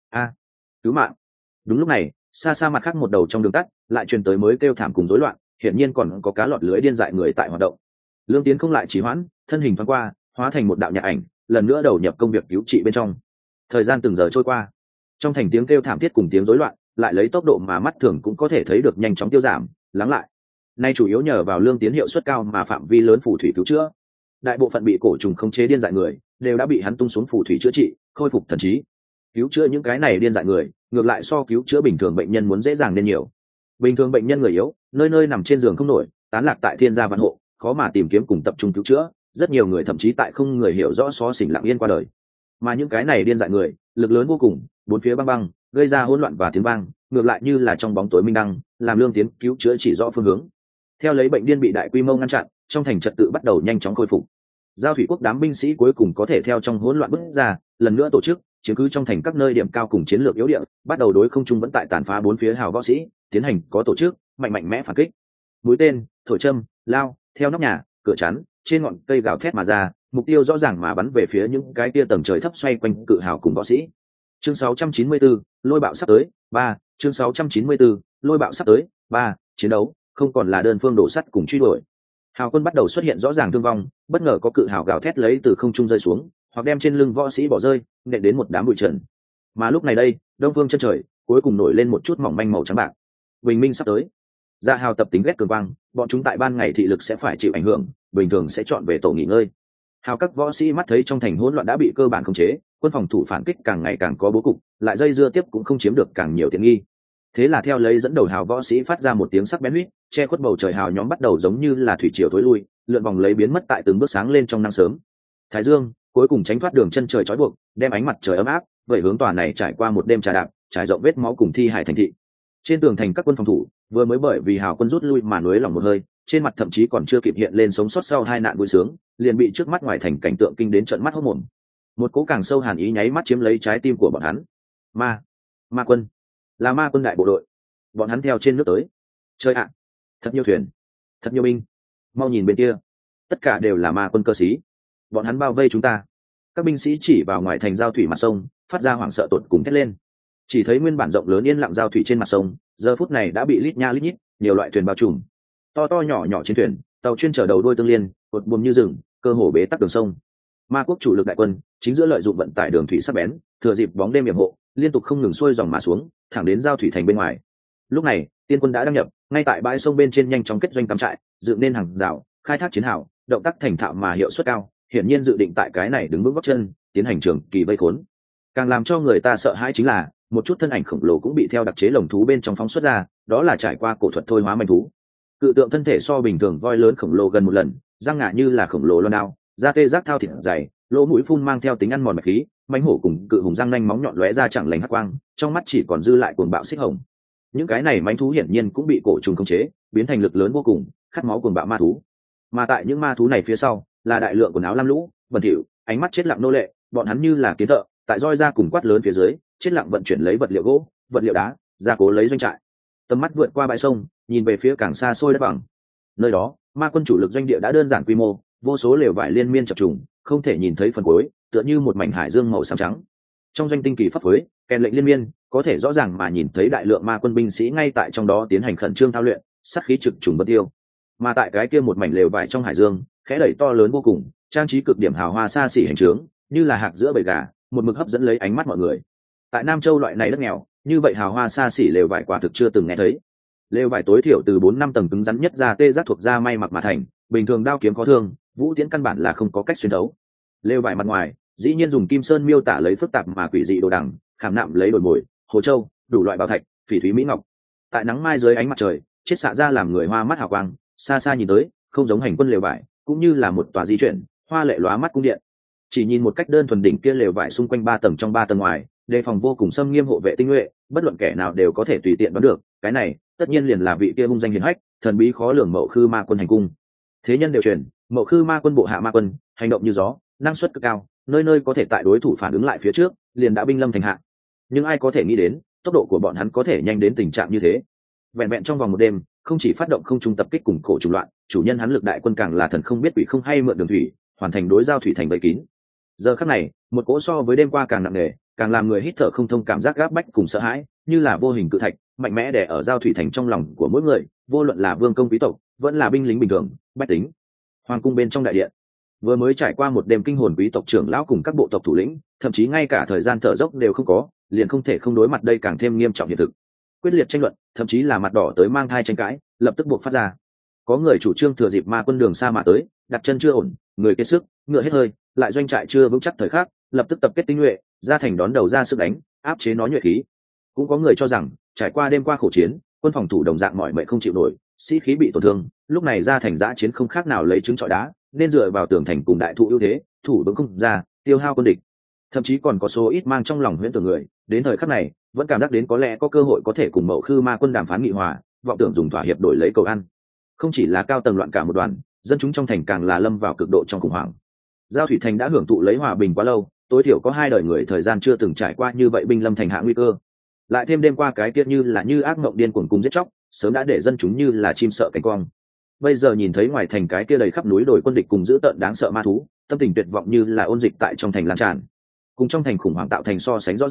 Cứu mạng! Đúng lúc này, xa xa mặt khác một đầu trong đường tắt, lại truyền tới mới kêu thảm cùng rối loạn, hiển nhiên còn có cá lọt lưới điên dại người tại hoạt động. Lương Tiến không lại trì hoãn, thân hình thoáng qua, hóa thành một đạo nhạc ảnh, lần nữa đầu nhập công việc cứu trị bên trong. Thời gian từng giờ trôi qua, trong thành tiếng kêu thảm thiết cùng tiếng rối loạn, lại lấy tốc độ mà mắt thường cũng có thể thấy được nhanh chóng tiêu giảm, lắng lại. Nay chủ yếu nhờ vào Lương Tiến hiệu suất cao mà phạm vi lớn phù thủy cứu chữa. Đại bộ phận bị cổ trùng khống chế điên dại người, đều đã bị hắn tung xuống phù thủy chữa trị, khôi phục thần trí. Cứu chữa những cái này điên dại người, ngược lại so cứu chữa bình thường bệnh nhân muốn dễ dàng nên nhiều. Bình thường bệnh nhân người yếu, nơi nơi nằm trên giường không nổi, tán lạc tại thiên gia văn hộ, khó mà tìm kiếm cùng tập trung cứu chữa, rất nhiều người thậm chí tại không người hiểu rõ xó xỉnh lặng yên qua đời. Mà những cái này điên dại người, lực lớn vô cùng, bốn phía băng băng, gây ra hỗn loạn và tiếng vang, ngược lại như là trong bóng tối minh đăng, làm Lương Tiến cứu chữa chỉ rõ phương hướng. Theo lấy bệnh điên bị đại quy mô ngăn chặn, trong thành trật tự bắt đầu nhanh chóng khôi phục. Giao thủy quốc đám binh sĩ cuối cùng có thể theo trong hỗn loạn bước ra, lần nữa tổ chức chiếm cứ trong thành các nơi điểm cao cùng chiến lược yếu địa, bắt đầu đối không trung vẫn tại tàn phá bốn phía hào võ sĩ, tiến hành có tổ chức mạnh mẽ phản kích. Mũi tên, thổi châm, lao, theo nóc nhà, cửa chắn, trên ngọn cây gào thét mà ra, mục tiêu rõ ràng mà bắn về phía những cái kia tầng trời thấp xoay quanh cự hào cùng võ sĩ. chương 694, lôi bạo sắp tới 3, chương 694, lôi bạo sắp tới 3, chiến đấu không còn là đơn phương đổ sắt cùng truy đuổi. Hào quân bắt đầu xuất hiện rõ ràng thương vong, bất ngờ có cự hào gào thét lấy từ không trung rơi xuống, hoặc đem trên lưng võ sĩ bỏ rơi, nện đến một đám bụi trần. Mà lúc này đây, đông phương chân trời cuối cùng nổi lên một chút mỏng manh màu trắng bạc. Bình minh sắp tới. Dạ hào tập tính ghét cường quang, bọn chúng tại ban ngày thị lực sẽ phải chịu ảnh hưởng, bình thường sẽ chọn về tổ nghỉ ngơi. Hào các võ sĩ mắt thấy trong thành hỗn loạn đã bị cơ bản khống chế, quân phòng thủ phản kích càng ngày càng có bố cục, lại dây dưa tiếp cũng không chiếm được càng nhiều tiện nghi. Thế là theo lấy dẫn đầu hào võ sĩ phát ra một tiếng sắc bén huýt, che khuất bầu trời hào nhóm bắt đầu giống như là thủy triều thối lui, lượn vòng lấy biến mất tại từng bước sáng lên trong nắng sớm. Thái dương cuối cùng tránh thoát đường chân trời trói buộc, đem ánh mặt trời ấm áp vậy hướng tòa này trải qua một đêm trà đạp, trải rộng vết máu cùng thi hải thành thị. Trên tường thành các quân phòng thủ vừa mới bởi vì hào quân rút lui mà nuối lòng một hơi, trên mặt thậm chí còn chưa kịp hiện lên sống sót sau hai nạn vui sướng, liền bị trước mắt ngoài thành cảnh tượng kinh đến trợn mắt hốt mồm. Một cố càng sâu hàn ý nháy mắt chiếm lấy trái tim của bọn hắn. Ma quân, là ma quân đại bộ đội, bọn hắn theo trên nước tới. Chơi ạ, thật nhiều thuyền, thật nhiều binh, mau nhìn bên kia, tất cả đều là ma quân cơ sĩ, bọn hắn bao vây chúng ta. Các binh sĩ chỉ vào ngoài thành giao thủy mặt sông, phát ra hoảng sợ tột cùng thét lên. Chỉ thấy nguyên bản rộng lớn yên lặng giao thủy trên mặt sông, giờ phút này đã bị lít nha lít nhít nhiều loại thuyền bao trùm, to to nhỏ nhỏ trên thuyền, tàu chuyên chở đầu đuôi tương liên, cột buồm như rừng, cơ hồ bế tắc đường sông. Ma quốc chủ lực đại quân chính giữa lợi dụng vận tải đường thủy sắc bén, thừa dịp bóng đêm yểm hộ, liên tục không ngừng xuôi dòng mà xuống, thẳng đến giao thủy thành bên ngoài. Lúc này tiên quân đã đăng nhập, ngay tại bãi sông bên trên nhanh chóng kết doanh cắm trại, dựng nên hàng rào, khai thác chiến hào, động tác thành thạo mà hiệu suất cao, hiển nhiên dự định tại cái này đứng vững góc chân, tiến hành trường kỳ vây khốn. Càng làm cho người ta sợ hãi chính là một chút thân ảnh khổng lồ cũng bị theo đặc chế lồng thú bên trong phóng xuất ra, đó là trải qua cổ thuật thôi hóa manh thú. Cự tượng thân thể so bình thường voi lớn khổng lồ gần một lần, răng ngà như là khổng lồ loan đao, da tê giác thao thịt dày, lỗ mũi phun mang theo tính ăn mòn mạch khí, mãnh hổ cùng cự hùng răng nanh móng nhọn lóe ra chẳng lành hắc quang, trong mắt chỉ còn dư lại cuồng bạo xích hồng. Những cái này mãnh thú hiển nhiên cũng bị cổ trùng khống chế, biến thành lực lớn vô cùng, khát máu cuồng bạo ma thú. Mà tại những ma thú này phía sau là đại lượng quần áo lam lũ, bẩn thỉu, ánh mắt chết lặng nô lệ, bọn hắn như là kiến thợ, tại roi ra cùng quát lớn phía dưới, chết lặng vận chuyển lấy vật liệu gỗ, vật liệu đá, gia cố lấy doanh trại. Tầm mắt vượt qua bãi sông, nhìn về phía càng xa xôi đất bằng. Nơi đó, ma quân chủ lực doanh địa đã đơn giản quy mô, vô số lều vải liên miên chập trùng, không thể nhìn thấy phần cuối, tựa như một mảnh hải dương màu xám trắng. Trong doanh tinh kỳ pháp phối, kèn lệnh liên miên, có thể rõ ràng mà nhìn thấy đại lượng ma quân binh sĩ ngay tại trong đó tiến hành khẩn trương thao luyện, sát khí trực trùng bất tiêu. Mà tại cái kia một mảnh lều vải trong hải dương, khẽ đẩy to lớn vô cùng, trang trí cực điểm hào hoa xa xỉ hành trướng, như là hạc giữa bầy gà, một mực hấp dẫn lấy ánh mắt mọi người. Tại Nam Châu loại này đất nghèo, như vậy hào hoa xa xỉ lều vải quả thực chưa từng nghe thấy. Lều vải tối thiểu từ 4-5 tầng cứng rắn nhất ra tê giác thuộc da may mặc mà thành, bình thường đao kiếm có thương, vũ tiễn căn bản là không có cách xuyên thấu. Lều vải mặt ngoài, dĩ nhiên dùng kim sơn miêu tả lấy phức tạp mà quỷ dị đồ đằng, khảm nạm lấy đồi mồi, hồ châu, đủ loại bảo thạch, phỉ thúy mỹ ngọc. Tại nắng mai dưới ánh mặt trời, chiết xạ ra làm người hoa mắt hào quang, xa xa nhìn tới, không giống hành quân lều vải, cũng như là một tòa di chuyển, hoa lệ lóa mắt cung điện. Chỉ nhìn một cách đơn thuần đỉnh kia lều vải xung quanh 3 tầng trong 3 tầng ngoài, đề phòng vô cùng xâm nghiêm hộ vệ tinh nhuệ, bất luận kẻ nào đều có thể tùy tiện đoán được, cái này tất nhiên liền là vị kia hung danh hiển hách, thần bí khó lường Mậu Khư Ma Quân hành cung. Thế nhân đều truyền, Mậu Khư Ma Quân bộ hạ ma quân, hành động như gió, năng suất cực cao, nơi nơi có thể tại đối thủ phản ứng lại phía trước, liền đã binh lâm thành hạ. Nhưng ai có thể nghĩ đến, tốc độ của bọn hắn có thể nhanh đến tình trạng như thế. Vẹn vẹn trong vòng một đêm, không chỉ phát động không trung tập kích cùng cổ trùng loạn, chủ nhân hắn lực đại quân càng là thần không biết quỷ không hay mượn đường thủy, hoàn thành đối giao thủy thành bẫy kín. Giờ khắc này, một cỗ so với đêm qua càng nặng nề, càng làm người hít thở không thông cảm giác gáp bách cùng sợ hãi, như là vô hình cự thạch, mạnh mẽ đè ở giao thủy thành trong lòng của mỗi người, vô luận là vương công quý tộc, vẫn là binh lính bình thường, bách tính. Hoàng cung bên trong đại điện, vừa mới trải qua một đêm kinh hồn quý tộc trưởng lão cùng các bộ tộc thủ lĩnh, thậm chí ngay cả thời gian thở dốc đều không có, liền không thể không đối mặt đây càng thêm nghiêm trọng hiện thực. Quyết liệt tranh luận, thậm chí là mặt đỏ tới mang thai tranh cãi, lập tức buộc phát ra. Có người chủ trương thừa dịp ma quân đường xa mà tới, đặt chân chưa ổn, người kiệt sức, ngựa hết hơi, lại doanh trại chưa vững chắc thời khắc, lập tức tập kết tinh nhuệ, ra thành đón đầu ra sức đánh, áp chế nó nhuệ khí. Cũng có người cho rằng, trải qua đêm qua khổ chiến, quân phòng thủ đồng dạng mỏi mệt không chịu nổi, sĩ khí bị tổn thương, lúc này ra thành giã chiến không khác nào lấy trứng trọi đá, nên dựa vào tường thành cùng đại thụ ưu thế, thủ vững không ra, tiêu hao quân địch. Thậm chí còn có số ít mang trong lòng huyễn tưởng người, đến thời khắc này, vẫn cảm giác đến có lẽ có cơ hội có thể cùng Mậu Khư Ma Quân đàm phán nghị hòa, vọng tưởng dùng thỏa hiệp đổi lấy cầu ăn. Không chỉ là cao tầng loạn cả một đoàn, dân chúng trong thành càng là lâm vào cực độ trong khủng hoảng. Giao thủy thành đã hưởng thụ lấy hòa bình quá lâu, tối thiểu có 2 đời người thời gian chưa từng trải qua như vậy binh lâm thành hạ nguy cơ. Lại thêm đêm qua cái kia như ác mộng điên cuồng cùng giết chóc, sớm đã để dân chúng như là chim sợ cánh quang. Bây giờ nhìn thấy ngoài thành cái kia đầy khắp núi đồi quân địch cùng dữ tợn đáng sợ ma thú, tâm tình tuyệt vọng như là ôn dịch tại trong thành lan tràn. Cùng trong thành khủng hoảng tạo thành so sánh rõ ràng,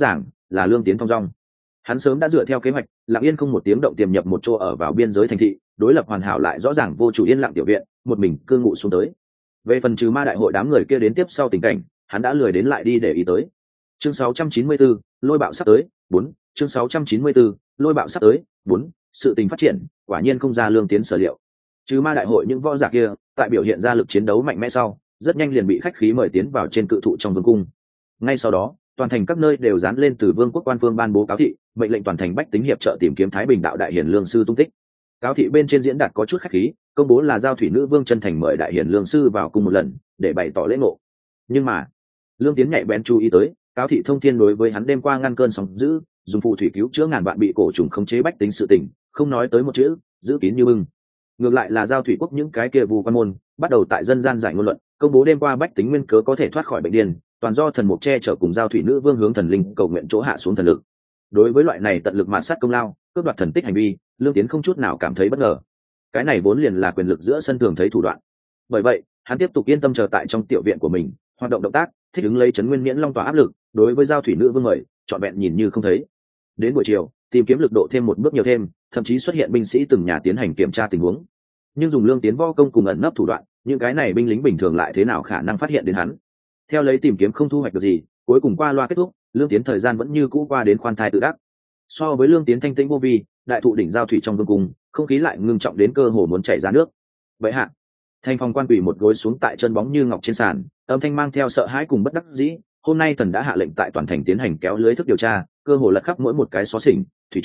là Lương Tiến thong dong. Hắn sớm đã dựa theo kế hoạch, lặng yên không một tiếng động tiềm nhập một chỗ ở vào biên giới thành thị, đối lập hoàn hảo lại rõ ràng vô chủ yên lặng tiểu viện, một mình cư ngụ xuống tới. Về phần trừ ma đại hội đám người kia đến tiếp sau tình cảnh, hắn đã lười đến lại đi để ý tới. Chương 694, lôi bạo sắp tới, 4, chương 694, lôi bạo sắp tới, 4, sự tình phát triển, quả nhiên không ra Lương Tiến sở liệu. Trừ ma đại hội những võ giả kia, tại biểu hiện ra lực chiến đấu mạnh mẽ sau, rất nhanh liền bị khách khí mời tiến vào trên cự thụ trong vương cung. Ngay sau đó, toàn thành các nơi đều dán lên từ vương quốc quan phương ban bố cáo thị, mệnh lệnh toàn thành bách tính hiệp trợ tìm kiếm Thái Bình đạo đại hiển lương sư tung tích. Cáo thị bên trên diễn đạt có chút khách khí, công bố là giao thủy nữ vương chân thành mời đại hiển lương sư vào cùng một lần để bày tỏ lễ ngộ. Nhưng mà Lương Tiến nhạy bén chú ý tới, cáo thị thông thiên đối với hắn đêm qua ngăn cơn sóng dữ, dùng phù thủy cứu chữa ngàn vạn bị cổ trùng khống chế bách tính sự tình, không nói tới một chữ, giữ kín như bưng. Ngược lại là giao thủy quốc những cái kia vu quan môn, bắt đầu tại dân gian giải ngôn luận, công bố đêm qua bách tính nguyên cớ có thể thoát khỏi bệnh điên, toàn do thần mục che chở cùng giao thủy nữ vương hướng thần linh cầu nguyện chỗ hạ xuống thần lực. Đối với loại này tận lực mạn sát công lao, cướp đoạt thần tích hành vi, Lương Tiến không chút nào cảm thấy bất ngờ. Cái này vốn liền là quyền lực giữa sân thường thấy thủ đoạn. Bởi vậy, hắn tiếp tục yên tâm chờ tại trong tiểu viện của mình, hoạt động động tác, thích ứng lấy chấn nguyên miễn long tỏa áp lực, đối với giao thủy nữ vương mời, trọn vẹn nhìn như không thấy. Đến buổi chiều, tìm kiếm lực độ thêm một bước nhiều thêm, thậm chí xuất hiện binh sĩ từng nhà tiến hành kiểm tra tình huống. Nhưng dùng Lương Tiến võ công cùng ẩn nấp thủ đoạn, những cái này binh lính bình thường lại thế nào khả năng phát hiện đến hắn. Theo lấy tìm kiếm không thu hoạch được gì, cuối cùng qua loa kết thúc, Lương Tiến thời gian vẫn như cũ qua đến khoan thai tự đắc. So với Lương Tiến thanh tĩnh vô vi, đại thụ đỉnh giao thủy trong vương cung, không khí lại ngưng trọng đến cơ hồ muốn chảy ra nước. Vậy hạ, Thanh Phong quan quỷ một gối xuống tại chân bóng như ngọc trên sàn, âm thanh mang theo sợ hãi cùng bất đắc dĩ. Hôm nay thần đã hạ lệnh tại toàn thành tiến hành kéo lưới thức điều tra, cơ hồ lật khắp mỗi một cái xó xỉnh.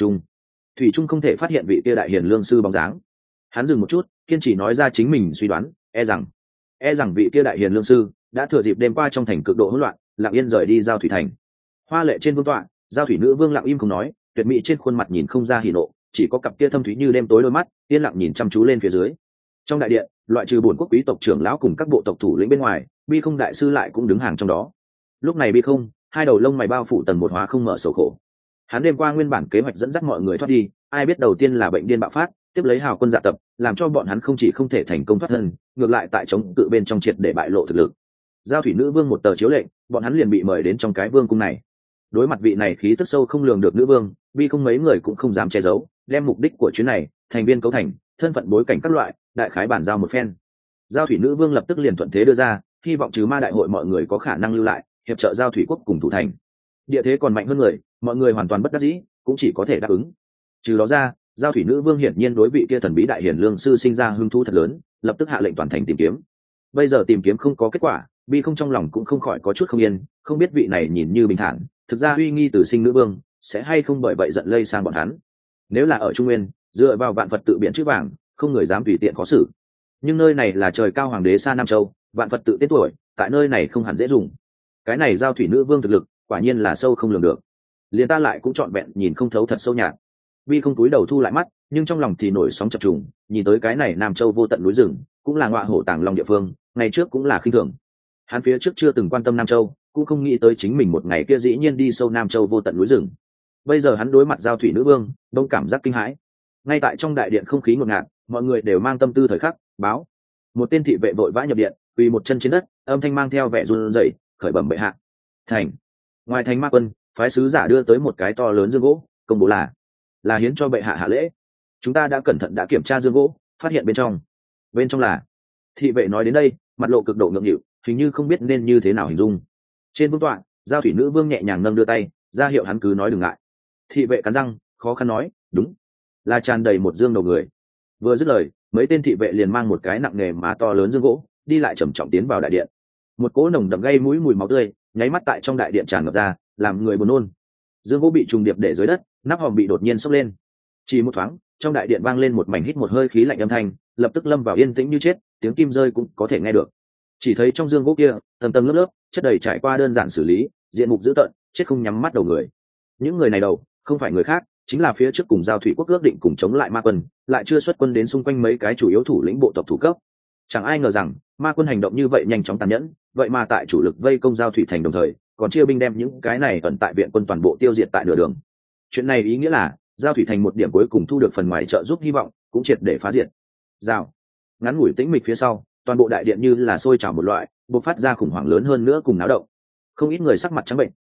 Thủy Trung không thể phát hiện vị kia đại hiền lương sư bóng dáng. Hắn dừng một chút, kiên trì nói ra chính mình suy đoán, e rằng vị kia đại hiền lương sư đã thừa dịp đêm qua trong thành cực độ hỗn loạn, lặng yên rời đi giao thủy thành. Hoa lệ trên vương tọa, giao thủy nữ vương lặng im không nói, tuyệt mỹ trên khuôn mặt nhìn không ra hỉ nộ, chỉ có cặp kia thâm thúy như đêm tối đôi mắt yên lặng nhìn chăm chú lên phía dưới. Trong đại điện, loại trừ bổn quốc quý tộc trưởng lão cùng các bộ tộc thủ lĩnh bên ngoài, Bi Không đại sư lại cũng đứng hàng trong đó. Lúc này Bi Không, hai đầu lông mày bao phủ tầng một hóa không mở sầu khổ. Hắn đêm qua nguyên bản kế hoạch dẫn dắt mọi người thoát đi, ai biết đầu tiên là bệnh điên bạo phát, tiếp lấy hào quân dạ tập, làm cho bọn hắn không chỉ không thể thành công thoát thân, ngược lại tại chống cự bên trong triệt để bại lộ thực lực. Giao thủy nữ vương một tờ chiếu lệnh, bọn hắn liền bị mời đến trong cái vương cung này. Đối mặt vị này khí tức sâu không lường được nữ vương, Bi Không mấy người cũng không dám che giấu, đem mục đích của chuyến này, thành viên cấu thành, thân phận bối cảnh các loại, đại khái bản giao một phen. Giao thủy nữ vương lập tức liền thuận thế đưa ra, hy vọng trừ ma đại hội mọi người có khả năng lưu lại, hiệp trợ giao thủy quốc cùng thủ thành. Địa thế còn mạnh hơn người, mọi người hoàn toàn bất đắc dĩ, cũng chỉ có thể đáp ứng. Trừ đó ra, giao thủy nữ vương hiển nhiên đối vị kia thần bí đại hiển lương sư sinh ra hứng thú thật lớn, lập tức hạ lệnh toàn thành tìm kiếm. Bây giờ tìm kiếm không có kết quả, Bi Không trong lòng cũng không khỏi có chút không yên, không biết vị này nhìn như bình thản, thực ra uy nghi từ sinh nữ vương sẽ hay không bởi vậy giận lây sang bọn hắn. Nếu là ở Trung Nguyên, dựa vào vạn Phật tự biện chữ vàng, không người dám tùy tiện khó xử. Nhưng nơi này là trời cao hoàng đế xa Nam Châu, vạn Phật tự tên tuổi, tại nơi này không hẳn dễ dùng. Cái này giao thủy nữ vương thực lực, quả nhiên là sâu không lường được. Liền ta lại cũng trọn vẹn nhìn không thấu thật sâu nhạt. Bi Không túi đầu thu lại mắt, nhưng trong lòng thì nổi sóng chập trùng, nhìn tới cái này Nam Châu vô tận núi rừng, cũng là ngọa hổ tàng long địa phương, ngày trước cũng là khinh thường. Hắn phía trước chưa từng quan tâm Nam Châu, cũng không nghĩ tới chính mình một ngày kia dĩ nhiên đi sâu Nam Châu vô tận núi rừng. Bây giờ hắn đối mặt giao thủy nữ vương, đông cảm giác kinh hãi. Ngay tại trong đại điện không khí ngột ngạt, mọi người đều mang tâm tư thời khắc, báo. Một tên thị vệ vội vã nhập điện, quỳ một chân trên đất, âm thanh mang theo vẻ run rẩy, khởi bẩm bệ hạ. Thành. Ngoài thành ma quân, phái sứ giả đưa tới một cái to lớn dương gỗ, công bố là hiến cho bệ hạ hạ lễ. Chúng ta đã cẩn thận đã kiểm tra dương gỗ, phát hiện bên trong là. Thị vệ nói đến đây, mặt lộ cực độ ngượng nghịu, hình như không biết nên như thế nào hình dung. Trên vương tọa, giao thủy nữ vương nhẹ nhàng nâng đưa tay, ra hiệu hắn cứ nói đừng ngại. Thị vệ cắn răng, khó khăn nói, đúng, là tràn đầy một dương đầu người. Vừa dứt lời, mấy tên thị vệ liền mang một cái nặng nề mà to lớn dương gỗ, đi lại trầm trọng tiến vào đại điện. Một cỗ nồng đậm gây mũi mùi máu tươi, nháy mắt tại trong đại điện tràn ngập ra, làm người buồn nôn. Dương gỗ bị trùng điệp để dưới đất, nắp hòm bị đột nhiên sốc lên. Chỉ một thoáng, trong đại điện vang lên một mảnh hít một hơi khí lạnh âm thanh, lập tức lâm vào yên tĩnh như chết, tiếng kim rơi cũng có thể nghe được. Chỉ thấy trong dương gỗ kia, tầng tầng lớp lớp, chất đầy trải qua đơn giản xử lý, diện mục dữ tợn, chết không nhắm mắt đầu người. Những người này đầu, không phải người khác, chính là phía trước cùng giao thủy quốc ước định cùng chống lại ma quân, lại chưa xuất quân đến xung quanh mấy cái chủ yếu thủ lĩnh bộ tộc thủ cấp. Chẳng ai ngờ rằng ma quân hành động như vậy nhanh chóng tàn nhẫn, vậy mà tại chủ lực vây công giao thủy thành đồng thời, còn chia binh đem những cái này ẩn tại viện quân toàn bộ tiêu diệt tại nửa đường. Chuyện này ý nghĩa là giao thủy thành một điểm cuối cùng thu được phần ngoài trợ giúp hy vọng cũng triệt để phá diệt. Rào. Ngắn ngủi tĩnh mịch phía sau, toàn bộ đại điện như là sôi trào một loại, bộc phát ra khủng hoảng lớn hơn nữa cùng náo động. Không ít người sắc mặt trắng bệnh,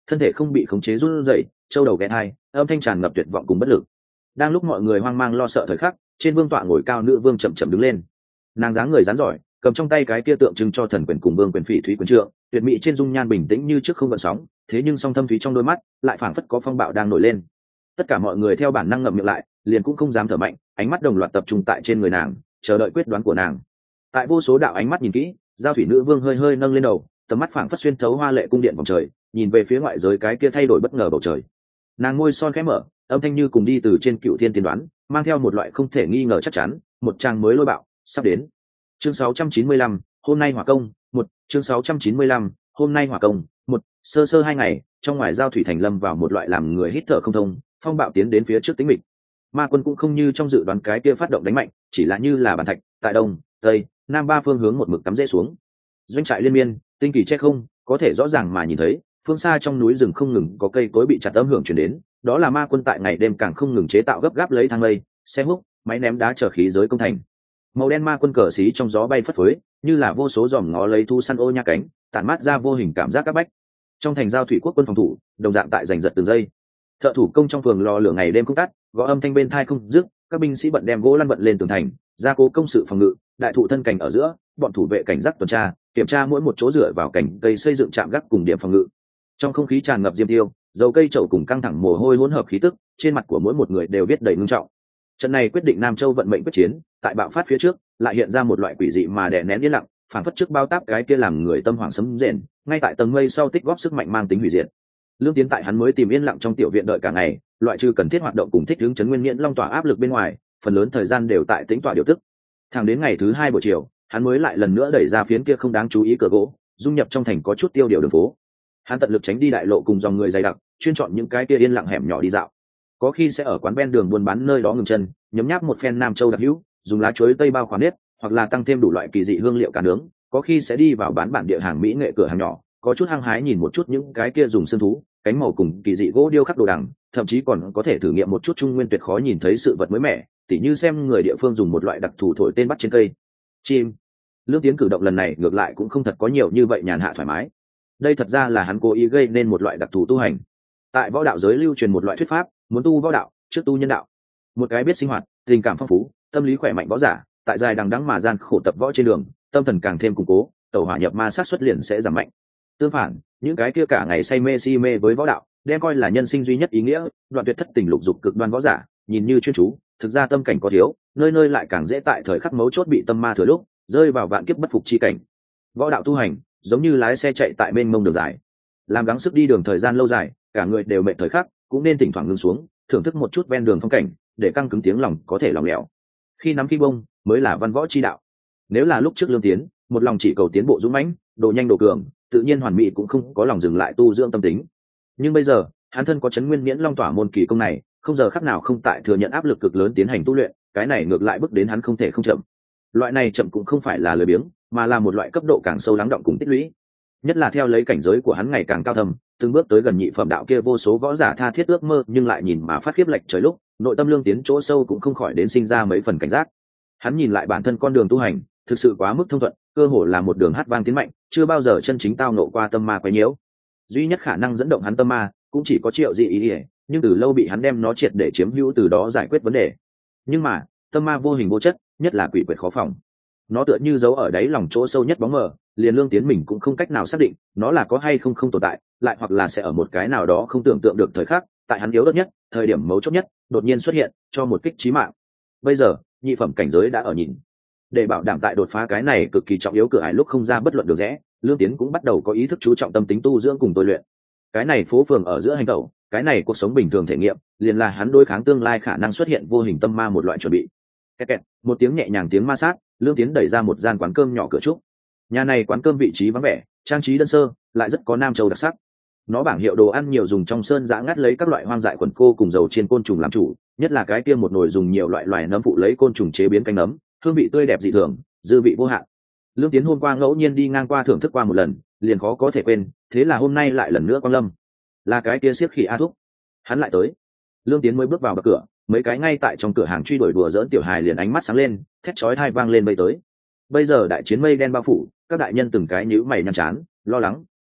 thân thể không bị khống chế run rẩy, châu đầu ghé hai, âm thanh tràn ngập tuyệt vọng cùng bất lực. Đang lúc mọi người hoang mang lo sợ thời khắc, trên vương tọa ngồi cao nữ vương chậm chậm đứng lên. Nàng dáng người rắn giỏi, cầm trong tay cái kia tượng trưng cho thần quyền cùng vương quyền phỉ thúy quyền trượng, tuyệt mỹ trên dung nhan bình tĩnh như trước không gợn sóng, thế nhưng song thâm thúy trong đôi mắt lại phảng phất có phong bạo đang nổi lên. Tất cả mọi người theo bản năng ngậm miệng lại, liền cũng không dám thở mạnh, ánh mắt đồng loạt tập trung tại trên người nàng, chờ đợi quyết đoán của nàng. Tại vô số đạo ánh mắt nhìn kỹ, giao thủy nữ vương hơi hơi nâng lên đầu, tầm mắt phảng phất xuyên thấu hoa lệ cung điện vòng trời, nhìn về phía ngoại giới cái kia thay đổi bất ngờ bầu trời. Nàng môi son khẽ mở, âm thanh như cùng đi từ trên cựu thiên tiên đoán, mang theo một loại không thể nghi ngờ chắc chắn, một trang mới lôi bạo sắp đến. Chương 695, hôm nay hỏa công, một chương 695, hôm nay hỏa công, một sơ sơ 2 ngày, trong ngoài giao thủy thành lâm vào một loại làm người hít thở không thông, phong bạo tiến đến phía trước tính mịch. Ma quân cũng không như trong dự đoán cái kia phát động đánh mạnh, chỉ là như là bàn thạch, tại đông, tây, nam ba phương hướng một mực cắm rễ xuống. Doanh trại liên miên, tinh kỳ che không, có thể rõ ràng mà nhìn thấy, phương xa trong núi rừng không ngừng có cây cối bị chặt âm hưởng truyền đến, đó là ma quân tại ngày đêm càng không ngừng chế tạo gấp gáp lấy thang lây, xe húc, máy ném đá trở khí giới công thành. Màu đen ma quân cờ xí trong gió bay phất phới, như là vô số dòm ngó lấy thu săn ô nha cánh, tản mát ra vô hình cảm giác các bách. Trong thành giao thủy quốc quân phòng thủ, đồng dạng tại giành giật từng giây. Thợ thủ công trong phường lò lửa ngày đêm không tắt, gõ âm thanh bên thai không dứt, các binh sĩ bận đem gỗ lăn bận lên tường thành, gia cố công sự phòng ngự, đại thụ thân cảnh ở giữa, bọn thủ vệ cảnh giác tuần tra, kiểm tra mỗi một chỗ dựa vào cảnh cây xây dựng trạm gác cùng điểm phòng ngự. Trong không khí tràn ngập diêm tiêu, dầu cây trầu cùng căng thẳng mồ hôi hỗn hợp khí tức, trên mặt của mỗi một người đều viết đầy ngưng trọng. Trận này quyết định Nam Châu vận mệnh quyết chiến, tại bạo phát phía trước, lại hiện ra một loại quỷ dị mà đè nén yên lặng, phản phất trước bao táp cái kia làm người tâm hoảng sấm rền, ngay tại tầng mây sau tích góp sức mạnh mang tính hủy diệt. Lương Tiến tại hắn mới tìm yên lặng trong tiểu viện đợi cả ngày, loại trừ cần thiết hoạt động cùng thích ứng chấn nguyên nghiễn long tỏa áp lực bên ngoài, phần lớn thời gian đều tại tĩnh tọa điều tức. Thẳng đến ngày thứ 2 buổi chiều, hắn mới lại lần nữa đẩy ra phiến kia không đáng chú ý cửa gỗ, dung nhập trong thành có chút tiêu điều đường phố. Hắn tận lực tránh đi đại lộ cùng dòng người dày đặc, chuyên chọn những cái kia yên lặng hẻm nhỏ đi dạo. Có khi sẽ ở quán ven đường buôn bán nơi đó ngừng chân, nhấm nháp một phen Nam Châu đặc hữu, dùng lá chuối tây bao khoản nếp, hoặc là tăng thêm đủ loại kỳ dị hương liệu cá nướng. Có khi sẽ đi vào bán bản địa hàng mỹ nghệ cửa hàng nhỏ, có chút hăng hái nhìn một chút những cái kia dùng xương thú, cánh màu cùng kỳ dị gỗ điêu khắc đồ đằng, thậm chí còn có thể thử nghiệm một chút trung nguyên tuyệt khó nhìn thấy sự vật mới mẻ, tỉ như xem người địa phương dùng một loại đặc thù thổi tên bắt trên cây chim. Lương Tiến cử động lần này ngược lại cũng không thật có nhiều như vậy nhàn hạ thoải mái. Đây thật ra là hắn cố ý gây nên một loại đặc thù tu hành. Tại võ đạo giới lưu truyền một loại thuyết pháp, muốn tu võ đạo trước tu nhân đạo. Một cái biết sinh hoạt, tình cảm phong phú, tâm lý khỏe mạnh võ giả, tại dài đằng đẵng mà gian khổ tập võ trên đường, tâm thần càng thêm củng cố, tẩu hỏa nhập ma sát xuất liền sẽ giảm mạnh. Tương phản, những cái kia cả ngày say mê si mê với võ đạo, đem coi là nhân sinh duy nhất ý nghĩa, đoạn tuyệt thất tình lục dục cực đoan võ giả, nhìn như chuyên chú, thực ra tâm cảnh có thiếu, nơi nơi lại càng dễ tại thời khắc mấu chốt bị tâm ma thừa lúc, rơi vào vạn kiếp bất phục chi cảnh. Võ đạo tu hành, giống như lái xe chạy tại bên mông đường dài, làm gắng sức đi đường thời gian lâu dài, cả người đều mệt thời khắc, cũng nên thỉnh thoảng ngừng xuống, thưởng thức một chút ven đường phong cảnh, để căng cứng tiếng lòng có thể lòng lẻo. Khi nắm khi bông, mới là văn võ chi đạo. Nếu là lúc trước Lương Tiến, một lòng chỉ cầu tiến bộ dũng mãnh, độ nhanh độ cường, tự nhiên hoàn mỹ cũng không có lòng dừng lại tu dưỡng tâm tính. Nhưng bây giờ, hắn thân có chấn nguyên miễn long tỏa môn kỳ công này, không giờ khắc nào không tại thừa nhận áp lực cực lớn tiến hành tu luyện, cái này ngược lại bức đến hắn không thể không chậm. Loại này chậm cũng không phải là lười biếng, mà là một loại cấp độ càng sâu lắng động cùng tích lũy. Nhất là theo lấy cảnh giới của hắn ngày càng cao thâm, từng bước tới gần nhị phẩm đạo kia vô số võ giả tha thiết ước mơ nhưng lại nhìn mà phát khiếp lệch trời lúc, nội tâm Lương Tiến chỗ sâu cũng không khỏi đến sinh ra mấy phần cảnh giác. Hắn nhìn lại bản thân con đường tu hành, thực sự quá mức thông thuận, cơ hồ là một đường hát vang tiến mạnh, chưa bao giờ chân chính tao nộ qua tâm ma quấy nhiễu. Duy nhất khả năng dẫn động hắn tâm ma, cũng chỉ có Triệu Dị ý, nhưng từ lâu bị hắn đem nó triệt để chiếm hữu, từ đó giải quyết vấn đề. Nhưng mà, tâm ma vô hình vô chất, nhất là quỷ quyệt khó phòng. Nó tựa như giấu ở đáy lòng chỗ sâu nhất bóng mờ, liền Lương Tiến mình cũng không cách nào xác định nó là có hay không tồn tại, lại hoặc là sẽ ở một cái nào đó không tưởng tượng được thời khắc, tại hắn yếu ớt nhất, thời điểm mấu chốt nhất, đột nhiên xuất hiện, cho một kích chí mạng. Bây giờ, nhị phẩm cảnh giới đã ở nhìn. Để bảo đảm tại đột phá cái này cực kỳ trọng yếu cửa ải lúc không ra bất luận được rẽ, Lương Tiến cũng bắt đầu có ý thức chú trọng tâm tính tu dưỡng cùng tôi luyện. Cái này phố phường ở giữa hành tẩu, cái này cuộc sống bình thường thể nghiệm, liền là hắn đối kháng tương lai khả năng xuất hiện vô hình tâm ma một loại chuẩn bị. Kẹt kẹt, một tiếng nhẹ nhàng tiếng ma sát, Lương Tiến đẩy ra một gian quán cơm nhỏ cửa trúc. Nhà này quán cơm vị trí vắng vẻ, trang trí đơn sơ, lại rất có Nam Châu đặc sắc. Nó bảng hiệu đồ ăn nhiều dùng trong sơn giã ngắt lấy các loại hoang dại quần cô cùng dầu chiên côn trùng làm chủ, nhất là cái kia một nồi dùng nhiều loại loài nấm phụ lấy côn trùng chế biến canh nấm, hương vị tươi đẹp dị thường, dư vị vô hạn. Lương Tiến hôm qua ngẫu nhiên đi ngang qua thưởng thức qua một lần, liền khó có thể quên, thế là hôm nay lại lần nữa quang lâm. Là cái kia siết khỉ A Thúc, hắn lại tới. Lương Tiến mới bước vào bậc cửa, mấy cái ngay tại trong cửa hàng truy đuổi đùa dỡn tiểu hài liền ánh mắt sáng lên, thét chói tai vang lên bay tới. Bây giờ đại chiến mây đen bao phủ, các đại nhân từng cái nhíu mày nhăn chán, lo lắng,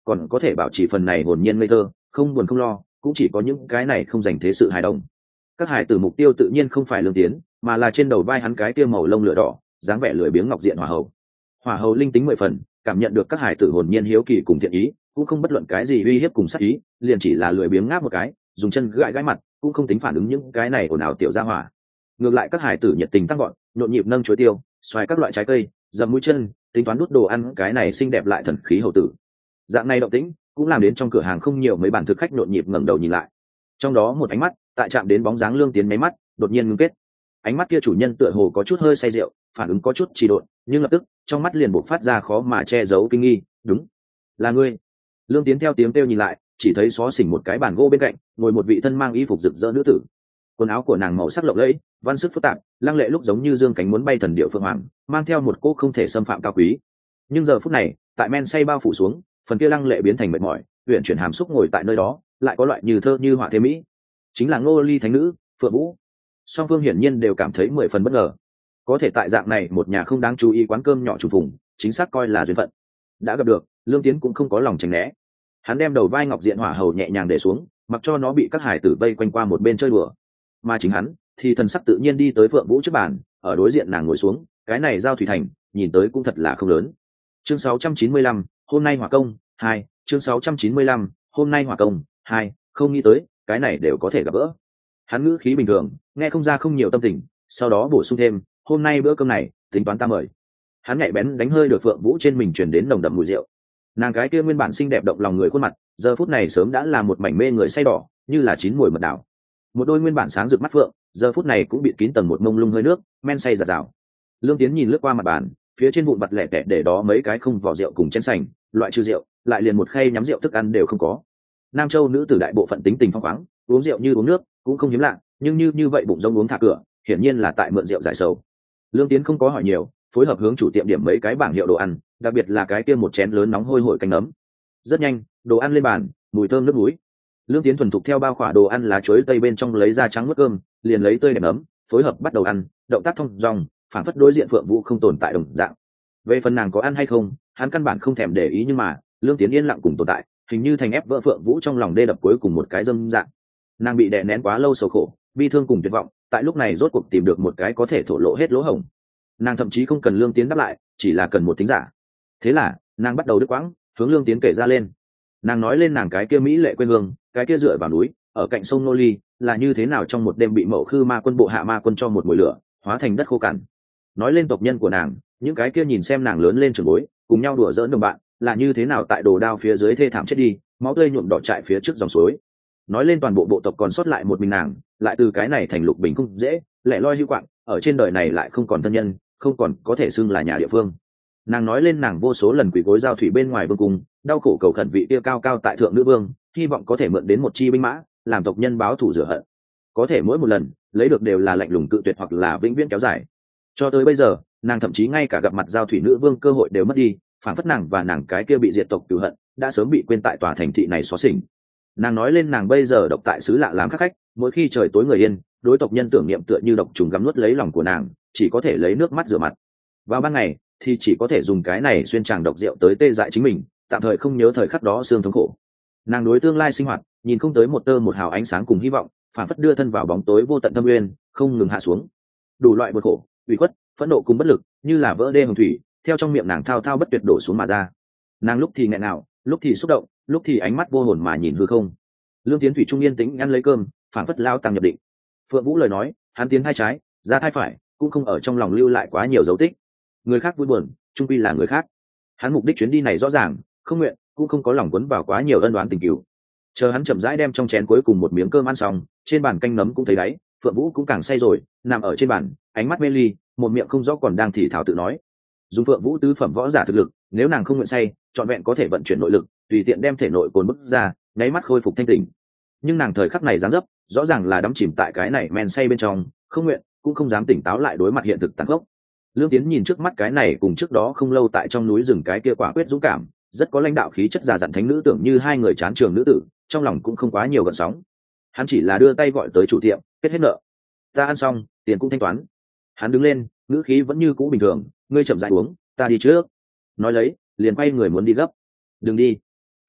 còn có thể bảo trì phần này hồn nhiên ngây thơ, không buồn không lo, cũng chỉ có những cái này không dành thế sự hài đồng. Các hải tử mục tiêu tự nhiên không phải Lương Tiến, mà là trên đầu vai hắn cái kia màu lông lửa đỏ, dáng vẻ lười biếng ngọc diện hỏa hầu. Hỏa hầu linh tính 10 phần, cảm nhận được các hải tử hồn nhiên hiếu kỳ cùng thiện ý, cũng không bất luận cái gì uy hiếp cùng sát ý, liền chỉ là lười biếng ngáp một cái, dùng chân gãi gãi mặt, cũng không tính phản ứng những cái này ồn ào tiểu gia hỏa. Ngược lại các hải tử nhiệt tình tăng gọn, nhộn nhịp nâng chuối tiêu, xoài các loại trái cây, dầm mũi chân, tính toán đút đồ ăn cái này xinh đẹp lại thần khí hầu tử. Dạng này động tĩnh cũng làm đến trong cửa hàng không nhiều mấy bàn thực khách nhộn nhịp ngẩng đầu nhìn lại. Trong đó một ánh mắt tại chạm đến bóng dáng Lương Tiến mấy mắt, đột nhiên ngưng kết. Ánh mắt kia chủ nhân tựa hồ có chút hơi say rượu, phản ứng có chút trì độn, nhưng lập tức trong mắt liền bộc phát ra khó mà che giấu kinh nghi. Đúng, là ngươi. Lương Tiến theo tiếng kêu nhìn lại, chỉ thấy xó xỉnh một cái bàn gỗ bên cạnh ngồi một vị thân mang y phục rực rỡ nữ tử. Quần áo của nàng màu sắc lộng lẫy, văn sức phức tạp, lăng lệ lúc giống như dương cánh muốn bay thần điệu phượng hoàng, mang theo một cô không thể xâm phạm cao quý. Nhưng giờ phút này, tại men say bao phủ xuống, phần kia lăng lệ biến thành mệt mỏi, uyển chuyển hàm xúc ngồi tại nơi đó, lại có loại như thơ như họa thế mỹ. Chính là Ngô Ly thánh nữ, Phượng Vũ. Song phương hiển nhiên đều cảm thấy 10 phần bất ngờ. Có thể tại dạng này một nhà không đáng chú ý quán cơm nhỏ trùng vùng, chính xác coi là duyên phận. Đã gặp được, Lương Tiến cũng không có lòng tránh né. Hắn đem đầu vai ngọc diện hỏa hầu nhẹ nhàng để xuống, mặc cho nó bị các hải tử vây quanh qua một bên chơi đùa. Mà chính hắn thì thần sắc tự nhiên đi tới Phượng Vũ trước bàn, ở đối diện nàng ngồi xuống. Cái này giao thủy thành, nhìn tới cũng thật là không lớn. Chương 695, hôm nay hỏa công 2. Chương 695, hôm nay hỏa công 2. Không nghĩ tới, cái này đều có thể gặp gỡ. Hắn ngữ khí bình thường, nghe không ra không nhiều tâm tình, sau đó bổ sung thêm, hôm nay bữa cơm này tính toán ta mời. Hắn nhạy bén đánh hơi được Phượng Vũ trên mình truyền đến nồng đậm mùi rượu. Nàng cái kia nguyên bản xinh đẹp động lòng người khuôn mặt, giờ phút này sớm đã là một mảnh mê người say đỏ, như là chín mùi mật đảo. Một đôi nguyên bản sáng rực mắt phượng, giờ phút này cũng bị kín tầng một mông lung hơi nước, men say giạt rào. Lương Tiến nhìn lướt qua mặt bàn, phía trên vụn vặt lẻ tẻ để đó mấy cái không vỏ rượu cùng chén sành, loại trừ rượu, lại liền một khay nhắm rượu thức ăn đều không có. Nam Châu nữ tử đại bộ phận tính tình phong khoáng, uống rượu như uống nước, cũng không hiếm lạ, nhưng như vậy bụng rông uống thả cửa, hiển nhiên là tại mượn rượu giải sầu. Lương Tiến không có hỏi nhiều, phối hợp hướng chủ tiệm điểm mấy cái bảng hiệu đồ ăn, đặc biệt là cái kia một chén lớn nóng hôi hổi canh nấm. Rất nhanh, đồ ăn lên bàn, mùi thơm nước núi. Lương Tiến thuần thục theo bao khỏa đồ ăn lá chuối tây bên trong lấy ra trắng mứt cơm, liền lấy tươi đẹp nấm, phối hợp bắt đầu ăn, động tác thông dong, phản phất đối diện Phượng Vũ không tồn tại đồng dạng. Về phần nàng có ăn hay không, hắn căn bản không thèm để ý, nhưng mà Lương Tiến yên lặng cùng tồn tại, hình như thành ép vỡ Phượng Vũ trong lòng đê đập cuối cùng một cái dâm dạng. Nàng bị đè nén quá lâu sầu khổ, bi thương cùng tuyệt vọng, tại lúc này rốt cuộc tìm được một cái có thể thổ lộ hết lỗ hổng. Nàng thậm chí không cần Lương Tiến đáp lại, chỉ là cần một thính giả. Thế là nàng bắt đầu đứt quãng hướng Lương Tiến kể ra lên. Nàng nói lên nàng cái kia mỹ lệ quê hương, cái kia dựa vào núi ở cạnh sông Nô Ly là như thế nào trong một đêm bị Mậu Khư Ma quân bộ hạ ma quân cho một mùi lửa hóa thành đất khô cằn. Nói lên tộc nhân của nàng, những cái kia nhìn xem nàng lớn lên trường bối cùng nhau đùa giỡn đồng bạn là như thế nào tại đồ đao phía dưới thê thảm chết đi, máu tươi nhuộm đỏ trại phía trước dòng suối. Nói lên toàn bộ bộ tộc còn sót lại một mình nàng, lại từ cái này thành lục bình không dễ lẻ loi hữu quạng, ở trên đời này lại không còn thân nhân, không còn có thể xưng là nhà địa phương. Nàng nói lên nàng vô số lần quỳ gối giao thủy bên ngoài vương cung, đau khổ cầu khẩn vị kia cao cao tại thượng nữ vương, hy vọng có thể mượn đến một chi binh mã làm tộc nhân báo thù rửa hận. Có thể mỗi một lần lấy được đều là lạnh lùng cự tuyệt hoặc là vĩnh viễn kéo dài. Cho tới bây giờ, nàng thậm chí ngay cả gặp mặt giao thủy nữ vương cơ hội đều mất đi, phản phất nàng và nàng cái kia bị diệt tộc cửu hận đã sớm bị quên tại tòa thành thị này xóa xỉnh. Nàng nói lên nàng bây giờ độc tại xứ lạ làm khắc khách, mỗi khi trời tối người yên, đối tộc nhân tưởng niệm tựa như độc trùng gắm nuốt lấy lòng của nàng, chỉ có thể lấy nước mắt rửa mặt. Vào ban ngày thì chỉ có thể dùng cái này xuyên tràng độc rượu tới tê dại chính mình, tạm thời không nhớ thời khắc đó xương thống khổ. Nàng đối tương lai sinh hoạt nhìn không tới một tơ một hào ánh sáng cùng hy vọng, phản phất đưa thân vào bóng tối vô tận thâm uyên, không ngừng hạ xuống. Đủ loại buồn khổ, ủy khuất, phẫn nộ cùng bất lực như là vỡ đê hồng thủy theo trong miệng nàng thao thao bất tuyệt đổ xuống mà ra. Nàng lúc thì nghẹn ngào, lúc thì xúc động, lúc thì ánh mắt vô hồn mà nhìn hư không. Lương Tiến thủy trung yên tĩnh ăn lấy cơm, phản phất lao tăng nhập định. Phượng Vũ lời nói, hắn tiến hai trái ra thai phải, cũng không ở trong lòng lưu lại quá nhiều dấu tích. Người khác vui buồn trung quy là người khác, hắn mục đích chuyến đi này rõ ràng, không nguyện cũng không có lòng quấn vào quá nhiều ân oán tình cừu. Chờ hắn chậm rãi đem trong chén cuối cùng một miếng cơm ăn xong, trên bàn canh nấm cũng thấy đáy, Phượng Vũ cũng càng say rồi, nằm ở trên bàn, ánh mắt mê ly, một miệng không rõ còn đang thì thào tự nói. Dùng Phượng Vũ tứ phẩm võ giả thực lực, nếu nàng không nguyện say, trọn vẹn có thể vận chuyển nội lực, tùy tiện đem thể nội cồn bức ra, nháy mắt khôi phục thanh tỉnh. Nhưng nàng thời khắc này dáng dấp, rõ ràng là đắm chìm tại cái này men say bên trong, không nguyện cũng không dám tỉnh táo lại đối mặt hiện thực tàn khốc. Lương Tiến nhìn trước mắt cái này cùng trước đó không lâu tại trong núi rừng cái kia quả quyết dũng cảm, rất có lãnh đạo khí chất già dặn thánh nữ tưởng như hai người chán trường nữ tử, trong lòng cũng không quá nhiều gợn sóng. Hắn chỉ là đưa tay gọi tới chủ tiệm, kết hết nợ. Ta ăn xong, tiền cũng thanh toán. Hắn đứng lên, ngữ khí vẫn như cũ bình thường, ngươi chậm rãi uống, ta đi trước. Nói lấy, liền quay người muốn đi gấp. Đừng đi.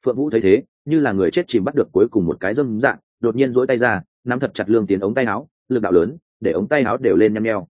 Phượng Vũ thấy thế, như là người chết chìm bắt được cuối cùng một cái dâm dạng, đột nhiên duỗi tay ra, nắm thật chặt Lương Tiến ống tay áo, lực đạo lớn, để ống tay áo đều lên nhăn nheo.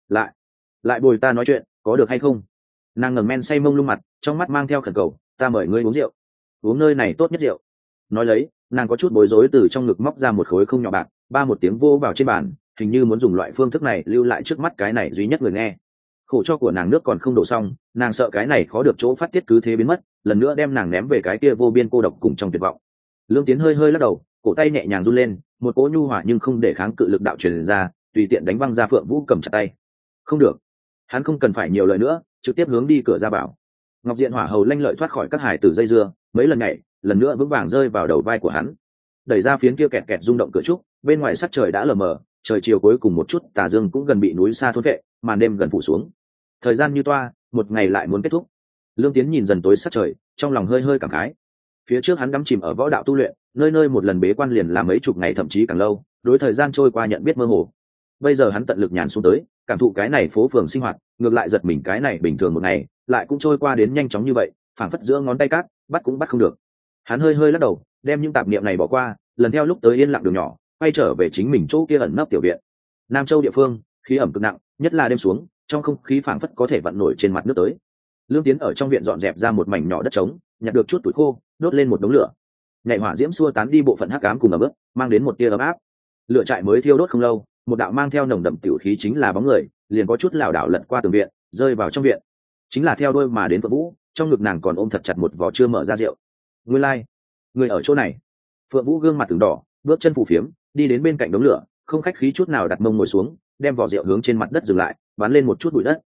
Lại bồi ta nói chuyện, có được hay không? Nàng ngẩng men say mông lung mặt, trong mắt mang theo khẩn cầu, ta mời ngươi uống rượu, uống nơi này tốt nhất rượu. Nói lấy, nàng có chút bối rối từ trong ngực móc ra một khối không nhỏ bạc, ba một tiếng vô vào trên bàn, hình như muốn dùng loại phương thức này lưu lại trước mắt cái này duy nhất người nghe. Khổ cho của nàng nước còn không đổ xong, nàng sợ cái này khó được chỗ phát tiết cứ thế biến mất, lần nữa đem nàng ném về cái kia vô biên cô độc cùng trong tuyệt vọng. Lương Tiến hơi hơi lắc đầu, cổ tay nhẹ nhàng run lên, một cỗ nhu hòa nhưng không để kháng cự lực đạo truyền ra, tùy tiện đánh văng ra Phượng Vũ cầm chặt tay. Không được, hắn không cần phải nhiều lời nữa, trực tiếp hướng đi cửa ra bảo. Ngọc Diện Hỏa Hầu lanh lợi thoát khỏi các hải tử dây dưa, mấy lần nhảy, lần nữa vững vàng rơi vào đầu vai của hắn. Đẩy ra phiến kia kẹt kẹt rung động cửa trúc, bên ngoài sắc trời đã lờ mờ, trời chiều cuối cùng một chút tà dương cũng gần bị núi xa thôn vệ, màn đêm gần phủ xuống. Thời gian như toa, một ngày lại muốn kết thúc. Lương Tiến nhìn dần tối sắc trời, trong lòng hơi hơi cảm khái. Phía trước hắn đắm chìm ở võ đạo tu luyện, nơi nơi một lần bế quan liền là mấy chục ngày thậm chí càng lâu, đối thời gian trôi qua nhận biết mơ hồ. Bây giờ hắn tận lực nhàn xuống tới, cảm thụ cái này phố phường sinh hoạt, ngược lại giật mình cái này bình thường một ngày, lại cũng trôi qua đến nhanh chóng như vậy, phảng phất giữa ngón tay cát, bắt cũng bắt không được. Hắn hơi hơi lắc đầu, đem những tạp niệm này bỏ qua, lần theo lúc tới yên lặng đường nhỏ, quay trở về chính mình chỗ kia ẩn nấp tiểu viện. Nam Châu địa phương, khí ẩm cực nặng, nhất là đêm xuống, trong không khí phảng phất có thể vặn nổi trên mặt nước tới. Lương Tiến ở trong viện dọn dẹp ra một mảnh nhỏ đất trống, nhặt được chút tuổi khô, đốt lên một đống lửa. Nhạy hỏa diễm xua tán đi bộ phận hắc ám cùng ẩm ướt, mang đến một tia ấm áp. Lửa trại mới thiêu đốt không lâu, một đạo mang theo nồng đậm tiểu khí chính là bóng người, liền có chút lảo đảo lật qua tường viện, rơi vào trong viện. Chính là theo đôi mà đến Phượng Vũ, trong ngực nàng còn ôm thật chặt một vỏ chưa mở ra rượu. Nguyên lai, người ở chỗ này. Phượng Vũ gương mặt từng đỏ, bước chân phù phiếm, đi đến bên cạnh đống lửa, không khách khí chút nào đặt mông ngồi xuống, đem vỏ rượu hướng trên mặt đất dừng lại, bắn lên một chút bụi đất.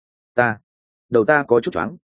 Đầu ta có chút choáng,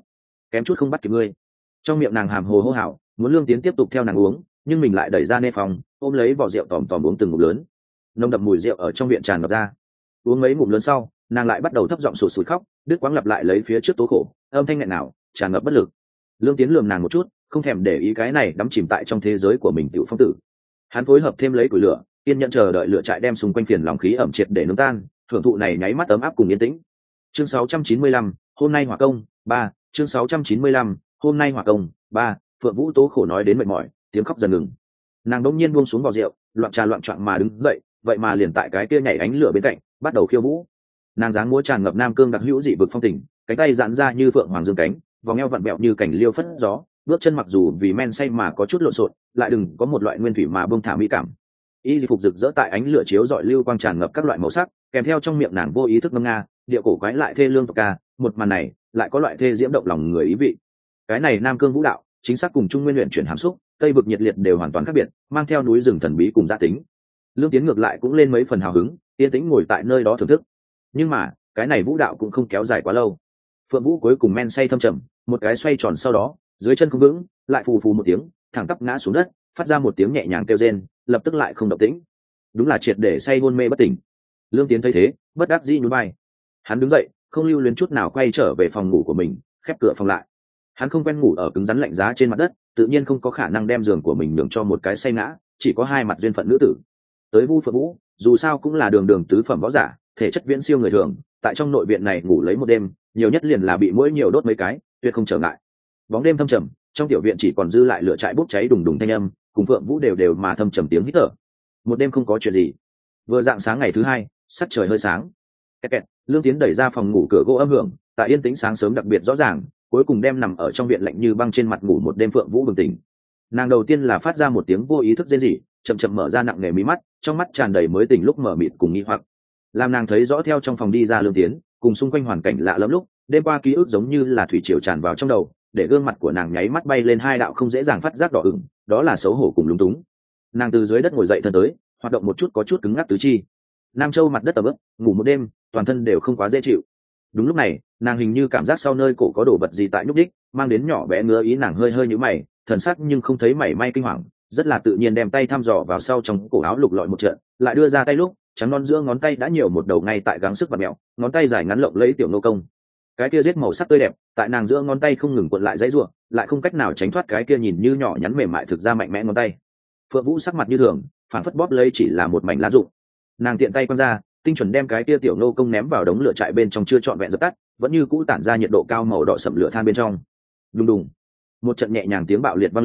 kém chút không bắt kịp ngươi. Trong miệng nàng hàm hồ hô hào, muốn Lương Tiến tiếp tục theo nàng uống, nhưng mình lại đẩy ra nê phòng, ôm lấy vỏ rượu tòm tòm uống từng ngụm lớn. Nồng đậm mùi rượu ở trong viện tràn ngập ra. Uống mấy ngụm lớn sau, nàng lại bắt đầu thấp giọng sụt sùi khóc, đứt quãng lặp lại lấy phía trước tố khổ, âm thanh nghẹn nào, tràn ngập bất lực. Lương Tiến lườm nàng một chút, không thèm để ý cái này đắm chìm tại trong thế giới của mình tiểu phong tử. Hắn phối hợp thêm lấy củi lửa, kiên nhẫn chờ đợi lửa trại đem xung quanh phiền lòng khí ẩm triệt để nướng tan, thưởng thụ này nháy mắt ấm áp cùng yên tĩnh. Chương 695, hôm nay hỏa công 3, chương 695, hôm nay hỏa công 3, Phượng Vũ tố khổ nói đến mệt mỏi, tiếng khóc dần ngừng. Nàng đột nhiên buông xuống vỏ rượu, loạn trà loạn choạng mà đứng dậy, vậy mà liền tại cái kia nhảy ánh lửa bên cạnh, bắt đầu khiêu vũ. Nàng dáng múa tràn ngập nam cương đặc hữu dị vực phong tình, cánh tay giãn ra như phượng hoàng dương cánh, vòng eo vặn vẹo như cảnh liêu phất gió, bước chân mặc dù vì men say mà có chút lộn xộn, lại đừng có một loại nguyên thủy mà bông thả mỹ cảm. Y phục rực rỡ tại ánh lửa chiếu rọi lưu quang tràn ngập các loại màu sắc, kèm theo trong miệng nàng vô ý thức ngâm nga, điệu cổ quái lại thê lương tộc ca, một màn này lại có loại thê diễm động lòng người ý vị. Cái này nam cương vũ đạo, chính xác cùng trung nguyên luyện chuyển hàm xúc, tây vực nhiệt liệt đều hoàn toàn khác biệt, mang theo núi rừng thần bí cùng gia tính. Lương Tiến ngược lại cũng lên mấy phần hào hứng, yên tĩnh ngồi tại nơi đó thưởng thức. Nhưng mà cái này vũ đạo cũng không kéo dài quá lâu. Phượng Vũ cuối cùng men say thâm trầm, một cái xoay tròn sau đó, dưới chân không vững, lại phù phù một tiếng, thẳng tắp ngã xuống đất, phát ra một tiếng nhẹ nhàng kêu rên, lập tức lại không động tĩnh. Đúng là triệt để say hôn mê bất tỉnh. Lương Tiến thấy thế, bất đắc dĩ nhún vai. Hắn đứng dậy, không lưu luyến chút nào quay trở về phòng ngủ của mình, khép cửa phòng lại. Hắn không quen ngủ ở cứng rắn lạnh giá trên mặt đất, tự nhiên không có khả năng đem giường của mình nhường cho một cái say ngã, chỉ có hai mặt duyên phận nữ tử. Tới Vu Phượng Vũ, dù sao cũng là đường đường tứ phẩm võ giả, thể chất viễn siêu người thường, tại trong nội viện này ngủ lấy một đêm, nhiều nhất liền là bị mũi nhiều đốt mấy cái, tuyệt không trở ngại. Bóng đêm thâm trầm, trong tiểu viện chỉ còn dư lại lửa trại bốc cháy đùng đùng thanh âm, cùng Phượng Vũ đều đều mà thâm trầm tiếng hít thở. Một đêm không có chuyện gì. Vừa dạng sáng ngày thứ hai, sắc trời hơi sáng. Kẹt. Lương Tiến đẩy ra phòng ngủ, cửa gỗ âm hưởng, tại yên tĩnh sáng sớm đặc biệt rõ ràng, cuối cùng đem nằm ở trong viện lạnh như băng trên mặt ngủ một đêm Phượng Vũ bừng tỉnh. Nàng đầu tiên là phát ra một tiếng vô ý thức rên rỉ, chậm chậm mở ra nặng nề mí mắt, trong mắt tràn đầy mới tỉnh lúc mở mịt cùng nghi hoặc. Làm nàng thấy rõ theo trong phòng đi ra Lương Tiến, cùng xung quanh hoàn cảnh lạ lẫm lúc, đêm qua ký ức giống như là thủy triều tràn vào trong đầu, để gương mặt của nàng nháy mắt bay lên hai đạo không dễ dàng phát giác đỏ ửng, đó là xấu hổ cùng lúng túng. Nàng từ dưới đất ngồi dậy thân tới, hoạt động một chút có chút cứng ngắc tứ chi. Nam Châu mặt đất ẩm ướt, ngủ một đêm, toàn thân đều không quá dễ chịu. Đúng lúc này, nàng hình như cảm giác sau nơi cổ có đồ vật gì tại nhúc đích, mang đến nhỏ bé ngứa ý, nàng hơi hơi nhíu mày, thần sắc nhưng không thấy mảy may kinh hoàng, rất là tự nhiên đem tay thăm dò vào sau trong cổ áo lục lọi một trận, lại đưa ra tay lúc, trắng non giữa ngón tay đã nhiều một đầu ngay tại gắng sức vặn mèo, ngón tay dài ngắn lộng lấy tiểu nô công. Cái kia giết màu sắc tươi đẹp, tại nàng giữa ngón tay không ngừng cuộn lại dãy rủa, lại không cách nào tránh thoát cái kia nhìn như nhỏ nhắn mềm mại thực ra mạnh mẽ ngón tay. Phượng Vũ sắc mặt như thường, phản phất bóp lấy chỉ là một mảnh lá rụng. Nàng tiện tay quăng ra, tinh chuẩn đem cái kia tiểu nô công ném vào đống lửa trại bên trong chưa trọn vẹn dập tắt, vẫn như cũ tản ra nhiệt độ cao màu đỏ sậm lửa than bên trong. Đùng đùng, một trận nhẹ nhàng tiếng bạo liệt vang lên,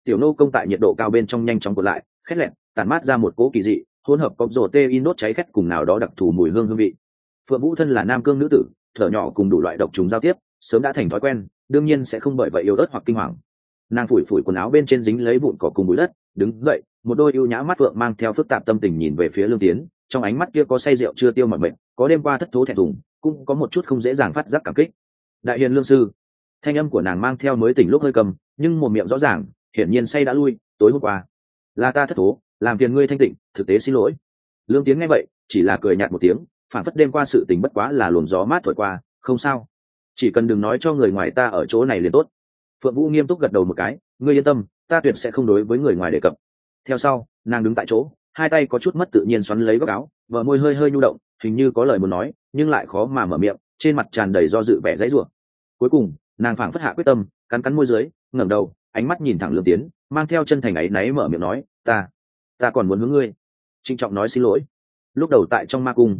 tiểu nô công tại nhiệt độ cao bên trong nhanh chóng cuộn lại khét lẹn tản mát ra một cỗ kỳ dị hỗn hợp cốc rổ tê in đốt cháy khét cùng nào đó đặc thù mùi hương vị. Phượng Vũ thân là nam cương nữ tử, thở nhỏ cùng đủ loại độc trùng giao tiếp, sớm đã thành thói quen, đương nhiên sẽ không bởi vậy yếu ớt hoặc kinh hoàng. Nàng phủi phủi quần áo bên trên dính lấy vụn cỏ cùng bụi đất, đứng dậy, một đôi ưu nhã mắt phượng mang theo phức tạp tâm tình nhìn về phía Lương Tiến, trong ánh mắt kia có say rượu chưa tiêu mọi mệnh, có đêm qua thất thố thẹn thùng, cũng có một chút không dễ dàng phát giác cảm kích. Đại hiền lương sư, thanh âm của nàng mang theo mới tỉnh lúc hơi cầm, nhưng một miệng rõ ràng, hiển nhiên say đã lui. Tối hôm qua là ta thất thố, làm phiền ngươi thanh tịnh, thực tế xin lỗi. Lương Tiến nghe vậy chỉ là cười nhạt một tiếng, phản phất đêm qua sự tình bất quá là luồng gió mát thổi qua, không sao, chỉ cần đừng nói cho người ngoài ta ở chỗ này liền tốt. Phượng Vũ nghiêm túc gật đầu một cái, ngươi yên tâm, ta tuyệt sẽ không đối với người ngoài đề cập. Theo sau nàng đứng tại chỗ, hai tay có chút mất tự nhiên xoắn lấy góc áo, vợ môi hơi hơi nhu động, hình như có lời muốn nói nhưng lại khó mà mở miệng, trên mặt tràn đầy do dự vẻ dãy rủa. Cuối cùng nàng phảng phất hạ quyết tâm, cắn cắn môi dưới, ngẩng đầu, ánh mắt nhìn thẳng Lương Tiến, mang theo chân thành áy náy mở miệng nói, ta còn muốn hướng ngươi trịnh trọng nói xin lỗi. Lúc đầu tại trong ma cung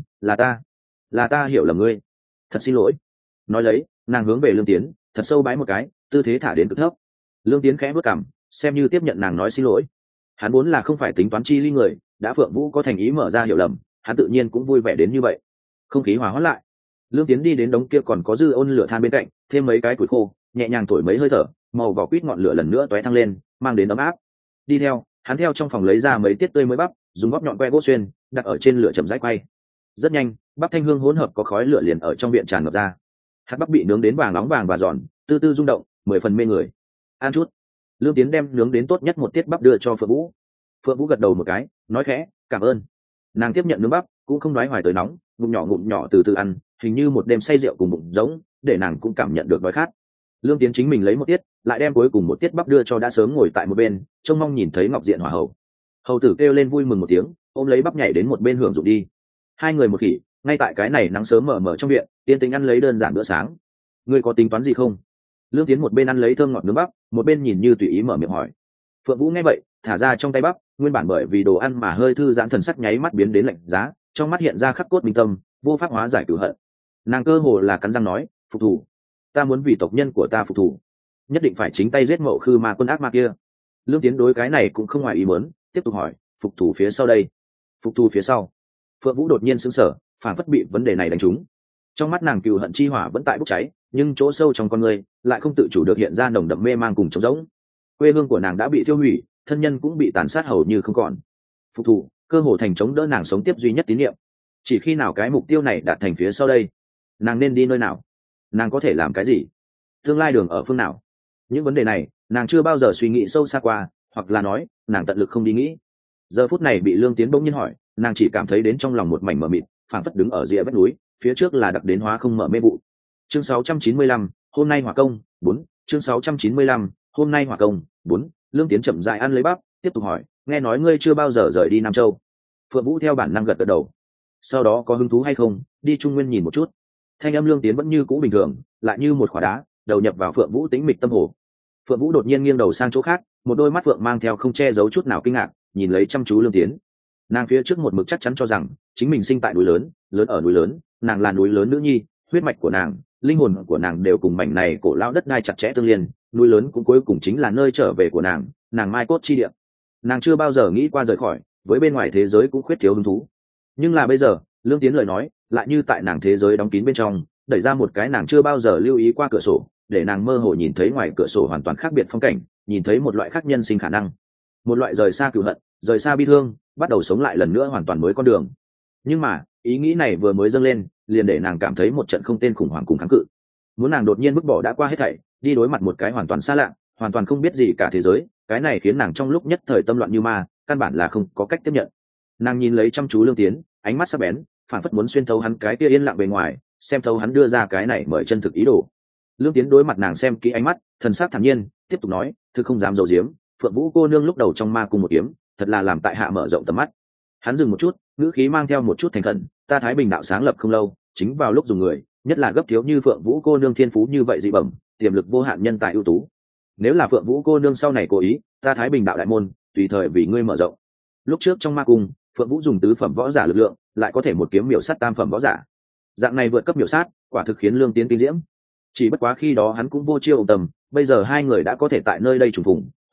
là ta hiểu lầm ngươi, thật xin lỗi. Nói lấy nàng hướng về Lương Tiến thật sâu bái một cái, tư thế thả đến cực thấp. Lương Tiến khẽ bước cằm, xem như tiếp nhận nàng nói xin lỗi. Hắn vốn là không phải tính toán chi ly người, đã Phượng Vũ có thành ý mở ra hiểu lầm, hắn tự nhiên cũng vui vẻ đến như vậy. Không khí hòa hoãn lại, Lương Tiến đi đến đống kia còn có dư ôn lửa than bên cạnh, thêm mấy cái củi khô, nhẹ nhàng thổi mấy hơi thở, màu vỏ quýt ngọn lửa lần nữa tóe thăng lên, mang đến ấm áp. Đi theo hắn theo trong phòng lấy ra mấy tiết tươi mới bắp, dùng bắp nhọn que gỗ xuyên đặt ở trên lửa chậm rãi quay. Rất nhanh bắp thanh hương hỗn hợp có khói lửa liền ở trong viện tràn ngập ra. Hạt bắp bị nướng đến vàng nóng vàng và giòn, tư tư rung động, 10 phần mê người. Ăn chút. Lương Tiến đem nướng đến tốt nhất một tiết bắp đưa cho Phượng Vũ. Phượng Vũ gật đầu một cái, nói khẽ cảm ơn. Nàng tiếp nhận nướng bắp, cũng không nói hoài tới nóng, ngụm nhỏ từ từ ăn, hình như một đêm say rượu cùng bụng giống, để nàng cũng cảm nhận được đói khát. Lương Tiến chính mình lấy một tiết, lại đem cuối cùng một tiết bắp đưa cho đã sớm ngồi tại một bên, trông mong nhìn thấy Ngọc Diện hỏa hậu. Hầu tử kêu lên vui mừng một tiếng, ôm lấy bắp nhảy đến một bên hưởng dụng đi. Hai người một khỉ, ngay tại cái này nắng sớm mờ trong viện, Tiên Tính ăn lấy đơn giản bữa sáng. Ngươi có tính toán gì không? Lương Tiến một bên ăn lấy thơm ngọt nướng bắp, một bên nhìn như tùy ý mở miệng hỏi. Phượng Vũ nghe vậy thả ra trong tay bắp, nguyên bản bởi vì đồ ăn mà hơi thư giãn thần sắc nháy mắt biến đến lạnh giá, trong mắt hiện ra khắc cốt minh tâm, vô pháp hóa giải cửu hận. Nàng cơ hồ là cắn răng nói, phục thủ, ta muốn vì tộc nhân của ta phục thủ, nhất định phải chính tay giết Mậu Khư Ma quân ác ma kia. Lương Tiến đối cái này cũng không ngoài ý muốn, tiếp tục hỏi, phục thủ phía sau đây? Phục thủ phía sau? Phượng Vũ đột nhiên sững sờ, phản phất bị vấn đề này đánh trúng. Trong mắt nàng cừu hận chi hỏa vẫn tại bốc cháy, nhưng chỗ sâu trong con người lại không tự chủ được hiện ra nồng đậm mê mang cùng trống rỗng. Quê hương của nàng đã bị tiêu hủy, thân nhân cũng bị tàn sát hầu như không còn. Phục thủ cơ hồ thành chống đỡ nàng sống tiếp duy nhất tín nhiệm. Chỉ khi nào cái mục tiêu này đạt thành phía sau đây, nàng nên đi nơi nào, nàng có thể làm cái gì, tương lai đường ở phương nào? Những vấn đề này nàng chưa bao giờ suy nghĩ sâu xa qua, hoặc là nói nàng tận lực không đi nghĩ. Giờ phút này bị Lương Tiến bỗng nhiên hỏi, nàng chỉ cảm thấy đến trong lòng một mảnh mờ mịt, phảng phất đứng ở rìa vách núi, phía trước là đặc đến hóa không mở mê vụ. Chương 695, hôm nay hỏa công 4. Chương 695, hôm nay hỏa công 4. Lương Tiến chậm rãi ăn lấy bắp, tiếp tục hỏi, nghe nói ngươi chưa bao giờ rời đi Nam Châu. Phượng Vũ theo bản năng gật đầu. Sau đó có hứng thú hay không đi Trung Nguyên nhìn một chút? Thanh âm Lương Tiến vẫn như cũ bình thường, lại như một khỏa đá đầu nhập vào Phượng Vũ tĩnh mịch tâm hồ. Phượng Vũ đột nhiên nghiêng đầu sang chỗ khác, một đôi mắt phượng mang theo không che giấu chút nào kinh ngạc, nhìn lấy chăm chú Lương Tiến. Nàng phía trước một mực chắc chắn cho rằng chính mình sinh tại núi lớn, lớn ở núi lớn, nàng là núi lớn nữ nhi, huyết mạch của nàng, linh hồn của nàng đều cùng mảnh này cổ lão đất đai chặt chẽ tương liên, núi lớn cũng cuối cùng chính là nơi trở về của nàng, nàng mai cốt chi địa. Nàng chưa bao giờ nghĩ qua rời khỏi, với bên ngoài thế giới cũng khuyết thiếu hứng thú. Nhưng là bây giờ, Lương Tiến lời nói, lại như tại nàng thế giới đóng kín bên trong, đẩy ra một cái nàng chưa bao giờ lưu ý qua cửa sổ, để nàng mơ hồ nhìn thấy ngoài cửa sổ hoàn toàn khác biệt phong cảnh, nhìn thấy một loại khác nhân sinh khả năng, một loại rời xa cừu hận, rời xa bi thương, bắt đầu sống lại lần nữa hoàn toàn mới con đường. Nhưng mà ý nghĩ này vừa mới dâng lên, liền để nàng cảm thấy một trận không tên khủng hoảng cùng kháng cự. Muốn nàng đột nhiên vứt bỏ đã qua hết thảy, đi đối mặt một cái hoàn toàn xa lạ, hoàn toàn không biết gì cả thế giới, cái này khiến nàng trong lúc nhất thời tâm loạn như ma, căn bản là không có cách tiếp nhận. Nàng nhìn lấy chăm chú Lương Tiến, ánh mắt sắc bén, phản phất muốn xuyên thấu hắn cái kia yên lặng bề ngoài, xem thấu hắn đưa ra cái này mời chân thực ý đồ. Lương Tiến đối mặt nàng xem kỹ ánh mắt, thần sắc thản nhiên, tiếp tục nói, thực không dám giấu giếm, Phượng Vũ cô nương lúc đầu trong ma cung một kiếm, thật là làm tại hạ mở rộng tầm mắt. Hắn dừng một chút, ngữ khí mang theo một chút thành khẩn, ta Thái Bình đạo sáng lập không lâu, chính vào lúc dùng người, nhất là gấp thiếu như Phượng Vũ cô nương thiên phú như vậy dị bẩm, tiềm lực vô hạn nhân tài ưu tú. Nếu là Phượng Vũ cô nương sau này cố ý, ta Thái Bình đạo đại môn, tùy thời vì ngươi mở rộng. Lúc trước trong ma cung, Phượng Vũ dùng tứ phẩm võ giả lực lượng, lại có thể một kiếm miểu sát tam phẩm võ giả. Dạng này vượt cấp miểu sát, quả thực khiến Lương Tiến kinh diễm. Chỉ bất quá khi đó hắn cũng vô chiêu tầm, bây giờ hai người đã có thể tại nơi đây trùng phùng,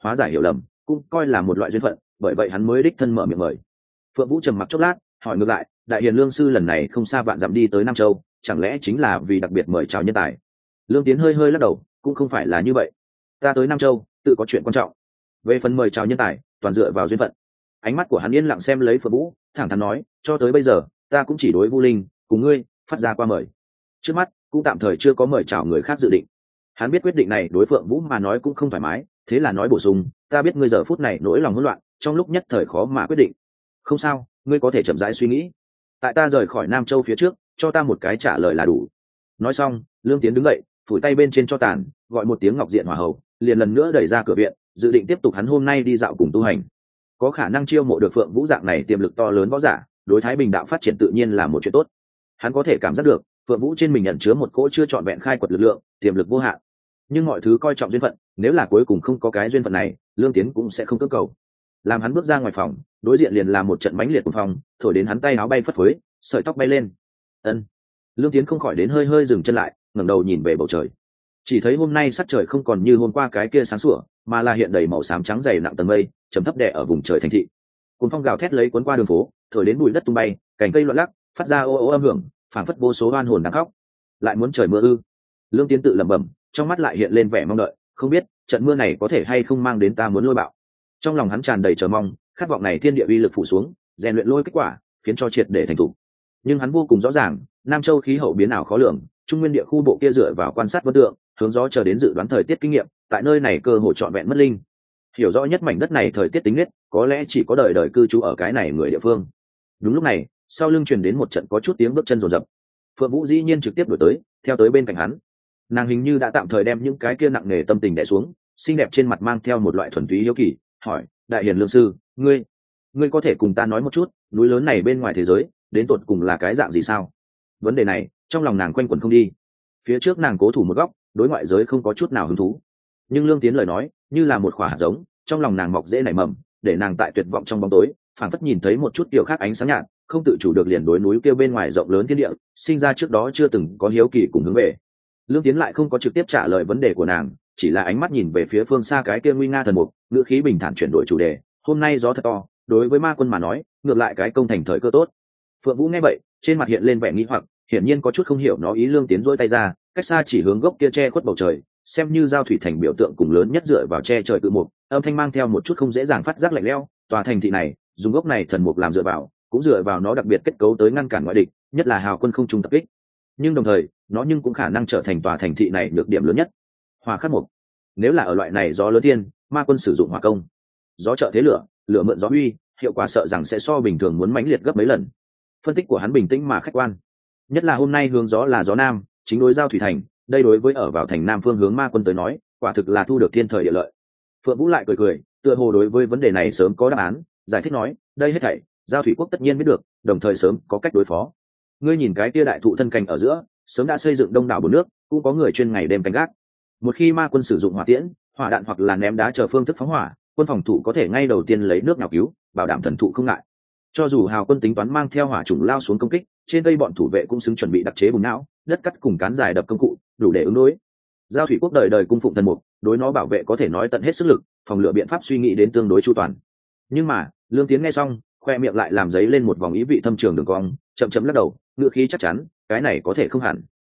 hóa giải hiểu lầm cũng coi là một loại duyên phận, bởi vậy hắn mới đích thân mở miệng mời. Phượng Vũ trầm mặc chốc lát, hỏi ngược lại, đại hiền lương sư lần này không xa vạn dặm đi tới Nam Châu, chẳng lẽ chính là vì đặc biệt mời chào nhân tài? Lương Tiến hơi hơi lắc đầu, cũng không phải là như vậy. Ta tới Nam Châu tự có chuyện quan trọng, về phần mời chào nhân tài toàn dựa vào duyên phận. Ánh mắt của hắn yên lặng xem lấy Phượng Vũ, thẳng thắn nói, cho tới bây giờ ta cũng chỉ đối Vu Linh cùng ngươi phát ra qua mời, trước mắt cũng tạm thời chưa có mời chào người khác dự định. Hắn biết quyết định này đối Phượng Vũ mà nói cũng không thoải mái, thế là nói bổ sung, ta biết ngươi giờ phút này nỗi lòng hỗn loạn, trong lúc nhất thời khó mà quyết định. Không sao, ngươi có thể chậm rãi suy nghĩ, tại ta rời khỏi Nam Châu phía trước cho ta một cái trả lời là đủ. Nói xong, Lương Tiến đứng dậy, phủi tay bên trên cho tàn, gọi một tiếng Ngọc Diện Hỏa Hầu, liền lần nữa đẩy ra cửa viện, dự định tiếp tục hắn hôm nay đi dạo cùng tu hành. Có khả năng chiêu mộ được Phượng Vũ dạng này tiềm lực to lớn võ giả, đối Thái Bình đạo phát triển tự nhiên là một chuyện tốt. Hắn có thể cảm giác được Phượng Vũ trên mình nhận chứa một cỗ chưa trọn vẹn khai quật lực lượng, tiềm lực vô hạn. Nhưng mọi thứ coi trọng duyên phận, nếu là cuối cùng không có cái duyên phận này, Lương Tiến cũng sẽ không cưỡng cầu. Làm hắn bước ra ngoài phòng, đối diện liền là một trận mãnh liệt cuồng phong, thổi đến hắn tay áo bay phất phới, sợi tóc bay lên. Ân. Lương Tiến không khỏi đến hơi hơi dừng chân lại, ngẩng đầu nhìn về bầu trời. Chỉ thấy hôm nay sắc trời không còn như hôm qua cái kia sáng sủa, mà là hiện đầy màu xám trắng dày nặng tầng mây, trầm thấp đè ở vùng trời thành thị. Cuồng phong gào thét lấy cuốn qua đường phố, thổi đến bụi đất tung bay, cành cây loạn lắc, phát ra ô ô âm hưởng, phảng phất vô số oan hồn đang khóc. Lại muốn trời mưa ư? Lương Tiến tự lẩm bẩm, trong mắt lại hiện lên vẻ mong đợi, không biết trận mưa này có thể hay không mang đến ta muốn lôi bạo. Trong lòng hắn tràn đầy chờ mong, khát vọng này thiên địa uy lực phủ xuống, rèn luyện lôi kết quả, khiến cho triệt để thành thủ. Nhưng hắn vô cùng rõ ràng, Nam Châu khí hậu biến ảo khó lường, trung nguyên địa khu bộ kia dựa vào quan sát vân tượng, hướng gió chờ đến dự đoán thời tiết kinh nghiệm, tại nơi này cơ hội trọn vẹn mất linh. Hiểu rõ nhất mảnh đất này thời tiết tính nết, có lẽ chỉ có đời đời cư trú ở cái này người địa phương. Đúng lúc này, sau lưng truyền đến một trận có chút tiếng bước chân rồn rập. Phượng Vũ dĩ nhiên trực tiếp đuổi tới, theo tới bên cạnh hắn. Nàng hình như đã tạm thời đem những cái kia nặng nề tâm tình đè xuống, xinh đẹp trên mặt mang theo một loại thuần túy hiếu kỳ, hỏi, đại hiền lương sư, ngươi có thể cùng ta nói một chút, núi lớn này bên ngoài thế giới đến tột cùng là cái dạng gì sao? Vấn đề này trong lòng nàng quanh quẩn không đi. Phía trước nàng cố thủ một góc, đối ngoại giới không có chút nào hứng thú, nhưng Lương Tiến lời nói như là một quả hạt giống, trong lòng nàng mọc dễ nảy mầm, để nàng tại tuyệt vọng trong bóng tối phảng phất nhìn thấy một chút tiểu khác ánh sáng nhạt, không tự chủ được liền đối núi kia bên ngoài rộng lớn thiên địa sinh ra trước đó chưa từng có hiếu kỳ cùng hướng về. Lương Tiến lại không có trực tiếp trả lời vấn đề của nàng, chỉ là ánh mắt nhìn về phía phương xa cái kia nguy nga thần mục, ngữ khí bình thản chuyển đổi chủ đề, hôm nay gió thật to, đối với ma quân mà nói ngược lại cái công thành thời cơ tốt. Phượng Vũ nghe vậy trên mặt hiện lên vẻ nghi hoặc, hiển nhiên có chút không hiểu nó ý. Lương Tiến duỗi tay ra, cách xa chỉ hướng gốc kia che khuất bầu trời, xem như giao thủy thành biểu tượng cùng lớn nhất dựa vào che trời cự mục, âm thanh mang theo một chút không dễ dàng phát giác lạnh lẽo. Tòa thành thị này dùng gốc này thần mục làm dựa vào, cũng dựa vào nó đặc biệt kết cấu tới ngăn cản ngoại địch, nhất là hào quân không trung tập kích. Nhưng đồng thời nó nhưng cũng khả năng trở thành tòa thành thị này nhược điểm lớn nhất. Hỏa khắc mục, nếu là ở loại này gió lớn thiên, ma quân sử dụng hỏa công, gió trợ thế lửa, lửa mượn gió uy, hiệu quả sợ rằng sẽ so bình thường muốn mãnh liệt gấp mấy lần. Phân tích của hắn bình tĩnh mà khách quan, nhất là hôm nay hướng gió là gió nam, chính đối giao thủy thành, đây đối với ở vào thành nam phương hướng ma quân tới nói quả thực là thu được thiên thời địa lợi. Phượng Vũ lại cười cười, tựa hồ đối với vấn đề này sớm có đáp án, giải thích nói, đây hết thảy giao thủy quốc tất nhiên biết được, đồng thời sớm có cách đối phó. Ngươi nhìn cái kia đại thụ thân cành ở giữa, sớm đã xây dựng đông đảo bồn nước, cũng có người chuyên ngày đêm canh gác. Một khi ma quân sử dụng hỏa tiễn, hỏa đạn hoặc là ném đá chờ phương thức phóng hỏa, quân phòng thủ có thể ngay đầu tiên lấy nước nào cứu, bảo đảm thần thụ không ngại. Cho dù hào quân tính toán mang theo hỏa chủng lao xuống công kích, trên cây bọn thủ vệ cũng xứng chuẩn bị đặc chế bùn não, đất cắt cùng cán dài đập công cụ, đủ để ứng đối. Giao thủy quốc đời đời cung phụng thần mục, đối nó bảo vệ có thể nói tận hết sức lực, phòng lựa biện pháp suy nghĩ đến tương đối chu toàn. Nhưng mà Lương Tiến nghe xong, khoe miệng lại làm giấy lên một vòng ý vị thâm trường đường cong, chậm chậm lắc đầu, ngựa khí chắc chắn, cái này có thể không hẳn.